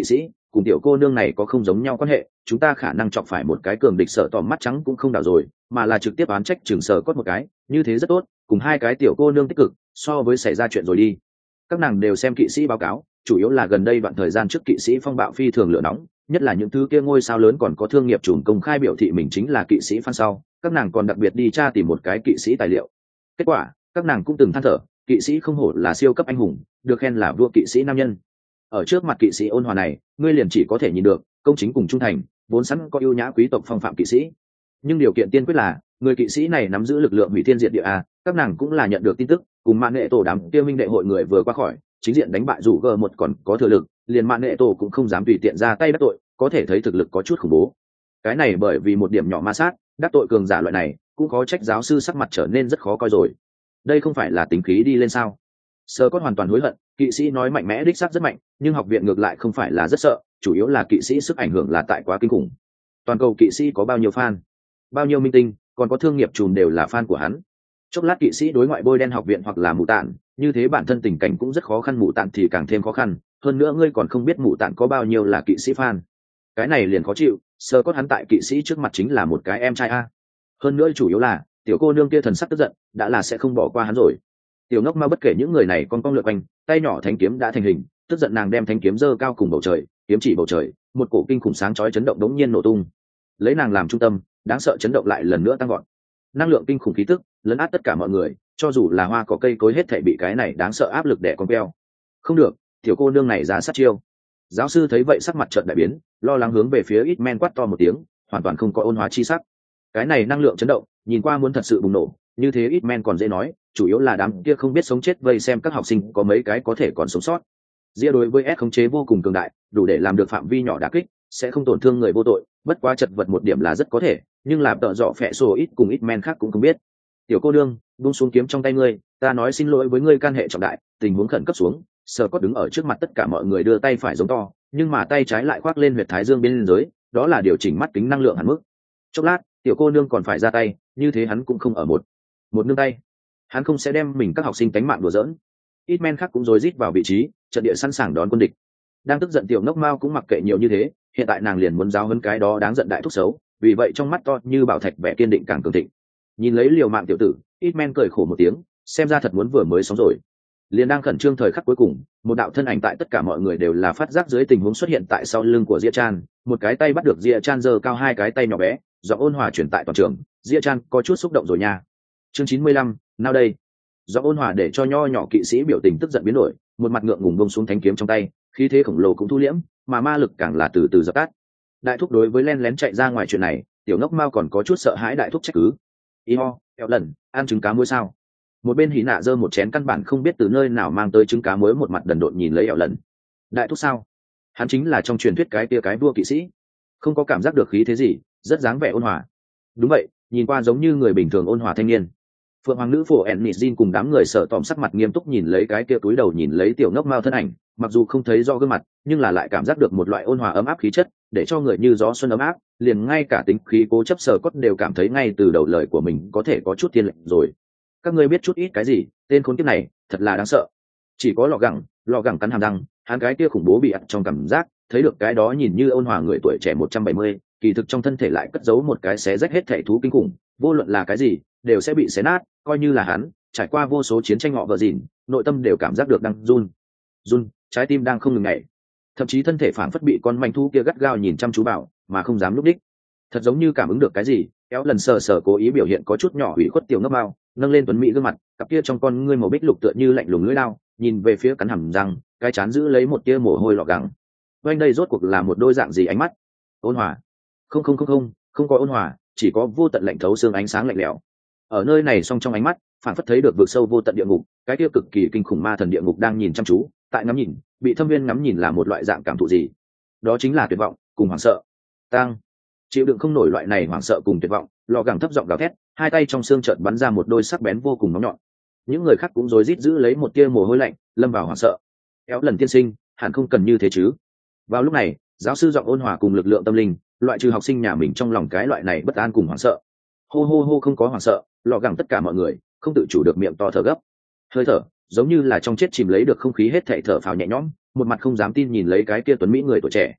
cùng tiểu cô nương này có không giống nhau quan hệ, chúng ta khả năng chọc phải một cái cường địch Sở Tòm mắt trắng cũng không đảo rồi, mà là trực tiếp oán trách Trường Sở Cốt một cái, như thế rất tốt, cùng hai cái tiểu cô nương tích cực, so với xảy ra chuyện rồi đi. Các nàng đều xem kỵ sĩ báo cáo, chủ yếu là gần đây đoạn thời gian trước kỵ sĩ phong bạo phi thường lửa nóng, nhất là những thứ kia ngôi sao lớn còn có thương nghiệp chủ công khai biểu thị mình chính là kỵ sĩ fan sau, các nàng còn đặc biệt đi tra tìm một cái kỵ sĩ tài liệu. Kết quả, các nàng cũng từng than thở, kỵ sĩ không hổ là siêu cấp anh hùng, được khen là vua kỵ sĩ nam nhân. Ở trước mặt kỵ sĩ ôn hòa này, ngươi liền chỉ có thể nhìn được công chính cùng trung thành, vốn sẵn có ưu nhã quý tộc phong phạm kỵ sĩ. Nhưng điều kiện tiên quyết là người kỵ sĩ này nắm giữ lực lượng hủy thiên diệt địa a. Các nàng cũng là nhận được tin tức, cùng mạng nghệ tổ đám kia minh đệ hội người vừa qua khỏi, chính diện đánh bại rủ g một còn có thừa lực, liền mạng nghệ tổ cũng không dám tùy tiện ra tay đắc tội, có thể thấy thực lực có chút khủng bố. Cái này bởi vì một điểm nhỏ ma sát, đắc tội cường giả loại này, cũng có trách giáo sư sắc mặt trở nên rất khó coi rồi. Đây không phải là tính khí đi lên sao? Sơ Cốt hoàn toàn hối hận, kỵ sĩ nói mạnh mẽ đích xác rất mạnh, nhưng học viện ngược lại không phải là rất sợ, chủ yếu là kỵ sĩ sức ảnh hưởng là tại quá kinh khủng. Toàn cầu kỵ sĩ có bao nhiêu fan, bao nhiêu minh tinh, còn có thương nghiệp trùm đều là fan của hắn. Chốc lát kỵ sĩ đối ngoại bôi đen học viện hoặc là mù tạn, như thế bản thân tình cảnh cũng rất khó khăn, mù tạn thì càng thêm khó khăn, hơn nữa ngươi còn không biết mù tạn có bao nhiêu là kỵ sĩ fan. Cái này liền khó chịu, Sơ Cốt hắn tại kỵ sĩ trước mặt chính là một cái em trai a. Hơn nữa chủ yếu là tiểu cô nương kia thần sắc tức giận, đã là sẽ không bỏ qua hắn rồi. Tiểu ngốc ma bất kể những người này con lượn quanh, tay nhỏ thanh kiếm đã thành hình, tức giận nàng đem thanh kiếm giơ cao cùng bầu trời, kiếm chỉ bầu trời, một cổ kinh khủng sáng chói chấn động đống nhiên nổ tung. Lấy nàng làm trung tâm, đáng sợ chấn động lại lần nữa tăng vọt. Năng lượng kinh khủng khí tức lấn át tất cả mọi người, cho dù là hoa cỏ cây cối hết thảy bị cái này đáng sợ áp lực đè con queo. Không được, tiểu cô nương này ra sát chiêu. Giáo sư thấy vậy sắc mặt chợt đại biến, lo lắng hướng về phía Ít-Men quát to một tiếng, hoàn toàn không có ôn hóa chi sắc. Cái này năng lượng chấn động, nhìn qua muốn thật sự bùng nổ, như thế Ít-Men còn dễ nói, chủ yếu là đám kia không biết sống chết vây xem các học sinh có mấy cái có thể còn sống sót. Ria đối với S khống chế vô cùng cường đại, đủ để làm được phạm vi nhỏ đả kích, sẽ không tổn thương người vô tội, bất quá chật vật một điểm là rất có thể, nhưng làm tợ dọ phệ sổ ít cùng Ít-Men khác cũng không biết. Tiểu cô đương, buông xuống kiếm trong tay ngươi, ta nói xin lỗi với ngươi, can hệ trọng đại, tình huống khẩn cấp xuống. Sơ Cốt đứng ở trước mặt tất cả mọi người đưa tay phải giống to, nhưng mà tay trái lại khoác lên huyệt thái dương bên dưới, đó là điều chỉnh mắt kính năng lượng hạn mức. Chốc lát, tiểu cô nương còn phải ra tay, như thế hắn cũng không ở một nương tay, hắn không sẽ đem mình các học sinh tánh mạng đùa giỡn. Ít-Men khác cũng rối rít vào vị trí, trận địa sẵn sàng đón quân địch. Đang tức giận tiểu ngốc mao cũng mặc kệ nhiều như thế, hiện tại nàng liền muốn giáo huấn cái đó đáng giận đại thúc xấu, vì vậy trong mắt to như bảo thạch vẻ kiên định càng cường thịnh. Nhìn lấy liều mạng tiểu tử, Ít-Men cười khổ một tiếng, xem ra thật muốn vừa mới sống rồi. Liền đang khẩn trương thời khắc cuối cùng, một đạo thân ảnh tại tất cả mọi người đều là phát giác dưới tình huống xuất hiện tại sau lưng của Diệp Chan, một cái tay bắt được Diệp Chan giơ cao hai cái tay nhỏ bé, giọng ôn hòa truyền tại toàn trường. Diệp Chan có chút xúc động rồi nha. Chương 95, nào đây? Giọng ôn hòa để cho nho nhỏ kỵ sĩ biểu tình tức giận biến đổi, một mặt ngượng ngùng buông xuống thanh kiếm trong tay, khí thế khổng lồ cũng thu liễm, mà ma lực càng là từ từ dập tắt. Đại thúc đối với len lén chạy ra ngoài chuyện này, tiểu ngốc mao còn có chút sợ hãi đại thúc trách cứ. Iho, kẹo lần, ăn trứng cá muối sao? Một bên hí nạ giơ một chén căn bản không biết từ nơi nào mang tới trứng cá muối, một mặt đần độn nhìn lấy ẻo lần. Đại thúc sao? Hắn chính là trong truyền thuyết cái tia cái vua kỵ sĩ, không có cảm giác được khí thế gì, rất dáng vẻ ôn hòa. Đúng vậy, nhìn qua giống như người bình thường ôn hòa thanh niên. Phượng hoàng nữ phổ Ennisjin cùng đám người sợ tòm sắc mặt nghiêm túc nhìn lấy cái kia túi đầu nhìn lấy tiểu ngốc mao thân ảnh, mặc dù không thấy rõ gương mặt, nhưng là lại cảm giác được một loại ôn hòa ấm áp khí chất, để cho người như gió xuân ấm áp, liền ngay cả tính khí cố chấp Sở Cốt đều cảm thấy ngay từ đầu lời của mình có thể có chút thiên lệnh rồi. Các ngươi biết chút ít cái gì, tên khốn kiếp này thật là đáng sợ. Chỉ có lọ gẳng cắn hàm răng, hắn cái kia khủng bố bị ặt trong cảm giác, thấy được cái đó nhìn như ôn hòa người tuổi trẻ 170, kỳ thực trong thân thể lại cất giấu một cái xé rách hết thể thú kinh khủng, vô luận là cái gì đều sẽ bị xé nát, coi như là hắn trải qua vô số chiến tranh họ vợ dìn, nội tâm đều cảm giác được đang run, trái tim đang không ngừng nhảy, thậm chí thân thể phảng phất bị con manh thú kia gắt gao nhìn chăm chú vào mà không dám lúc đích. Thật giống như cảm ứng được cái gì, kéo lần sờ cố ý biểu hiện có chút nhỏ hủy khuất tiểu ngốc mao, nâng lên tuấn mỹ gương mặt, cặp kia trong con ngươi màu bích lục tựa như lạnh lùng lưỡi lao, nhìn về phía cắn hàm răng, cái chán giữ lấy một tia mồ hôi lọ gắng. Quanh đây rốt cuộc là một đôi dạng gì ánh mắt? Ôn hòa? Không có ôn hòa, chỉ có vô tận lạnh thấu xương ánh sáng lạnh lẽo. Ở nơi này song trong ánh mắt, phản phất thấy được vực sâu vô tận địa ngục, cái kia cực kỳ kinh khủng ma thần địa ngục đang nhìn chăm chú, tại ngắm nhìn, bị Thâm Viên ngắm nhìn là một loại dạng cảm thụ gì? Đó chính là tuyệt vọng, cùng hoảng sợ. Tăng chịu đựng không nổi loại này hoảng sợ cùng tuyệt vọng, lò gẳng thấp giọng gào thét, hai tay trong xương chợt bắn ra một đôi sắc bén vô cùng nóng nhọn. Những người khác cũng rối rít giữ lấy một tia mồ hôi lạnh, lâm vào hoảng sợ. Kéo lần tiên sinh, hẳn không cần như thế chứ? Vào lúc này, giáo sư giọng ôn hòa cùng lực lượng tâm linh, loại trừ học sinh nhà mình trong lòng cái loại này bất an cùng hoảng sợ. Hô không có hoảng sợ, lò gẳng tất cả mọi người không tự chủ được miệng to thở gấp, hơi thở giống như là trong chết chìm lấy được không khí, hết thảy thở phào nhẹ nhõm, một mặt không dám tin nhìn lấy cái kia tuấn mỹ người tuổi trẻ.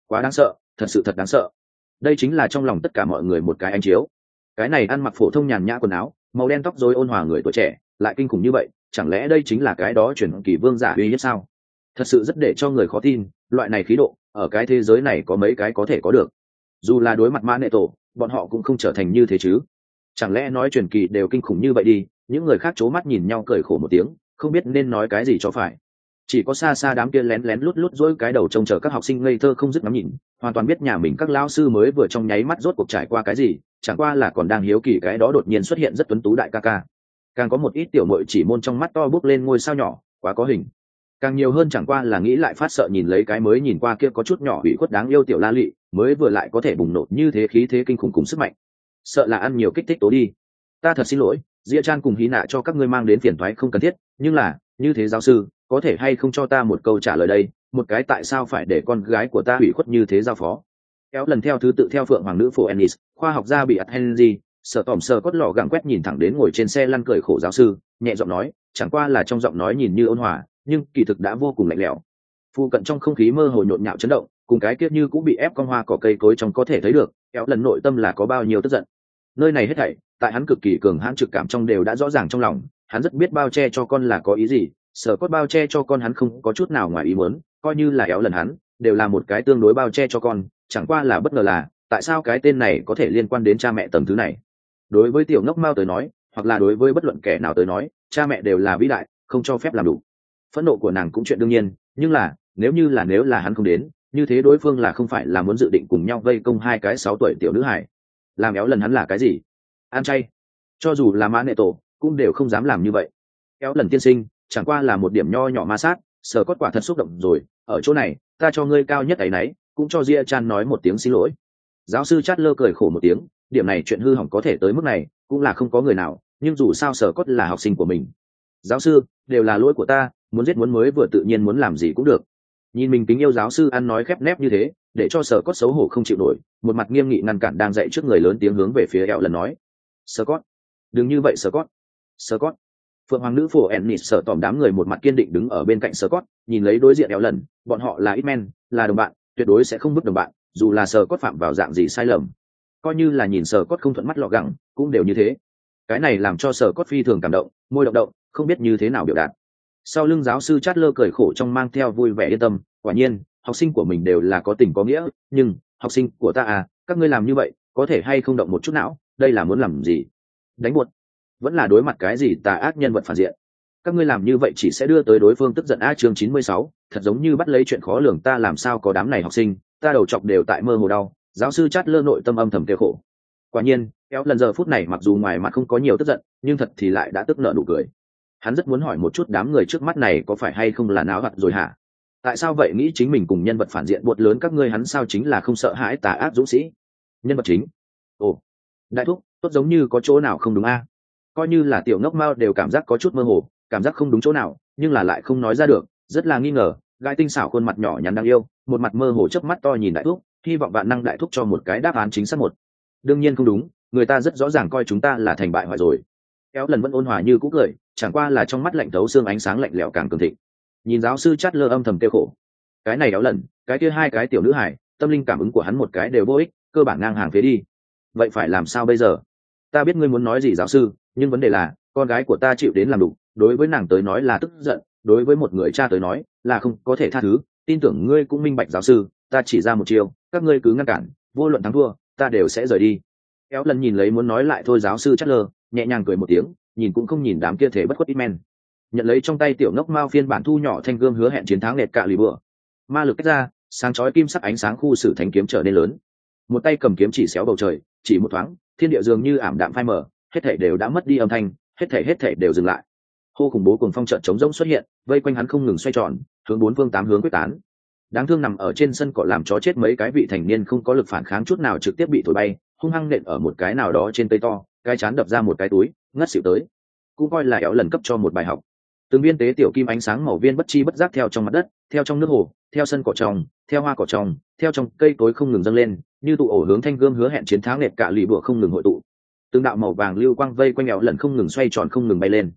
quá đáng sợ, thật sự thật đáng sợ. Đây chính là trong lòng tất cả mọi người một cái ánh chiếu. Cái này ăn mặc phổ thông nhàn nhã quần áo, màu đen tóc rối ôn hòa người tuổi trẻ lại kinh khủng như vậy, chẳng lẽ đây chính là cái đó chuyển kỳ vương giả uy nhất sao? Thật sự rất để cho người khó tin, loại này khí độ ở cái thế giới này có mấy cái có thể có được. Dù là đối mặt mã nệ tổ, bọn họ cũng không trở thành như thế chứ. Chẳng lẽ nói truyền kỳ đều kinh khủng như vậy đi? Những người khác c mắt nhìn nhau cười khổ một tiếng, không biết nên nói cái gì cho phải. Chỉ có xa xa đám kia lén lén lút lút dỗi cái đầu trông chờ các học sinh ngây thơ không dứt ngắm nhìn, hoàn toàn biết nhà mình các lão sư mới vừa trong nháy mắt rốt cuộc trải qua cái gì, chẳng qua là còn đang hiếu kỳ cái đó đột nhiên xuất hiện rất tuấn tú đại ca ca. Càng có một ít tiểu muội chỉ môn trong mắt to bước lên ngôi sao nhỏ, quá có hình. Càng nhiều hơn chẳng qua là nghĩ lại phát sợ nhìn lấy cái mới nhìn qua kia có chút nhỏ ủy khuất đáng yêu tiểu la lị, mới vừa lại có thể bùng nổ như thế khí thế kinh khủng cùng sức mạnh. Sợ là ăn nhiều kích thích tố đi. Ta thật xin lỗi, Diệp Trang cùng Hí Nạ cho các ngươi mang đến phiền toái không cần thiết, nhưng là, như thế giáo sư, có thể hay không cho ta một câu trả lời đây, một cái tại sao phải để con gái của ta ủy khuất như thế giao phó. Kéo lần theo thứ tự theo phượng hoàng nữ phổ Ennis, khoa học gia bị Henry, sợ tỏm sờ cốt lọ gặng quét nhìn thẳng đến ngồi trên xe lăn cười khổ giáo sư, nhẹ giọng nói, chẳng qua là trong giọng nói nhìn như ôn hòa, nhưng kỳ thực đã vô cùng lạnh lẽo. Phu cận trong không khí mơ hồ nhộn nhạo chấn động, cùng cái kiết như cũng bị ép con hoa cỏ cây cối trong có thể thấy được, kéo lần nội tâm là có bao nhiêu tức giận. Nơi này hết thảy, tại hắn cực kỳ cường hãn trực cảm trong đều đã rõ ràng trong lòng, hắn rất biết bao che cho con là có ý gì, sở cốt bao che cho con hắn không có chút nào ngoài ý muốn, coi như là kéo lần hắn đều là một cái tương đối bao che cho con, chẳng qua là bất ngờ là tại sao cái tên này có thể liên quan đến cha mẹ tầng thứ này. Đối với tiểu ngốc mao tới nói, hoặc là đối với bất luận kẻ nào tới nói, cha mẹ đều là vĩ đại, không cho phép làm đủ. Phẫn nộ của nàng cũng chuyện đương nhiên, nhưng là nếu là hắn không đến, như thế đối phương là không phải là muốn dự định cùng nhau vây công hai cái 6 tuổi tiểu nữ hài. Làm éo lần hắn là cái gì? Ăn chay. Cho dù là mã nệ tổ cũng đều không dám làm như vậy. Éo lần tiên sinh chẳng qua là một điểm nho nhỏ ma sát, sở cốt quả thật xúc động rồi, ở chỗ này ta cho ngươi cao nhất ấy nấy, cũng cho Ria Chan nói một tiếng xin lỗi. Giáo sư Chát lơ cười khổ một tiếng, điểm này chuyện hư hỏng có thể tới mức này cũng là không có người nào, nhưng dù sao sở cốt là học sinh của mình. Giáo sư, đều là lỗi của ta, muốn giết muốn mới vừa tự nhiên muốn làm gì cũng được. Nhìn mình kính yêu giáo sư ăn nói khép nép như thế, để cho sở cốt xấu hổ không chịu nổi, một mặt nghiêm nghị ngăn cản đang dậy trước người lớn tiếng hướng về phía ẹo lần nói, sở cốt, đừng như vậy sở cốt. Sở cốt. Phượng hoàng nữ phổ Ennis sợ tỏm đám người một mặt kiên định đứng ở bên cạnh sở cốt, nhìn lấy đối diện ẹo lần, bọn họ là ít men, là đồng bạn, tuyệt đối sẽ không vứt đồng bạn, dù là sở cốt phạm vào dạng gì sai lầm, coi như là nhìn sở cốt không thuận mắt lọ gẳng cũng đều như thế. Cái này làm cho sở cốt phi thường cảm động, môi động động, không biết như thế nào biểu đạt. Sau lưng giáo sư Chát lơ cười khổ trong mang theo vui vẻ yên tâm, quả nhiên học sinh của mình đều là có tình có nghĩa, nhưng học sinh của ta à, các ngươi làm như vậy có thể hay không động một chút não, đây là muốn làm gì? Đánh buột, vẫn là đối mặt cái gì tà ác nhân vật phản diện? Các ngươi làm như vậy chỉ sẽ đưa tới đối phương tức giận. Chương 96, thật giống như bắt lấy chuyện khó lường, ta làm sao có đám này học sinh, ta đầu chọc đều tại mơ hồ đau. Giáo sư Chát lơ nội tâm âm thầm kêu khổ. Quả nhiên kéo lần giờ phút này mặc dù ngoài mặt không có nhiều tức giận, nhưng thật thì lại đã tức nợ nụ cười. Hắn rất muốn hỏi một chút đám người trước mắt này có phải hay không là náo hoạt rồi hả? Tại sao vậy nghĩ chính mình cùng nhân vật phản diện buột lớn các ngươi, hắn sao chính là không sợ hãi tà ác dũng sĩ? Nhân vật chính. Ồ, đại thúc, tốt giống như có chỗ nào không đúng a? Coi như là tiểu ngốc mao đều cảm giác có chút mơ hồ, cảm giác không đúng chỗ nào, nhưng là lại không nói ra được, rất là nghi ngờ. Gai tinh xảo khuôn mặt nhỏ nhắn đáng yêu, một mặt mơ hồ chớp mắt to nhìn đại thúc, hy vọng vạn năng đại thúc cho một cái đáp án chính xác một. Đương nhiên không đúng, người ta rất rõ ràng coi chúng ta là thành bại hoại rồi. Kéo lần vẫn ôn hòa như cũ cười, chẳng qua là trong mắt lạnh thấu xương ánh sáng lạnh lẽo càng cường thịnh. Nhìn giáo sư Chát lơ âm thầm kêu khổ. Cái này Kéo lần, cái kia hai cái tiểu nữ hải, tâm linh cảm ứng của hắn một cái đều vô ích, cơ bản ngang hàng phía đi. Vậy phải làm sao bây giờ? Ta biết ngươi muốn nói gì giáo sư, nhưng vấn đề là con gái của ta chịu đến làm đủ, đối với nàng tới nói là tức giận, đối với một người cha tới nói là không có thể tha thứ. Tin tưởng ngươi cũng minh bạch giáo sư, ta chỉ ra một chiều, các ngươi cứ ngăn cản, vô luận thắng thua, ta đều sẽ rời đi. Kéo lần nhìn lấy muốn nói lại thôi giáo sư Chát lơ, nhẹ nhàng cười một tiếng, nhìn cũng không nhìn đám kia thể bất khuất ít men, nhận lấy trong tay tiểu ngốc mao phiên bản thu nhỏ thanh gương hứa hẹn chiến thắng lẹt cả lì bừa. Ma lực cách ra, sáng chói kim sắc ánh sáng khu sử thánh kiếm trở nên lớn, một tay cầm kiếm chỉ xéo bầu trời, chỉ một thoáng thiên địa dường như ảm đạm phai mờ, hết thảy đều đã mất đi âm thanh, hết thảy đều dừng lại. Hô khủng bố cuồng phong chợt trống rỗng xuất hiện, vây quanh hắn không ngừng xoay tròn, hướng bốn phương tám hướng quyết tán. Đáng thương nằm ở trên sân cỏ làm chó chết mấy cái vị thành niên không có lực phản kháng chút nào trực tiếp bị thổi bay, hung hăng nện ở một cái nào đó trên cây to, cái chán đập ra một cái túi, ngất xỉu tới. Cũng coi là Éo lần cấp cho một bài học. Từng viên tế tiểu kim ánh sáng màu viên bất chi bất giác theo trong mặt đất, theo trong nước hồ, theo sân cỏ trong, theo hoa cỏ trong, theo trong cây cối không ngừng dâng lên, như tụ ổ hướng thanh gươm hứa hẹn chiến thắng nệt cả lì bữa không ngừng hội tụ. Từng đạo màu vàng lưu quang vây quanh Éo lần không ngừng xoay tròn không ngừng bay lên.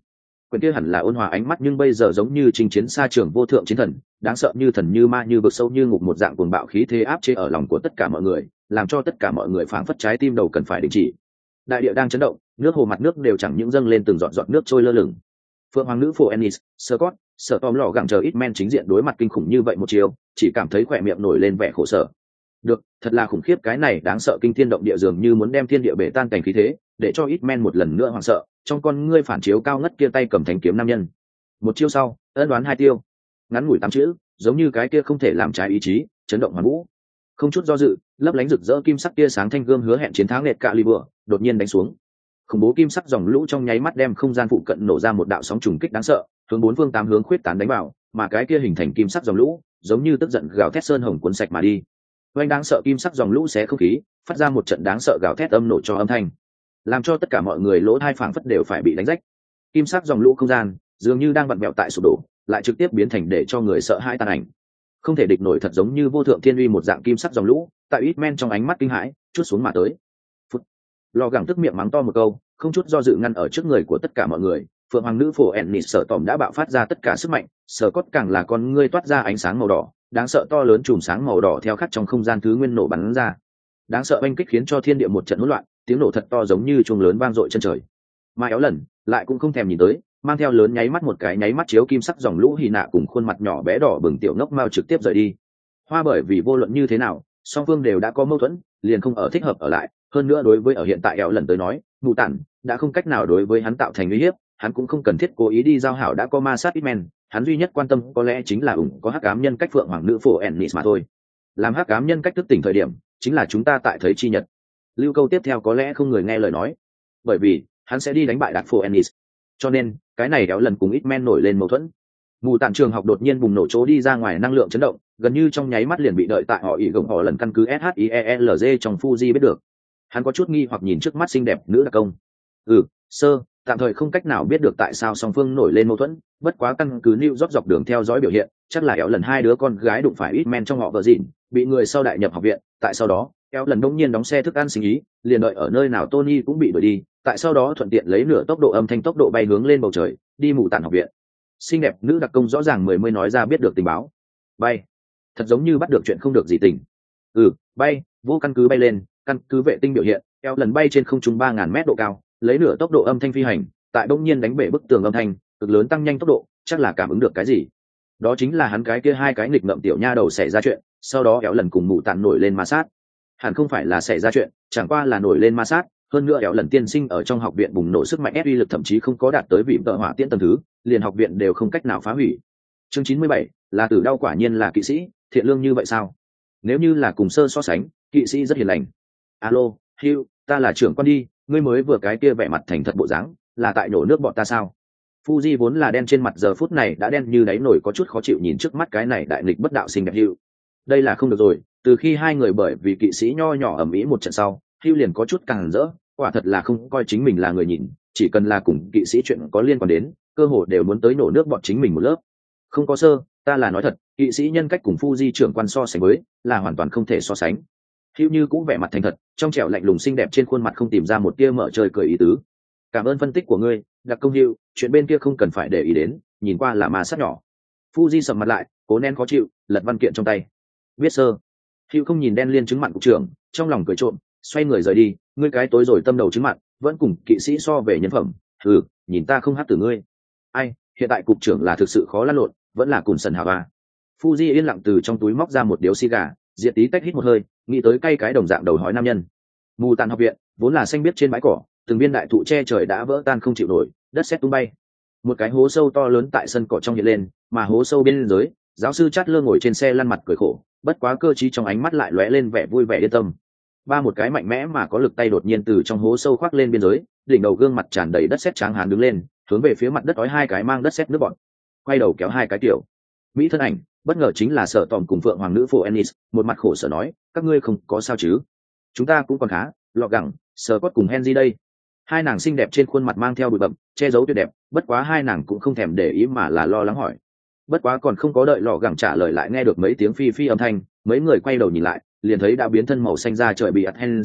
quyển kia hẳn là ôn hòa ánh mắt nhưng bây giờ giống như chinh chiến xa trường vô thượng chiến thần, đáng sợ như thần như ma như vực sâu như ngục, một dạng cuồng bạo khí thế áp chế ở lòng của tất cả mọi người, làm cho tất cả mọi người phảng phất trái tim đầu cần phải đình chỉ. Đại địa đang chấn động, nước hồ mặt nước đều chẳng những dâng lên từng giọt giọt nước trôi lơ lửng. Phượng hoàng nữ phù Ennis, Scott, sợ tóm lò gặng chờ ít men chính diện đối mặt kinh khủng như vậy một chiều, chỉ cảm thấy khỏe miệng nổi lên vẻ khổ sở. Được, thật là khủng khiếp, cái này đáng sợ kinh thiên động địa dường như muốn đem thiên địa bể tan cảnh khí thế, để cho ít men một lần nữa hoảng sợ, trong con ngươi phản chiếu cao ngất kia tay cầm thanh kiếm nam nhân. Một chiêu sau, ân đoán hai tiêu, ngắn ngủi 8 chữ, giống như cái kia không thể làm trái ý chí, chấn động hoàn vũ. Không chút do dự, lấp lánh rực rỡ kim sắc tia sáng thanh gươm hứa hẹn chiến thắng nệt cạ ly bừa, đột nhiên đánh xuống. Khủng bố kim sắc dòng lũ trong nháy mắt đem không gian phụ cận nổ ra một đạo sóng trùng kích đáng sợ, hướng bốn phương tám hướng khuyết tán đánh vào, mà cái kia hình thành kim sắc dòng lũ, giống như tức giận gào thét sơn hồng cuốn sạch mà đi. Oanh đáng sợ kim sắc dòng lũ xé không khí, phát ra một trận đáng sợ gào thét âm nổ cho âm thanh, làm cho tất cả mọi người lỗ tai phảng phất đều phải bị đánh rách. Kim sắc dòng lũ không gian dường như đang vặn vẹo tại sụp đổ, lại trực tiếp biến thành để cho người sợ hãi tàn ảnh. Không thể địch nổi, thật giống như vô thượng thiên uy một dạng kim sắc dòng lũ, tại ít men trong ánh mắt kinh hãi, chút xuống mà tới. Phút. Lò gẳng tức miệng mắng to một câu, không chút do dự ngăn ở trước người của tất cả mọi người. Phượng hoàng nữ phổ Ennis sợ tỏm đã bạo phát ra tất cả sức mạnh, sở cốt càng là con ngươi toát ra ánh sáng màu đỏ, đáng sợ to lớn chùm sáng màu đỏ theo khắc trong không gian thứ nguyên nổ bắn ra. Đáng sợ oanh kích khiến cho thiên địa một trận hỗn loạn, tiếng nổ thật to giống như chuông lớn vang dội chân trời. Mà éo lần lại cũng không thèm nhìn tới, mang theo lớn nháy mắt một cái nháy mắt chiếu kim sắc dòng lũ hì nạ cùng khuôn mặt nhỏ bé đỏ bừng tiểu ngốc mao trực tiếp rời đi. Hoa bởi vì vô luận như thế nào, song phương đều đã có mâu thuẫn, liền không ở thích hợp ở lại. Hơn nữa đối với ở hiện tại éo lần tới nói, mù tản đã không cách nào đối với hắn tạo thành uy hiếp, hắn cũng không cần thiết cố ý đi giao hảo, đã có ma sát ít men, hắn duy nhất quan tâm có lẽ chính là có hắc ám nhân cách phượng hoàng nữ phổ Ennis mà thôi. Làm hắc ám nhân cách thức tỉnh thời điểm, chính là chúng ta tại thấy chi nhật. Lưu câu tiếp theo có lẽ không người nghe lời nói, bởi vì hắn sẽ đi đánh bại đặc phổ Ennis, cho nên cái này éo lần cùng ít men nổi lên mâu thuẫn. Mù tản trường học đột nhiên bùng nổ chỗ đi ra ngoài năng lượng chấn động, gần như trong nháy mắt liền bị đợi tại họ ỉ gồng họ lần căn cứ SHIELZ trong Fuji biết được. Hắn có chút nghi hoặc nhìn trước mắt xinh đẹp nữ đặc công. Sơ, tạm thời không cách nào biết được tại sao song phương nổi lên mâu thuẫn, bất quá căn cứ New York dọc đường theo dõi biểu hiện, chắc là éo lần hai đứa con gái đụng phải ít men trong họ vợ dịn, bị người sau đại nhập học viện, tại sau đó, éo lần đông nhiên đóng xe thức ăn sinh ý, liền đợi ở nơi nào Tony cũng bị đuổi đi, tại sau đó thuận tiện lấy nửa tốc độ âm thanh tốc độ bay hướng lên bầu trời, đi mù tản học viện. Xinh đẹp nữ đặc công rõ ràng mới nói ra biết được tình báo. Bay, thật giống như bắt được chuyện không được gì tình. Bay, vô căn cứ bay lên, căn cứ vệ tinh biểu hiện, éo lần bay trên không trung 3000 mét độ cao, lấy nửa tốc độ âm thanh phi hành, tại đông nhiên đánh bể bức tường âm thanh, cực lớn tăng nhanh tốc độ, chắc là cảm ứng được cái gì. Đó chính là hắn cái kia hai cái nghịch ngợm tiểu nha đầu xảy ra chuyện, sau đó éo lần cùng mù tản nổi lên ma sát. Hẳn không phải là xảy ra chuyện, chẳng qua là nổi lên ma sát. Hơn nữa éo lần tiên sinh ở trong học viện bùng nổ sức mạnh uy lực thậm chí không có đạt tới vị tợ hỏa tiễn tầng thứ, liền học viện đều không cách nào phá hủy. Chương 97, là tử đau quả nhiên là kỵ sĩ, thiện lương như vậy sao? Nếu như là cùng sơ so sánh, kỵ sĩ rất hiền lành. Alo, Hugh, ta là trưởng quan đi, ngươi mới vừa cái kia vẻ mặt thành thật bộ dáng, là tại nổ nước bọn ta sao? Fuji vốn là đen trên mặt giờ phút này đã đen như đáy nổi, có chút khó chịu nhìn trước mắt cái này đại nghịch bất đạo xinh đẹp Hugh. Đây là không được rồi, từ khi hai người bởi vì kỵ sĩ nho nhỏ ầm ĩ một trận sau, Hugh liền có chút càng rỡ, quả thật là không coi chính mình là người nhìn, chỉ cần là cùng kỵ sĩ chuyện có liên quan đến, cơ hội đều muốn tới nổ nước bọn chính mình một lớp. Không có sơ, ta là nói thật, kỵ sĩ nhân cách cùng Fuji trưởng quan so sánh với, là hoàn toàn không thể so sánh. Hugh như cũng vẻ mặt thành thật, trong trẻo lạnh lùng xinh đẹp trên khuôn mặt không tìm ra một tia mở trời cười ý tứ. Cảm ơn phân tích của ngươi, đặc công Hugh, chuyện bên kia không cần phải để ý đến, nhìn qua là ma sát nhỏ. Fuji sầm mặt lại, cố nén khó chịu, lật văn kiện trong tay. Biết sơ. Hugh không nhìn đen liên chứng mặn cục trưởng, trong lòng cười trộm, xoay người rời đi. Ngươi cái tối rồi tâm đầu chứng mặn, vẫn cùng kỵ sĩ so về nhân phẩm. Nhìn ta không hát từ ngươi. Ai, hiện tại cục trưởng là thực sự khó lăn lộn, vẫn là cùn sần hào à. Fuji yên lặng từ trong túi móc ra một điếu xì gà, diệt tí tách hít một hơi, nghĩ tới cay cái đồng dạng đầu hói nam nhân. Mù tàn học viện vốn là xanh biếc trên bãi cỏ, từng viên đại thụ che trời đã vỡ tan không chịu nổi, đất sét tung bay. Một cái hố sâu to lớn tại sân cỏ trong hiện lên, mà hố sâu bên dưới, giáo sư Chát Lơ ngồi trên xe lăn mặt cười khổ, bất quá cơ trí trong ánh mắt lại lóe lên vẻ vui vẻ yên tâm. Một cái mạnh mẽ mà có lực tay đột nhiên từ trong hố sâu khoác lên biên giới, đỉnh đầu gương mặt tràn đầy đất sét tráng hán đứng lên, hướng về phía mặt đất ói hai cái mang đất sét nước bọn, quay đầu kéo hai cái tiểu mỹ thân ảnh, bất ngờ chính là Sở Tòm cùng Phượng Hoàng nữ phụ Ennis, một mặt khổ sở nói, các ngươi không có sao chứ? Chúng ta cũng còn khá, lọ gẳng, Sở Cốt cùng Henry đây. Hai nàng xinh đẹp trên khuôn mặt mang theo bụi bặm, che giấu tuyệt đẹp, bất quá hai nàng cũng không thèm để ý mà là lo lắng hỏi. Bất quá còn không có đợi lọ gẳng trả lời lại nghe được mấy tiếng phi phi âm thanh, mấy người quay đầu nhìn lại, liền thấy đã biến thân màu xanh ra trời bị ắt Henry,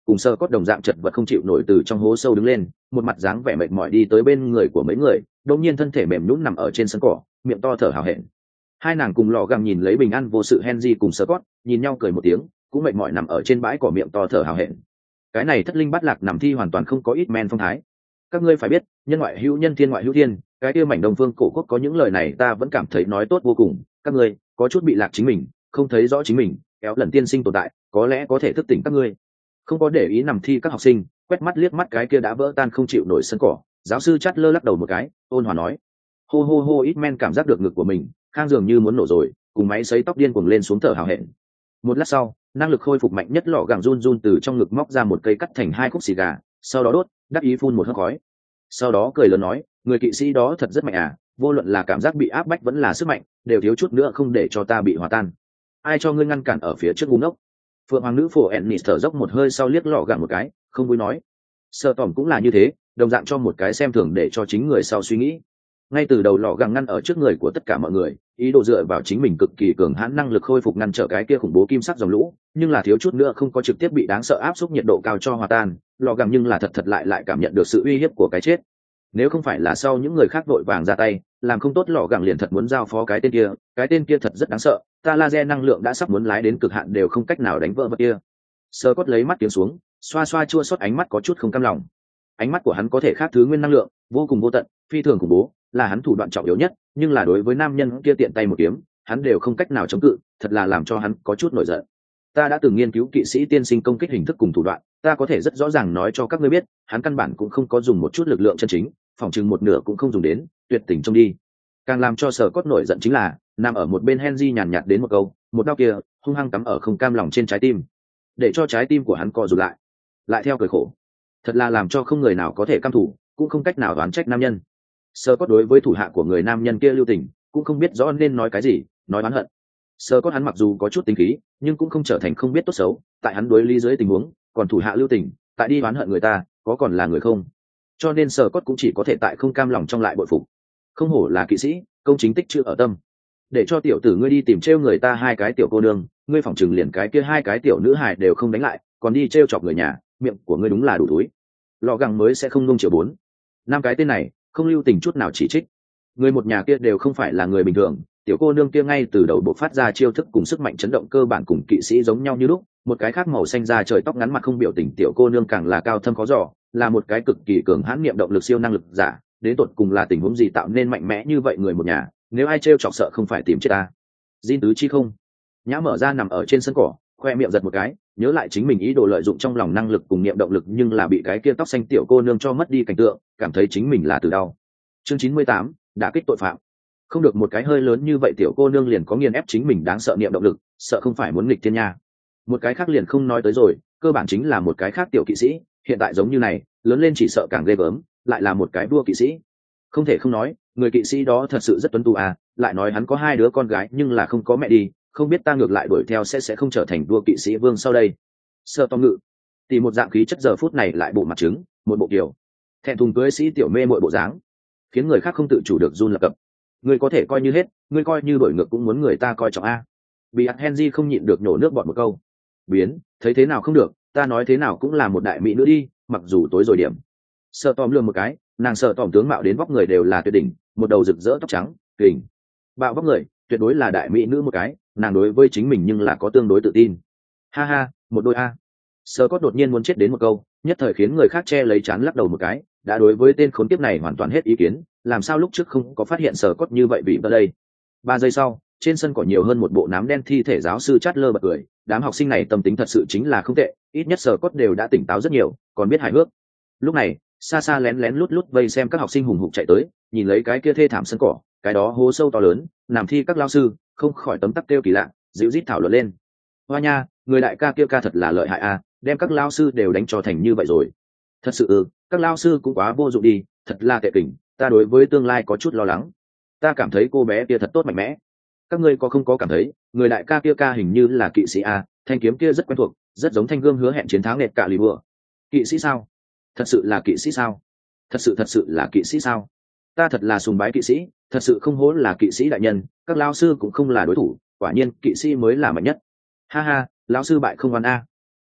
cùng sơ cốt đồng dạng chật vật không chịu nổi từ trong hố sâu đứng lên, một mặt dáng vẻ mệt mỏi đi tới bên người của mấy người, đột nhiên thân thể mềm nhũn nằm ở trên sân cỏ, miệng to thở hào hẹn. Hai nàng cùng lò găng nhìn lấy bình an vô sự Henry cùng sơ cốt, nhìn nhau cười một tiếng, cũng mệt mỏi nằm ở trên bãi cỏ miệng to thở hào hẹn. Cái này thất linh bát lạc nằm thi hoàn toàn không có ít men phong thái. Các ngươi phải biết, nhân ngoại hữu nhân, thiên ngoại hữu thiên, cái kia mảnh đông phương cổ quốc có những lời này ta vẫn cảm thấy nói tốt vô cùng. Các ngươi có chút bị lạc chính mình, không thấy rõ chính mình, kéo lần tiên sinh tồn tại có lẽ có thể thức tỉnh các ngươi. Không có để ý nằm thi các học sinh, quét mắt liếc mắt cái kia đã vỡ tan không chịu nổi sân cỏ, giáo sư chát lơ lắc đầu một cái, ôn hòa nói: hô hô hô. Ít men cảm giác được ngực của mình khang dường như muốn nổ rồi, cùng máy sấy tóc điên cuồng lên xuống thở hào hẹn. Một lát sau, năng lực khôi phục mạnh nhất lọ gẳng run run từ trong ngực móc ra một cây cắt thành 2 khúc xì gà, sau đó đốt, đắc ý phun một hớp khói. Sau đó cười lớn nói: người kỵ sĩ đó thật rất mạnh à, vô luận là cảm giác bị áp bách vẫn là sức mạnh, đều thiếu chút nữa không để cho ta bị hòa tan. Ai cho ngươi ngăn cản ở phía trước ngu ngốc? Phượng hoàng nữ phổ Ennis thở dốc một hơi sau liếc lọ gẳng một cái, không vui nói: Sợ tỏm cũng là như thế, đồng dạng cho một cái xem thường để cho chính người sau suy nghĩ. Ngay từ đầu lọ gẳng ngăn ở trước người của tất cả mọi người, ý đồ dựa vào chính mình cực kỳ cường hãn năng lực khôi phục ngăn trở cái kia khủng bố kim sắc dòng lũ, nhưng là thiếu chút nữa không có trực tiếp bị đáng sợ áp suất nhiệt độ cao cho hòa tan. Lọ gẳng nhưng là thật lại cảm nhận được sự uy hiếp của cái chết. Nếu không phải là sau những người khác vội vàng ra tay, làm không tốt lọ gẳng liền thật muốn giao phó cái tên kia thật rất đáng sợ, ta laser năng lượng đã sắp muốn lái đến cực hạn đều không cách nào đánh vỡ vật kia. Sơ cốt lấy mắt tiếng xuống, xoa xoa chua xót ánh mắt có chút không cam lòng. Ánh mắt của hắn có thể khác thứ nguyên năng lượng, vô cùng vô tận, phi thường khủng bố, là hắn thủ đoạn trọng yếu nhất, nhưng là đối với nam nhân kia tiện tay một kiếm, hắn đều không cách nào chống cự, thật là làm cho hắn có chút nổi giận. Ta đã từng nghiên cứu kỵ sĩ tiên sinh công kích hình thức cùng thủ đoạn, ta có thể rất rõ ràng nói cho các ngươi biết, hắn căn bản cũng không có dùng một chút lực lượng chân chính, phòng chừng một nửa cũng không dùng đến, tuyệt tình trông đi. Càng làm cho Sở Cốt nổi giận chính là, nằm ở một bên Henry nhàn nhạt đến một câu, một đao kia hung hăng cắm ở không cam lòng trên trái tim, để cho trái tim của hắn co rụt lại theo cười khổ. Thật là làm cho không người nào có thể cam thủ, cũng không cách nào đoán trách nam nhân. Sở Cốt đối với thủ hạ của người nam nhân kia lưu tình, cũng không biết rõ nên nói cái gì, nói oán hận. Sở Cốt hắn mặc dù có chút tính khí, nhưng cũng không trở thành không biết tốt xấu, tại hắn đối lý dưới tình huống, còn thủ hạ lưu tình, tại đi oán hận người ta, có còn là người không? Cho nên Sở Cốt cũng chỉ có thể tại không cam lòng trong lại bội phục. Không hổ là kỵ sĩ, công chính tích chữ ở tâm. Để cho tiểu tử ngươi đi tìm trêu người ta 2 cái tiểu cô nương, ngươi phỏng chừng liền cái kia 2 cái tiểu nữ hài đều không đánh lại, còn đi trêu chọc người nhà, miệng của ngươi đúng là đủ túi. Lọ gẳng mới sẽ không nung chiều 4. 5 cái tên này, không lưu tình chút nào chỉ trích. Người một nhà kia đều không phải là người bình thường, tiểu cô nương kia ngay từ đầu bộ phát ra chiêu thức cùng sức mạnh chấn động cơ bản cùng kỵ sĩ giống nhau như lúc, một cái khác màu xanh da trời tóc ngắn mặt không biểu tình tiểu cô nương càng là cao thâm khó dò, là một cái cực kỳ cường hãn niệm động lực siêu năng lực giả, đến tột cùng là tình huống gì tạo nên mạnh mẽ như vậy người một nhà, nếu ai trêu chọc sợ không phải tìm chết ta. Jin tứ chi không nhã mở ra nằm ở trên sân cỏ, khoe miệng giật một cái, nhớ lại chính mình ý đồ lợi dụng trong lòng năng lực cùng niệm động lực nhưng là bị cái kia tóc xanh tiểu cô nương cho mất đi cảnh tượng, cảm thấy chính mình là từ đau. Chương 98, đả kích tội phạm. Không được một cái hơi lớn như vậy tiểu cô nương liền có nghiền ép chính mình đáng sợ niệm động lực, sợ không phải muốn nghịch thiên nha. Một cái khác liền không nói tới rồi, cơ bản chính là một cái khác tiểu kỵ sĩ, hiện tại giống như này, lớn lên chỉ sợ càng ghê gớm, lại là một cái vua kỵ sĩ. Không thể không nói, người kỵ sĩ đó thật sự rất tuấn tú à, lại nói hắn có 2 đứa con gái nhưng là không có mẹ đi, không biết ta ngược lại đuổi theo sẽ không trở thành vua kỵ sĩ vương sau đây. Sợ to ngự tìm một dạng khí chất giờ phút này lại bộ mặt trứng, một bộ kiểu thẹn thùng cưới sĩ tiểu mê mội bộ dáng, khiến người khác không tự chủ được run lập cập. Ngươi có thể coi như hết, ngươi coi như đổi ngược cũng muốn người ta coi trọng a. Bị Henry không nhịn được nhổ nước bọt một câu. Biến, thấy thế nào không được, ta nói thế nào cũng là một đại mỹ nữ đi, mặc dù tối rồi điểm. Sợ tòm lường một cái, nàng sợ tòm tướng mạo đến vóc người đều là tuyệt đỉnh, một đầu rực rỡ tóc trắng, kình bạo vóc người, tuyệt đối là đại mỹ nữ một cái, nàng đối với chính mình nhưng là có tương đối tự tin. Ha ha, một đôi a. Sơ Cốt đột nhiên muốn chết đến một câu, nhất thời khiến người khác che lấy chán lắc đầu một cái, đã đối với tên khốn kiếp này hoàn toàn hết ý kiến, làm sao lúc trước không có phát hiện Sơ Cốt như vậy bị ở đây. 3 giây sau, trên sân cỏ nhiều hơn một bộ nám đen thi thể giáo sư chát lơ bật cười, đám học sinh này tâm tính thật sự chính là không tệ, ít nhất Sơ Cốt đều đã tỉnh táo rất nhiều, còn biết hài hước. Lúc này, xa xa lén lén lút lút vây xem các học sinh hùng hục chạy tới, nhìn lấy cái kia thê thảm sân cỏ, cái đó hố sâu to lớn, làm thi các lao sư không khỏi tấm tắc kêu kỳ lạ, dịu rít thảo luận lên. Hoa nha, người đại ca kia ca thật là lợi hại a, đem các lao sư đều đánh cho thành như vậy rồi. Thật sự các lao sư cũng quá vô dụng đi, thật là tệ kỉnh, ta đối với tương lai có chút lo lắng. Ta cảm thấy cô bé kia thật tốt mạnh mẽ. Các ngươi có không có cảm thấy, người đại ca kia ca hình như là kỵ sĩ a, thanh kiếm kia rất quen thuộc, rất giống thanh gươm hứa hẹn chiến thắng nệt cả lì bừa. Kỵ sĩ sao? Thật sự là kỵ sĩ sao? Thật sự là kỵ sĩ sao? Ta thật là sùng bái kỵ sĩ, thật sự không hổ là kỵ sĩ đại nhân, các lao sư cũng không là đối thủ, quả nhiên kỵ sĩ mới là mạnh nhất. Ha ha, lão sư bại không oan a.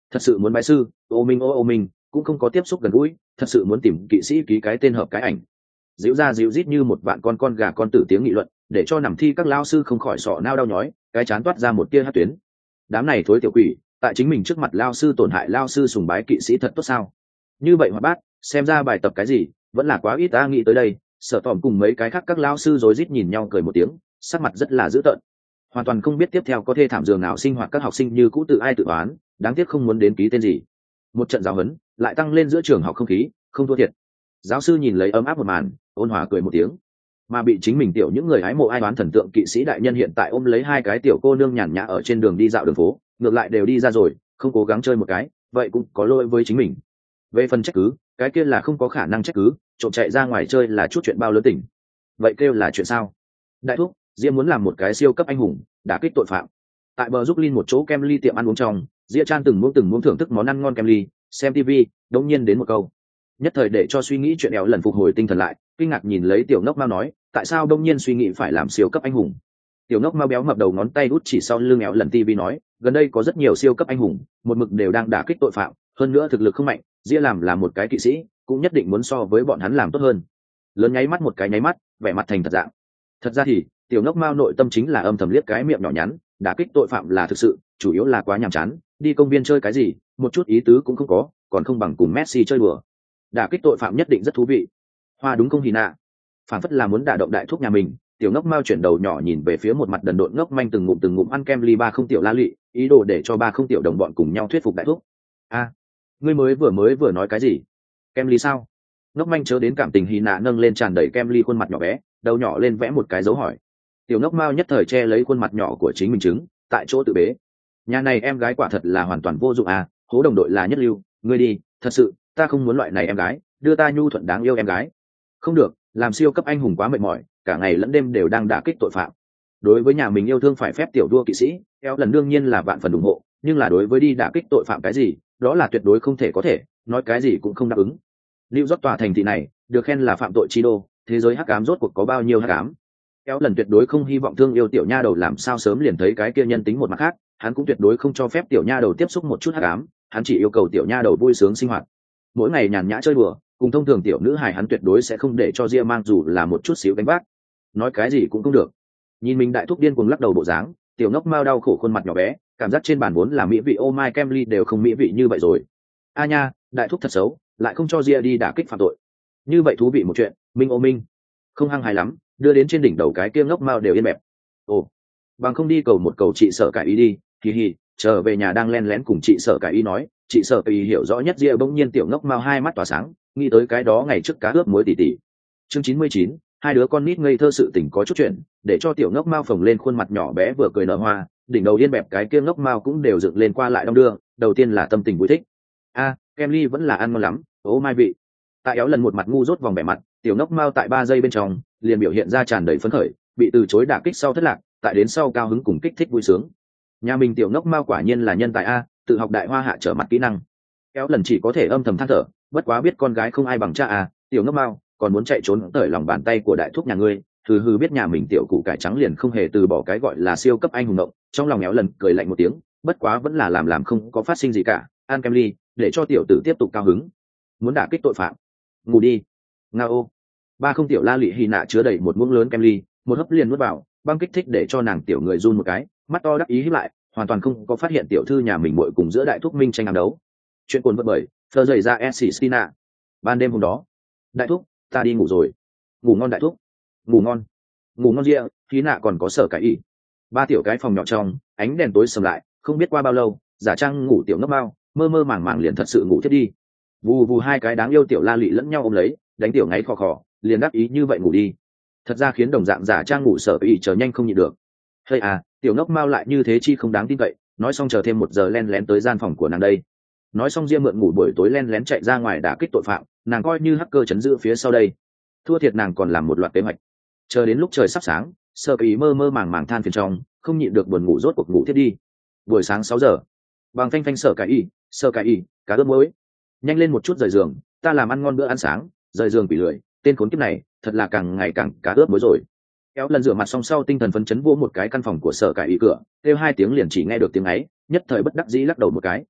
Thật sự muốn bái sư, ô minh cũng không có tiếp xúc gần gũi, thật sự muốn tìm kỵ sĩ ký cái tên hợp cái ảnh. Dịu ra dịu rít như một vạn con gà con tử tiếng nghị luận, để cho nằm thi các lao sư không khỏi sọ nao đau nhói, cái chán toát ra một tia hát tuyến. Đám này thối tiểu quỷ, tại chính mình trước mặt lao sư tổn hại lao sư sùng bái kỵ sĩ thật tốt sao? Như vậy hoạt bát, xem ra bài tập cái gì vẫn là quá ít. Ta nghĩ tới đây, Sở Tỏm cùng mấy cái khác các lao sư rối rít nhìn nhau cười một tiếng, sắc mặt rất là dữ tợn, hoàn toàn không biết tiếp theo có thê thảm giường nào sinh hoạt các học sinh như cũ tự ai tự oán, đáng tiếc không muốn đến ký tên gì. Một trận giáo huấn lại tăng lên giữa trường học không khí, không thua thiệt. Giáo sư nhìn lấy ấm áp một màn, ôn hòa cười một tiếng. Mà bị chính mình tiểu những người hái mộ ai đoán thần tượng kỵ sĩ đại nhân hiện tại ôm lấy hai cái tiểu cô nương nhàn nhã ở trên đường đi dạo đường phố, ngược lại đều đi ra rồi, không cố gắng chơi một cái, vậy cũng có lỗi với chính mình. Về phần trách cứ, cái kia là không có khả năng trách cứ, trộm chạy ra ngoài chơi là chút chuyện bao lớn tỉnh. Vậy kêu là chuyện sao? Đại thúc, Diệp muốn làm một cái siêu cấp anh hùng, đả kích tội phạm. Tại bờ Brooklyn một chỗ kem ly tiệm ăn uống trong, Diệp Chan từng muỗng thưởng thức món ăn ngon kem ly, xem TV, đột nhiên đến một câu. Nhất thời để cho suy nghĩ chuyện éo lần phục hồi tinh thần lại, kinh ngạc nhìn lấy tiểu ngốc Mao nói, tại sao đông nhiên suy nghĩ phải làm siêu cấp anh hùng? Tiểu ngốc Mao béo mập đầu ngón tay út chỉ sau lưng éo lần TV nói, gần đây có rất nhiều siêu cấp anh hùng, một mực đều đang đả kích tội phạm, hơn nữa thực lực không mạnh, Diệp làm là một cái kỵ sĩ, cũng nhất định muốn so với bọn hắn làm tốt hơn. Lớn nháy mắt một cái nháy mắt, vẻ mặt thành thật dạng. Thật ra thì tiểu ngốc Mao nội tâm chính là âm thầm liếc cái miệng nhỏ nhắn, đả kích tội phạm là thực sự, chủ yếu là quá nhàm chán, đi công viên chơi cái gì, một chút ý tứ cũng không có, còn không bằng cùng Messi chơi đùa. Đả kích tội phạm nhất định rất thú vị. Hoa đúng không Hì nạ? Phản phất là muốn đả động đại thúc nhà mình, tiểu ngốc Mao chuyển đầu nhỏ nhìn về phía một mặt đần độn ngốc manh từng ngụm ăn kem ly ba không tiểu la lị, ý đồ để cho ba không tiểu đồng bọn cùng nhau thuyết phục đại thúc. A, ngươi mới vừa nói cái gì? Kem ly sao? Ngốc manh chớ đến cảm tình Hì nạ nâng lên tràn đầy kem ly khuôn mặt nhỏ bé, đầu nhỏ lên vẽ một cái dấu hỏi. Tiểu ngốc Mao nhất thời che lấy khuôn mặt nhỏ của chính mình chứng, tại chỗ tự bế. Nhà này em gái quả thật là hoàn toàn vô dụng à, hố đồng đội là nhất lưu, ngươi đi, thật sự, ta không muốn loại này em gái, đưa ta nhu thuận đáng yêu em gái. Không được, làm siêu cấp anh hùng quá mệt mỏi, cả ngày lẫn đêm đều đang đả kích tội phạm. Đối với nhà mình yêu thương phải phép tiểu đua kỵ sĩ, eo lần đương nhiên là vạn phần ủng hộ, nhưng là đối với đi đả kích tội phạm cái gì, đó là tuyệt đối không thể có thể, nói cái gì cũng không đáp ứng. Lưu York tòa thành thị này, được khen là phạm tội chi đô, thế giới hắc ám rốt cuộc có bao nhiêu hắc ám? Eo lần tuyệt đối không hy vọng thương yêu tiểu nha đầu làm sao sớm liền thấy cái kia nhân tính một mặt khác, hắn cũng tuyệt đối không cho phép tiểu nha đầu tiếp xúc một chút hắc ám, hắn chỉ yêu cầu tiểu nha đầu vui sướng sinh hoạt, mỗi ngày nhàn nhã chơi đùa, cùng thông thường tiểu nữ hài hắn tuyệt đối sẽ không để cho Ria mang dù là một chút xíu đánh vác. Nói cái gì cũng không được. Nhìn mình đại thúc điên cuồng lắc đầu bộ dáng, tiểu ngốc Mao đau khổ khuôn mặt nhỏ bé, cảm giác trên bàn vốn là mỹ vị ô mai kem ly đều không mỹ vị như vậy rồi. A nha, đại thúc thật xấu, lại không cho Ria đi đả kích phạm tội. Như vậy thú vị một chuyện, Minh ô Minh, không hăng hài lắm, đưa đến trên đỉnh đầu cái kia ngốc Mao đều yên bẹp. Ồ, bằng không đi cầu một cầu chị Sở Cải Ý đi, hì hì, trở về nhà đang len lén cùng chị Sở Cải Ý nói, chị Sở Cải Ý hiểu rõ nhất Ria bỗng nhiên tiểu ngốc Mao hai mắt tỏa sáng, nghĩ tới cái đó ngày trước cá ướp muối tỉ tỉ. Chương 99, hai đứa con nít ngây thơ sự tình có chút chuyện, để cho tiểu ngốc Mao phồng lên khuôn mặt nhỏ bé vừa cười nở hoa, đỉnh đầu yên bẹp cái kia ngốc Mao cũng đều dựng lên qua lại đong đưa, đầu tiên là tâm tình vui thích. A, kem ly vẫn là ăn ngon lắm, ố mai vị. Tại éo lần một mặt ngu dốt vòng vẻ mặt, tiểu ngốc Mao tại 3 giây bên trong liền biểu hiện ra tràn đầy phấn khởi, bị từ chối đả kích sau thất lạc, tại đến sau cao hứng cùng kích thích vui sướng. Nhà mình tiểu ngốc Mao quả nhiên là nhân tài a, tự học đại hoa hạ trở mặt kỹ năng. Éo lần chỉ có thể âm thầm than thở, bất quá biết con gái không ai bằng cha à, tiểu ngốc Mao còn muốn chạy trốn tới lòng bàn tay của đại thúc nhà ngươi, hừ biết nhà mình tiểu cụ cải trắng liền không hề từ bỏ cái gọi là siêu cấp anh hùng động, trong lòng éo lần cười lạnh một tiếng, bất quá vẫn là làm không có phát sinh gì cả, ăn kem ly, để cho tiểu tử tiếp tục cao hứng. Muốn đả kích tội phạm, ngủ đi. Ngao. Ba không tiểu la lị hy nạ chứa đầy một muỗng lớn kem ly, một hớp liền nuốt vào, băng kích thích để cho nàng tiểu người run một cái, mắt to đắc ý híp lại, hoàn toàn không có phát hiện tiểu thư nhà mình muội cùng giữa đại thúc minh tranh ám đấu. Chuyện cuốn vật bởi thơ dày ra Escistina. Ban đêm hôm đó, đại thúc, ta đi ngủ rồi. Ngủ ngon đại thúc. Ngủ ngon. Ngủ ngon Ria, Hy nạ còn có Sở Cải Ý. Ba tiểu cái phòng nhỏ trong, ánh đèn tối sầm lại, không biết qua bao lâu, giả trang ngủ tiểu ngốc Mao, mơ mơ màng màng liền thật sự ngủ thiết đi. Vù vù hai cái đáng yêu tiểu la lị lẫn nhau ôm lấy, đánh tiểu ngáy khò khò, liền đáp ý như vậy ngủ đi. Thật ra khiến đồng dạng giả trang ngủ Sở Cải Ý chờ nhanh không nhịn được. Hey à, tiểu ngốc Mao lại như thế chi không đáng tin cậy, nói xong chờ thêm 1 giờ len lén tới gian phòng của nàng đây. Nói xong Diêm mượn ngủ buổi tối len lén chạy ra ngoài đả kích tội phạm, nàng coi như hacker chấn giữ phía sau đây. Thua thiệt nàng còn làm một loạt kế hoạch. Chờ đến lúc trời sắp sáng, Sở Cải Ý mơ mơ màng màng than phiền trong, không nhịn được buồn ngủ rốt cuộc ngủ thiết đi. Buổi sáng 6 giờ, bằng phanh phanh Sở Cải Ý, cá ướp muối. Nhanh lên một chút rời giường, ta làm ăn ngon bữa ăn sáng, rời giường bị lười, tên khốn kiếp này, thật là càng ngày càng cá ướp muối rồi. Kéo lần rửa mặt xong sau tinh thần phấn chấn vô một cái căn phòng của Sở Cải Ý cửa, kêu 2 tiếng liền chỉ nghe được tiếng ấy, nhất thời bất đắc dĩ lắc đầu một cái.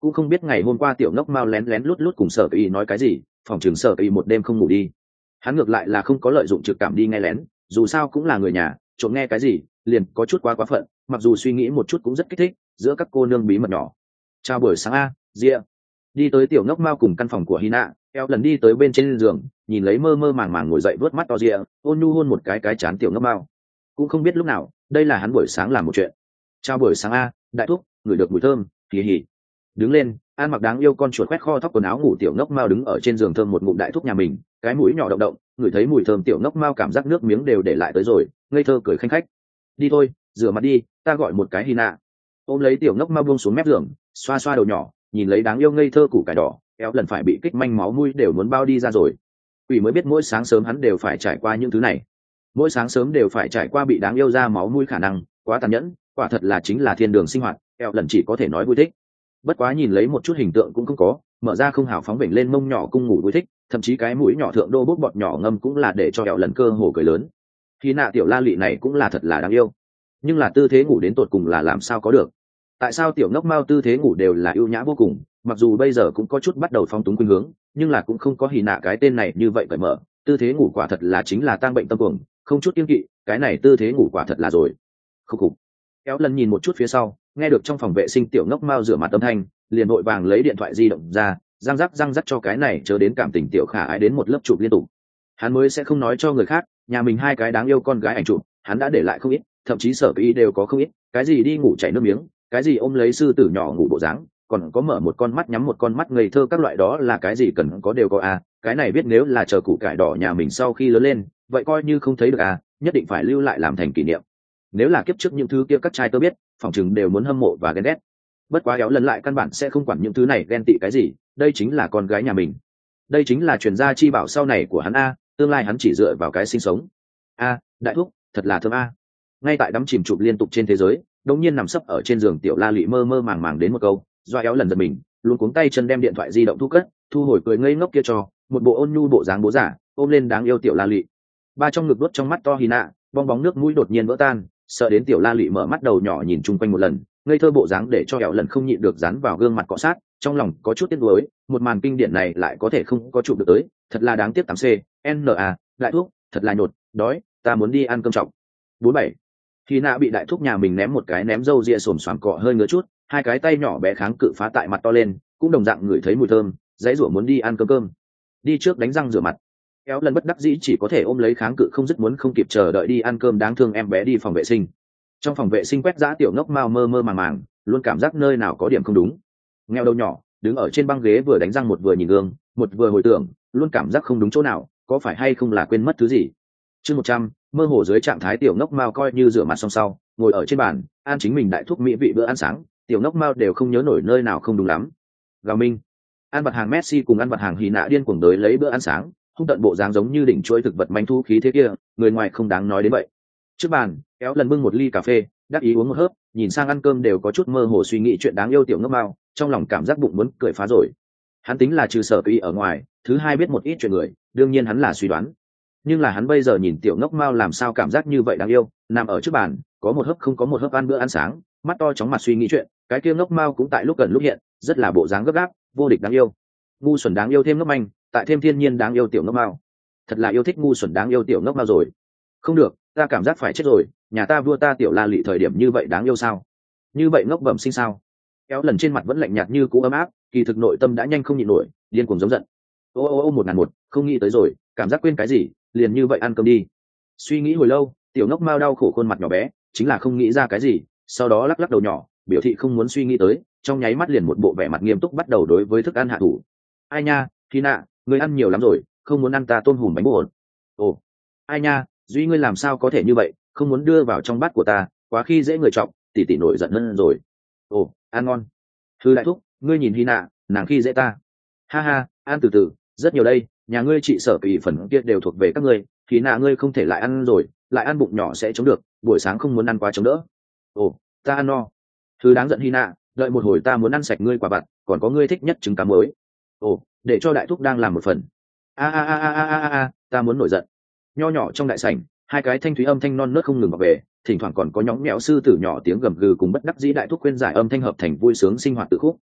cũng không biết ngày hôm qua tiểu ngốc mao lén lén lút lút cùng sở kỳ nói cái gì, phòng trường sở kỳ một đêm không ngủ đi. Hắn ngược lại là không có lợi dụng trực cảm đi nghe lén, dù sao cũng là người nhà, trộm nghe cái gì liền có chút quá phận, mặc dù suy nghĩ một chút cũng rất kích thích, giữa các cô nương bí mật nhỏ. Chào buổi sáng a, Ria. Đi tới tiểu ngốc mao cùng căn phòng của Hina, eo lần đi tới bên trên giường, nhìn lấy mơ mơ màng màng ngồi dậy vớt mắt to Ria, ôn nhu hôn một cái chán tiểu ngốc mao. Cũng không biết lúc nào, đây là hắn buổi sáng làm một chuyện. Chào buổi sáng a, đại thúc, ngửi được mùi thơm, hì hì. Đứng lên, An Mặc đáng yêu con chuột khoét kho thóc quần áo ngủ tiểu ngốc mao đứng ở trên giường thơm một ngụm đại thúc nhà mình, cái mũi nhỏ động động, ngửi thấy mùi thơm tiểu ngốc mao cảm giác nước miếng đều để lại tới rồi, ngây thơ cười khanh khách. Đi thôi, rửa mặt đi, ta gọi một cái Hina. Ôm lấy tiểu ngốc mao buông xuống mép giường, xoa xoa đầu nhỏ, nhìn lấy đáng yêu ngây thơ củ cải đỏ, éo lần phải bị kích manh máu mũi đều muốn bao đi ra rồi. Quỷ mới biết mỗi sáng sớm hắn đều phải trải qua những thứ này, mỗi sáng sớm đều phải trải qua bị đáng yêu ra máu mũi khả năng, quá tàn nhẫn, quả thật là chính là thiên đường sinh hoạt, éo lần chỉ có thể nói vui thích. Bất quá nhìn lấy một chút hình tượng cũng không có, mở ra không hào phóng vểnh lên mông nhỏ cung ngủ vui thích, thậm chí cái mũi nhỏ thượng đô bút bọt nhỏ ngâm cũng là để cho éo lần cơ hồ cười lớn. Khi nạ tiểu la lị này cũng là thật là đáng yêu, nhưng là tư thế ngủ đến tột cùng là làm sao có được? Tại sao tiểu ngốc mao tư thế ngủ đều là ưu nhã vô cùng, mặc dù bây giờ cũng có chút bắt đầu phong túng khuynh hướng, nhưng là cũng không có Hỉ nạ cái tên này như vậy cởi mở, tư thế ngủ quả thật là chính là tang bệnh tâm cuồng, không chút kiêng kỵ, cái này tư thế ngủ quả thật là rồi. Khúc khục. Kéo lần nhìn một chút phía sau, nghe được trong phòng vệ sinh tiểu ngốc mao rửa mặt âm thanh, liền vội vàng lấy điện thoại di động ra, răng rắc cho cái này chờ đến cảm tình tiểu khả ái đến một lớp chụp liên tục. Hắn mới sẽ không nói cho người khác, nhà mình hai cái đáng yêu con gái ảnh chụp, hắn đã để lại không ít, thậm chí sở ý đều có không ít, cái gì đi ngủ chảy nước miếng, cái gì ôm lấy sư tử nhỏ ngủ bộ dáng, còn có mở một con mắt nhắm một con mắt ngây thơ các loại đó là cái gì cần có đều có à, cái này biết nếu là chờ củ cải đỏ nhà mình sau khi lớn lên, vậy coi như không thấy được à, nhất định phải lưu lại làm thành kỷ niệm. Nếu là kiếp trước những thứ kia các trai tớ biết, phỏng chừng đều muốn hâm mộ và ghen ghét. Bất quá éo lần lại căn bản sẽ không quản những thứ này ghen tị cái gì, đây chính là con gái nhà mình, đây chính là truyền gia chi bảo sau này của hắn a, tương lai hắn chỉ dựa vào cái sinh sống. A, đại thúc, thật là thơm a. Ngay tại đắm chìm chụp liên tục trên thế giới, đột nhiên nằm sấp ở trên giường tiểu la lị mơ mơ màng màng đến một câu, do éo lần giật mình, luôn cuống tay chân đem điện thoại di động thu cất, thu hồi cười ngây ngốc kia cho, một bộ ôn nhu bộ dáng bố giả, ôm lên đáng yêu tiểu la lị. Ba trong ngực đốt trong mắt to Hina, bong bóng nước mũi đột nhiên vỡ tan, sợ đến tiểu la lị mở mắt đầu nhỏ nhìn chung quanh một lần, ngây thơ bộ dáng để cho éo lần không nhịn được dán vào gương mặt cọ sát, trong lòng có chút tiếc nuối, một màn kinh điển này lại có thể không có chụp được tới, thật là đáng tiếc. 8C, NA, đại thúc, thật là nhột, đói, ta muốn đi ăn cơm trọng. 47. Khi nạ bị đại thúc nhà mình ném một cái ném râu ria xồm xoàm cọ hơi ngứa chút, hai cái tay nhỏ bé kháng cự phá tại mặt to lên, cũng đồng dạng ngửi thấy mùi thơm, dãy rủa muốn đi ăn cơm. Đi trước đánh răng rửa mặt. Kéo lần bất đắc dĩ chỉ có thể ôm lấy kháng cự không dứt muốn không kịp chờ đợi đi ăn cơm đáng thương em bé đi phòng vệ sinh. Trong phòng vệ sinh quét dã tiểu ngốc mao mơ mơ màng màng, luôn cảm giác nơi nào có điểm không đúng. Nghèo đầu nhỏ, đứng ở trên băng ghế vừa đánh răng một vừa nhìn gương, một vừa hồi tưởng, luôn cảm giác không đúng chỗ nào, có phải hay không là quên mất thứ gì. Chương 100, mơ hồ dưới trạng thái tiểu ngốc mao coi như rửa mặt xong sau, ngồi ở trên bàn, ăn chính mình đại thuốc mỹ vị bữa ăn sáng, tiểu ngốc mao đều không nhớ nổi nơi nào không đúng lắm. Gào Minh, ăn vặt hàng Messi cùng ăn vặt hàng Hỉ nạ điên cuồng tới lấy bữa ăn sáng, hung tận bộ dáng giống như đỉnh chuỗi thực vật manh thu khí thế kia, người ngoài không đáng nói đến vậy. Trước bàn, kéo lần bưng một ly cà phê, đắc ý uống một hớp, nhìn sang ăn cơm đều có chút mơ hồ suy nghĩ chuyện đáng yêu tiểu ngốc mao, trong lòng cảm giác bụng muốn cười phá rồi. Hắn tính là trừ sở kỳ ở ngoài, thứ hai biết một ít chuyện người, đương nhiên hắn là suy đoán. Nhưng là hắn bây giờ nhìn tiểu ngốc mao làm sao cảm giác như vậy đáng yêu, nằm ở trước bàn, có một hớp không có một hớp ăn bữa ăn sáng, mắt to chóng mặt suy nghĩ chuyện, cái kia ngốc mao cũng tại lúc gần lúc hiện, rất là bộ dáng gấp gáp, vô địch đáng yêu. Ngu xuẩn đáng yêu thêm ngốc manh, tại thêm thiên nhiên đáng yêu tiểu ngốc mao. Thật là yêu thích ngu xuẩn đáng yêu tiểu ngốc mao rồi. Không được, ta cảm giác phải chết rồi, nhà ta vua ta tiểu la lị thời điểm như vậy đáng yêu sao? Như vậy ngốc bẩm sinh sao? Kéo lần trên mặt vẫn lạnh nhạt như cũ ấm áp, kỳ thực nội tâm đã nhanh không nhịn nổi, điên cuồng giống giận. Ô 1001, không nghĩ tới rồi, cảm giác quên cái gì, liền như vậy ăn cơm đi. Suy nghĩ hồi lâu, tiểu ngốc mao đau khổ khuôn mặt nhỏ bé, chính là không nghĩ ra cái gì, sau đó lắc lắc đầu nhỏ, biểu thị không muốn suy nghĩ tới, trong nháy mắt liền một bộ vẻ mặt nghiêm túc bắt đầu đối với thức ăn hạ thủ. Ai nha, Thi nạ, người ăn nhiều lắm rồi, không muốn ăn ta tôm hùm bánh bột. Ồ, ai nha, duy ngươi làm sao có thể như vậy, không muốn đưa vào trong bát của ta, quá khi dễ người trọng, tỉ tỉ nổi giận hơn rồi. Ồ, ăn ngon. Thư đại thúc, ngươi nhìn Hy nạ, nàng khi dễ ta. Ha ha, ăn từ từ, rất nhiều đây, nhà ngươi chị sở kỳ phần kia đều thuộc về các ngươi, Hy nạ ngươi không thể lại ăn rồi, lại ăn bụng nhỏ sẽ chống được, buổi sáng không muốn ăn quá chống đỡ. Ồ, ta ăn no. Thư đáng giận Hy nạ, đợi một hồi ta muốn ăn sạch ngươi quả vặt, còn có ngươi thích nhất trứng cá mới. Ồ, để cho đại thúc đang làm một phần. Ta muốn nổi giận. Nho nhỏ trong đại sảnh, hai cái thanh thúy âm thanh non nớt không ngừng vào về, thỉnh thoảng còn có nhõng nhẽo sư tử nhỏ tiếng gầm gừ cùng bất đắc dĩ đại thúc khuyên giải âm thanh hợp thành vui sướng sinh hoạt tự khúc.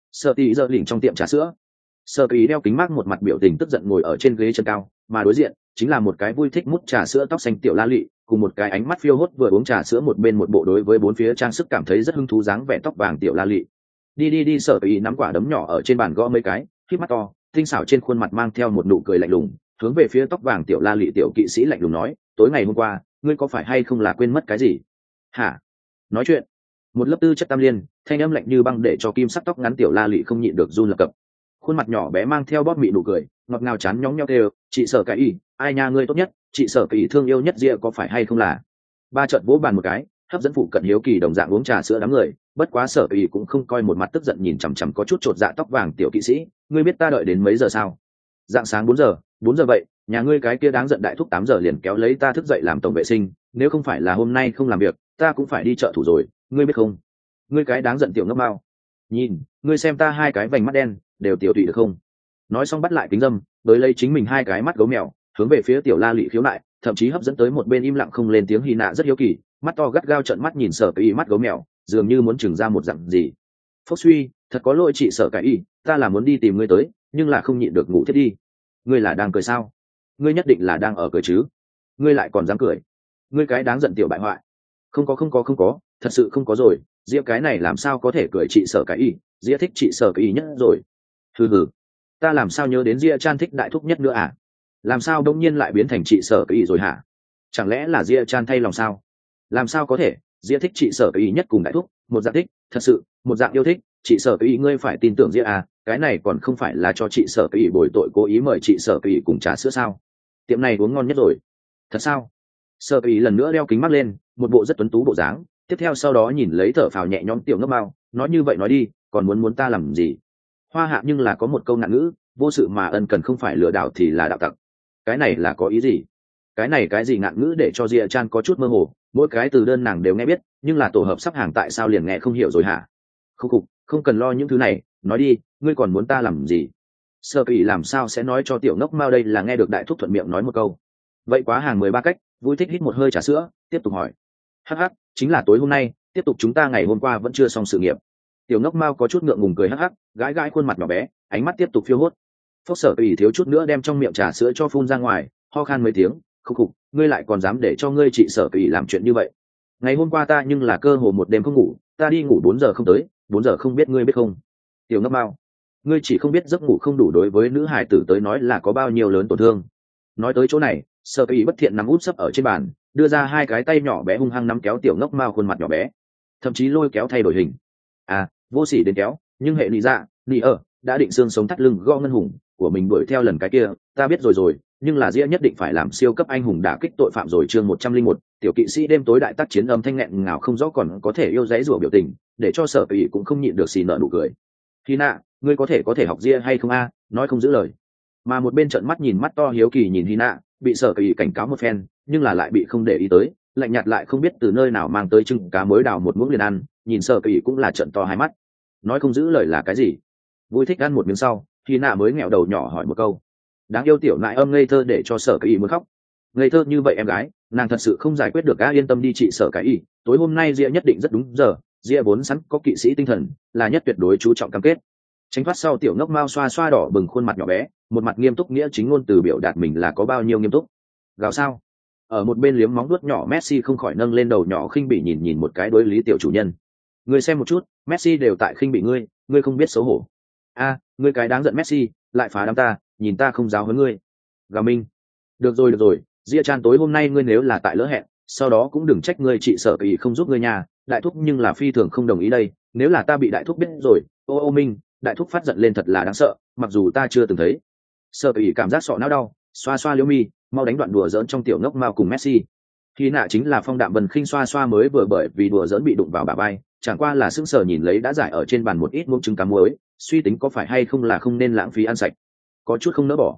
Sợ tỷ giờ lỉnh trong tiệm trà sữa. Sợ tỷ đeo kính mát một mặt biểu tình tức giận ngồi ở trên ghế chân cao, mà đối diện chính là một cái vui thích mút trà sữa tóc xanh tiểu la lị, cùng một cái ánh mắt phiêu hốt vừa uống trà sữa một bên một bộ đối với bốn phía trang sức cảm thấy rất hứng thú dáng vẻ tóc vàng tiểu la lị. Đi, Sợ tỷ nắm quả đấm nhỏ ở trên bàn gõ mấy cái, khít mắt to, tinh xảo trên khuôn mặt mang theo một nụ cười lạnh lùng, hướng về phía tóc vàng tiểu la lị tiểu kỵ sĩ lạnh lùng nói, tối ngày hôm qua ngươi có phải hay không là quên mất cái gì? Hả? Nói chuyện, một lớp tư chất tam liên, thanh âm lạnh như băng để cho kim sắc tóc ngắn tiểu la lị không nhịn được run lập cập. Khuôn mặt nhỏ bé mang theo bóp mị nụ cười, ngọt ngào chán nhóng nhó kêu, chị Sở cái y, ai nha ngươi tốt nhất, chị Sở cái y thương yêu nhất Ria có phải hay không là? Ba trận vỗ bàn một cái, hấp dẫn phụ cận hiếu kỳ đồng dạng uống trà sữa đám người, bất quá Sở cái y cũng không coi một mặt tức giận nhìn chằm chằm có chút chột dạ tóc vàng tiểu kỵ sĩ, ngươi biết ta đợi đến mấy giờ sao? Dạng sáng 4 giờ vậy, nhà ngươi cái kia đáng giận đại thúc 8 giờ liền kéo lấy ta thức dậy làm tổng vệ sinh, nếu không phải là hôm nay không làm việc, ta cũng phải đi chợ thủ rồi, ngươi biết không? Ngươi cái đáng giận tiểu ngốc mao. Nhìn, ngươi xem ta hai cái vành mắt đen, đều tiểu tụy được không? Nói xong bắt lại kính dâm, đối lấy chính mình hai cái mắt gấu mèo, hướng về phía tiểu la lị khiếu nại, thậm chí hấp dẫn tới một bên im lặng không lên tiếng Hy Nạ rất hiếu kỳ, mắt to gắt gao trợn mắt nhìn Sở cái y mắt gấu mèo, dường như muốn chừng ra một dặn gì. Phốc suy, thật có lỗi chị Sở cái y, ta là muốn đi tìm ngươi tới, nhưng là không nhịn được ngủ thiết đi. Ngươi là đang cười sao? Ngươi nhất định là đang ở cười chứ? Ngươi lại còn dám cười? Ngươi cái đáng giận tiểu bại hoại. Không có, thật sự không có rồi, Diệp cái này làm sao có thể cười chị Sở cái y, Diệp thích chị Sở cái y nhất rồi. Hừ, ta làm sao nhớ đến Diệp Chan thích đại thúc nhất nữa à? Làm sao đông nhiên lại biến thành chị Sở cái y rồi hả? Chẳng lẽ là Diệp Chan thay lòng sao? Làm sao có thể, Diệp thích chị Sở cái y nhất cùng đại thúc, một dạng thích, thật sự, một dạng yêu thích, chị Sở cái y ngươi phải tin tưởng Diệp à, cái này còn không phải là cho chị Sở cái y bồi tội cố ý mời chị Sở cái y cùng trà sữa sao? Tiệm này uống ngon nhất rồi. Thật sao? Sở cái y lần nữa đeo kính mắt lên, một bộ rất tuấn tú bộ dáng, tiếp theo sau đó nhìn lấy thở phào nhẹ nhõm tiểu ngốc mao, nói như vậy nói đi, còn muốn ta làm gì? Hoa hạ nhưng là có một câu nạn ngữ, vô sự mà ân cần không phải lừa đảo thì là đạo tặc. Cái này là có ý gì? Cái này cái gì ngạn ngữ để cho Diệp Chan có chút mơ hồ, mỗi cái từ đơn nàng đều nghe biết, nhưng là tổ hợp sắp hàng tại sao liền nghe không hiểu rồi hả? Không cần lo những thứ này, nói đi, ngươi còn muốn ta làm gì? Sở Kỳ làm sao sẽ nói cho tiểu ngốc mao đây là nghe được đại thúc thuận miệng nói một câu. Vậy quá hàng 13 cách, vui thích hít một hơi trà sữa, tiếp tục hỏi. Hắc, chính là tối hôm nay, tiếp tục chúng ta ngày hôm qua vẫn chưa xong sự nghiệp. Tiểu ngốc mao có chút ngượng ngùng cười hắc, gãi gãi khuôn mặt nhỏ bé, ánh mắt tiếp tục phiêu hốt. Phốc Sở Kỳ thiếu chút nữa đem trong miệng trà sữa cho phun ra ngoài, ho khan mấy tiếng, khục, ngươi lại còn dám để cho ngươi chị Sở Kỳ làm chuyện như vậy. Ngày hôm qua ta nhưng là cơ hồ một đêm không ngủ, ta đi ngủ 4 giờ không tới, 4 giờ không biết ngươi biết không? Tiểu ngốc mao, ngươi chỉ không biết giấc ngủ không đủ đối với nữ hải tử tới nói là có bao nhiêu lớn tổn thương. Nói tới chỗ này, Sở Kỳ bất thiện nằm úp sấp ở trên bàn, đưa ra hai cái tay nhỏ bé hung hăng nắm kéo tiểu ngốc mao khuôn mặt nhỏ bé, thậm chí lôi kéo thay đổi hình. À, vô sỉ đến kéo, nhưng hệ lý dạ, lý ở đã định xương sống thắt lưng gõ ngân hùng của mình đuổi theo lần cái kia, ta biết rồi, nhưng là Diệp nhất định phải làm siêu cấp anh hùng đả kích tội phạm rồi. Chương 101, tiểu kỵ sĩ đêm tối đại tác chiến âm thanh nghẹn ngào không rõ còn có thể yêu dãy rủa biểu tình, để cho Sở Kỳ cũng không nhịn được xì nở nụ cười. Hy Nạ, ngươi có thể học Diệp hay không a? Nói không giữ lời. Mà một bên trợn mắt nhìn mắt to hiếu kỳ nhìn Hy Nạ, bị Sở Kỳ cảnh cáo một phen, nhưng là lại bị không để ý tới, lạnh nhạt lại không biết từ nơi nào mang tới trứng cá mới đào một muỗng liền ăn, nhìn Sở Kỳ cũng là trợn to hai mắt. Nói không giữ lời là cái gì? Vui thích ăn một miếng sau, Hy Nạ mới nghẹo đầu nhỏ hỏi một câu. Đáng yêu tiểu nại âm ngây thơ để cho Sở Kỳ muốn khóc. Ngây thơ như vậy em gái, nàng thật sự không giải quyết được. Yên tâm đi chị Sở Cái, tối hôm nay Diệp nhất định rất đúng giờ, Diệp vốn sẵn có kỵ sĩ tinh thần, là nhất tuyệt đối chú trọng cam kết. Tránh thoát sau tiểu ngốc mao xoa xoa đỏ bừng khuôn mặt nhỏ bé, một mặt nghiêm túc nghĩa chính ngôn từ biểu đạt mình là có bao nhiêu nghiêm túc. Gào sao? Ở một bên liếm móng vuốt nhỏ Messi không khỏi nâng lên đầu nhỏ khinh bỉ nhìn một cái đối lý tiểu chủ nhân. Ngươi xem một chút, Messi đều tại khinh bỉ ngươi không biết xấu hổ. A, ngươi cái đáng giận Messi, lại phá đám ta, nhìn ta không giáo huấn ngươi. Gà Minh, được rồi, Diệp Chan tối hôm nay ngươi nếu là tại lỡ hẹn, sau đó cũng đừng trách ngươi chị Sở Kỳ không giúp ngươi nhà, đại thúc nhưng là phi thường không đồng ý đây, nếu là ta bị đại thúc biết rồi, ô Minh, đại thúc phát giận lên thật là đáng sợ, mặc dù ta chưa từng thấy. Sở Kỳ cảm giác sọ não đau, xoa xoa liễu mi, mau đánh đoạn đùa giỡn trong tiểu ngốc mao cùng Messi. Khi nạ chính là phong đạm bần khinh xoa xoa mới vừa bởi vì đùa giỡn bị đụng vào bả vai, chẳng qua là sững sờ nhìn lấy đã giải ở trên bàn một ít muỗng trứng cá muối, suy tính có phải hay không là không nên lãng phí ăn sạch, có chút không nỡ bỏ.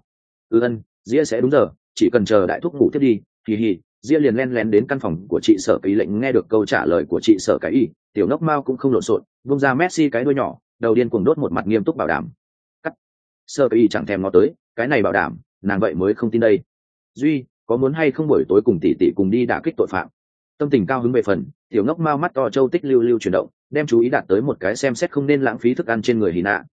Diệp sẽ đúng giờ, chỉ cần chờ đại thúc ngủ tiếp đi. Hì, Diệp liền len lén đến căn phòng của chị Sở Kỳ lệnh nghe được câu trả lời của chị Sở Cái, tiểu ngốc mao cũng không lộn xộn, vung ra Messi cái đuôi nhỏ, đầu điên cuồng đốt một mặt nghiêm túc bảo đảm. Cắt. Sở Cái chẳng thèm ngó tới, cái này bảo đảm, nàng vậy mới không tin đây. Duy, có muốn hay không buổi tối cùng tỷ tỷ cùng đi đả kích tội phạm? Tâm tình cao hứng về phần, tiểu ngốc mao mắt to châu tích lưu lưu chuyển động, đem chú ý đạt tới một cái xem xét không nên lãng phí thức ăn trên người Hina.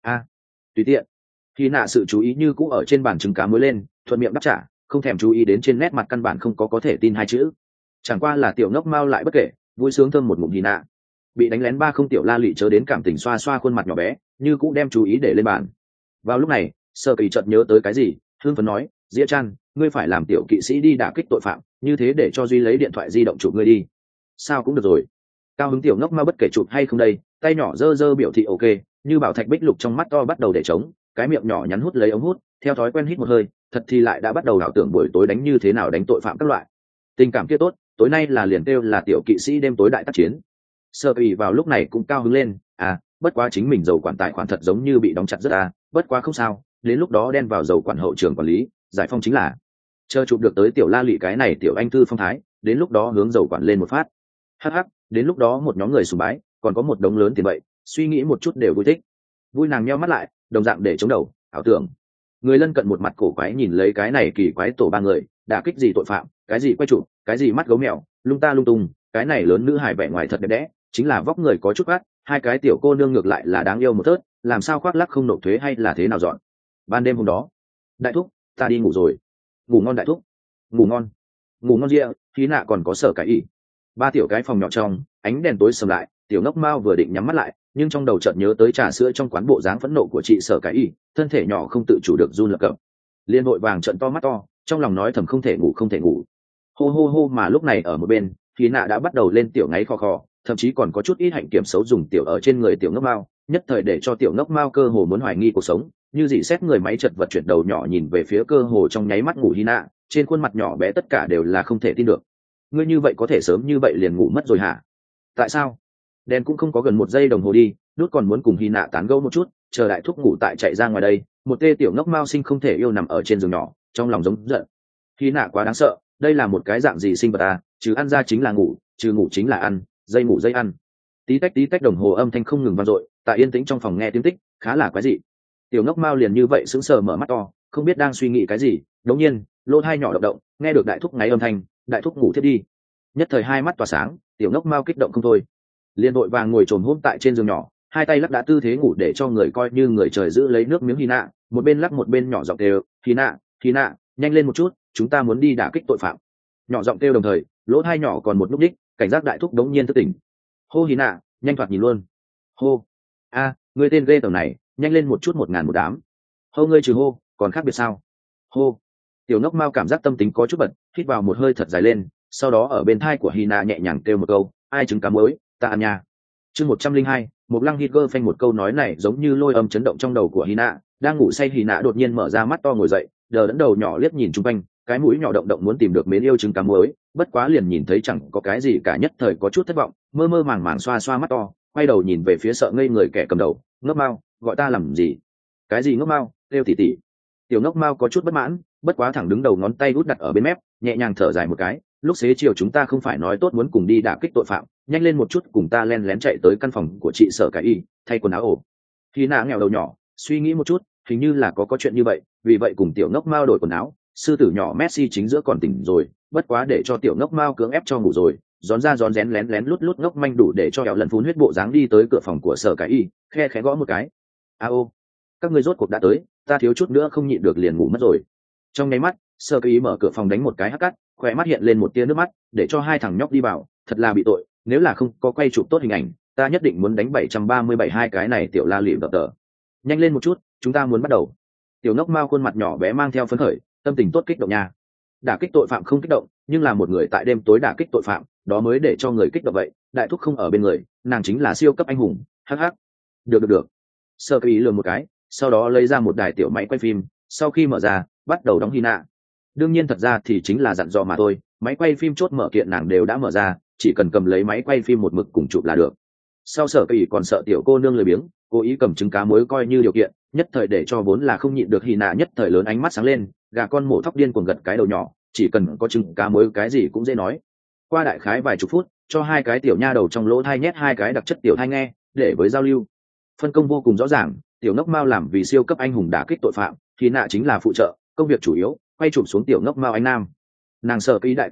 Tùy tiện. Hina sự chú ý như cũ ở trên bàn trứng cá muối lên, thuận miệng đáp trả, không thèm chú ý đến trên nét mặt căn bản không có thể tin hai chữ. Chẳng qua là tiểu ngốc mao lại bất kể, vui sướng thơm một ngụm Hina. Bị đánh lén ba không tiểu la lị chớ đến cảm tình xoa xoa khuôn mặt nhỏ bé, như cũ đem chú ý để lên bàn. Vào lúc này, Sở Kỳ chợt nhớ tới cái gì, hưng phấn nói, Diệp Chan, ngươi phải làm tiểu kỵ sĩ đi đả kích tội phạm, như thế để cho Duy lấy điện thoại di động chụp ngươi đi. Sao cũng được rồi. Cao hứng tiểu ngốc ma bất kể chụp hay không đây, tay nhỏ giơ giơ biểu thị ok, như bảo thạch bích lục trong mắt to bắt đầu để trống, cái miệng nhỏ nhắn hút lấy ống hút, theo thói quen hít một hơi, thật thì lại đã bắt đầu ảo tưởng buổi tối đánh như thế nào đánh tội phạm các loại. Tình cảm kia tốt, tối nay là liền kêu là tiểu kỵ sĩ đêm tối đại tác chiến. Sở Kỳ vào lúc này cũng cao hứng lên, bất quá chính mình dầu quản tài khoản thật giống như bị đóng chặt rất bất quá không sao, đến lúc đó đen vào dầu quản hậu trường quản lý, giải phong chính là. Chờ chụp được tới tiểu la lị cái này tiểu anh thư phong thái, đến lúc đó hướng dầu quản lên một phát. Hắc, đến lúc đó một nhóm người sùng bái, còn có một đống lớn tiền vậy, suy nghĩ một chút đều vui thích. Vui nàng nheo mắt lại, đồng dạng để chống đầu, ảo tưởng. Người lân cận một mặt cổ quái nhìn lấy cái này kỳ quái tổ ba người, đả kích gì tội phạm, cái gì quay chụp, cái gì mắt gấu mèo, lung ta lung tung, cái này lớn nữ hài vẻ ngoài thật đẹp đẽ, chính là vóc người có chút phát, hai cái tiểu cô nương ngược lại là đáng yêu một thớt, làm sao khoác lắc không nộp thuế hay là thế nào dọn. Ban đêm hôm đó, đại thúc, ta đi ngủ rồi. Ngủ ngon đại thúc. Ngủ ngon. Ngủ ngon rịa, khí nạ còn có Sở Cái Ý. Ba tiểu cái phòng nhỏ trong, ánh đèn tối sầm lại, tiểu ngốc mao vừa định nhắm mắt lại, nhưng trong đầu chợt nhớ tới trà sữa trong quán bộ dáng phẫn nộ của chị Sở Cái Ý, thân thể nhỏ không tự chủ được run lập cập. Liên vội vàng trợn to mắt to, trong lòng nói thầm không thể ngủ không thể ngủ. Hô hô hô mà lúc này ở một bên, khí nạ đã bắt đầu lên tiểu ngáy khò khò, thậm chí còn có chút ít hạnh kiểm xấu dùng tiểu ở trên người tiểu ngốc mao, nhất thời để cho tiểu ngốc mao cơ hồ muốn hoài nghi cuộc sống, như dị xét người máy chật vật chuyển đầu nhỏ nhìn về phía cơ hồ trong nháy mắt ngủ Hina, trên khuôn mặt nhỏ bé tất cả đều là không thể tin được. Ngươi như vậy có thể sớm như vậy liền ngủ mất rồi hả? Tại sao? Đen cũng không có gần 1 giây đồng hồ đi, nút còn muốn cùng Hina tán gẫu một chút, chờ đại thúc ngủ tại chạy ra ngoài đây, một tê tiểu ngốc mao sinh không thể yêu nằm ở trên giường nhỏ, trong lòng giống giận. Hina quá đáng sợ, đây là một cái dạng gì sinh vật trừ ăn ra chính là ngủ, trừ ngủ chính là ăn, dây ngủ dây ăn. Tí tách đồng hồ âm thanh không ngừng vang dội, tại yên tĩnh trong phòng nghe tiếng tích, khá là quái dị. Tiểu ngốc mao liền như vậy sững sờ mở mắt to, không biết đang suy nghĩ cái gì, đột nhiên lỗ tai nhỏ động động, nghe được đại thúc ngáy âm thanh, đại thúc ngủ thiết đi. Nhất thời hai mắt tỏa sáng, tiểu ngốc mao kích động không thôi, liền vội vàng ngồi trồm hôm tại trên giường nhỏ, hai tay lắc đã tư thế ngủ để cho người coi như người trời giữ lấy nước miếng Hina, một bên lắc một bên nhỏ giọng kêu, Hina, nhanh lên một chút, chúng ta muốn đi đả kích tội phạm. Nhỏ giọng kêu đồng thời, lỗ tai nhỏ còn một lúc đích, cảnh giác đại thúc đống nhiên thức tỉnh. Hô Hina, nhanh thoạt nhìn luôn. Hô. Người tên ghê tởm này, nhanh lên một chút 1.000 một đám. Hô ngươi trừ hô, còn khác biệt sao? Hô. Tiểu ngốc mao cảm giác tâm tính có chút bật, hít vào một hơi thật dài lên, sau đó ở bên thai của Hina nhẹ nhàng kêu một câu, ai trứng cá mới, ta ăn nha. Chương 102, một lăng hít gơ phanh một câu nói này giống như lôi âm chấn động trong đầu của Hina, đang ngủ say Hina đột nhiên mở ra mắt to ngồi dậy, đờ đẫn đầu nhỏ liếc nhìn chung quanh, cái mũi nhỏ động động muốn tìm được mến yêu trứng cá mới, bất quá liền nhìn thấy chẳng có cái gì cả, nhất thời có chút thất vọng, mơ mơ màng màng xoa xoa mắt to, quay đầu nhìn về phía sợ ngây người kẻ cầm đầu, ngốc mao, gọi ta làm gì? Cái gì ngốc mao? Kêu tỉ tỉ. Tiểu ngốc mao có chút bất mãn, bất quá thẳng đứng đầu ngón tay út đặt ở bên mép, nhẹ nhàng thở dài một cái, lúc xế chiều chúng ta không phải nói tốt muốn cùng đi đả kích tội phạm, nhanh lên một chút cùng ta len lén chạy tới căn phòng của chị Sở Cái Y, thay quần áo ổ. Khi nã nghèo đầu nhỏ, suy nghĩ một chút, hình như là có chuyện như vậy, vì vậy cùng tiểu ngốc mao đổi quần áo, sư tử nhỏ Messi chính giữa còn tỉnh rồi, bất quá để cho tiểu ngốc mao cưỡng ép cho ngủ rồi, rón ra rón rén lén lén lút lút ngốc manh đủ để cho kẹo lần phun huyết bộ dáng đi tới cửa phòng của Sở Cái Y, khe khẽ gõ một cái. Ô, các ngươi rốt cuộc đã tới, ta thiếu chút nữa không nhịn được liền ngủ mất rồi. Trong nháy mắt, Sở Cái Y mở cửa phòng đánh một cái hắc cắt, khỏe mắt hiện lên một tia nước mắt, để cho hai thằng nhóc đi vào, thật là bị tội, nếu là không có quay chụp tốt hình ảnh, ta nhất định muốn đánh 737 hai cái này tiểu la lị đập tờ. Nhanh lên một chút, chúng ta muốn bắt đầu. Tiểu ngốc mao khuôn mặt nhỏ bé mang theo phấn khởi, tâm tình tốt kích động nha. Đả kích tội phạm không kích động, nhưng là một người tại đêm tối đả kích tội phạm, đó mới để cho người kích động vậy. Đại thúc không ở bên người, nàng chính là siêu cấp anh hùng. Hắc hắc. Được. Sơ Cái Ý lườm một cái, sau đó lấy ra một đài tiểu máy quay phim, sau khi mở ra, bắt đầu đóng Hina. Đương nhiên thật ra thì chính là dặn dò mà thôi, máy quay phim chốt mở kiện nàng đều đã mở ra, chỉ cần cầm lấy máy quay phim một mực cùng chụp là được. Sau Sở Cái Ý còn sợ tiểu cô nương lười biếng, cố ý cầm trứng cá muối coi như điều kiện, nhất thời để cho vốn là không nhịn được Hina nhất thời lớn ánh mắt sáng lên, gà con mổ thóc điên cuồng gật cái đầu nhỏ, chỉ cần có trứng cá muối cái gì cũng dễ nói. Qua đại khái vài chục phút, cho hai cái tiểu nha đầu trong lỗ thai nhét hai cái đặc chất tiểu thai nghe, để với giao lưu. Phân công vô cùng rõ ràng, tiểu ngốc mao làm vì siêu cấp anh hùng đả kích tội phạm, Hina chính là phụ trợ, công việc chủ yếu, quay chụp xuống tiểu ngốc mao anh nam. Nàng Sở Cái Ý đại tiểu thư,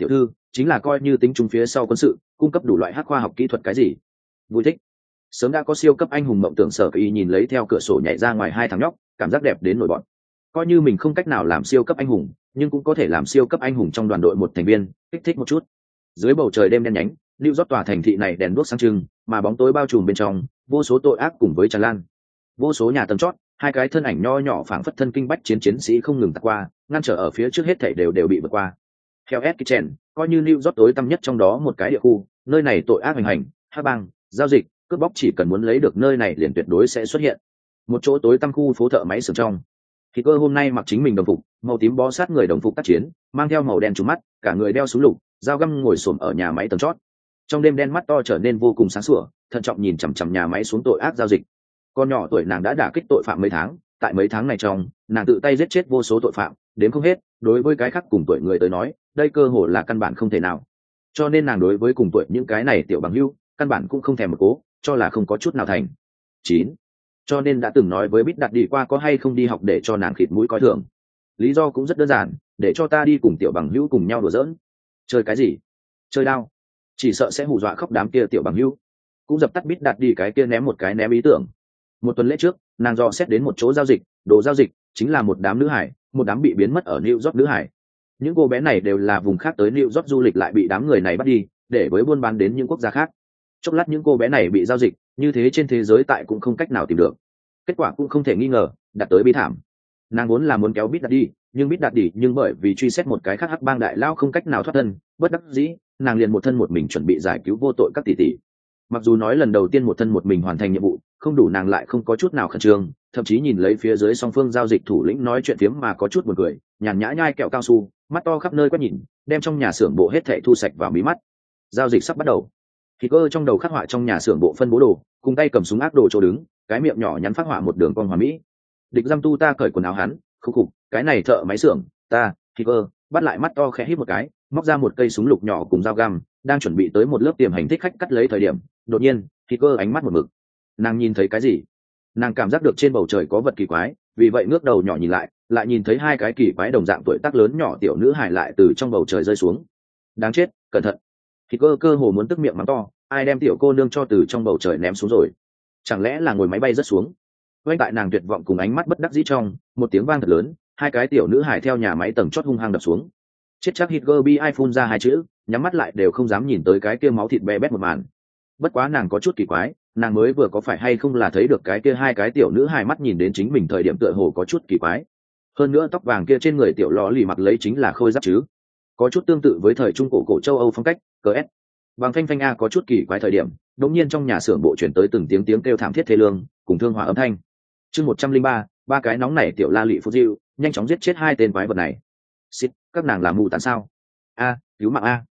chính là coi như tính chúng phía sau quân sự cung cấp đủ loại hắc khoa học kỹ thuật cái gì vui thích. Sớm đã có siêu cấp anh hùng mộng tưởng Sở Kỳ nhìn lấy theo cửa sổ nhảy ra ngoài hai thằng nhóc, cảm giác đẹp đến nổi bọn. Coi như mình không cách nào làm siêu cấp anh hùng, nhưng cũng có thể làm siêu cấp anh hùng trong đoàn đội một thành viên, kích thích một chút. Dưới bầu trời đêm đen nhánh, New York tòa thành thị này đèn đuốc sáng trưng, mà bóng tối bao trùm bên trong, vô số tội ác cùng với tràn lan. Vô số nhà tầng chót, hai cái thân ảnh nho nhỏ phảng phất thân kinh bách chiến sĩ không ngừng tạt qua, ngăn trở ở phía trước hết thảy đều bị vượt qua. Theo Kitchen, coi như New York tối tăm nhất trong đó một cái địa khu, nơi này tội ác hành hành, hắc bang, giao dịch, cướp bóc chỉ cần muốn lấy được nơi này liền tuyệt đối sẽ xuất hiện. Một chỗ tối tăm khu phố thợ máy xưởng trong, thì cơ hôm nay mặc chính mình đồng phục màu tím bó sát người đồng phục tác chiến, mang theo màu đen trùm mắt, cả người đeo súng lục, dao găm ngồi xổm ở nhà máy tầng chót. Trong đêm đen mắt to trở nên vô cùng sáng sủa, thận trọng nhìn chằm chằm nhà máy xuống tội ác giao dịch. Con nhỏ tuổi nàng đã đả kích tội phạm mấy tháng, tại mấy tháng này trong, nàng tự tay giết chết vô số tội phạm, đến không hết. Đối với cái khác cùng tuổi người tới nói, đây cơ hội là căn bản không thể nào. Cho nên nàng đối với cùng tuổi những cái này tiểu bằng hữu, căn bản cũng không thèm một cố, cho là không có chút nào thành. 9. Cho nên đã từng nói với Bít đặt đi qua có hay không đi học để cho nàng khịt mũi coi thường. Lý do cũng rất đơn giản, để cho ta đi cùng tiểu bằng hữu cùng nhau đùa giỡn. Chơi cái gì? Chơi đao. Chỉ sợ sẽ hù dọa khóc đám kia tiểu bằng hữu. Cũng dập tắt Bít đặt đi cái kia ném một cái ném ý tưởng. Một tuần lễ trước, nàng dò xét đến một chỗ giao dịch, đồ giao dịch chính là một đám nữ hải, một đám bị biến mất ở New York nữ hải. Những cô bé này đều là vùng khác tới New York du lịch lại bị đám người này bắt đi, để với buôn bán đến những quốc gia khác. Chốc lát những cô bé này bị giao dịch, như thế trên thế giới tại cũng không cách nào tìm được. Kết quả cũng không thể nghi ngờ, đạt tới bi thảm. Nàng vốn là muốn kéo Bít đặt đi, nhưng Bít đặt đi nhưng bởi vì truy xét một cái khác hắc bang đại lao không cách nào thoát thân, bất đắc dĩ, nàng liền một thân một mình chuẩn bị giải cứu vô tội các tỷ tỷ. Mặc dù nói lần đầu tiên một thân một mình hoàn thành nhiệm vụ không đủ, nàng lại không có chút nào khẩn trương, thậm chí nhìn lấy phía dưới song phương giao dịch thủ lĩnh nói chuyện phiếm mà có chút buồn cười, nhàn nhã nhai kẹo cao su, mắt to khắp nơi quét nhìn, đem trong nhà xưởng bộ hết thảy thu sạch vào mí mắt. Giao dịch sắp bắt đầu. Thì cơ trong đầu khắc họa trong nhà xưởng bộ phân bố đồ, cùng tay cầm súng ác đồ chỗ đứng, cái miệng nhỏ nhắn phát họa một đường cong hoàn mỹ. Địch giam tu ta cởi quần áo hắn, khúc khục, cái này thợ máy xưởng, ta, thì cơ, bắt lại mắt to khẽ hít một cái, móc ra một cây súng lục nhỏ cùng dao găm, đang chuẩn bị tới một lớp tiềm hành thích khách cắt lấy thời điểm, đột nhiên, thì cơ ánh mắt một mực. Nàng nhìn thấy cái gì? Nàng cảm giác được trên bầu trời có vật kỳ quái, vì vậy ngước đầu nhỏ nhìn lại nhìn thấy hai cái kỳ quái đồng dạng tuổi tác lớn nhỏ tiểu nữ hài lại từ trong bầu trời rơi xuống. Đáng chết, cẩn thận! Thì cơ hồ muốn tức miệng mắng to, ai đem tiểu cô nương cho từ trong bầu trời ném xuống rồi? Chẳng lẽ là ngồi máy bay rớt xuống? Quay tại nàng tuyệt vọng cùng ánh mắt bất đắc dĩ trong, một tiếng vang thật lớn, hai cái tiểu nữ hài theo nhà máy tầng chót hung hăng đập xuống. Chết chắc Hitler bi ai phun ra hai chữ, nhắm mắt lại đều không dám nhìn tới cái kia máu thịt be bét một màn. Bất quá nàng có chút kỳ quái, nàng mới vừa có phải hay không là thấy được cái kia hai cái tiểu nữ hài mắt nhìn đến chính mình thời điểm tựa hồ có chút kỳ quái. Hơn nữa tóc vàng kia trên người tiểu lò lì mặc lấy chính là khôi giáp chứ, có chút tương tự với thời trung cổ châu Âu phong cách. CS bằng phanh phanh a có chút kỳ quái thời điểm, đột nhiên trong nhà xưởng bộ chuyển tới từng tiếng kêu thảm thiết thê lương cùng thương hòa âm thanh. Chương 103, ba cái nóng này tiểu la lị phút diệu, nhanh chóng giết chết hai tên quái vật này. Xịt, các nàng làm mù tàn sao? A, cứu mạng a.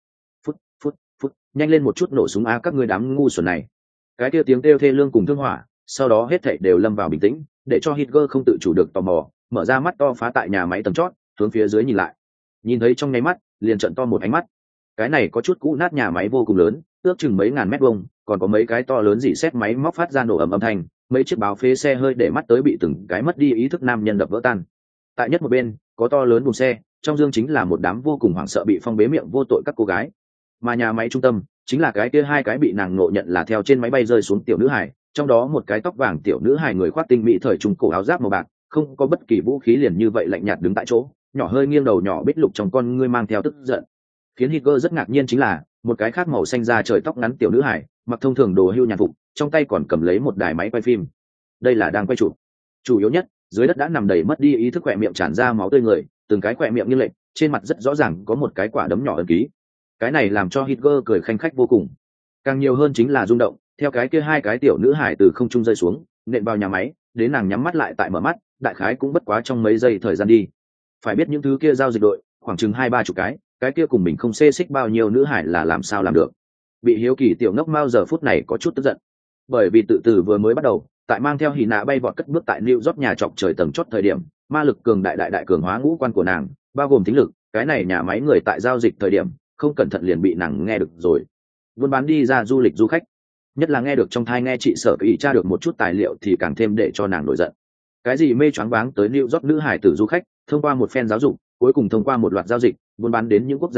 Phút, nhanh lên một chút nổ súng a các ngươi đám ngu xuẩn này. Cái kia tiếng kêu thê lương cùng thương hỏa, sau đó hết thảy đều lâm vào bình tĩnh, để cho Hitler không tự chủ được tò mò, mở ra mắt to phá tại nhà máy tầng chót, hướng phía dưới nhìn lại. Nhìn thấy trong nháy mắt, liền trợn to một ánh mắt. Cái này có chút cũ nát nhà máy vô cùng lớn, ước chừng mấy ngàn mét vuông, còn có mấy cái to lớn rỉ sét máy móc phát ra nổ ầm âm thanh, mấy chiếc báo phế xe hơi để mắt tới bị từng cái mất đi ý thức nam nhân đập vỡ tan. Tại nhất một bên, có to lớn buồng xe, trong dương chính là một đám vô cùng hoảng sợ bị phong bế miệng vô tội các cô gái. Mà nhà máy trung tâm chính là cái kia hai cái bị nàng ngộ nhận là theo trên máy bay rơi xuống tiểu nữ hải, trong đó một cái tóc vàng tiểu nữ hải người khoác tinh mỹ thời trung cổ áo giáp màu bạc, không có bất kỳ vũ khí liền như vậy lạnh nhạt đứng tại chỗ, nhỏ hơi nghiêng đầu nhỏ bích lục trong con ngươi mang theo tức giận. Khiến Hitler rất ngạc nhiên chính là một cái khác màu xanh da trời tóc ngắn tiểu nữ hải, mặc thông thường đồ hưu nhàn phục, trong tay còn cầm lấy một đài máy quay phim. Đây là đang quay chụp. Chủ yếu nhất, dưới đất đã nằm đầy mất đi ý thức, khỏe miệng tràn ra máu tươi người, từng cái khỏe miệng như lệch, trên mặt rất rõ ràng có một cái quả đấm nhỏ ấn ký. Cái này làm cho Hitler cười khanh khách vô cùng. Càng nhiều hơn chính là rung động, theo cái kia hai cái tiểu nữ hải từ không trung rơi xuống, nện vào nhà máy, đến nàng nhắm mắt lại tại mở mắt, đại khái cũng bất quá trong mấy giây thời gian đi. Phải biết những thứ kia giao dịch đội, khoảng chừng 2-3 chục cái kia cùng mình không xê xích bao nhiêu nữ hải là làm sao làm được. Bị hiếu kỳ tiểu ngốc Mao giờ phút này có chút tức giận, bởi vì tự từ vừa mới bắt đầu, tại mang theo hỉ nạ bay vọt cất bước tại New York nhà trọc trời tầng chót thời điểm, ma lực cường đại cường hóa ngũ quan của nàng, bao gồm thính lực, cái này nhà máy người tại giao dịch thời điểm, không cẩn thận liền bị nàng nghe được rồi. Buôn bán đi ra du lịch du khách, nhất là nghe được trong thai nghe chị Sở Kỳ tra được một chút tài liệu thì càng thêm để cho nàng nổi giận. Cái gì mê choáng váng tới New York nữ hải tử du khách, thông qua một phen giáo dục, cuối cùng thông qua một loạt giao dịch, buôn bán đến những quốc gia khác,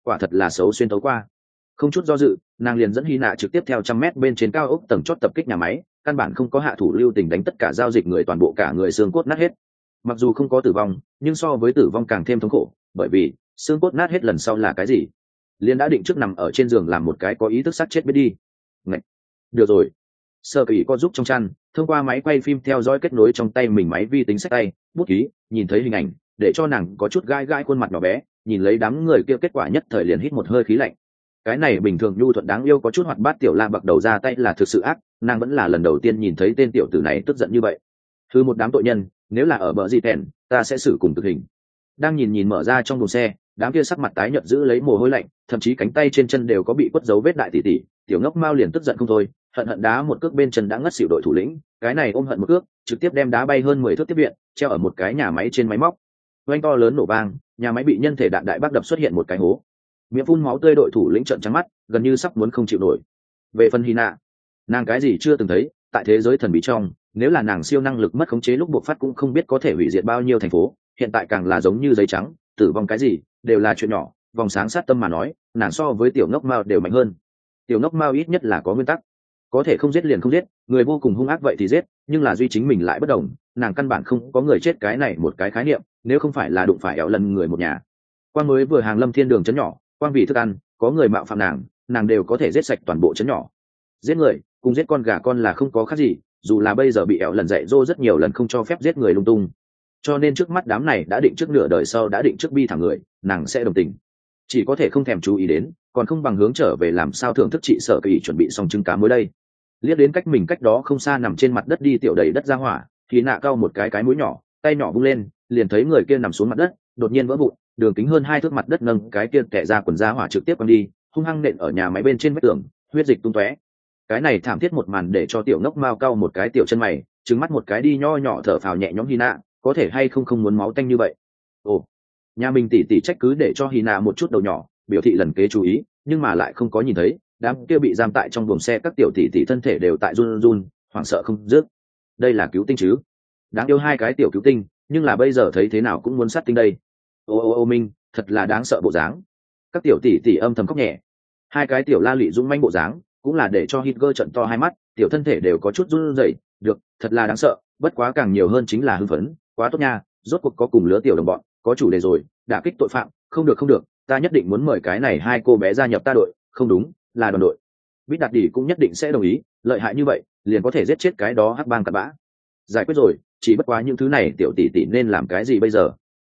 quả thật là xấu xuyên tấu qua. Không chút do dự, nàng liền dẫn Hy nạ trực tiếp theo 100 mét bên trên cao ốc tầng chót tập kích nhà máy, căn bản không có hạ thủ lưu tình, đánh tất cả giao dịch người, toàn bộ cả người xương cốt nát hết. Mặc dù không có tử vong, nhưng so với tử vong càng thêm thống khổ, bởi vì xương cốt nát hết lần sau là cái gì? Liên đã định trước nằm ở trên giường làm một cái có ý thức sát chết biết đi. Ngậy. Được rồi. Sơ Kỳ có giúp trong chăn, thông qua máy quay phim theo dõi kết nối trong tay mình máy vi tính sách tay, bút ký, nhìn thấy hình ảnh, để cho nàng có chút gai gai khuôn mặt nhỏ bé, nhìn lấy đám người kia, kết quả nhất thời liền hít một hơi khí lạnh. Cái này bình thường nhu thuận đáng yêu có chút hoạt bát tiểu la bậc đầu ra tay là thực sự ác, nàng vẫn là lần đầu tiên nhìn thấy tên tiểu tử này tức giận như vậy. Thứ một đám tội nhân, nếu là ở bờ gì tèn, ta sẽ xử cùng tử hình. Đang nhìn mở ra trong buồng xe, đám kia sắc mặt tái nhợt giữ lấy mồ hôi lạnh, thậm chí cánh tay trên chân đều có bị quất dấu vết đại tỷ tỷ, tiểu ngốc Mao liền tức giận không thôi, hận hận đá một cước bên chân đã ngất xỉu đội thủ lĩnh, cái này ôm hận một cước, trực tiếp đem đá bay hơn 10 thước tiếp viện, treo ở một cái nhà máy trên máy móc. Oanh to lớn nổ vang, nhà máy bị nhân thể đạn đại bác đập xuất hiện một cái hố. Miệng phun máu tươi đội thủ lĩnh trợn trắng mắt, gần như sắp muốn không chịu nổi. Về phần Hina, nàng cái gì chưa từng thấy, tại thế giới thần bí trong, nếu là nàng siêu năng lực mất khống chế lúc buộc phát cũng không biết có thể hủy diệt bao nhiêu thành phố, hiện tại càng là giống như giấy trắng, tử vong cái gì đều là chuyện nhỏ, vòng sáng sát tâm mà nói, nàng so với tiểu ngốc Mao đều mạnh hơn. Tiểu ngốc Mao ít nhất là có nguyên tắc, có thể không giết liền không giết, người vô cùng hung ác vậy thì giết, nhưng là duy chính mình lại bất đồng, nàng căn bản không có người chết cái này một cái khái niệm, nếu không phải là đụng phải ẻo lần người một nhà. Quang mới vừa hàng lâm thiên đường chấn nhỏ, quang vì thức ăn, có người mạo phạm nàng đều có thể giết sạch toàn bộ chấn nhỏ. Giết người cùng giết con gà con là không có khác gì, dù là bây giờ bị ẻo lần dạy dỗ rất nhiều lần không cho phép giết người lung tung. Cho nên trước mắt đám này đã định trước nửa đời sau đã định trước bi thảm người, nàng sẽ đồng tình, chỉ có thể không thèm chú ý đến, còn không bằng hướng trở về làm sao thưởng thức chị Sở Kỳ chuẩn bị xong trứng cá mới đây. Liếc đến cách mình cách đó không xa nằm trên mặt đất đi tiểu đầy đất ra hỏa, thì nạ cau một cái mũi nhỏ, tay nhỏ vung lên, liền thấy người kia nằm xuống mặt đất, đột nhiên vỡ vụn, đường kính hơn 2 thước mặt đất nâng cái kia tè ra quần ra hỏa trực tiếp quăng đi, hung hăng nện ở nhà máy bên trên vách tường, huyết dịch tung tóe. Cái này thảm thiết một màn để cho tiểu ngốc Mao cau một cái tiểu chân mày, trừng mắt một cái đi nho nhỏ thở phào nhẹ nhõm. Hina, có thể hay không muốn máu tanh như vậy? Ồ, nhà mình tỉ trách cứ để cho Hina một chút đầu nhỏ, biểu thị lần kế chú ý, nhưng mà lại không có nhìn thấy, đám kia bị giam tại trong buồng xe các tiểu tỷ thân thể đều tại run run, hoảng sợ không dứt. Đây là cứu tinh chứ? Đáng yêu hai cái tiểu cứu tinh, nhưng là bây giờ thấy thế nào cũng muốn sát tinh đây. Ô Minh, thật là đáng sợ bộ dáng. Các tiểu tỷ âm thầm khóc nhẹ. Hai cái tiểu la lị dũng manh bộ dáng, cũng là để cho Hitler trận to hai mắt, tiểu thân thể đều có chút run rẩy. Được, thật là đáng sợ, bất quá càng nhiều hơn chính là hưng phấn, quá tốt nha, rốt cuộc có cùng lứa tiểu đồng bọn, có chủ đề rồi, đả kích tội phạm, không được, ta nhất định muốn mời cái này hai cô bé gia nhập ta đội, không đúng, là đoàn đội. Bít Đạt Đỉ cũng nhất định sẽ đồng ý, lợi hại như vậy, liền có thể giết chết cái đó hắc bang cặn bã. Giải quyết rồi, chỉ bất quá những thứ này tiểu tỷ nên làm cái gì bây giờ?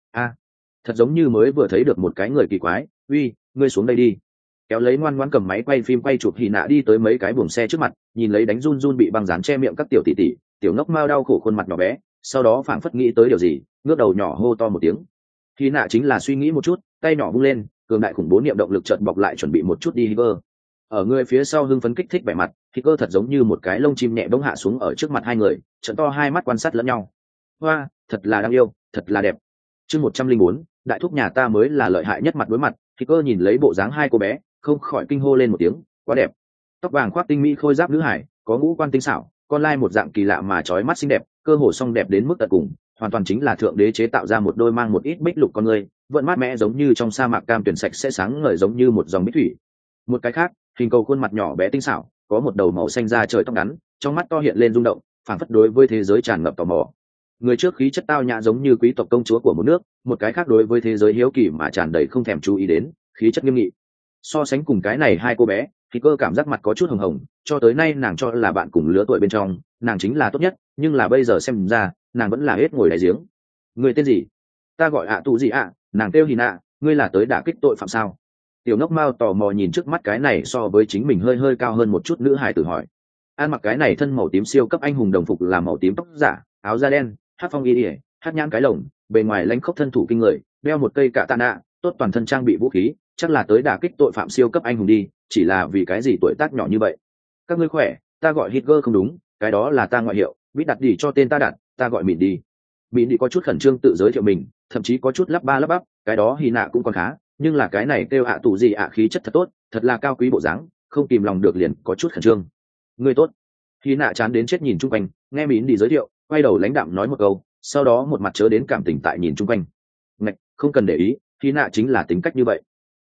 Thật giống như mới vừa thấy được một cái người kỳ quái, uy, ngươi xuống đây đi. Kéo lấy ngoan ngoãn cầm máy quay phim quay chụp Hina đi tới mấy cái buồng xe trước mặt, nhìn lấy đánh run bị băng dán che miệng các tiểu tỷ, tiểu ngốc Mao đau khổ khuôn mặt nhỏ bé, sau đó phảng phất nghĩ tới điều gì, ngước đầu nhỏ hô to một tiếng. Hina chính là suy nghĩ một chút, tay nhỏ vung lên, cường đại khủng bố niệm động lực chợt bọc lại chuẩn bị một chút đi Hiver. Ở người phía sau hưng phấn kích thích vẻ mặt, Hiver thật giống như một cái lông chim nhẹ bỗng hạ xuống ở trước mặt hai người, trợn to hai mắt quan sát lẫn nhau. Hoa, thật là đáng yêu, thật là đẹp. Chương 104, đại thúc nhà ta mới là lợi hại nhất. Mặt đối mặt, Hiver nhìn lấy bộ dáng hai cô bé, không khỏi kinh hô lên một tiếng, quá đẹp. Tóc vàng khoác tinh mỹ khôi giáp nữ hải, có ngũ quan tinh xảo, con lai một dạng kỳ lạ mà chói mắt xinh đẹp, cơ hồ song đẹp đến mức tận cùng, hoàn toàn chính là thượng đế chế tạo ra một đôi mang một ít bích lục con người, vẫn mát mẻ giống như trong sa mạc cam tuyển sạch sẽ sáng ngời giống như một dòng bích thủy. Một cái khác, hình cầu khuôn mặt nhỏ bé tinh xảo, có một đầu màu xanh da trời tóc ngắn, trong mắt to hiện lên rung động, phảng phất đối với thế giới tràn ngập tò mò. Người trước khí chất tao nhã giống như quý tộc công chúa của một nước, một cái khác đối với thế giới hiếu kỳ mà tràn đầy không thèm chú ý đến, khí chất nghiêm nghị. So sánh cùng cái này hai cô bé, thì cơ cảm giác mặt có chút hồng hồng, cho tới nay nàng cho là bạn cùng lứa tuổi bên trong, nàng chính là tốt nhất, nhưng là bây giờ xem ra, nàng vẫn là hết ngồi đáy giếng. Người tên gì? Ta gọi ạ tụ gì ạ? Nàng kêu Hina, ngươi là tới đả kích tội phạm sao? Tiểu ngốc Mao tò mò nhìn trước mắt cái này so với chính mình hơi cao hơn một chút nữ hài tử hỏi. Ăn mặc cái này thân màu tím siêu cấp anh hùng đồng phục là màu tím tóc giả, áo da đen, hát phong y ỉa, hát nhãn cái lồng, bề ngoài lãnh khốc thân thủ kinh người, đeo một cây cạ tạ nạ, tốt toàn thân trang bị vũ khí, chắc là tới đả kích tội phạm siêu cấp anh hùng đi, chỉ là vì cái gì tuổi tác nhỏ như vậy? Các ngươi khỏe, ta gọi Hitler không đúng, cái đó là ta ngoại hiệu, biết đặt đi cho tên ta đặt, ta gọi Mịn đi. Mịn đi có chút khẩn trương tự giới thiệu mình, thậm chí có chút lắp ba lắp bắp, cái đó Hina cũng còn khá, nhưng là cái này kêu ạ tù gì ạ khí chất thật tốt, thật là cao quý bộ dáng, không kìm lòng được liền có chút khẩn trương. Ngươi tốt. Hina chán đến chết nhìn chung quanh, nghe Mịn đi giới thiệu, quay đầu lãnh đạm nói một câu, sau đó một mặt chớ đến cảm tình tại nhìn chung quanh. Ngạch, không cần để ý, Hina chính là tính cách như vậy. Ồ,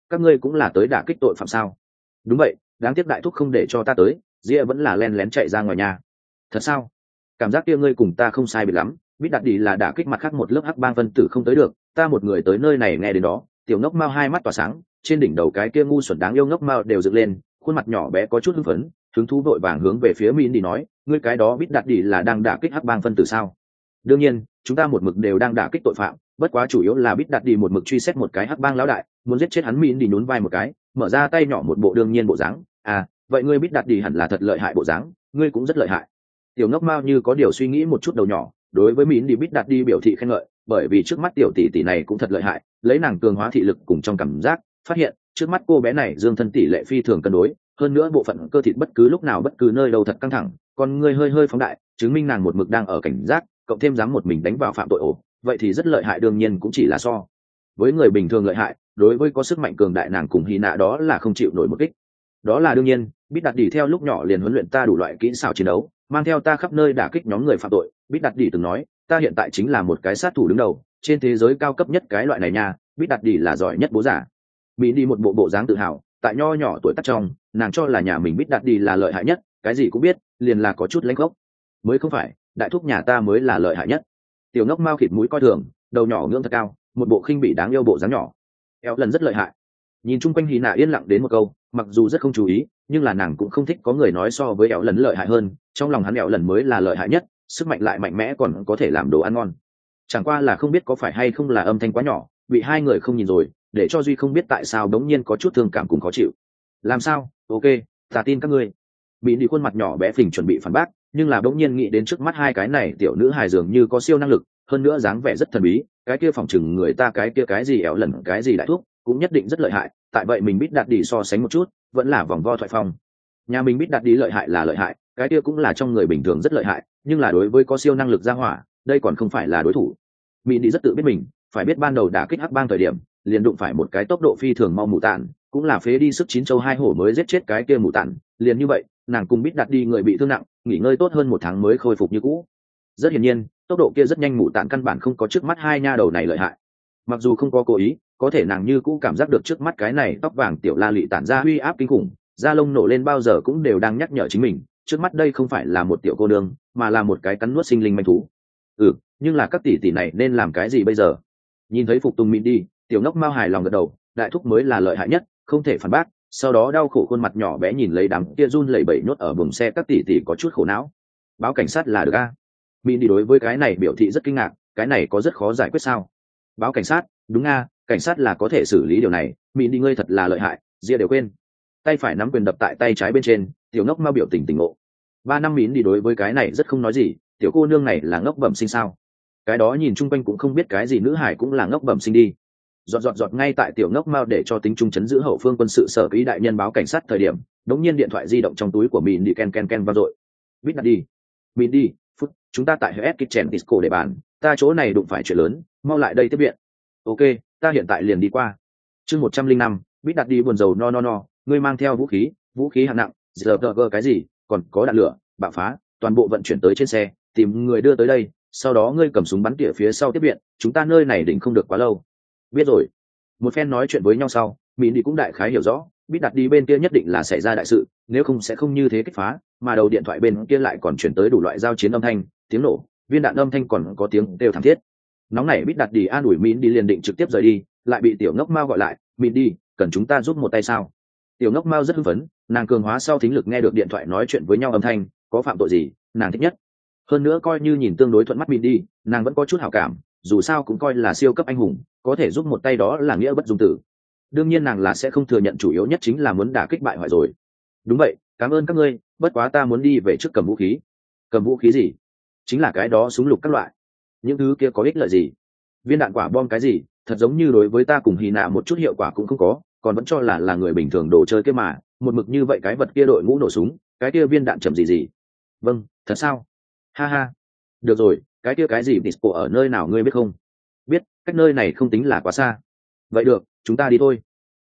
các ngươi cũng là tới đả kích tội phạm sao? Đúng vậy, đáng tiếc đại thúc không để cho ta tới, Ria vẫn là len lén chạy ra ngoài nhà. Thật sao? Cảm giác kia ngươi cùng ta không sai biệt lắm, biết đặt đi là đả kích mặt khác một lớp hắc bang phân tử không tới được, ta một người tới nơi này nghe đến đó. Tiểu ngốc mao hai mắt tỏa sáng, trên đỉnh đầu cái kia ngu xuẩn đáng yêu ngốc mao đều dựng lên, khuôn mặt nhỏ bé có chút hưng phấn, hứng thú vội vàng hướng về phía Min đi nói, ngươi cái đó biết đặt đi là đang đả kích hắc bang phân tử sao? Đương nhiên, chúng ta một mực đều đang đả kích tội phạm, bất quá chủ yếu là biết đặt đi một mực truy xét một cái hắc bang lão đại, muốn giết chết hắn. Min đi nhún vai một cái, mở ra tay nhỏ một bộ đương nhiên bộ dáng. À, vậy ngươi biết đặt đi hẳn là thật lợi hại bộ dáng, ngươi cũng rất lợi hại. Tiểu ngốc mao như có điều suy nghĩ một chút đầu nhỏ, đối với Min đi biết đặt đi biểu thị khen ngợi, bởi vì trước mắt tiểu tỷ tỷ này cũng thật lợi hại, lấy nàng cường hóa thị lực cùng trong cảm giác, phát hiện trước mắt cô bé này dương thân tỷ lệ phi thường cân đối, hơn nữa bộ phận cơ thịt bất cứ lúc nào bất cứ nơi đâu thật căng thẳng, con ngươi hơi hơi phóng đại, chứng minh nàng một mực đang ở cảnh giác, cộng thêm dám một mình đánh vào phạm tội ổ, vậy thì rất lợi hại. Đương nhiên cũng chỉ là so với người bình thường lợi hại, đối với có sức mạnh cường đại nàng cùng Hy Nạ đó là không chịu nổi một kích. Đó là đương nhiên, biết đặt đỉ theo lúc nhỏ liền huấn luyện ta đủ loại kỹ xảo chiến đấu, mang theo ta khắp nơi đả kích nhóm người phạm tội. Biết đặt đỉ từng nói, ta hiện tại chính là một cái sát thủ đứng đầu, trên thế giới cao cấp nhất cái loại này nha. Biết đặt đỉ là giỏi nhất bố giả. Mỹ đi một bộ dáng tự hào, tại nho nhỏ tuổi tác trong, nàng cho là nhà mình biết đặt đỉ là lợi hại nhất, cái gì cũng biết, liền là có chút lãnh gốc. Mới không phải, đại thúc nhà ta mới là lợi hại nhất. Tiểu ngốc mau khịt mũi coi thường, đầu nhỏ ngưỡng thật cao, một bộ khinh bỉ đáng yêu bộ dáng nhỏ. Éo lần rất lợi hại. Nhìn chung quanh Hy Nạ yên lặng đến một câu, mặc dù rất không chú ý, nhưng là nàng cũng không thích có người nói so với Éo lần lợi hại hơn, trong lòng hắn Éo lần mới là lợi hại nhất, sức mạnh lại mạnh mẽ còn có thể làm đồ ăn ngon. Chẳng qua là không biết có phải hay không là âm thanh quá nhỏ, bị hai người không nhìn rồi, để cho Duy không biết tại sao đống nhiên có chút thương cảm cùng khó chịu. Làm sao? Ok, ta tin các ngươi. Bị đi khuôn mặt nhỏ bé phình chuẩn bị phản bác, nhưng là bỗng nhiên nghĩ đến trước mắt hai cái này tiểu nữ hài dường như có siêu năng lực, hơn nữa dáng vẻ rất thần bí, cái kia phỏng chừng người ta cái kia cái gì Éo lần cái gì đại thuốc cũng nhất định rất lợi hại. Tại vậy mình biết đạt đi so sánh một chút, vẫn là vòng vo thoại phong. Nhà mình biết đạt đi lợi hại là lợi hại, cái kia cũng là trong người bình thường rất lợi hại, nhưng là đối với có siêu năng lực ra hỏa, đây còn không phải là đối thủ. Mỹ đi rất tự biết mình, phải biết ban đầu đả kích hắc bang thời điểm, liền đụng phải một cái tốc độ phi thường mau mù tản, cũng là phế đi sức chín châu hai hổ mới giết chết cái kia mù tản, liền như vậy, nàng cùng biết đặt đi người bị thương nặng, nghỉ ngơi tốt hơn 1 tháng mới khôi phục như cũ. Rất hiển nhiên, tốc độ kia rất nhanh, mù tản căn bản không có trước mắt hai nha đầu này lợi hại. Mặc dù không có cố ý, có thể nàng như cũ cảm giác được trước mắt cái này tóc vàng tiểu la lị tản ra uy áp kinh khủng, da lông nổ lên bao giờ cũng đều đang nhắc nhở chính mình, trước mắt đây không phải là một tiểu cô nương, mà là một cái cắn nuốt sinh linh manh thú. Nhưng là các tỷ tỷ này nên làm cái gì bây giờ? Nhìn thấy phục tùng Mỹ đi, tiểu ngốc mau hài lòng gật đầu, đại thúc mới là lợi hại nhất, không thể phản bác. Sau đó đau khổ khuôn mặt nhỏ bé nhìn lấy đám kia run lẩy bẩy nhốt ở buồng xe các tỷ tỷ có chút khổ não. Báo cảnh sát là được a? Mỹ đi đối với cái này biểu thị rất kinh ngạc, cái này có rất khó giải quyết sao? Báo cảnh sát? Đúng a, cảnh sát là có thể xử lý điều này. Mỹ đi ngươi thật là lợi hại, Ria đều quên. Tay phải nắm quyền đập tại tay trái bên trên, tiểu ngốc mau biểu tình tỉnh ngộ. 3 năm Mỹ đi đối với cái này rất không nói gì, tiểu cô nương này là ngốc bẩm sinh sao? Cái đó nhìn chung quanh cũng không biết cái gì, nữ hải cũng là ngốc bẩm sinh đi. Giọt ngay tại tiểu ngốc mao để cho tính trung chấn giữ hậu phương quân sự sở ký đại nhân báo cảnh sát thời điểm, đống nhiên điện thoại di động trong túi của mình đi ken ken ken vang dội. Biết đặt đi. Mình đi, phút, chúng ta tại HS Kitchen Disco để bàn, ta chỗ này đụng phải chuyện lớn, mau lại đây tiếp viện. Ok, ta hiện tại liền đi qua. Chương 105, biết đặt đi buồn rầu no, ngươi mang theo vũ khí hạng nặng, giờ cái gì, còn có đạn lửa, bạo phá, toàn bộ vận chuyển tới trên xe, tìm người đưa tới đây, sau đó ngươi cầm súng bắn tỉa phía sau tiếp viện, chúng ta nơi này định không được quá lâu. Biết rồi. Một phen nói chuyện với nhau sau, Mỹ đi cũng đại khái hiểu rõ, biết đặt đi bên kia nhất định là xảy ra đại sự, nếu không sẽ không như thế kích phá, mà đầu điện thoại bên kia lại còn chuyển tới đủ loại giao chiến âm thanh, tiếng nổ, viên đạn âm thanh, còn có tiếng đều thảm thiết. Nóng nảy biết đặt đi an ủi Mỹ đi liền định trực tiếp rời đi, lại bị tiểu ngốc mao gọi lại, Mỹ đi, cần chúng ta giúp một tay sao? Tiểu ngốc mao rất hưng phấn, nàng cường hóa sau thính lực nghe được điện thoại nói chuyện với nhau âm thanh, có phạm tội gì, nàng thích nhất. Hơn nữa coi như nhìn tương đối thuận mắt Mỹ đi, nàng vẫn có chút hảo cảm, dù sao cũng coi là siêu cấp anh hùng, có thể giúp một tay đó là nghĩa bất dung tử. Đương nhiên nàng là sẽ không thừa nhận, chủ yếu nhất chính là muốn đả kích bại hoại rồi. Đúng vậy, cảm ơn các ngươi, bất quá ta muốn đi về trước cầm vũ khí. Cầm vũ khí gì? Chính là cái đó súng lục các loại. Những thứ kia có ích lợi gì? Viên đạn quả bom cái gì, thật giống như đối với ta cùng Hy Nạ một chút hiệu quả cũng không có, còn vẫn cho là người bình thường đồ chơi kia mà, một mực như vậy cái vật kia đội ngũ nổ súng, cái kia viên đạn chậm gì. Vâng, thật sao? Ha ha. Được rồi, cái kia cái gì disco ở nơi nào ngươi biết không? Biết, cách nơi này không tính là quá xa. Vậy được, chúng ta đi thôi.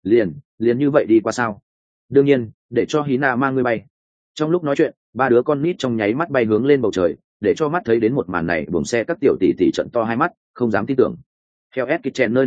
Liền như vậy đi qua sao? Đương nhiên, để cho Hy Nạ mang ngươi bay. Trong lúc nói chuyện, 3 đứa con nít trong nháy mắt bay hướng lên bầu trời, để cho mắt thấy đến một màn này, buồng xe các tiểu tỷ tỷ trận to hai mắt, không dám tin tưởng. Theo Kitchen nơi nào đó,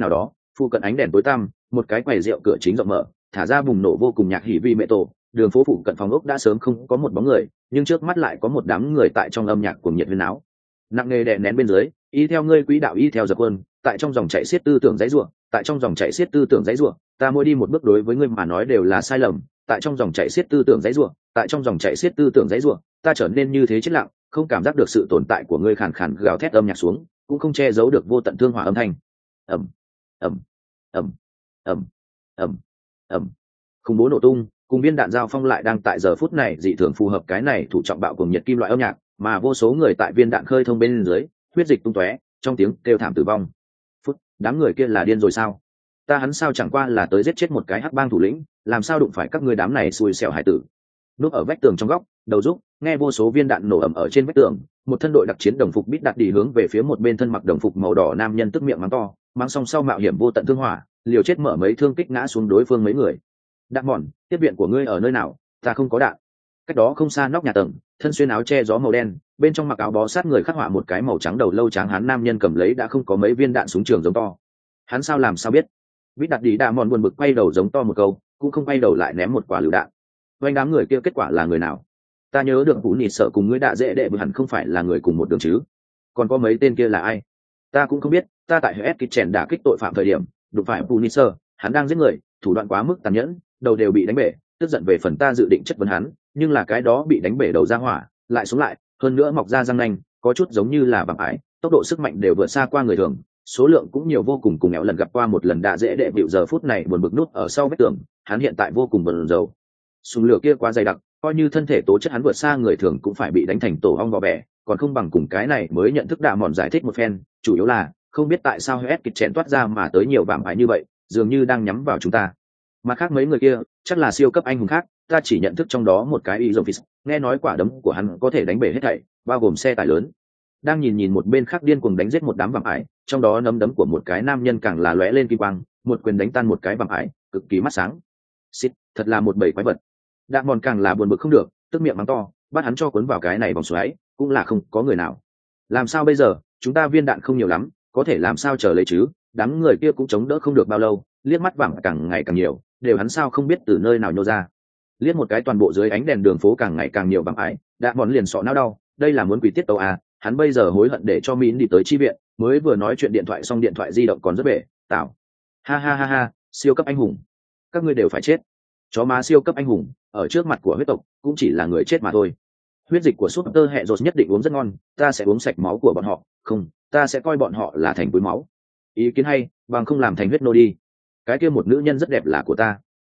Phụ cận ánh đèn tối tăm, một cái quầy rượu cửa chính rộng mở, thả ra bùng nổ vô cùng nhạc hỉ vi mẹ tổ. Đường phố phụ cận phòng ốc đã sớm không có một bóng người, nhưng trước mắt lại có một đám người tại trong âm nhạc cuồng nhiệt huyên náo. Nặng nề đè nén bên dưới, y theo ngươi quỹ đạo y theo dập quân, tại trong dòng chảy xiết tư tưởng dãy rủa, tại trong dòng chảy xiết tư tưởng dãy rủa, ta mỗi đi một bước đối với ngươi mà nói đều là sai lầm, tại trong dòng chảy xiết tư tưởng dãy rủa, tại trong dòng chảy xiết tư tưởng dãy rủa, ta trở nên như thế chết lặng, không cảm giác được sự tồn tại của ngươi, khàn khàn gào thét âm nhạc xuống, cũng không che giấu được vô tận thương hỏa âm thanh. Ầm ầm ầm ầm ầm ầm, khủng bố nổ tung, cùng viên đạn giao phong lại đang tại giờ phút này dị thường phù hợp cái này thủ trọng bạo cùng nhiệt kim loại âm nhạc, mà vô số người tại viên đạn khơi thông bên dưới, huyết dịch tung tóe, trong tiếng kêu thảm tử vong. Phút, đám người kia là điên rồi sao? Ta hắn sao chẳng qua là tới giết chết một cái hắc bang thủ lĩnh, làm sao đụng phải các ngươi đám này xui xẻo hải tử. Núp ở vách tường trong góc, đầu rúc, nghe vô số viên đạn nổ ầm ở trên vách tường, một thân đội đặc chiến đồng phục bít đặt đi hướng về phía một bên thân mặc đồng phục màu đỏ nam nhân tức miệng mắng to, mắng xong sau mạo hiểm vô tận thương hỏa, liều chết mở mấy thương kích ngã xuống đối phương mấy người. Đạn mòn, tiếp viện của ngươi ở nơi nào? Ta không có đạn. Cách đó không xa nóc nhà tầng, thân xuyên áo che gió màu đen, bên trong mặc áo bó sát người khắc họa một cái màu trắng đầu lâu trắng hán nam nhân cầm lấy đã không có mấy viên đạn súng trường giống to. Hắn sao làm sao biết? Vít đặt đi đạ mòn buồn bực quay đầu giống to một câu, cũng không quay đầu lại ném một quả lựu đạn. Vành đám người kia kết quả là người nào? Ta nhớ được Vũ Nịt sợ cùng ngươi đạ dễ đệ vừa hẳn không phải là người cùng một đường chứ? Còn có mấy tên kia là ai? Ta cũng không biết, ta tại hết kịch chèn đả kích tội phạm thời điểm, đụng phải Vũ Nịt sợ, hắn đang giết người, thủ đoạn quá mức tàn nhẫn, đầu đều bị đánh bể, tức giận về phần ta dự định chất vấn hắn, nhưng là cái đó bị đánh bể đầu ra hỏa, lại sống lại, hơn nữa mọc ra răng nanh, có chút giống như là vạm ải, tốc độ sức mạnh đều vượt xa qua người thường, số lượng cũng nhiều vô cùng, cùng nghèo lần gặp qua một lần đã dễ đệ bịu giờ phút này buồn bực nút ở sau vách tường, hắn hiện tại vô cùng bần dầu. Súng lửa kia quá dày đặc, coi như thân thể tố chất hắn vượt xa người thường cũng phải bị đánh thành tổ ong vỏ bẻ, còn không bằng cùng cái này mới nhận thức đạ mòn giải thích một phen, chủ yếu là không biết tại sao hết kịch chèn toát ra mà tới nhiều vạm ải như vậy, dường như đang nhắm vào chúng ta. Mà khác mấy người kia chắc là siêu cấp anh hùng khác, ta chỉ nhận thức trong đó một cái Izofis, nghe nói quả đấm của hắn có thể đánh bể hết thảy, bao gồm xe tải lớn. Đang nhìn một bên khác điên cuồng đánh giết một đám vạm ải, trong đó nắm đấm của một cái nam nhân càng là lóe lên kim quang, một quyền đánh tan một cái vạm ải, cực kỳ mắt sáng. Xít, thật là một bầy quái vật. Đạn mòn càng là buồn bực không được, tức miệng mắng to, bắt hắn cho cuốn vào cái này vòng xoáy, cũng là không có người nào. Làm sao bây giờ, chúng ta viên đạn không nhiều lắm, có thể làm sao chờ lấy chứ? Đám người kia cũng chống đỡ không được bao lâu, liếc mắt vàng càng ngày càng nhiều, đều hắn sao không biết từ nơi nào nhô ra. Liếc một cái toàn bộ dưới ánh đèn đường phố càng ngày càng nhiều vạm ải, đạn mòn liền sọ não đau, đây là muốn quỷ tiết tấu à? Hắn bây giờ hối hận để cho Mỹ đi tới chi viện, mới vừa nói chuyện điện thoại xong điện thoại di động còn rất bể, tạo. Ha ha ha ha, siêu cấp anh hùng. Các ngươi đều phải chết. Chó má siêu cấp anh hùng, ở trước mặt của huyết tộc, cũng chỉ là người chết mà thôi. Huyết dịch của Super hệ rột nhất định uống rất ngon, ta sẽ uống sạch máu của bọn họ, không, ta sẽ coi bọn họ là thành túi máu. Ý kiến hay, bằng không làm thành huyết nô đi. Cái kia một nữ nhân rất đẹp là của ta.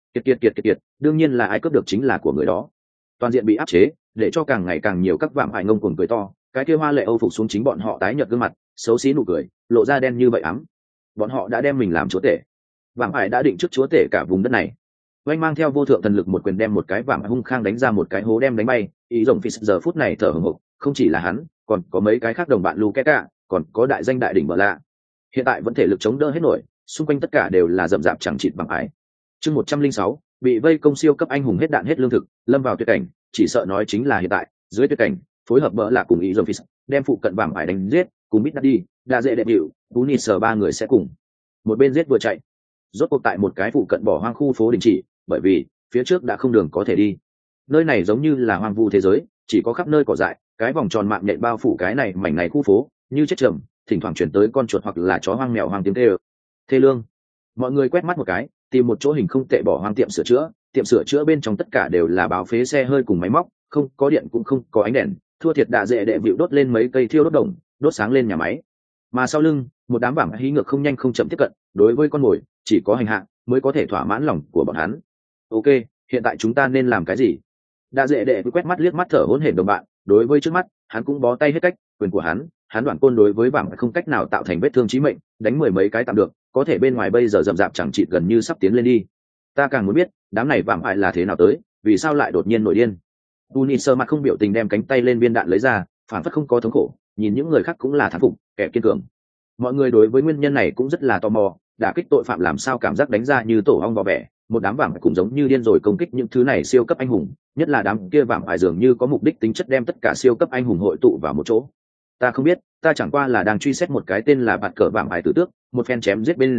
Kiệt, đương nhiên là ai cướp được chính là của người đó. Toàn diện bị áp chế, để cho càng ngày càng nhiều các vạm ải ngông cuồng cười to, cái kia hoa lệ âu phục xuống chính bọn họ tái nhợt gương mặt, xấu xí nụ cười, lộ ra đen như vậy ám. Bọn họ đã đem mình làm chúa tể. Vạm ải đã định trước chúa tể cả vùng đất này. Oanh mang theo vô thượng thần lực một quyền đem một cái vạm ải hung khang đánh ra một cái hố đem đánh bay, ý rồng phi giờ phút này thở hổn hộc, không chỉ là hắn, còn có mấy cái khác đồng bạn Luke, còn có đại danh đại đỉnh bờ lạ. Hiện tại vẫn thể lực chống đỡ hết nổi, xung quanh tất cả đều là rậm rạp chẳng chịt vạm ải. Chương 106, bị vây công siêu cấp anh hùng hết đạn hết lương thực, lâm vào tuyệt cảnh, chỉ sợ nói chính là hiện tại, dưới tuyệt cảnh, phối hợp bỡ lạ cùng ý rồng phi đem phụ cận vạm ải đánh giết, cùng bít đi, đã dễ đệ biểu, cú nịt sờ ba người sẽ cùng một bên giết vừa chạy. Rốt cuộc tại một cái phụ cận bỏ hoang khu phố đình chỉ, bởi vì phía trước đã không đường có thể đi. Nơi này giống như là hoang vu thế giới, chỉ có khắp nơi cỏ dại, cái vòng tròn mạng nhện bao phủ cái này mảnh này khu phố, như chết trầm, thỉnh thoảng chuyển tới con chuột hoặc là chó hoang mèo hoang tiếng kêu. Thê lương. Mọi người quét mắt một cái, tìm một chỗ hình không tệ bỏ hoang tiệm sửa chữa bên trong tất cả đều là báo phế xe hơi cùng máy móc, không có điện cũng không có ánh đèn, thua thiệt đạ dễ đệ vịu đốt lên mấy cây thiêu đốt đồng, đốt sáng lên nhà máy. Mà sau lưng, một đám vàng hí ngược không nhanh không chậm tiếp cận, đối với con mồi, chỉ có hành hạ mới có thể thỏa mãn lòng của bọn hắn. Ok, hiện tại chúng ta nên làm cái gì? Đạ dễ đệ quét mắt liếc mắt thở hổn hển đồng bạn, đối với trước mắt, hắn cũng bó tay hết cách, quyền của hắn đoạn côn đối với vàng không cách nào tạo thành vết thương chí mệnh, đánh mười mấy cái tạm được, có thể bên ngoài bây giờ rậm rạp chẳng chịt gần như sắp tiến lên đi. Ta càng muốn biết, đám này vàng hại là thế nào tới, vì sao lại đột nhiên nổi điên? Tunis mặt không biểu tình đem cánh tay lên viên đạn lấy ra, phản phất không có thống khổ, nhìn những người khác cũng là thán phục, kẻ kiên cường. Mọi người đối với nguyên nhân này cũng rất là tò mò, đả kích tội phạm làm sao cảm giác đánh ra như tổ ong vò vẽ, một đám vàng cũng giống như điên rồi công kích những thứ này siêu cấp anh hùng, nhất là đám kia vàng ải dường như có mục đích tính chất đem tất cả siêu cấp anh hùng hội tụ vào một chỗ. Ta không biết, ta chẳng qua là đang truy xét một cái tên là bạt cờ vàng ải tử tước, một phen chém giết bên dưới,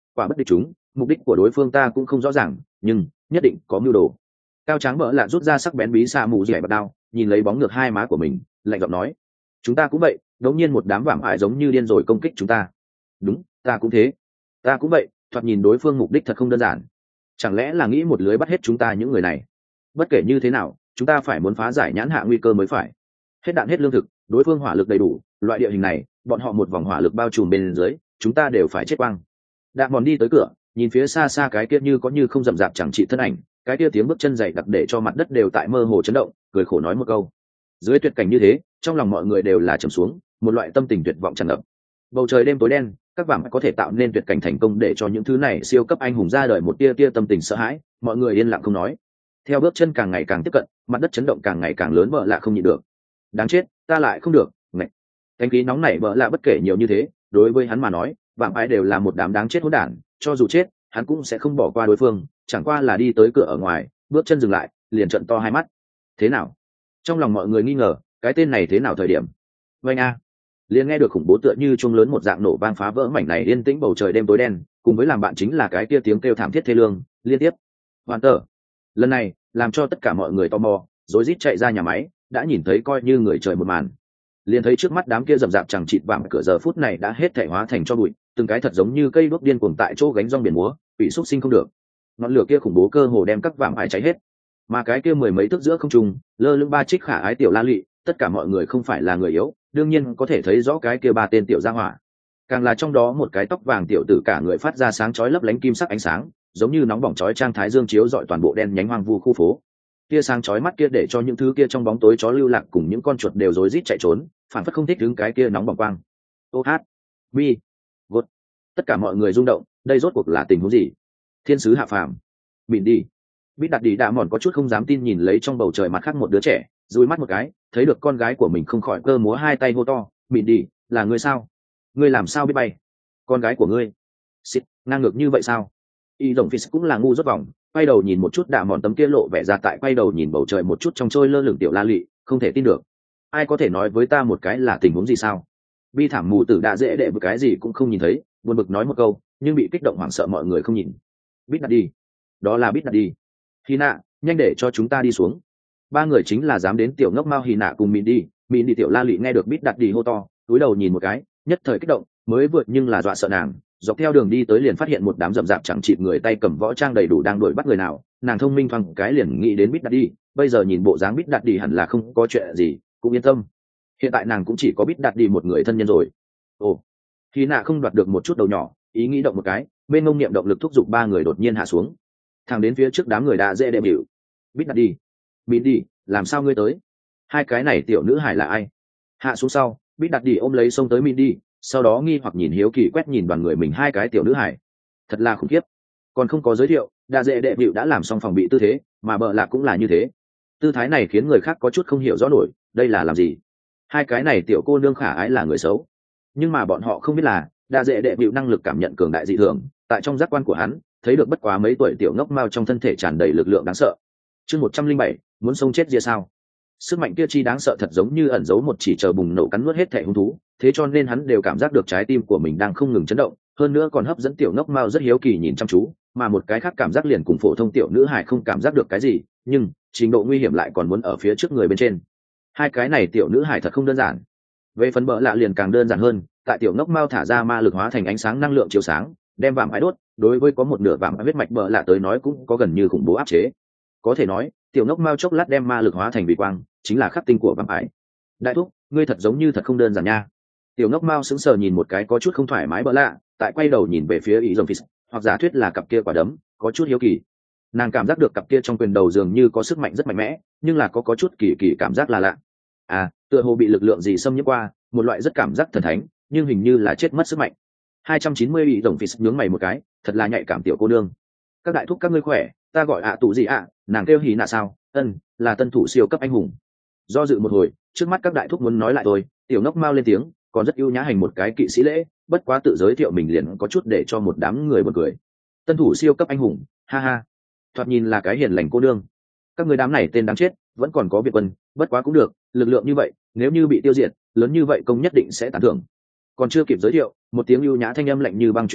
quả bất địch chúng, mục đích của đối phương ta cũng không rõ ràng, nhưng nhất định có mưu đồ. Cao tráng bỡ lạ rút ra sắc bén bí xạ mù dẻ bật đao, nhìn lấy bóng ngược hai má của mình, lạnh giọng nói: chúng ta cũng vậy, đột nhiên một đám vạm ải giống như điên rồi công kích chúng ta. Đúng, ta cũng thế. Ta cũng vậy, thoạt nhìn đối phương mục đích thật không đơn giản. Chẳng lẽ là nghĩ một lưới bắt hết chúng ta những người này? Bất kể như thế nào, chúng ta phải muốn phá giải nhãn hạ nguy cơ mới phải. Hết đạn hết lương thực, đối phương hỏa lực đầy đủ, loại địa hình này, bọn họ một vòng hỏa lực bao trùm bên dưới, chúng ta đều phải chết quang. Đạn Mòn đi tới cửa, nhìn phía xa xa cái kia như có như không rậm rạp chẳng trị thân ảnh, cái kia tiếng bước chân dày đặc để cho mặt đất đều tại mơ hồ chấn động, cười khổ nói một câu. Dưới tuyệt cảnh như thế, trong lòng mọi người đều là trầm xuống, một loại tâm tình tuyệt vọng tràn ngập. Bầu trời đêm tối đen, các vàng có thể tạo nên tuyệt cảnh thành công để cho những thứ này siêu cấp anh hùng ra đời một tia tia tâm tình sợ hãi, mọi người yên lặng không nói. Theo bước chân càng ngày càng tiếp cận, mặt đất chấn động càng ngày càng lớn, vợ lạ không nhịn được. Đáng chết, ta lại không được, ngạch. Cánh khí nóng nảy vợ lạ bất kể nhiều như thế, đối với hắn mà nói, vạm ái đều là một đám đáng chết hỗn đản, cho dù chết, hắn cũng sẽ không bỏ qua đối phương, chẳng qua là đi tới cửa ở ngoài, bước chân dừng lại, liền trợn to hai mắt. Thế nào? Trong lòng mọi người nghi ngờ, cái tên này thế nào thời điểm? Vâng a. Liền nghe được khủng bố tựa như chuông lớn một dạng nổ vang phá vỡ mảnh này yên tĩnh bầu trời đêm tối đen, cùng với làm bạn chính là cái kia tiếng kêu thảm thiết thê lương liên tiếp. Hoàn tờ. Lần này, làm cho tất cả mọi người tò mò, rối rít chạy ra nhà máy, đã nhìn thấy coi như người trời một màn. Liền thấy trước mắt đám kia rậm rạp chẳng chịt vàng cửa giờ phút này đã hết thể hóa thành cho bụi, từng cái thật giống như cây đuốc điên cuồng tại chỗ gánh rong biển múa, bị xúc sinh không được. Ngọn lửa kia khủng bố cơ hồ đem các vàng ải cháy hết. Mà cái kia mười mấy thước giữa không trung, lơ lửng ba trích khả ái tiểu la lị, tất cả mọi người không phải là người yếu, đương nhiên có thể thấy rõ cái kia ba tên tiểu gia hỏa. Càng là trong đó một cái tóc vàng tiểu tử cả người phát ra sáng chói lấp lánh kim sắc ánh sáng, giống như nóng bỏng chói trang thái dương chiếu rọi toàn bộ đen nhánh hoang vu khu phố. Kia sáng chói mắt kia để cho những thứ kia trong bóng tối chó lưu lạc cùng những con chuột đều rối rít chạy trốn, phản phất không thích đứng cái kia nóng bỏng quang. Ô hát, bi, vột, tất cả mọi người rung động, đây rốt cuộc là tình huống gì? Thiên sứ hạ phàm, bịn đi. Bít đặt đi đã mòn có chút không dám tin nhìn lấy trong bầu trời mặt khác một đứa trẻ, dùi mắt một cái, thấy được con gái của mình không khỏi cơ múa hai tay hô to, bịn đi, là ngươi sao? Ngươi làm sao biết bay? Con gái của ngươi? Xịt, ngang ngược như vậy sao? Y đồng Fis cũng là ngu rốt vòng, quay đầu nhìn một chút đạ mòn tấm kia lộ vẻ ra tại quay đầu nhìn bầu trời một chút trong trôi lơ lửng tiểu la lị, không thể tin được. Ai có thể nói với ta một cái là tình huống gì sao? Bi thảm mù tử đã dễ đệ với cái gì cũng không nhìn thấy, buồn bực nói một câu, nhưng bị kích động hoảng sợ mọi người không nhìn. Bít đặt đi, đó là bít đặt đi. Hy nạ, nhanh để cho chúng ta đi xuống. Ba người chính là dám đến tiểu ngốc Mao Hy nạ cùng Min đi tiểu la lị nghe được bít đặt đi hô to, cúi đầu nhìn một cái, nhất thời kích động, mới vượt nhưng là dọa sợ nàng, dọc theo đường đi tới liền phát hiện một đám rậm rạp chẳng chịt người tay cầm võ trang đầy đủ đang đuổi bắt người nào, nàng thông minh thoáng cái liền nghĩ đến bít đặt đi, bây giờ nhìn bộ dáng bít đặt đi hẳn là không có chuyện gì, cũng yên tâm. Hiện tại nàng cũng chỉ có bít đặt đi một người thân nhân rồi. Ồ, Hy nạ không đoạt được một chút đầu nhỏ, ý nghĩ động một cái, bên ngông niệm động lực thúc giục ba người đột nhiên hạ xuống, thẳng đến phía trước đám người đã dễ đệm hiệu. Bít đặt đi, Min đi, làm sao ngươi tới? Hai cái này tiểu nữ hải là ai? Hạ xuống sau, bít đặt đi ôm lấy xông tới Min đi, sau đó nghi hoặc nhìn hiếu kỳ quét nhìn đoàn người mình hai cái tiểu nữ hải. Thật là khủng khiếp, còn không có giới thiệu, đã dễ đệ bịu đã làm xong phòng bị tư thế, mà bợ lạ cũng là như thế. Tư thái này khiến người khác có chút không hiểu rõ nổi, đây là làm gì? Hai cái này tiểu cô nương khả ái là người xấu, nhưng mà bọn họ không biết là đã dễ đệ bịu năng lực cảm nhận cường đại dị thường, tại trong giác quan của hắn thấy được bất quá mấy tuổi tiểu ngốc mao trong thân thể tràn đầy lực lượng đáng sợ. Chương 107, muốn sống chết ria sao? Sức mạnh kia chi đáng sợ thật giống như ẩn giấu một chỉ chờ bùng nổ cắn nuốt hết thể hung thú, thế cho nên hắn đều cảm giác được trái tim của mình đang không ngừng chấn động, hơn nữa còn hấp dẫn tiểu ngốc mao rất hiếu kỳ nhìn chăm chú, mà một cái khác cảm giác liền cùng phổ thông tiểu nữ hài không cảm giác được cái gì, nhưng trình độ nguy hiểm lại còn muốn ở phía trước người bên trên. Hai cái này tiểu nữ hài thật không đơn giản. Về phần bợ lạ liền càng đơn giản hơn, tại tiểu ngốc mao thả ra ma lực hóa thành ánh sáng năng lượng chiếu sáng, đem vạm ái đốt, đối với có một nửa vạm ái huyết mạch bợ lạ tới nói cũng có gần như khủng bố áp chế. Có thể nói, tiểu ngốc mao chốc lát đem ma lực hóa thành vị quang, chính là khắc tinh của vạm ái. Đại thúc, ngươi thật giống như thật không đơn giản nha. Tiểu ngốc mao sững sờ nhìn một cái có chút không thoải mái bợ lạ, tại quay đầu nhìn về phía ý rồng Fis, hoặc giả thuyết là cặp kia quả đấm, có chút hiếu kỳ. Nàng cảm giác được cặp kia trong quyền đầu dường như có sức mạnh rất mạnh mẽ, nhưng là có chút kỳ kỳ cảm giác là lạ. À, tựa hồ bị lực lượng gì xâm nhiễm qua, một loại rất cảm giác thần thánh, nhưng hình như là chết mất sức mạnh. 290 bị rồng Fis nhướng mày một cái, thật là nhạy cảm tiểu cô nương. Các đại thúc các ngươi khỏe, ta gọi tụ gì ạ? Nàng kêu Hí nạ sao? Là tân thủ siêu cấp anh hùng. Do dự một hồi, trước mắt các đại thúc muốn nói lại thôi, tiểu ngốc mau lên tiếng, còn rất ưu nhã hành một cái kỵ sĩ lễ, bất quá tự giới thiệu mình liền có chút để cho một đám người buồn cười. Tân thủ siêu cấp anh hùng, ha ha. Thoạt nhìn là cái hiền lành cô nương. Các người đám này tên đáng chết, vẫn còn có Việt quân, bất quá cũng được, lực lượng như vậy, nếu như bị tiêu diệt, lớn như vậy công nhất định sẽ tán thưởng. Còn chưa kịp giới thiệu, một tiếng ưu nhã thanh âm lạnh như băng truyền tới,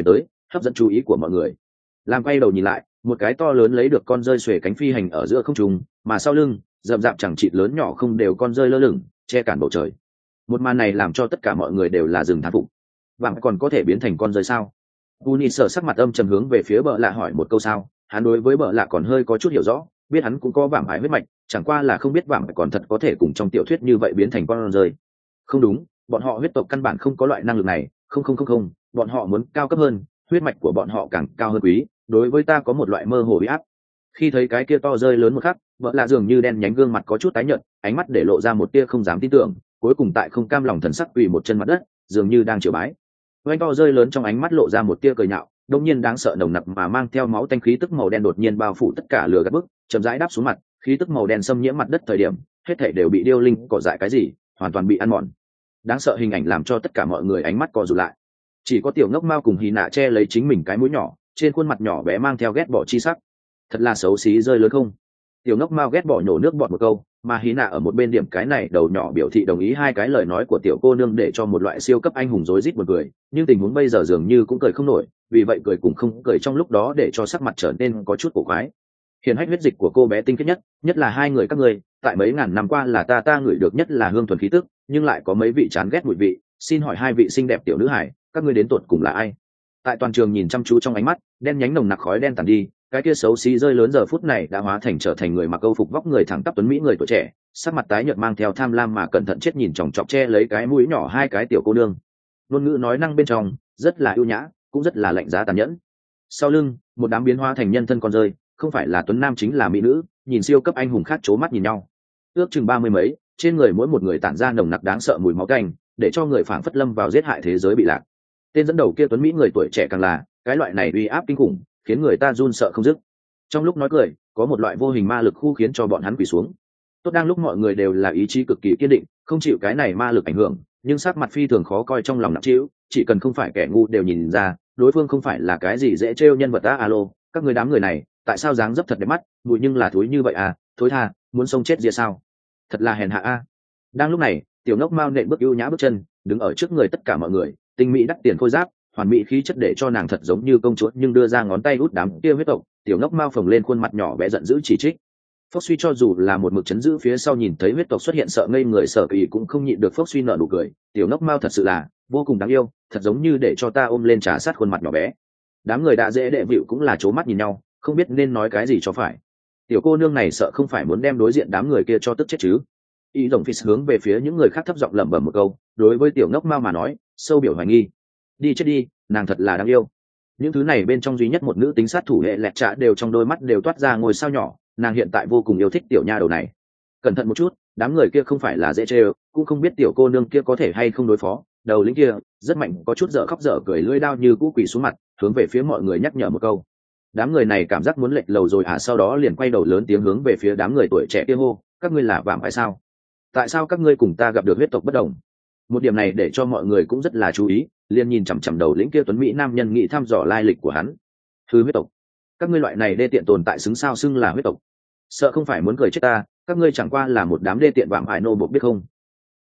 hấp dẫn chú ý của mọi người. Làm quay đầu nhìn lại, một cái to lớn lấy được con rơi xuề cánh phi hành ở giữa không trung, mà sau lưng rậm rạp chẳng chịt lớn nhỏ không đều con rơi lơ lửng che cản bầu trời. Một màn này làm cho tất cả mọi người đều là dừng thán phục. Vàng còn có thể biến thành con rơi sao? Uni sợ sắc mặt âm trầm hướng về phía bợ lạ hỏi một câu sao. Hắn đối với bợ lạ còn hơi có chút hiểu rõ, biết hắn cũng có vạm ải huyết mạch, chẳng qua là không biết vạm còn thật có thể cùng trong tiểu thuyết như vậy biến thành con rơi. Không đúng, bọn họ huyết tộc căn bản không có loại năng lực này. Không, bọn họ muốn cao cấp hơn, huyết mạch của bọn họ càng cao hơn quý. Đối với ta có một loại mơ hồ bị áp. Khi thấy cái kia to rơi lớn một khắc, vợ lạ dường như đen nhánh gương mặt có chút tái nhợt, ánh mắt để lộ ra một tia không dám tin tưởng, cuối cùng tại không cam lòng thần sắc quỳ một chân mặt đất, dường như đang triều bái. Oanh to rơi lớn trong ánh mắt lộ ra một tia cười nhạo, đông nhiên đáng sợ nồng nặc mà mang theo máu tanh khí tức màu đen đột nhiên bao phủ tất cả lửa gạt bức, chậm rãi đáp xuống mặt, khí tức màu đen xâm nhiễm mặt đất thời điểm, hết thảy đều bị điêu linh cỏ dại cái gì, hoàn toàn bị ăn mòn. Đáng sợ hình ảnh làm cho tất cả mọi người ánh mắt co rụt lại. Chỉ có tiểu ngốc mao cùng hí nạ che lấy chính mình cái mũi nhỏ, trên khuôn mặt nhỏ bé mang theo ghét bỏ chi sắc. Thật là xấu xí rơi lớn không? Tiểu ngốc mao ghét bỏ nhổ nước bọt một câu, mà hí nạ ở một bên điểm cái này đầu nhỏ biểu thị đồng ý hai cái lời nói của tiểu cô nương để cho một loại siêu cấp anh hùng rối rít một cười, nhưng tình huống bây giờ dường như cũng cười không nổi, vì vậy cười cũng không cười trong lúc đó để cho sắc mặt trở nên có chút cổ quái. Hiển hách huyết dịch của cô bé tinh khiết nhất, nhất là hai người các ngươi, tại mấy ngàn năm qua là ta ngửi được nhất là hương thuần khí tức, nhưng lại có mấy vị chán ghét mùi vị, xin hỏi hai vị xinh đẹp tiểu nữ hải, các ngươi đến tụt cùng là ai? Tại toàn trường nhìn chăm chú trong ánh mắt, đen nhánh nồng nặc khói đen tàn đi, cái kia xấu xí rơi lớn giờ phút này đã hóa thành trở thành người mặc câu phục vóc người thẳng tắp tuấn mỹ người tuổi trẻ, sắc mặt tái nhợt mang theo tham lam mà cẩn thận chết nhìn chòng chọc che lấy cái mũi nhỏ hai cái tiểu cô nương. Ngôn ngữ nói năng bên trong rất là ưu nhã, cũng rất là lạnh giá tàn nhẫn. Sau lưng, một đám biến hóa thành nhân thân con rơi, không phải là tuấn nam chính là mỹ nữ, nhìn siêu cấp anh hùng khác chố mắt nhìn nhau. Ước chừng 30 mấy, trên người mỗi một người tản ra nồng nặc đáng sợ mùi máu canh, để cho người phảng phất lâm vào giết hại thế giới bị lạc. Tên dẫn đầu kia tuấn mỹ người tuổi trẻ càng là, cái loại này uy áp kinh khủng, khiến người ta run sợ không dứt. Trong lúc nói cười, có một loại vô hình ma lực khu khiến cho bọn hắn quỳ xuống. Tốt đang lúc mọi người đều là ý chí cực kỳ kiên định, không chịu cái này ma lực ảnh hưởng, nhưng sắc mặt phi thường khó coi trong lòng nặng trĩu, chỉ cần không phải kẻ ngu đều nhìn ra, đối phương không phải là cái gì dễ trêu nhân vật ta. Alo, các người đám người này, tại sao dáng dấp thật đẹp mắt, bụi nhưng là thối như vậy à, thối tha, muốn sống chết gì sao? Thật là hèn hạ a. Đang lúc này, tiểu ngốc mao nện bước ưu nhã bước chân, đứng ở trước người tất cả mọi người, tinh mỹ đắt tiền khôi giáp, hoàn mỹ khí chất để cho nàng thật giống như công chúa, nhưng đưa ra ngón tay út đám kia huyết tộc, tiểu ngốc mao phồng lên khuôn mặt nhỏ bé giận dữ chỉ trích. Phốc Suy cho dù là một mực chấn giữ phía sau nhìn thấy huyết tộc xuất hiện sợ ngây người sợ kỳ cũng không nhịn được Phốc Suy nở nụ cười, tiểu ngốc mao thật sự là vô cùng đáng yêu, thật giống như để cho ta ôm lên trà sát khuôn mặt nhỏ bé. Đám người đã dễ đệ vịu cũng là trố mắt nhìn nhau, không biết nên nói cái gì cho phải. Tiểu cô nương này sợ không phải muốn đem đối diện đám người kia cho tức chết chứ? Y Đồng Phi hướng về phía những người khác thấp giọng lẩm bẩm một câu, đối với tiểu ngốc mao mà nói, sâu biểu hoài nghi. Đi chết đi, nàng thật là đáng yêu. Những thứ này bên trong duy nhất một nữ tính sát thủ hệ lẹt trả đều trong đôi mắt đều toát ra ngôi sao nhỏ, nàng hiện tại vô cùng yêu thích tiểu nha đầu này. Cẩn thận một chút, đám người kia không phải là dễ chơi, cũng không biết tiểu cô nương kia có thể hay không đối phó. Đầu lĩnh kia rất mạnh, có chút dở khóc dở cười, lưỡi đao như cũ quỳ xuống mặt, hướng về phía mọi người nhắc nhở một câu. Đám người này cảm giác muốn lệch lầu rồi à, sau đó liền quay đầu lớn tiếng hướng về phía đám người tuổi trẻ kia hô, các ngươi là vạm phải sao? Tại sao các ngươi cùng ta gặp được huyết tộc bất đồng? Một điểm này để cho mọi người cũng rất là chú ý, liền nhìn chằm chằm đầu lĩnh kia tuấn mỹ nam nhân nghĩ thăm dò lai lịch của hắn. Hư huyết tộc, các ngươi loại này đê tiện tồn tại xứng sao xưng là huyết tộc? Sợ không phải muốn cười chết ta, các ngươi chẳng qua là một đám đê tiện vạm ải nô buộc biết không?